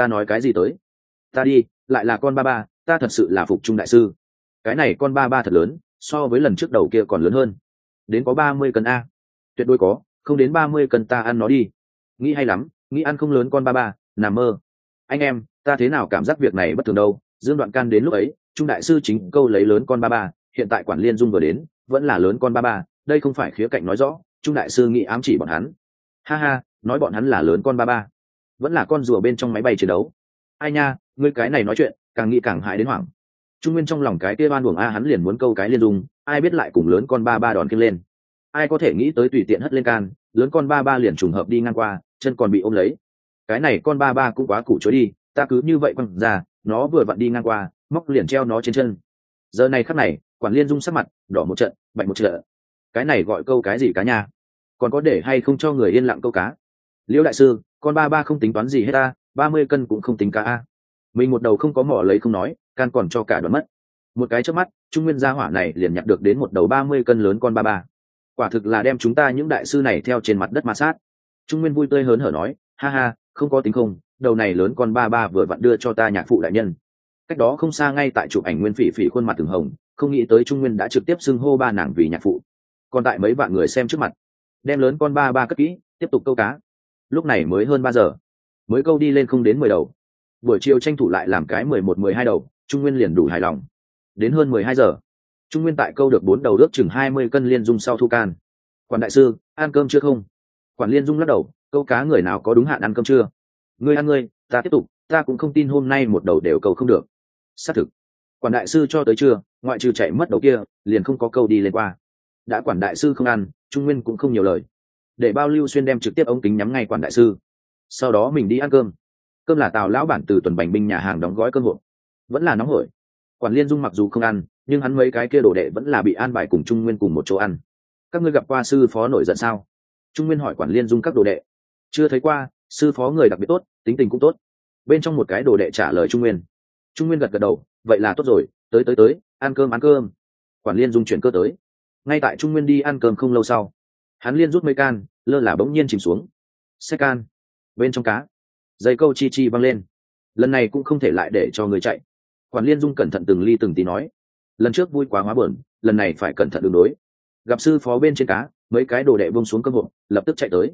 Ta đi, lại là con ba ba, ta thật sự là phục Trung đại sư. Cái này con ba ba thật lớn, so với lần trước đầu kia còn lớn hơn. Đến có 30 cân a. Tuyệt đối có, không đến 30 cân ta ăn nó đi. Nghĩ hay lắm, nghĩ ăn không lớn con ba ba, nằm mơ. Anh em, ta thế nào cảm giác việc này bất thường đâu. Dương Đoạn Can đến lúc ấy, Trung đại sư chính câu lấy lớn con ba ba, hiện tại Quản Liên Dung vừa đến, vẫn là lớn con ba ba, đây không phải khía cạnh nói rõ Trung đại sư nghĩ ám chỉ bọn hắn. Ha ha, nói bọn hắn là lớn con ba ba, vẫn là con rùa bên trong máy bay chiến đấu. Ai nha, ngươi cái này nói chuyện càng nghĩ càng hại đến hoảng. Trung Nguyên trong lòng cái kia oan uổng a, hắn liền muốn câu cái Liên Dung, ai biết lại cùng lớn con ba ba đòn kia lên. Ai có thể nghĩ tới tùy tiện hất lên can, lớn con ba ba liền trùng hợp đi ngang qua, chân còn bị ôm lấy. Cái này con ba ba cũng quá củ chối đi, ta cứ như vậy quăng ra, nó vừa vặn đi ngang qua, móc liền treo nó trên chân. Giờ này khắc này, Quản Liên Dung sắc mặt đỏ một trận, bạch một trận. Cái này gọi câu cái gì cá nha? Còn có để hay không cho người yên lặng câu cá? Liễu đại sư, con ba ba không tính toán gì hết ta, 30 cân cũng không tính cá a. Mình một đầu không có mỏ lấy không nói, can còn cho cả đoạn mất. Một cái chớp mắt, Trung Nguyên gia hỏa này liền nhặt được đến một đầu 30 cân lớn con ba ba. Quả thực là đem chúng ta những đại sư này theo trên mặt đất ma sát. Trung Nguyên vui tươi hớn hở nói, ha ha, không có tính không, đầu này lớn con ba ba vừa vặn đưa cho ta nhạc phụ đại nhân. Cách đó không xa ngay tại chụp ảnh Nguyên Phỉ Phỉ khuôn mặt từng hồng, không nghĩ tới Trung Nguyên đã trực tiếp xưng hô ba nàng vì nhạc phụ. Còn tại mấy vạn người xem trước mặt, đem lớn con ba ba cất kỹ, tiếp tục câu cá. Lúc này mới hơn 3 giờ, mới câu đi lên không đến 10 đầu. Buổi chiều tranh thủ lại làm cái 11-12 đầu, Trung Nguyên liền đủ hài lòng. Đến hơn 12 giờ, Trung Nguyên tại câu được 4 đầu ước chừng 20 cân Liên Dung sau thu can. Quản đại sư, ăn cơm chưa không? Quản Liên Dung lắc đầu, câu cá người nào có đúng hạn ăn cơm chưa? Ngươi ăn ngươi, ta tiếp tục, ta cũng không tin hôm nay một đầu đều câu không được. Xác thực, Quản đại sư cho tới trưa, ngoại trừ chạy mất đầu kia, liền không có câu đi lên qua. Đã Quản đại sư không ăn, Trung Nguyên cũng không nhiều lời, để Bao Lưu Xuyên đem trực tiếp ống kính nhắm ngay Quản đại sư. Sau đó mình đi ăn cơm. Cơm là Tào lão bản từ Tuần Bành binh nhà hàng đóng gói cơm hộp, vẫn là nóng hổi. Quản Liên Dung mặc dù không ăn, nhưng hắn mấy cái kia đồ đệ vẫn là bị an bài cùng Trung Nguyên cùng một chỗ ăn. Các ngươi gặp qua sư phó nổi giận sao? Trung Nguyên hỏi Quản Liên Dung các đồ đệ. Chưa thấy qua, sư phó người đặc biệt tốt, tính tình cũng tốt. Bên trong một cái đồ đệ trả lời Trung Nguyên. Trung Nguyên gật gật đầu, vậy là tốt rồi, tới, ăn cơm. Quản Liên Dung chuyển cơ tới. Ngay tại Trung Nguyên đi ăn cơm không lâu sau, hắn liên rút mấy can, lơ là bỗng nhiên chìm xuống. Xe can, bên trong cá, dây câu chi chi văng lên. Lần này cũng không thể lại để cho người chạy. Quản Liên Dung cẩn thận từng ly từng tí nói, lần trước vui quá hóa buồn, lần này phải cẩn thận đường đối. Gặp sư phó bên trên cá, mấy cái đồ đệ buông xuống cơm hộp, lập tức chạy tới.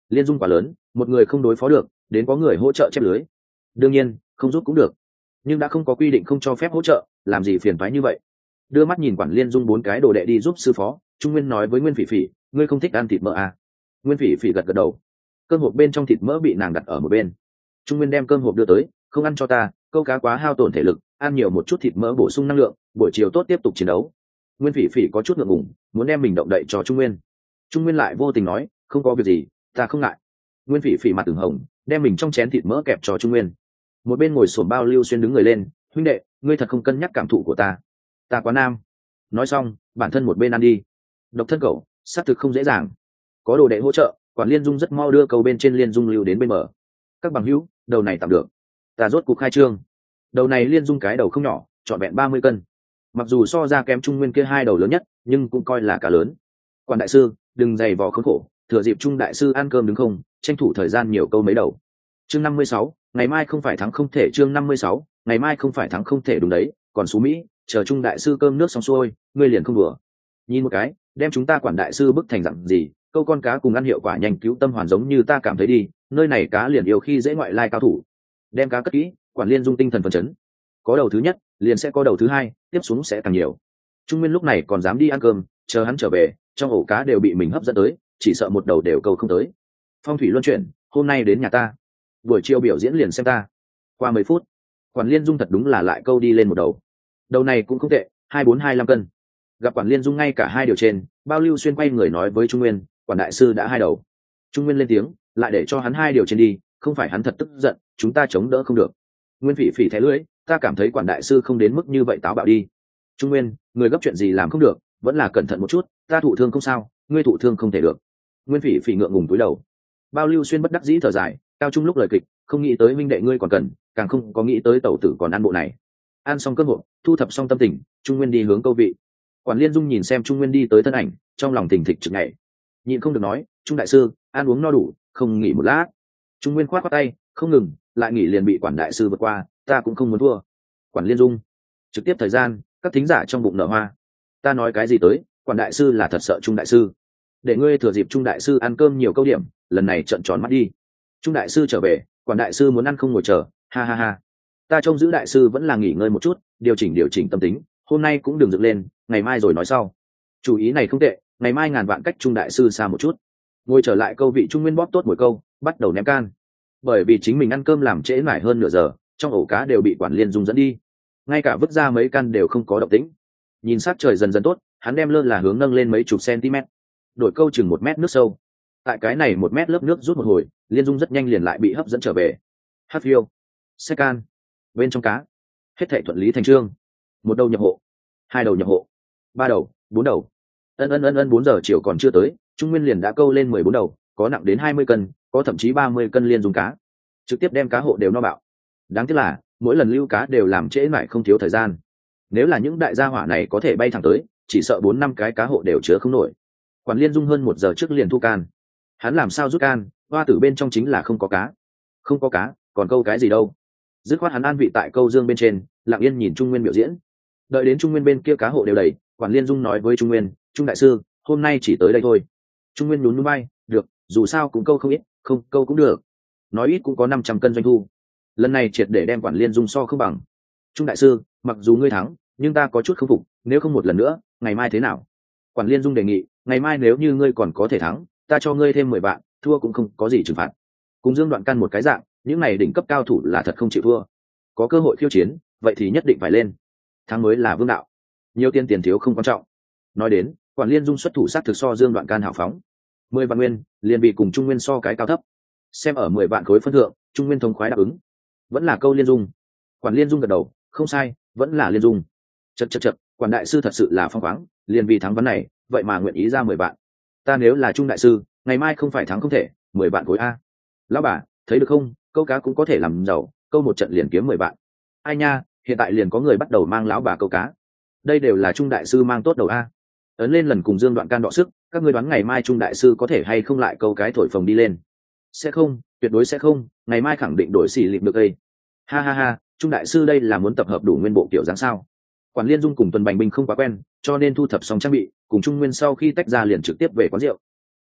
Liên dung quá lớn, một người không đối phó được, đến có người hỗ trợ chép lưới. Đương nhiên không giúp cũng được, nhưng đã không có quy định không cho phép hỗ trợ, làm gì phiền toái như vậy. Đưa mắt nhìn quản liên dung 4 cái đồ đệ đi giúp sư phó, Trung Nguyên nói với Nguyên Phỉ Phỉ, ngươi không thích ăn thịt mỡ à? Nguyên Phỉ Phỉ gật gật đầu. Cơm hộp bên trong thịt mỡ bị nàng đặt ở một bên. Trung Nguyên đem cơm hộp đưa tới, không ăn cho ta, câu cá quá hao tổn thể lực, ăn nhiều một chút thịt mỡ bổ sung năng lượng, buổi chiều tốt tiếp tục chiến đấu. Nguyên Phỉ Phỉ có chút ngượng ngùng, muốn đem mình động đậy cho Trung Nguyên. Trung Nguyên lại vô tình nói, không có việc gì, ta không ngại. Nguyên Phỉ Phỉ mặt ửng hồng, đem mình trong chén thịt mỡ kẹp cho Trung Nguyên. Một bên ngồi xổm Bao Lưu Xuyên đứng người lên, huynh đệ, ngươi thật không cân nhắc cảm thụ của ta. Ta quá nam. Nói xong, bản thân một bên ăn đi. Độc thân cậu, xác thực không dễ dàng. Có đồ đệ hỗ trợ, quản liên dung rất mau đưa cầu bên trên liên dung lưu đến bên mở. Các bằng hữu, đầu này tạm được. Ta rốt cục khai trương. Đầu này liên dung cái đầu không nhỏ, trọn vẹn 30 cân. Mặc dù so ra kém Trung Nguyên kia 2 đầu lớn nhất, nhưng cũng coi là cả lớn. Quản đại sư, đừng dày vò khốn khổ, thừa dịp Trung đại sư ăn cơm đứng không, tranh thủ thời gian nhiều câu mấy đầu. Chương 56, ngày mai không phải thắng không thể. Chương 56, ngày mai không phải thắng không thể. Đúng đấy, còn Sú Mỹ, chờ Trung đại sư cơm nước xong xuôi, ngươi liền không đùa. Nhìn một cái, đem chúng ta quản đại sư bức thành dặn gì, câu con cá cùng ăn hiệu quả nhanh cứu tâm hoàn giống như ta cảm thấy đi, nơi này cá liền yêu khi dễ ngoại lai cao thủ. Đem cá cất kỹ, quản liên dung tinh thần phấn chấn. Có đầu thứ nhất, liền sẽ có đầu thứ hai, tiếp xuống sẽ càng nhiều. Trung Nguyên lúc này còn dám đi ăn cơm, chờ hắn trở về, trong ổ cá đều bị mình hấp dẫn tới, chỉ sợ một đầu đều câu không tới. Phong thủy luân chuyển, hôm nay đến nhà ta, buổi chiều biểu diễn liền xem ta. Qua 10 phút, quản liên dung thật đúng là lại câu đi lên một đầu. Đầu này cũng không tệ, 24-25 cân. Gặp quản liên dung ngay cả 2 điều trên, Bao Lưu Xuyên quay người nói với Trung Nguyên, quản đại sư đã 2 đầu. Trung Nguyên lên tiếng, lại để cho hắn 2 điều trên đi, không phải hắn thật tức giận, chúng ta chống đỡ không được. Nguyên Phỉ Phỉ thé lưỡi, ta cảm thấy quản đại sư không đến mức như vậy táo bạo đi. Trung Nguyên, người gấp chuyện gì làm không được, vẫn là cẩn thận một chút, ta thụ thương không sao, ngươi thụ thương không thể được. Nguyên Phỉ Phỉ ngượng ngùng cúi đầu. Bao Lưu Xuyên bất đắc dĩ thở dài, cao trung lúc lời kịch, không nghĩ tới minh đệ ngươi còn cần, càng không có nghĩ tới tẩu tử còn ăn bộ này. Ăn xong cơm hộp, thu thập xong tâm tình, Trung Nguyên đi hướng câu vị. Quản liên dung nhìn xem Trung Nguyên đi tới thân ảnh, trong lòng thình thịch chực nhảy, nhịn không được nói, Trung đại sư, ăn uống no đủ, không nghỉ một lát. Trung Nguyên khoát khoát tay, không ngừng, lại nghỉ liền bị quản đại sư vượt qua, ta cũng không muốn thua. Quản liên dung, trực tiếp thời gian, các thính giả trong bụng nở hoa. Ta nói cái gì tới, quản đại sư là thật sợ Trung đại sư. Để ngươi thừa dịp Trung đại sư ăn cơm nhiều câu điểm, lần này trợn tròn mắt đi. Trung đại sư trở về, quản đại sư muốn ăn không ngồi chờ, ha ha ha. Ta trông giữ đại sư vẫn là nghỉ ngơi một chút, điều chỉnh tâm tính, hôm nay cũng đừng dựng lên, ngày mai rồi nói sau. Chủ ý này không tệ, ngày mai ngàn vạn cách Trung đại sư xa một chút. Ngồi trở lại câu vị, Trung Nguyên bóp tốt mỗi câu, bắt đầu ném can. Bởi vì chính mình ăn cơm làm trễ mãi hơn nửa giờ, trong ổ cá đều bị quản liên dung dẫn đi, ngay cả vứt ra mấy căn đều không có động tĩnh. Nhìn sát trời dần dần tốt, hắn đem lơ là hướng nâng lên mấy chục cm, đổi câu chừng 1 mét nước sâu. Tại cái này 1 mét lớp nước rút một hồi, liên dung rất nhanh liền lại bị hấp dẫn trở về. Hát phiêu, xách can, bên trong cá, hết thảy thuận lý thành chương. 1 đầu nhập hộ, 2 đầu nhập hộ, 3 đầu, 4 đầu. Ân 4 giờ chiều còn chưa tới, Trung Nguyên liền đã câu lên 14 đầu, có nặng đến 20 cân, có thậm chí 30 cân liên dung cá, trực tiếp đem cá hộ đều no bạo. Đáng tiếc là mỗi lần lưu cá đều làm trễ mãi không thiếu thời gian. Nếu là những đại gia hỏa này có thể bay thẳng tới, chỉ sợ 4-5 cái cá hộ đều chứa không nổi. Quản liên dung hơn 1 giờ trước liền thu can. Hắn làm sao rút can, hoa tử bên trong chính là không có cá. Không có cá, còn câu cái gì đâu. Dứt khoát hắn an vị tại câu dương bên trên, lặng yên nhìn Trung Nguyên biểu diễn. Đợi đến Trung Nguyên bên kia cá hộ đều đầy, quản liên dung nói với Trung Nguyên, Trung đại sư, hôm nay chỉ tới đây thôi. Trung Nguyên nhún nhún vai, được, dù sao cũng câu không ít, không câu cũng được. Nói ít cũng có 500 cân doanh thu. Lần này triệt để đem quản liên dung so không bằng. Trung đại sư, mặc dù ngươi thắng, nhưng ta có chút không phục, nếu không một lần nữa, ngày mai thế nào? Quản liên dung đề nghị, ngày mai nếu như ngươi còn có thể thắng, ta cho ngươi thêm 10 vạn, thua cũng không có gì trừng phạt. Cùng Dương Đoạn Căn một cái dạng, những này đỉnh cấp cao thủ là thật không chịu thua. Có cơ hội khiêu chiến, vậy thì nhất định phải lên. Thắng mới là vương đạo. Nhiều tiền thiếu không quan trọng. Nói đến, quản liên dung xuất thủ sát thực so Dương Đoạn Can hào phóng. 10 vạn nguyên, liền bị cùng Trung Nguyên so cái cao thấp. Xem ở 10 vạn khối phân thượng, Trung Nguyên thống khoái đáp ứng. Vẫn là câu liên dung. Quản liên dung gật đầu, không sai, vẫn là liên dung. Chậc, quản đại sư thật sự là phong khoáng, liền vì thắng vấn này, vậy mà nguyện ý ra 10 vạn. Ta nếu là Trung đại sư, ngày mai không phải thắng không thể, 10 vạn khối a. Lão bà, thấy được không, câu cá cũng có thể làm giàu, câu một trận liền kiếm 10 vạn. Ai nha, hiện tại liền có người bắt đầu mang lão bà câu cá. Đây đều là Trung đại sư mang tốt đầu a. Ấn lên lần cùng Dương Đoạn Can đọ sức, các ngươi đoán ngày mai Trung đại sư có thể hay không lại câu cái thổi phồng đi lên? Sẽ không, tuyệt đối sẽ không, ngày mai khẳng định đổi xỉ lịp được đây. Ha ha ha, Trung đại sư đây là muốn tập hợp đủ nguyên bộ kiểu dáng sao? Quản liên dung cùng Tuần Bành Binh không quá quen, cho nên thu thập xong trang bị, cùng Trung Nguyên sau khi tách ra liền trực tiếp về quán rượu.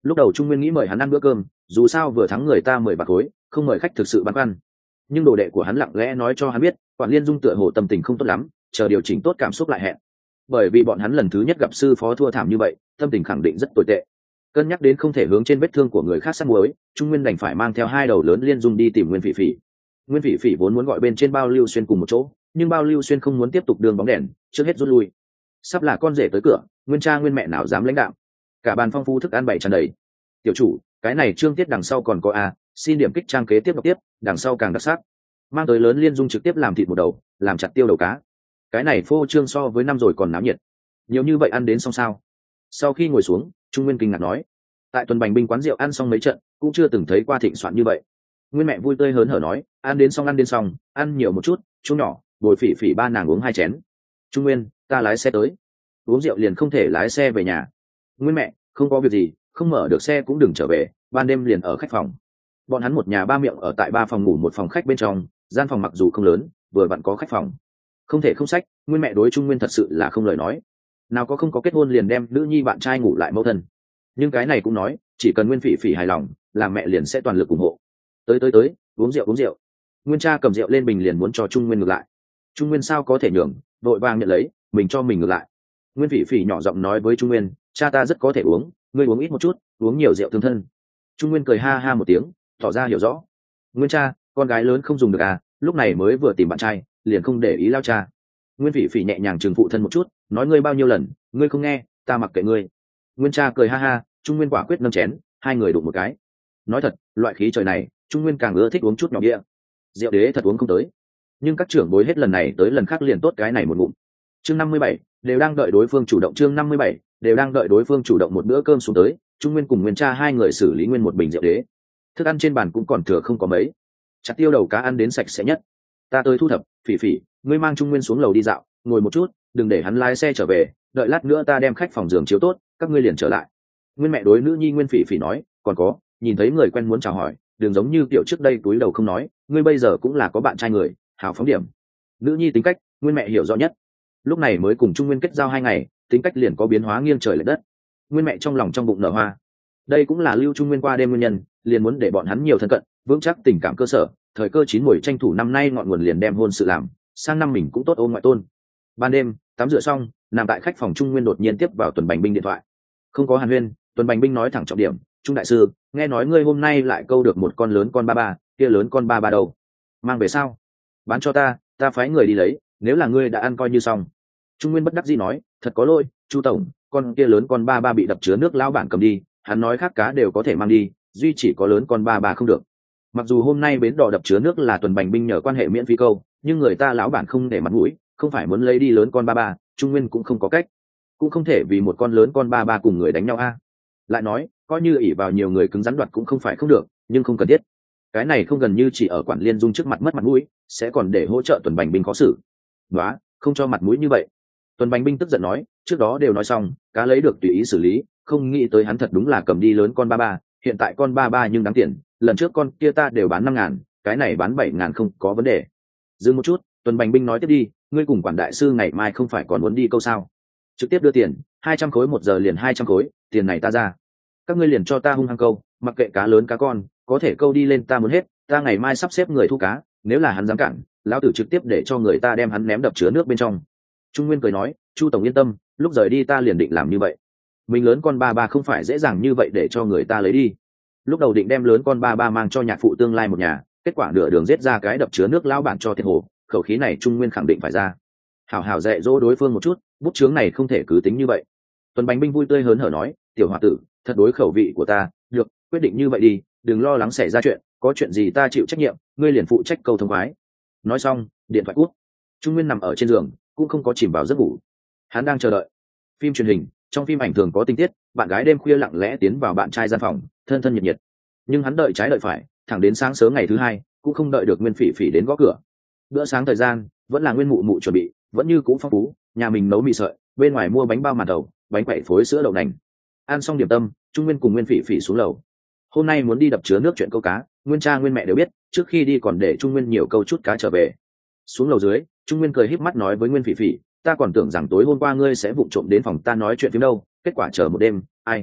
Lúc đầu Trung Nguyên nghĩ mời hắn ăn bữa cơm, dù sao vừa thắng người ta 10 bạc khối, không mời khách thực sự băn khoăn. Nhưng đồ đệ của hắn lặng lẽ nói cho hắn biết, Quản Liên Dung tựa hồ tâm tình không tốt lắm, chờ điều chỉnh tốt cảm xúc lại hẹn. Bởi vì bọn hắn lần thứ nhất gặp sư phó thua thảm như vậy, tâm tình khẳng định rất tồi tệ. Cân nhắc đến không thể hướng trên vết thương của người khác sát muối, Trung Nguyên đành phải mang theo hai đầu lớn Liên Dung đi tìm Nguyên Phỉ Phỉ. Nguyên Phỉ Phỉ vốn muốn gọi bên trên Bao Lưu Xuyên cùng một chỗ, nhưng Bao Lưu Xuyên không muốn tiếp tục đường bóng đèn, trước hết rút lui. Sắp là con rể tới cửa, Nguyên cha Nguyên mẹ nào dám lãnh đạo. Cả bàn phong phú thức ăn bày tràn đầy. Tiểu chủ, cái này chương tiết đằng sau còn có xin điểm kích trang kế tiếp đọc tiếp, đằng sau càng đặc sắc. Mang tới lớn Liên Dung trực tiếp làm thịt một đầu, làm chặt tiêu đầu cá. Cái này phô trương so với năm rồi còn náo nhiệt. Nhiều như vậy ăn đến xong sao? Sau khi ngồi xuống, Trung Nguyên kinh ngạc nói, tại tuần bành binh quán rượu ăn xong mấy trận, cũng chưa từng thấy qua thịnh soạn như vậy. Nguyên mẹ vui tươi hớn hở nói, ăn đến xong, ăn nhiều một chút, chú nhỏ, Bồi Phỉ Phỉ ba nàng uống 2 chén. Trung Nguyên, ta lái xe tới. Uống rượu liền không thể lái xe về nhà. Nguyên mẹ, không có việc gì, không mở được xe cũng đừng trở về, ban đêm liền ở khách phòng. Bọn hắn một nhà ba miệng ở tại 3 phòng ngủ 1 phòng khách bên trong, gian phòng mặc dù không lớn, vừa vặn có khách phòng. Không thể không sách, Nguyên mẹ đối Trung Nguyên thật sự là không lời nói. Nào có không có kết hôn liền đem nữ nhi bạn trai ngủ lại mẫu thân. Nhưng cái này cũng nói, chỉ cần Nguyên Phỉ Phỉ hài lòng, làm mẹ liền sẽ toàn lực ủng hộ. Tới, uống rượu. Nguyên cha cầm rượu lên bình liền muốn cho Trung Nguyên ngược lại. Trung Nguyên sao có thể nhường, vội vàng nhận lấy, mình cho mình ngược lại. Nguyên Phỉ Phỉ nhỏ giọng nói với Trung Nguyên, cha ta rất có thể uống, ngươi uống ít một chút, uống nhiều rượu thương thân. Trung Nguyên cười ha ha một tiếng, tỏ ra hiểu rõ. Nguyên cha, con gái lớn không dùng được lúc này mới vừa tìm bạn trai, liền không để ý lao cha. Nguyên Phỉ Phỉ nhẹ nhàng trừng phụ thân một chút, nói ngươi bao nhiêu lần, ngươi không nghe, ta mặc kệ ngươi. Nguyên cha cười ha ha, Trung Nguyên quả quyết nâng chén, hai người đụng một cái. Nói thật, loại khí trời này, Trung Nguyên càng ưa thích uống chút nhỏ bia. Rượu đế thật uống không tới, nhưng các trưởng bối hết lần này tới lần khác liền tốt cái này một ngụm. Chương 57, đều đang đợi đối phương chủ động. Chương 57, đều đang đợi đối phương chủ động. Một bữa cơm xuống tới, Trung Nguyên cùng Nguyên cha hai người xử lý nguyên một bình rượu đế. Thức ăn trên bàn cũng còn thừa không có mấy, chặt tiêu đầu cá ăn đến sạch sẽ nhất. Ta tới thu thập. Phỉ Phỉ, ngươi mang Trung Nguyên xuống lầu đi dạo, ngồi một chút, đừng để hắn lái xe trở về, đợi lát nữa ta đem khách phòng giường chiếu tốt, các ngươi liền trở lại. Nguyên mẹ đối nữ nhi Nguyên Phỉ Phỉ nói, còn có, nhìn thấy người quen muốn chào hỏi, đừng giống như kiểu trước đây túi đầu không nói, ngươi bây giờ cũng là có bạn trai người, hào phóng điểm. Nữ nhi tính cách, Nguyên mẹ hiểu rõ nhất. Lúc này mới cùng Trung Nguyên kết giao 2 ngày, tính cách liền có biến hóa nghiêng trời lệch đất. Nguyên mẹ trong lòng trong bụng nở hoa. Đây cũng là lưu Trung Nguyên qua đêm nguyên nhân, liền muốn để bọn hắn nhiều thân cận, vững chắc tình cảm cơ sở, thời cơ chín muồi tranh thủ năm nay ngọn nguồn liền đem hôn sự làm, sang năm mình cũng tốt ôm ngoại tôn. Ban đêm, tắm rửa xong, nằm tại khách phòng, Trung Nguyên đột nhiên tiếp vào Tuần Bành Binh điện thoại. Không có hàn huyên, Tuần Bành Binh nói thẳng trọng điểm, Trung đại sư, nghe nói ngươi hôm nay lại câu được một con lớn con ba ba, kia lớn con ba ba đâu? Mang về sao? Bán cho ta phái người đi lấy, nếu là ngươi đã ăn coi như xong. Trung Nguyên bất đắc dĩ nói, thật có lỗi, Chu tổng, con kia lớn con ba ba bị đập chứa nước lão bản cầm đi, hắn nói khác cá đều có thể mang đi, duy chỉ có lớn con ba ba không được. Mặc dù hôm nay bến đò đập chứa nước là Tuần Bành Binh nhờ quan hệ miễn phí câu, nhưng người ta lão bản không để mặt mũi, không phải muốn lấy đi lớn con ba ba, Trung Nguyên cũng không có cách, cũng không thể vì một con lớn con ba ba cùng người đánh nhau Lại nói, coi như ỷ vào nhiều người cứng rắn đoạt cũng không phải không được, nhưng không cần thiết. Cái này không gần như chỉ ở Quản Liên Dung trước mặt mất mặt mũi, sẽ còn để hỗ trợ Tuần Bành Binh khó xử. Đó, không cho mặt mũi như vậy. Tuần Bành Binh tức giận nói, trước đó đều nói xong, cá lấy được tùy ý xử lý, không nghĩ tới hắn thật đúng là cầm đi lớn con ba ba, hiện tại con ba ba nhưng đáng tiền, lần trước con kia ta đều bán 5.000, cái này bán 7.000 không có vấn đề. Dừng một chút, Tuần Bành Binh nói tiếp đi, ngươi cùng Quản đại sư ngày mai không phải còn muốn đi câu sao? Trực tiếp đưa tiền, 200 khối 1 giờ liền 200 khối, tiền này ta ra. Các ngươi liền cho ta hung hăng câu, mặc kệ cá lớn cá con, có thể câu đi lên ta muốn hết, ta ngày mai sắp xếp người thu cá, nếu là hắn dám cản, lão tử trực tiếp để cho người ta đem hắn ném đập chứa nước bên trong. Trung Nguyên cười nói, Chu tổng yên tâm, lúc rời đi ta liền định làm như vậy. Mình lớn con ba ba không phải dễ dàng như vậy để cho người ta lấy đi. Lúc đầu định đem lớn con ba ba mang cho nhạc phụ tương lai một nhà, kết quả nửa đường giết ra cái đập chứa nước lão bản cho thiệt hồ, khẩu khí này Trung Nguyên khẳng định phải ra. Hảo hảo dạy dỗ đối phương một chút, bút chướng này không thể cứ tính như vậy. Tuần Bành Binh vui tươi hớn hở nói, tiểu hòa tử, thật đối khẩu vị của ta, được, quyết định như vậy đi, đừng lo lắng xảy ra chuyện, có chuyện gì ta chịu trách nhiệm, ngươi liền phụ trách câu thông khoái. Nói xong, điện thoại cút. Trung Nguyên nằm ở trên giường, cũng không có chìm vào giấc ngủ. Hắn đang chờ đợi. Phim truyền hình, trong phim ảnh thường có tình tiết, bạn gái đêm khuya lặng lẽ tiến vào bạn trai gian phòng, thân thân nhiệt nhiệt. Nhưng hắn đợi trái đợi phải, thẳng đến sáng sớm ngày thứ hai, cũng không đợi được Nguyên Phỉ Phỉ đến gõ cửa. Bữa sáng thời gian, vẫn là Nguyên Mụ Mụ chuẩn bị, vẫn như cũ phong phú, nhà mình nấu mì sợi, bên ngoài mua bánh bao màn thầu, bánh quẩy phối sữa đậu nành. Ăn xong điểm tâm, Trung Nguyên cùng Nguyên Phỉ Phỉ xuống lầu. Hôm nay muốn đi đập chứa nước chuyện câu cá, Nguyên cha Nguyên mẹ đều biết, trước khi đi còn để Trung Nguyên nhiều câu chút cá trở về. Xuống lầu dưới, Trung Nguyên cười híp mắt nói với Nguyên Phỉ Phỉ, ta còn tưởng rằng tối hôm qua ngươi sẽ vụng trộm đến phòng ta nói chuyện phim đâu, kết quả chờ một đêm, ai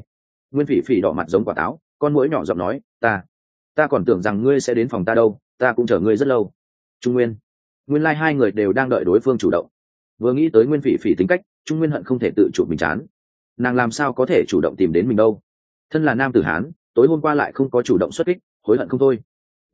Nguyên Phỉ Phỉ đỏ mặt giống quả táo, con muỗi nhỏ giọng nói, ta còn tưởng rằng ngươi sẽ đến phòng ta đâu, ta cũng chờ ngươi rất lâu. Trung Nguyên, nguyên lai hai người đều đang đợi đối phương chủ động. Vừa nghĩ tới Nguyên Phỉ Phỉ tính cách, Trung Nguyên hận không thể tự chụp mình chán. Nàng làm sao có thể chủ động tìm đến mình đâu? Thân là nam tử Hán, tối hôm qua lại không có chủ động xuất kích, hối hận không thôi.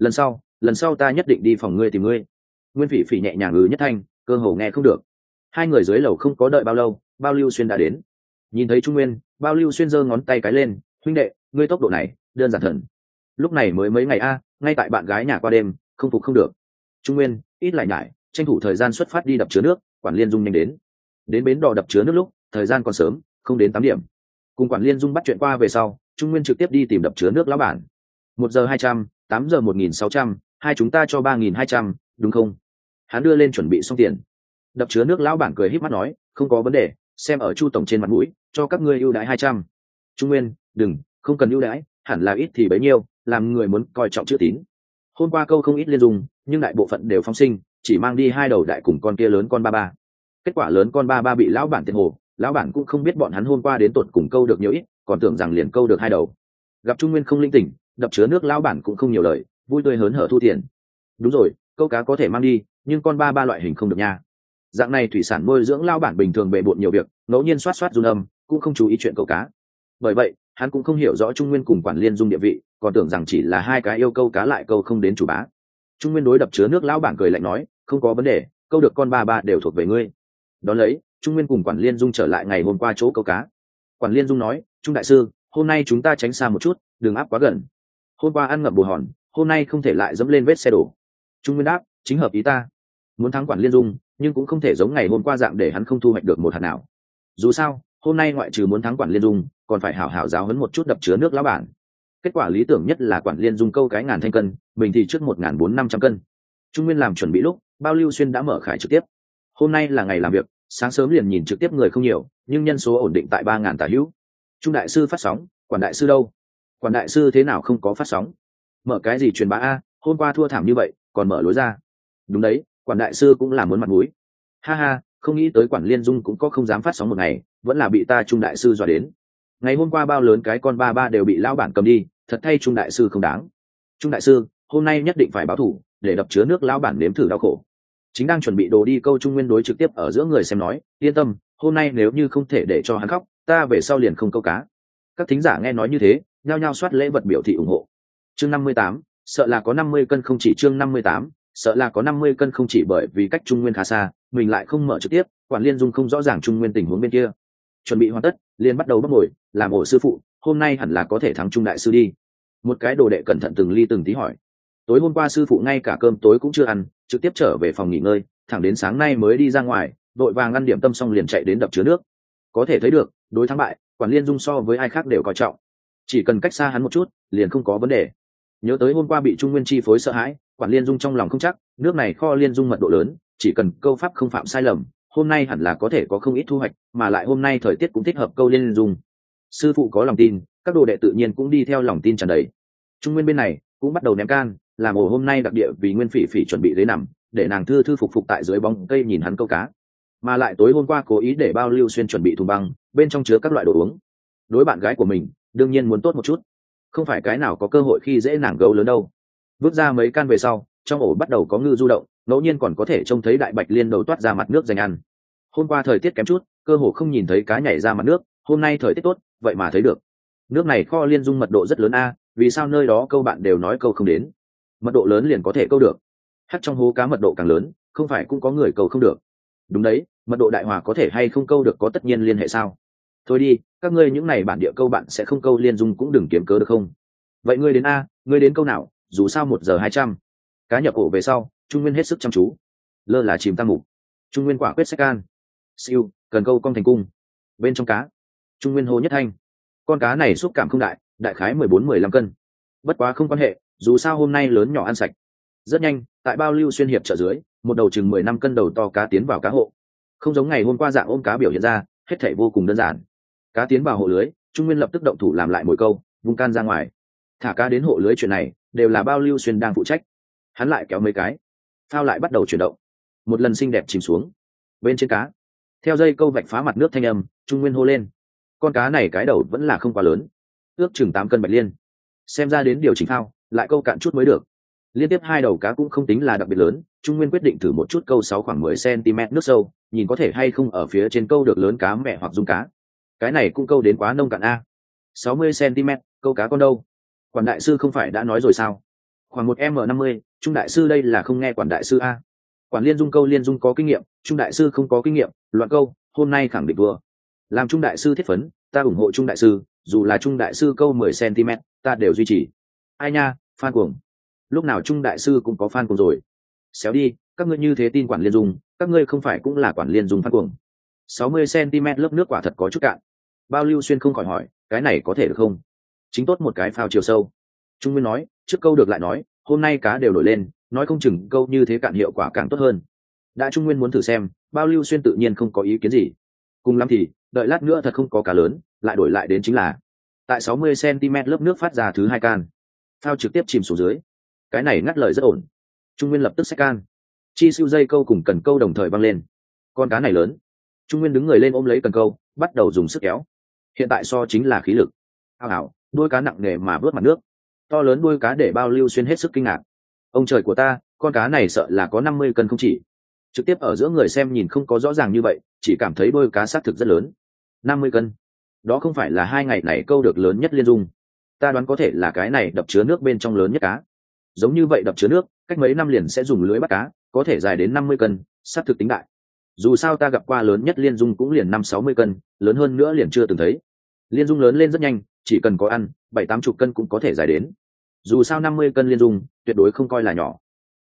Lần sau ta nhất định đi phòng ngươi tìm ngươi. Nguyên Phỉ Phỉ nhẹ nhàng nhất thanh, cơ hồ nghe không được. Hai người dưới lầu không có đợi bao lâu, Bao Lưu Xuyên đã đến. Nhìn thấy Trung Nguyên, Bao Lưu Xuyên giơ ngón tay cái lên, huynh đệ, ngươi tốc độ này đơn giản thần. Lúc này mới mấy ngày ngay tại bạn gái nhà qua đêm, không phục không được. Trung Nguyên ít lại nhải, tranh thủ thời gian xuất phát đi đập chứa nước. Quản Liên Dung nhanh đến bến đò đập chứa nước lúc thời gian còn sớm, không đến 8 điểm. Cùng Quản Liên Dung bắt chuyện qua về sau, Trung Nguyên trực tiếp đi tìm đập chứa nước lão bản. 1 giờ 200, 8 giờ 1.600, hai chúng ta cho 3.200, đúng không? Hắn đưa lên chuẩn bị xong tiền. Đập chứa nước lão bản cười híp mắt nói, không có vấn đề, xem ở Chu tổng trên mặt mũi, cho các ngươi ưu đãi 200. Trung Nguyên, đừng, không cần ưu đãi, hẳn là ít thì bấy nhiêu, làm người muốn coi trọng chữ tín. Hôm qua câu không ít Liên Dung, nhưng đại bộ phận đều phóng sinh, chỉ mang đi 2 đầu đại cùng con kia lớn con ba ba. Kết quả lớn con ba ba bị lão bản tiền hồ, lão bản cũng không biết bọn hắn hôm qua đến tột cùng câu được nhiều ít, còn tưởng rằng liền câu được 2 đầu. Gặp Trung Nguyên không linh tỉnh, đập chứa nước lão bản cũng không nhiều lời, vui tươi hớn hở thu tiền. Đúng rồi, câu cá có thể mang đi, nhưng con ba ba loại hình không được nha. Dạng này thủy sản nuôi dưỡng lão bản bình thường bề bộn nhiều việc, ngẫu nhiên soát run âm, cũng không chú ý chuyện câu cá. Bởi vậy, hắn cũng không hiểu rõ Trung Nguyên cùng Quản Liên Dung địa vị, còn tưởng rằng chỉ là hai cái yêu câu cá lại câu không đến chủ bá. Trung Nguyên đối đập chứa nước lão bản cười lạnh nói, không có vấn đề, câu được con ba ba đều thuộc về ngươi. Đón lấy, Trung Nguyên cùng Quản Liên Dung trở lại ngày hôm qua chỗ câu cá. Quản Liên Dung nói, Trung đại sư, hôm nay chúng ta tránh xa một chút, đừng áp quá gần. Hôm qua ăn ngậm bồ hòn, hôm nay không thể lại dẫm lên vết xe đổ. Trung Nguyên đáp, chính hợp ý ta. Muốn thắng Quản Liên Dung, nhưng cũng không thể giống ngày hôm qua dạng để hắn không thu hoạch được một hạt nào. Dù sao, hôm nay ngoại trừ muốn thắng Quản Liên Dung, còn phải hảo hảo giáo huấn một chút đập chứa nước lão bản. Kết quả lý tưởng nhất là Quản Liên Dung câu cái 1000 thanh cân, mình thì trước 1400-500 cân. Trung Nguyên làm chuẩn bị lúc, Bao Lưu Xuyên đã mở khải trực tiếp. Hôm nay là ngày làm việc, sáng sớm liền nhìn trực tiếp người không nhiều, nhưng nhân số ổn định tại 3000 tả hữu. Trung đại sư phát sóng, Quản đại sư đâu? Quản đại sư thế nào không có phát sóng? Mở cái gì truyền bá hôm qua thua thảm như vậy, còn mở lối ra. Đúng đấy, Quản đại sư cũng là muốn mặt mũi. Ha ha, không nghĩ tới Quản Liên Dung cũng có không dám phát sóng một ngày, vẫn là bị ta Trung đại sư dọa đến. Ngày hôm qua bao lớn cái con ba ba đều bị lão bản cầm đi, thật thay Trung đại sư không đáng. Trung đại sư, hôm nay nhất định phải báo thù, để đập chứa nước lão bản nếm thử đau khổ. Chính đang chuẩn bị đồ đi câu Trung Nguyên đối trực tiếp ở giữa người xem nói, yên tâm, hôm nay nếu như không thể để cho hắn khóc, ta về sau liền không câu cá. Các thính giả nghe nói như thế, nhao nhao soát lễ vật biểu thị ủng hộ. Chương 58, sợ là có 50 cân không chỉ. Chương 58, sợ là có 50 cân không chỉ. Bởi vì cách Trung Nguyên khá xa, mình lại không mở trực tiếp, Quản Liên Dung không rõ ràng Trung Nguyên tình huống bên kia. Chuẩn bị hoàn tất, liền bắt đầu bốc ngồi, làm ổ sư phụ, hôm nay hẳn là có thể thắng Trung đại sư đi. Một cái đồ đệ cẩn thận từng ly từng tí hỏi. Tối hôm qua sư phụ ngay cả cơm tối cũng chưa ăn, trực tiếp trở về phòng nghỉ ngơi, thẳng đến sáng nay mới đi ra ngoài, đội vàng ăn điểm tâm xong liền chạy đến đập chứa nước. Có thể thấy được, đối thắng bại, Quản Liên Dung so với ai khác đều coi trọng. Chỉ cần cách xa hắn một chút, liền không có vấn đề. Nhớ tới hôm qua bị Trung Nguyên chi phối sợ hãi, Quản Liên Dung trong lòng không chắc, nước này kho liên dung mật độ lớn, chỉ cần câu pháp không phạm sai lầm, hôm nay hẳn là có thể có không ít thu hoạch, mà lại hôm nay thời tiết cũng thích hợp câu liên dung. Sư phụ có lòng tin, các đồ đệ tự nhiên cũng đi theo lòng tin tràn đầy. Trung Nguyên bên này cũng bắt đầu ném can, làm ổ hôm nay đặc địa vì Nguyên Phỉ Phỉ chuẩn bị ghế nằm, để nàng thư thư phục phục tại dưới bóng cây nhìn hắn câu cá. Mà lại tối hôm qua cố ý để Bao Lưu Xuyên chuẩn bị thùng băng, bên trong chứa các loại đồ uống. Đối bạn gái của mình, đương nhiên muốn tốt một chút, không phải cái nào có cơ hội khi dễ nàng gấu lớn đâu. Vứt ra mấy can về sau, trong ổ bắt đầu có ngư du động, ngẫu nhiên còn có thể trông thấy đại bạch liên đầu toát ra mặt nước dành ăn. Hôm qua thời tiết kém chút, cơ hồ không nhìn thấy cá nhảy ra mặt nước, hôm nay thời tiết tốt, vậy mà thấy được. Nước này kho liên dung mật độ rất lớn vì sao nơi đó câu bạn đều nói câu không đến? Mật độ lớn liền có thể câu được. Hắc trong hố cá mật độ càng lớn, không phải cũng có người câu không được. Đúng đấy, mật độ đại hòa có thể hay không câu được có tất nhiên liên hệ sao? Thôi đi, các ngươi những này bản địa câu bạn sẽ không câu liên dung cũng đừng kiếm cớ được không? Vậy ngươi đến ngươi đến câu nào, dù sao 1 giờ 200. Cá nhập ổ về sau, Trung Nguyên hết sức chăm chú. Lơ là chìm tam mục. Trung Nguyên quả quyết sách can. Siêu, cần câu cong thành cung. Bên trong cá, Trung Nguyên hô nhất thanh. Con cá này xúc cảm không đại, đại khái 14-15 cân. Bất quá không quan hệ, dù sao hôm nay lớn nhỏ ăn sạch. Rất nhanh, tại Bao Lưu Xuyên hiệp trợ dưới, một đầu chừng 15 cân đầu to cá tiến vào cá hộ. Không giống ngày hôm qua dạng ôm cá biểu hiện ra, hết thảy vô cùng đơn giản. Cá tiến vào hộ lưới, Trung Nguyên lập tức động thủ làm lại mồi câu, vung can ra ngoài. Thả cá đến hộ lưới chuyện này, đều là Bao Lưu Xuyên đang phụ trách. Hắn lại kéo mấy cái, phao lại bắt đầu chuyển động. Một lần xinh đẹp chìm xuống. Bên trên cá, theo dây câu vạch phá mặt nước thanh âm, Trung Nguyên hô lên. Con cá này cái đầu vẫn là không quá lớn. ước chừng 8 cân bạch liên. Xem ra đến điều chỉnh phao lại câu cạn chút mới được. Liên tiếp 2 đầu cá cũng không tính là đặc biệt lớn, Trung Nguyên quyết định thử một chút câu 6 khoảng 10 cm nước sâu, nhìn có thể hay không ở phía trên câu được lớn cá mẹ hoặc dung cá. Cái này cũng câu đến quá nông cạn a. 60 cm, câu cá con đâu? Quản đại sư không phải đã nói rồi sao? Khoảng 1m50, Trung đại sư đây là không nghe quản đại sư a. Quản Liên Dung câu Liên Dung có kinh nghiệm, Trung đại sư không có kinh nghiệm, loạn câu, hôm nay khẳng định vừa. Làm Trung đại sư thiết phấn, ta ủng hộ Trung đại sư, dù là Trung đại sư câu 10 cm, ta đều duy trì. Ai nha, fan cuồng. Lúc nào Trung đại sư cũng có fan cuồng rồi. Xéo đi, các ngươi như thế tin Quản Liên Dung, các ngươi không phải cũng là Quản Liên Dung fan cuồng. 60 cm lớp nước quả thật có chút cạn. Bao Lưu Xuyên không khỏi hỏi, cái này có thể được không? Chính tốt một cái phao chiều sâu. Trung Nguyên nói, trước câu được lại nói, hôm nay cá đều nổi lên, nói không chừng câu như thế cạn hiệu quả càng tốt hơn. Đã Trung Nguyên muốn thử xem, Bao Lưu Xuyên tự nhiên không có ý kiến gì. Cùng lắm thì đợi lát nữa thật không có cá lớn, lại đổi lại đến chính là tại 60 cm lớp nước phát ra thứ 2 can, phao trực tiếp chìm xuống dưới. Cái này ngắt lời rất ổn. Trung Nguyên lập tức xách can, chi siêu dây câu cùng cần câu đồng thời văng lên. Con cá này lớn. Trung Nguyên đứng người lên ôm lấy cần câu, bắt đầu dùng sức kéo. Hiện tại so chính là khí lực. Ao ảo, đuôi cá nặng nề mà vớt mặt nước. To lớn đuôi cá để Bao Lưu Xuyên hết sức kinh ngạc. Ông trời của ta, con cá này sợ là có 50 cân không chỉ. Trực tiếp ở giữa người xem nhìn không có rõ ràng như vậy, chỉ cảm thấy đuôi cá xác thực rất lớn. 50 cân. Đó không phải là 2 ngày này câu được lớn nhất Liên Dung. Ta đoán có thể là cái này đập chứa nước bên trong lớn nhất cá. Giống như vậy đập chứa nước, cách mấy năm liền sẽ dùng lưới bắt cá, có thể dài đến 50 cân, xác thực tính đại. Dù sao ta gặp qua lớn nhất Liên Dung cũng liền 5-60 cân, lớn hơn nữa liền chưa từng thấy. Liên Dung lớn lên rất nhanh, chỉ cần có ăn, 7-80 cân cũng có thể dài đến. Dù sao 50 cân Liên Dung, tuyệt đối không coi là nhỏ.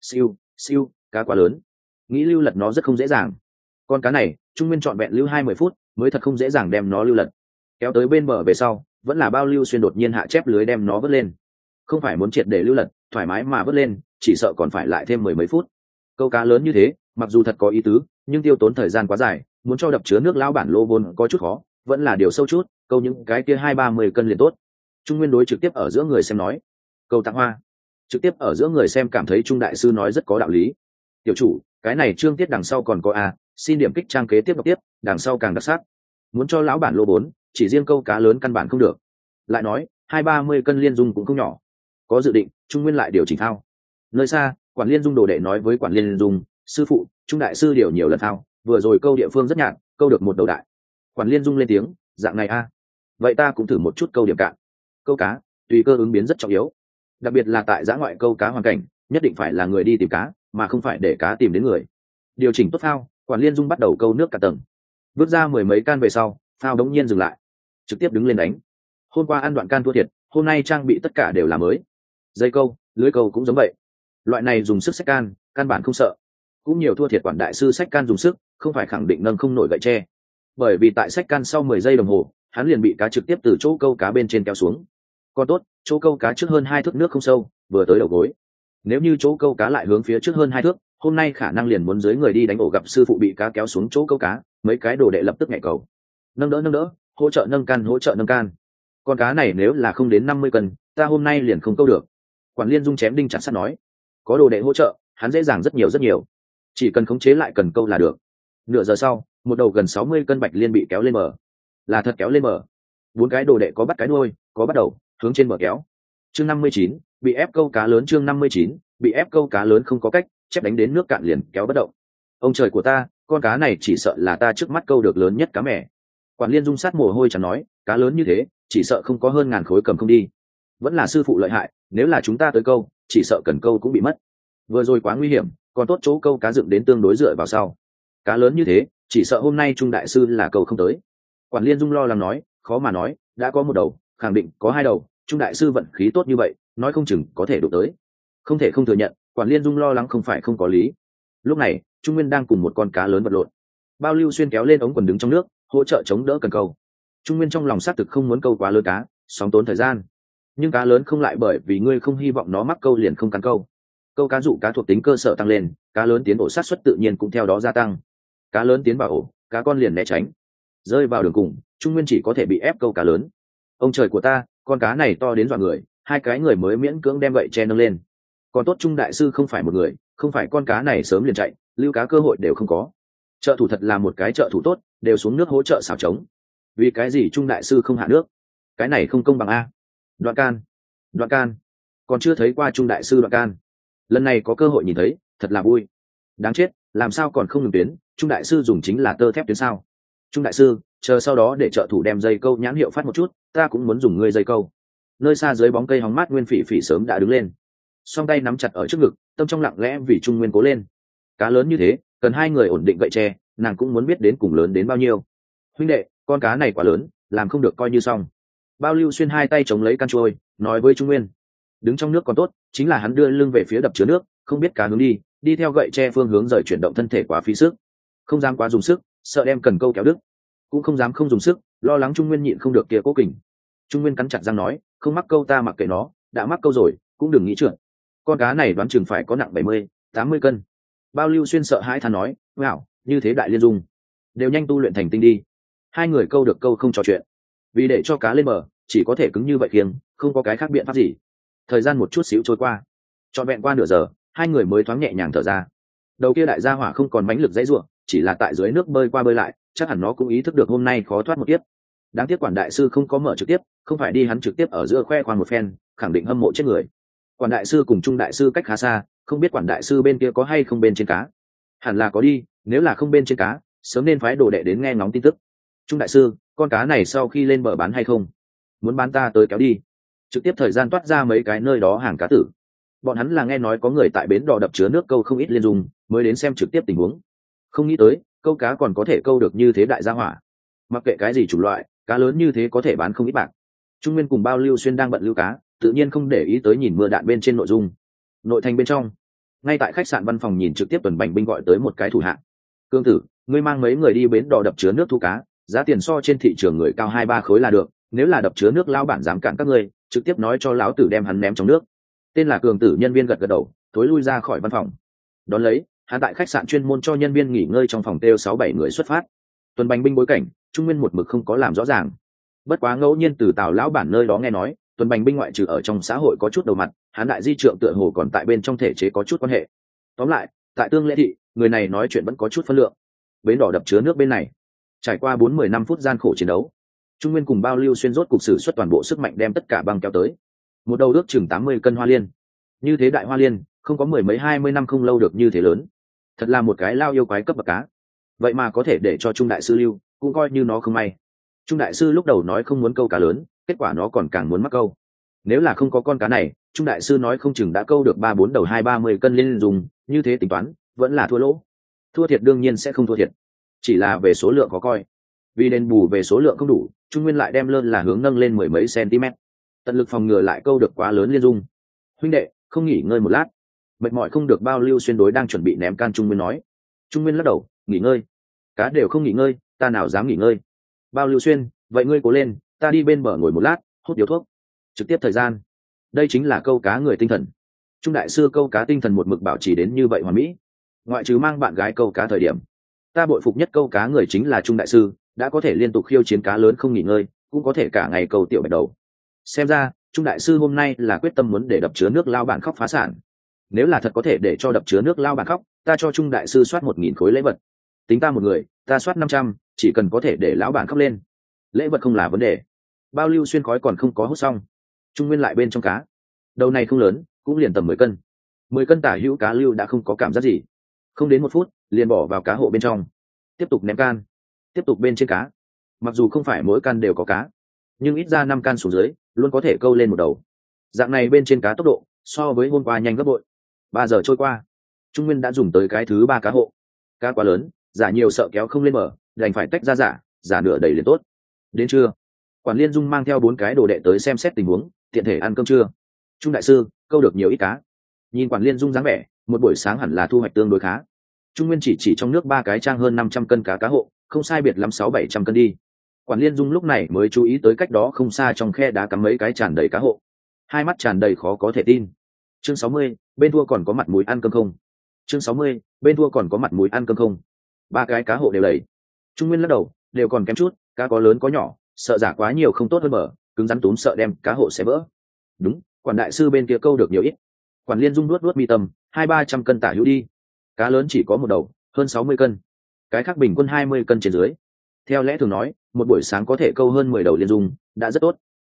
Siêu, cá quá lớn. Nghĩ lưu lật nó rất không dễ dàng. Con cá này, Trung Nguyên trọn vẹn lưu 20 phút, mới thật không dễ dàng đem nó lưu lật. Kéo tới bên bờ về sau, vẫn là Bao Lưu Xuyên đột nhiên hạ chép lưới đem nó vớt lên. Không phải muốn triệt để lưu lật, thoải mái mà vớt lên, chỉ sợ còn phải lại thêm 10 mấy phút. Câu cá lớn như thế, mặc dù thật có ý tứ, nhưng tiêu tốn thời gian quá dài, muốn cho đập chứa nước lão bản lô vốn có chút khó, vẫn là điều sâu chút, câu những cái kia 20-30 cân liền tốt. Trung Nguyên đối trực tiếp ở giữa người xem nói, câu tặng hoa. Trực tiếp ở giữa người xem cảm thấy Trung đại sư nói rất có đạo lý. Tiểu chủ, cái này chương tiết đằng sau còn có a, xin điểm kích trang kế tiếp đọc tiếp, đằng sau càng đặc sắc. Muốn cho lão bản lô vốn, chỉ riêng câu cá lớn căn bản không được. Lại nói, 20-30 cân Liên Dung cũng không nhỏ. Có dự định, Trung Nguyên lại điều chỉnh thao. Nơi xa, Quản Liên Dung đồ đệ nói với Quản Liên Dung, sư phụ, Trung đại sư điều nhiều lần thao, vừa rồi câu địa phương rất nhạt, câu được một đầu đại. Quản Liên Dung lên tiếng, dạng này a, vậy ta cũng thử một chút câu điểm cạn. Câu cá, tùy cơ ứng biến rất trọng yếu, đặc biệt là tại giã ngoại câu cá hoàn cảnh, nhất định phải là người đi tìm cá, mà không phải để cá tìm đến người. Điều chỉnh tốt phao, Quản Liên Dung bắt đầu câu nước cả tầng. Vớt ra 10 mấy can về sau, phao đống nhiên dừng lại, trực tiếp đứng lên đánh. Hôm qua ăn đoạn can thua thiệt, hôm nay trang bị tất cả đều là mới. Dây câu, lưới câu cũng giống vậy. Loại này dùng sức xách can, căn bản không sợ. Cũng nhiều thua thiệt Quản đại sư xách can dùng sức, không phải khẳng định nâng không nổi gậy tre. Bởi vì tại xách can sau 10 giây đồng hồ, hắn liền bị cá trực tiếp từ chỗ câu cá bên trên kéo xuống. Còn tốt, chỗ câu cá trước hơn 2 thước nước không sâu, vừa tới đầu gối. Nếu như chỗ câu cá lại hướng phía trước hơn 2 thước, hôm nay khả năng liền muốn dưới người đi đánh ổ, gặp sư phụ bị cá kéo xuống chỗ câu cá, mấy cái đồ đệ lập tức nhảy cầu. Nâng đỡ, hỗ trợ nâng can. Con cá này nếu là không đến 50 cân, ta hôm nay liền không câu được. Quản Liên Dung chém đinh chặt sắt nói, có đồ đệ hỗ trợ, hắn dễ dàng rất nhiều. Chỉ cần khống chế lại cần câu là được. Nửa giờ sau, một đầu gần 60 cân bạch liên bị kéo lên bờ. Là thật kéo lên bờ. 4 cái đồ đệ có bắt cái đuôi, có bắt đầu, hướng trên bờ kéo. Chương 59, bị ép câu cá lớn. Chương 59, bị ép câu cá lớn không có cách, chép đánh đến nước cạn liền kéo bất động. Ông trời của ta, con cá này chỉ sợ là ta trước mắt câu được lớn nhất cá mẻ. Quản Liên Dung sát mồ hôi chẳng nói, cá lớn như thế, chỉ sợ không có hơn 1000 khối cầm không đi. Vẫn là sư phụ lợi hại, nếu là chúng ta tới câu, chỉ sợ cần câu cũng bị mất. Vừa rồi quá nguy hiểm, còn tốt chỗ câu cá dựng đến tương đối dựa vào sau. Cá lớn như thế, chỉ sợ hôm nay Trung đại sư là câu không tới. Quản Liên Dung lo lắng nói, khó mà nói, đã có một đầu, khẳng định có 2 đầu, Trung đại sư vận khí tốt như vậy, nói không chừng có thể đụng tới. Không thể không thừa nhận, Quản Liên Dung lo lắng không phải không có lý. Lúc này, Trung Nguyên đang cùng một con cá lớn vật lộn. Bao Lưu Xuyên kéo lên ống quần đứng trong nước, hỗ trợ chống đỡ cần câu. Trung Nguyên trong lòng xác thực không muốn câu quá lớn cá, sóng tốn thời gian. Nhưng cá lớn không lại bởi vì ngươi không hy vọng nó mắc câu liền không cắn câu. Câu cá dụ cá thuộc tính cơ sở tăng lên, cá lớn tiến ổ sát suất tự nhiên cũng theo đó gia tăng. Cá lớn tiến vào ổ, cá con liền né tránh. Rơi vào đường cùng, Trung Nguyên chỉ có thể bị ép câu cá lớn. Ông trời của ta, con cá này to đến dọa người, 2 cái người mới miễn cưỡng đem gậy che nâng lên. Còn tốt Trung đại sư không phải một người, không phải con cá này sớm liền chạy, lưu cá cơ hội đều không có. Trợ thủ thật là một cái trợ thủ tốt, đều xuống nước hỗ trợ xào trống. Vì cái gì Trung đại sư không hạ nước? Cái này không công bằng a. Đoạn can, đoạn can, còn chưa thấy qua Trung đại sư đoạn can, lần này có cơ hội nhìn thấy thật là vui. Đáng chết, làm sao còn không ngừng tuyến, Trung đại sư dùng chính là tơ thép tuyến sao? Trung đại sư, chờ sau đó để trợ thủ đem dây câu nhãn hiệu phát một chút, ta cũng muốn dùng ngươi dây câu. Nơi xa dưới bóng cây hóng mát Nguyên Phỉ Phỉ sớm đã đứng lên, song tay nắm chặt ở trước ngực, tâm trong lặng lẽ vì Trung Nguyên cố lên. Cá lớn như thế, cần hai người ổn định gậy tre, nàng cũng muốn biết đến cùng lớn đến bao nhiêu. Huynh đệ, con cá này quá lớn, làm không được coi như xong. Bao Lưu Xuyên hai tay chống lấy can trôi, nói với Trung Nguyên. Đứng trong nước còn tốt, chính là hắn đưa lưng về phía đập chứa nước, không biết cá hướng đi theo gậy tre phương hướng rời chuyển động thân thể quá phí sức, không dám quá dùng sức, sợ đem cần câu kéo đứt, cũng không dám không dùng sức, lo lắng Trung Nguyên nhịn không được kia cố kình. Trung Nguyên cắn chặt răng nói, không mắc câu ta mặc kệ nó, đã mắc câu rồi cũng đừng nghĩ trượt. Con cá này đoán chừng phải có nặng 70-80 cân. Bao Lưu Xuyên sợ hãi than nói, wow, như thế đại liên dung, đều nhanh tu luyện thành tinh đi. Hai người câu được câu không trò chuyện, vì để cho cá lên bờ chỉ có thể cứng như vậy kiêng, không có cái khác biện pháp gì. Thời gian một chút xíu trôi qua, trọn vẹn qua nửa giờ, hai người mới thoáng nhẹ nhàng thở ra. Đầu kia đại gia hỏa không còn mãnh lực dãy ruộng, chỉ là tại dưới nước bơi qua bơi lại, chắc hẳn nó cũng ý thức được hôm nay khó thoát một kiếp. Đáng tiếc quản đại sư không có mở trực tiếp, không phải đi hắn trực tiếp ở giữa khoe khoang một phen, khẳng định hâm mộ chết người. Quản đại sư cùng Trung đại sư cách khá xa, không biết quản đại sư bên kia có hay không bên trên cá. Hẳn là có đi, nếu là không bên trên cá, sớm nên phái đồ đệ đến nghe ngóng tin tức. Trung đại sư, con cá này sau khi lên bờ bán hay không? Muốn bán ta tới kéo đi. Trực tiếp thời gian toát ra mấy cái nơi đó hàng cá tử. Bọn hắn là nghe nói có người tại bến đò đập chứa nước câu không ít liên dung, mới đến xem trực tiếp tình huống. Không nghĩ tới, câu cá còn có thể câu được như thế đại gia hỏa. Mặc kệ cái gì chủng loại, cá lớn như thế có thể bán không ít bạc. Trung Nguyên cùng Bao Lưu Xuyên đang bận lưu cá, tự nhiên không để ý tới nhìn mưa đạn bên trên nội dung. Nội thành bên trong, ngay tại khách sạn văn phòng nhìn trực tiếp Tuần Bành binh gọi tới một cái thủ hạ. Cương tử, ngươi mang mấy người đi bến đò đập chứa nước thu cá, giá tiền so trên thị trường người cao 2-3 khối là được. Nếu là đập chứa nước lao bản dám cản các ngươi, trực tiếp nói cho lão tử đem hắn ném trong nước. Tên là Cường tử nhân viên gật gật đầu, tối lui ra khỏi văn phòng. Đón lấy, hắn tại khách sạn chuyên môn cho nhân viên nghỉ ngơi trong phòng kêu 6-7 người xuất phát. Tuần Bành binh bối cảnh, Trung Nguyên một mực không có làm rõ ràng. Bất quá ngẫu nhiên từ Tào lão bản nơi đó nghe nói, Tuần Bành binh ngoại trừ ở trong xã hội có chút đầu mặt, hắn đại di trượng tựa hồ còn tại bên trong thể chế có chút quan hệ. Tóm lại, tại Tương Lễ thị, người này nói chuyện vẫn có chút phân lượng. Bến đỏ đập chứa nước bên này, trải qua 4-10 phút gian khổ chiến đấu, Trung Nguyên cùng Bao Lưu Xuyên rốt cục sử xuất toàn bộ sức mạnh đem tất cả băng kéo tới. Một đầu ước chừng 80 cân hoa liên. Như thế đại hoa liên, không có 10 mấy 20 năm không lâu được như thế lớn. Thật là một cái lao yêu quái cấp bậc cá. Vậy mà có thể để cho Trung đại sư lưu, cũng coi như nó không may. Trung đại sư lúc đầu nói không muốn câu cá lớn, kết quả nó còn càng muốn mắc câu. Nếu là không có con cá này, Trung đại sư nói không chừng đã câu được 3-4 đầu 20-30 cân liên dùng, như thế tính toán, vẫn là thua lỗ. Thua thiệt đương nhiên sẽ không thua thiệt, chỉ là về số lượng có coi. Vì đền bù về số lượng không đủ, Trung Nguyên lại đem lơn là hướng nâng lên 10 mấy cm, tận lực phòng ngừa lại câu được quá lớn liên dung. Huynh đệ, không nghỉ ngơi một lát? Mệt mỏi không được. Bao Lưu Xuyên đối đang chuẩn bị ném can Trung Nguyên nói. Trung Nguyên lắc đầu, nghỉ ngơi? Cá đều không nghỉ ngơi, ta nào dám nghỉ ngơi. Bao Lưu Xuyên, vậy ngươi cố lên, ta đi bên bờ ngồi một lát, hút điếu thuốc. Trực tiếp thời gian. Đây chính là câu cá người tinh thần. Trung đại sư câu cá tinh thần một mực bảo trì đến như vậy hoàn mỹ. Ngoại trừ mang bạn gái câu cá thời điểm, ta bội phục nhất câu cá người chính là Trung đại sư, đã có thể liên tục khiêu chiến cá lớn không nghỉ ngơi, cũng có thể cả ngày câu tiểu bạch đầu. Xem ra Trung đại sư hôm nay là quyết tâm muốn để đập chứa nước lao bản khóc phá sản. Nếu là thật có thể để cho đập chứa nước lao bản khóc, ta cho Trung đại sư soát 1000 khối lễ vật. Tính ta một người, ta soát 500, chỉ cần có thể để lão bản khóc lên, lễ vật không là vấn đề. Bao Lưu Xuyên khói còn không có hút xong, Trung Nguyên lại bên trong cá. Đầu này không lớn, cũng liền tầm 10 cân. 10 cân tả hữu cá lưu đã không có cảm giác gì. Không đến 1 phút, liền bỏ vào cá hộ bên trong. Tiếp tục ném can, tiếp tục bên trên cá. Mặc dù không phải mỗi can đều có cá, nhưng ít ra 5 can xuống dưới, luôn có thể câu lên một đầu. Dạng này bên trên cá tốc độ so với hôm qua nhanh gấp bội. 3 giờ trôi qua, Trung Nguyên đã dùng tới cái thứ 3 cá hộ. Cá quá lớn, giả nhiều sợ kéo không lên bờ, đành phải tách ra giả nửa đầy liền tốt. Đến trưa, quản liên dung mang theo 4 cái đồ đệ tới xem xét tình huống, tiện thể ăn cơm trưa. Trung đại sư câu được nhiều ít cá? Nhìn quản liên dung dáng vẻ, một buổi sáng hẳn là thu hoạch tương đối khá. Trung Nguyên chỉ trong nước 3 cái trang hơn 500 cân cá hộ, không sai biệt lắm 600-700 cân đi. Quản liên dung lúc này mới chú ý tới cách đó không xa trong khe đá cắm mấy cái tràn đầy cá hộ, hai mắt tràn đầy khó có thể tin. Chương 60, bên thua còn có mặt mũi ăn cơm không? Chương 60, bên thua còn có mặt mũi ăn cơm không? 3 cái cá hộ đều đầy. Trung Nguyên lắc đầu, đều còn kém chút, cá có lớn có nhỏ, sợ giả quá nhiều không tốt hơn bờ, cứng rắn túm sợ đem cá hộ sẽ vỡ. Đúng, quản đại sư bên kia câu được nhiều ít. Quản liên dung nuốt mi tâm, 200-300 cân tả hữu đi. Cá lớn chỉ có một đầu, hơn 60 cân. Cái khác bình quân 20 cân trên dưới. Theo lẽ thường nói, một buổi sáng có thể câu hơn 10 đầu liên dung, đã rất tốt.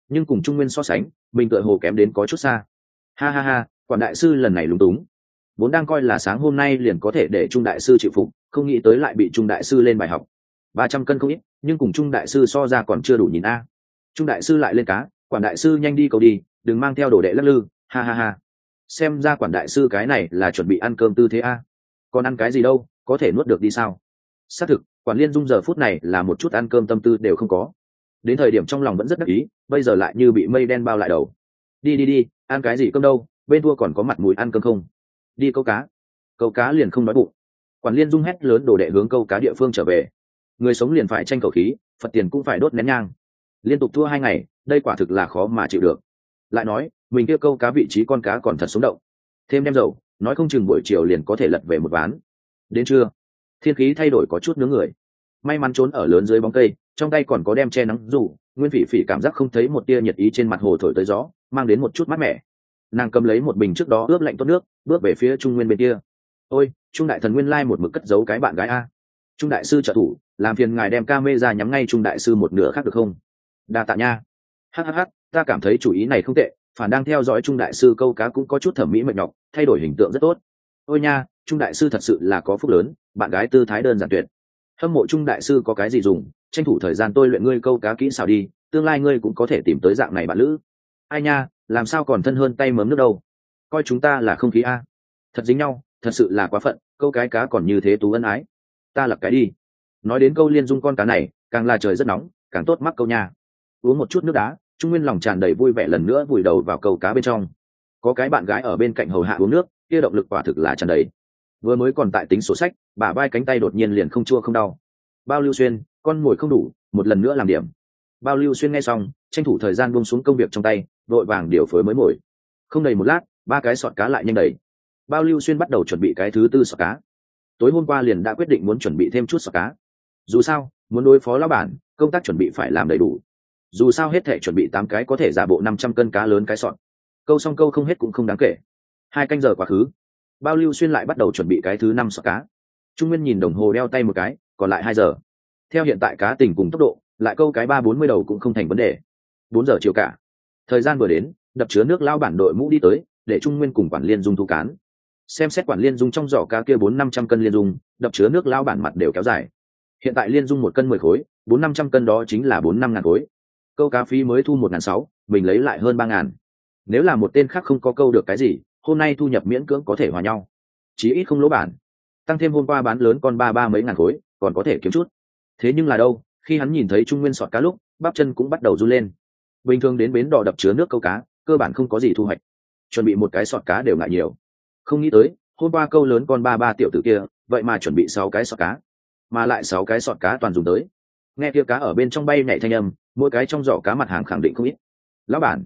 nhưng cùng Trung Nguyên so sánh mình tựa hồ kém đến có chút xa. Ha ha ha, quản đại sư lần này lúng túng, vốn đang coi là sáng hôm nay liền có thể để Trung đại sư chịu phục, không nghĩ tới lại bị Trung đại sư lên bài học. 300 cân không ít, nhưng cùng Trung đại sư so ra còn chưa đủ nhìn a. Trung đại sư lại lên cá, quản đại sư nhanh đi cầu đi, đừng mang theo đồ đệ lắc lư. Ha ha ha, xem ra quản đại sư cái này là chuẩn bị ăn cơm tư thế a. Còn ăn cái gì đâu, có thể nuốt được đi sao? Xác thực, quản Liên Dung giờ phút này là một chút ăn cơm tâm tư đều không có. Đến thời điểm trong lòng vẫn rất đắc ý, bây giờ lại như bị mây đen bao lại đầu. Đi đi đi, ăn cái gì cơm đâu, bên thua còn có mặt mũi ăn cơm không? Đi câu cá. Câu cá liền không đói bụng. Quản Liên Dung hét lớn đồ đệ hướng câu cá địa phương trở về. Người sống liền phải tranh khẩu khí, phật tiền cũng phải đốt nén nhang. Liên tục thua 2 ngày, đây quả thực là khó mà chịu được. Lại nói mình kia câu cá vị trí con cá còn thật sống động, thêm đem dầu nói không chừng buổi chiều liền có thể lật về một ván. Đến trưa thiên khí thay đổi có chút nướng người, may mắn trốn ở lớn dưới bóng cây, trong tay còn có đem che nắng dù Nguyên Phỉ Phỉ cảm giác không thấy một tia nhiệt ý trên mặt hồ thổi tới gió, mang đến một chút mát mẻ. Nàng cầm lấy một bình trước đó ướp lạnh tốt nước, bước về phía Trung Nguyên bên kia. Ôi, Trung đại thần nguyên lai một mực cất giấu cái bạn gái a. Trung đại sư trợ thủ, làm phiền ngài đem camera nhắm ngay Trung đại sư một nửa khác được không? Đa tạ nha. Hắc, ta cảm thấy chủ ý này không tệ, phản đang theo dõi Trung đại sư câu cá cũng có chút thẩm mỹ mệt nhọc, thay đổi hình tượng rất tốt. Ôi nha, Trung đại sư thật sự là có phúc lớn, bạn gái tư thái đơn giản tuyệt. Hâm mộ Trung đại sư có cái gì dùng, tranh thủ thời gian tôi luyện ngươi câu cá kỹ xảo đi, tương lai ngươi cũng có thể tìm tới dạng này bạn lữ. Ai nha, làm sao còn thân hơn tay mớm nước đâu, coi chúng ta là không khí a. Thật dính nhau, thật sự là quá phận, câu cái cá còn như thế tú ân ái. Ta lập cái đi. Nói đến câu Liên Dung con cá này, càng là trời rất nóng, càng tốt mắc câu nha. Uống một chút nước đá, Trung Nguyên lòng tràn đầy vui vẻ lần nữa vùi đầu vào câu cá bên trong. Có cái bạn gái ở bên cạnh hầu hạ uống nước, kia động lực quả thực là tràn đầy. Vừa mới còn tại tính sổ sách, bả vai cánh tay đột nhiên liền không chua không đau. Bao Lưu Xuyên, con mồi không đủ, một lần nữa làm điểm. Bao Lưu Xuyên nghe xong, tranh thủ thời gian buông xuống công việc trong tay, vội vàng điều phối mới mồi. Không đầy một lát, 3 cái sọt cá lại nhanh đầy. Bao Lưu Xuyên bắt đầu chuẩn bị cái thứ 4 sọt cá. Tối hôm qua liền đã quyết định muốn chuẩn bị thêm chút sọt cá. Dù sao, muốn đối phó lão bản, công tác chuẩn bị phải làm đầy đủ. Dù sao hết thể chuẩn bị 8 cái có thể giả bộ 500 cân cá lớn cái sọt. Câu xong câu không hết cũng không đáng kể. 2 canh giờ quá khứ, Bao Lưu Xuyên lại bắt đầu chuẩn bị cái thứ 5 sọt cá. Trung Nguyên nhìn đồng hồ đeo tay một cái, còn lại 2 giờ. Theo hiện tại cá tình cùng tốc độ, lại câu cái 3-40 đầu cũng không thành vấn đề. 4 giờ chiều cả. Thời gian vừa đến, đập chứa nước lao bản đội mũ đi tới, để Trung Nguyên cùng quản Liên Dung thu cán. Xem xét quản Liên Dung trong giỏ cá kia 400-500 cân Liên Dung, đập chứa nước lao bản mặt đều kéo dài. Hiện tại Liên Dung 1 cân 10 khối, 400-500 cân đó chính là 4-5 ngàn khối. Câu cá phí mới thu 1.600, mình lấy lại hơn 3.000. Nếu là một tên khác không có câu được cái gì, hôm nay thu nhập miễn cưỡng có thể hòa nhau, chí ít không lỗ bản. Tăng thêm hôm qua bán lớn con ba mấy ngàn khối, còn có thể kiếm chút. Thế nhưng là đâu, khi hắn nhìn thấy Trung Nguyên sọt cá lúc, bắp chân cũng bắt đầu run lên. Bình thường đến bến đò đập chứa nước câu cá, cơ bản không có gì thu hoạch, chuẩn bị một cái sọt cá đều ngại nhiều. Không nghĩ tới, hôm qua câu lớn con ba tiểu tử kia, vậy mà chuẩn bị 6 cái sọt cá, mà lại 6 cái sọt cá toàn dùng tới. Nghe kia cá ở bên trong bay nhảy thanh âm, mỗi cái trong giỏ cá mặt hàng khẳng định không ít. Lão bản,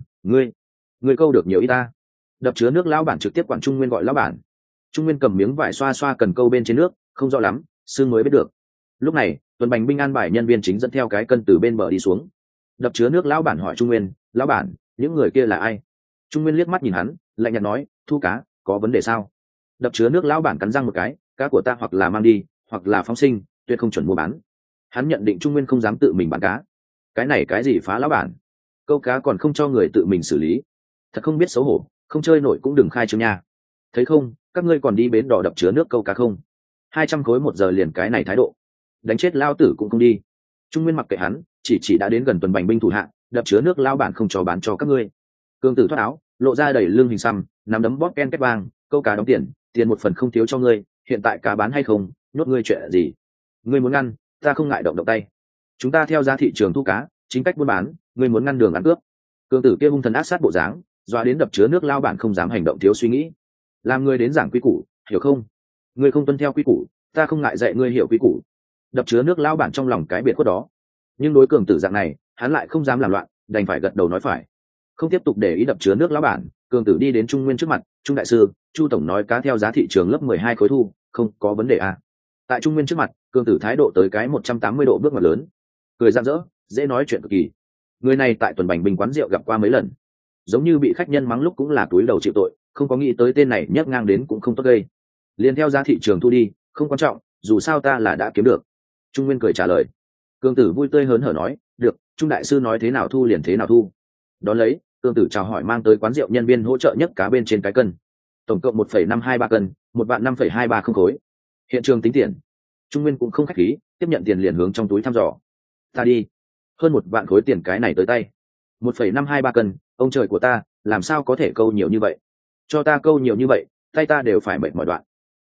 ngươi câu được nhiều ít ta? Đập chứa nước lão bản trực tiếp quản Trung Nguyên gọi lão bản. Trung Nguyên cầm miếng vải xoa xoa cần câu bên trên nước, không rõ lắm, sương mới biết được. Lúc này, tuần bành binh an bài nhân viên chính dẫn theo cái cân từ bên bờ đi xuống. Đập chứa nước lão bản hỏi Trung Nguyên, lão bản, những người kia là ai? Trung Nguyên liếc mắt nhìn hắn, lạnh nhạt nói, thu cá, có vấn đề sao? Đập chứa nước lão bản cắn răng một cái, cá của ta hoặc là mang đi, hoặc là phóng sinh, tuyệt không chuẩn mua bán. Hắn nhận định Trung Nguyên không dám tự mình bán cá. Cái này cái gì phá lão bản? Câu cá còn không cho người tự mình xử lý, thật không biết xấu hổ, không chơi nổi cũng đừng khai trương nha. Thấy không, các ngươi còn đi bến đò đập chứa nước câu cá không? 200 khối 1 giờ liền cái này thái độ, đánh chết lao tử cũng không đi. Trung Nguyên mặc kệ hắn, chỉ đã đến gần tuần bành binh thủ hạ, đập chứa nước lao bản không cho bán cho các ngươi. Cương tử thoát áo, lộ ra đầy lưng hình xăm, nắm đấm bóp ken két vang, câu cá đóng tiền một phần không thiếu cho ngươi, hiện tại cá bán hay không, nhốt ngươi chuyện gì? Ngươi muốn ngăn, ta không ngại động tay. Chúng ta theo giá thị trường thu cá, chính cách buôn bán, ngươi muốn ngăn đường ăn cướp. Cương tử kia hung thần ác sát bộ dáng, doa đến đập chứa nước lao bản không dám hành động thiếu suy nghĩ. Làm ngươi đến giảng quy củ, hiểu không? Ngươi không tuân theo quy củ, ta không ngại dạy ngươi hiểu quy củ. Đập chứa nước lao bản trong lòng cái biệt khuất đó, nhưng đối cường tử dạng này, hắn lại không dám làm loạn, đành phải gật đầu nói phải. Không tiếp tục để ý đập chứa nước lao bản, cường tử đi đến Trung Nguyên trước mặt, Trung đại sư, Chu tổng nói cá theo giá thị trường lớp 12 khối thu, không có vấn đề à? Tại Trung Nguyên trước mặt, cường tử thái độ tới cái 180 độ bước ngoặt lớn, cười rạng rỡ, dễ nói chuyện cực kỳ. Người này tại tuần bành bình quán rượu gặp qua mấy lần, giống như bị khách nhân mắng lúc cũng là túi đầu chịu tội, không có nghĩ tới tên này nhấc ngang đến cũng không tốt gây. Liền theo giá thị trường thu đi, không quan trọng, dù sao ta là đã kiếm được. Trung Nguyên cười trả lời. Cường tử vui tươi hớn hở nói, được, Trung đại sư nói thế nào thu liền thế nào thu. Đón lấy cương tử chào hỏi mang tới quán rượu nhân viên hỗ trợ nhấc cá bên trên cái cân, tổng cộng 1,523 cân, 1.5,230 khối. Hiện trường tính tiền. Trung Nguyên cũng không khách khí, tiếp nhận tiền liền hướng trong túi thăm dò. Ta đi, hơn 1 vạn khối tiền cái này tới tay. 1,523 cân, ông trời của ta, làm sao có thể câu nhiều như vậy? Cho ta câu nhiều như vậy, tay ta đều phải mệt mỏi đoạn.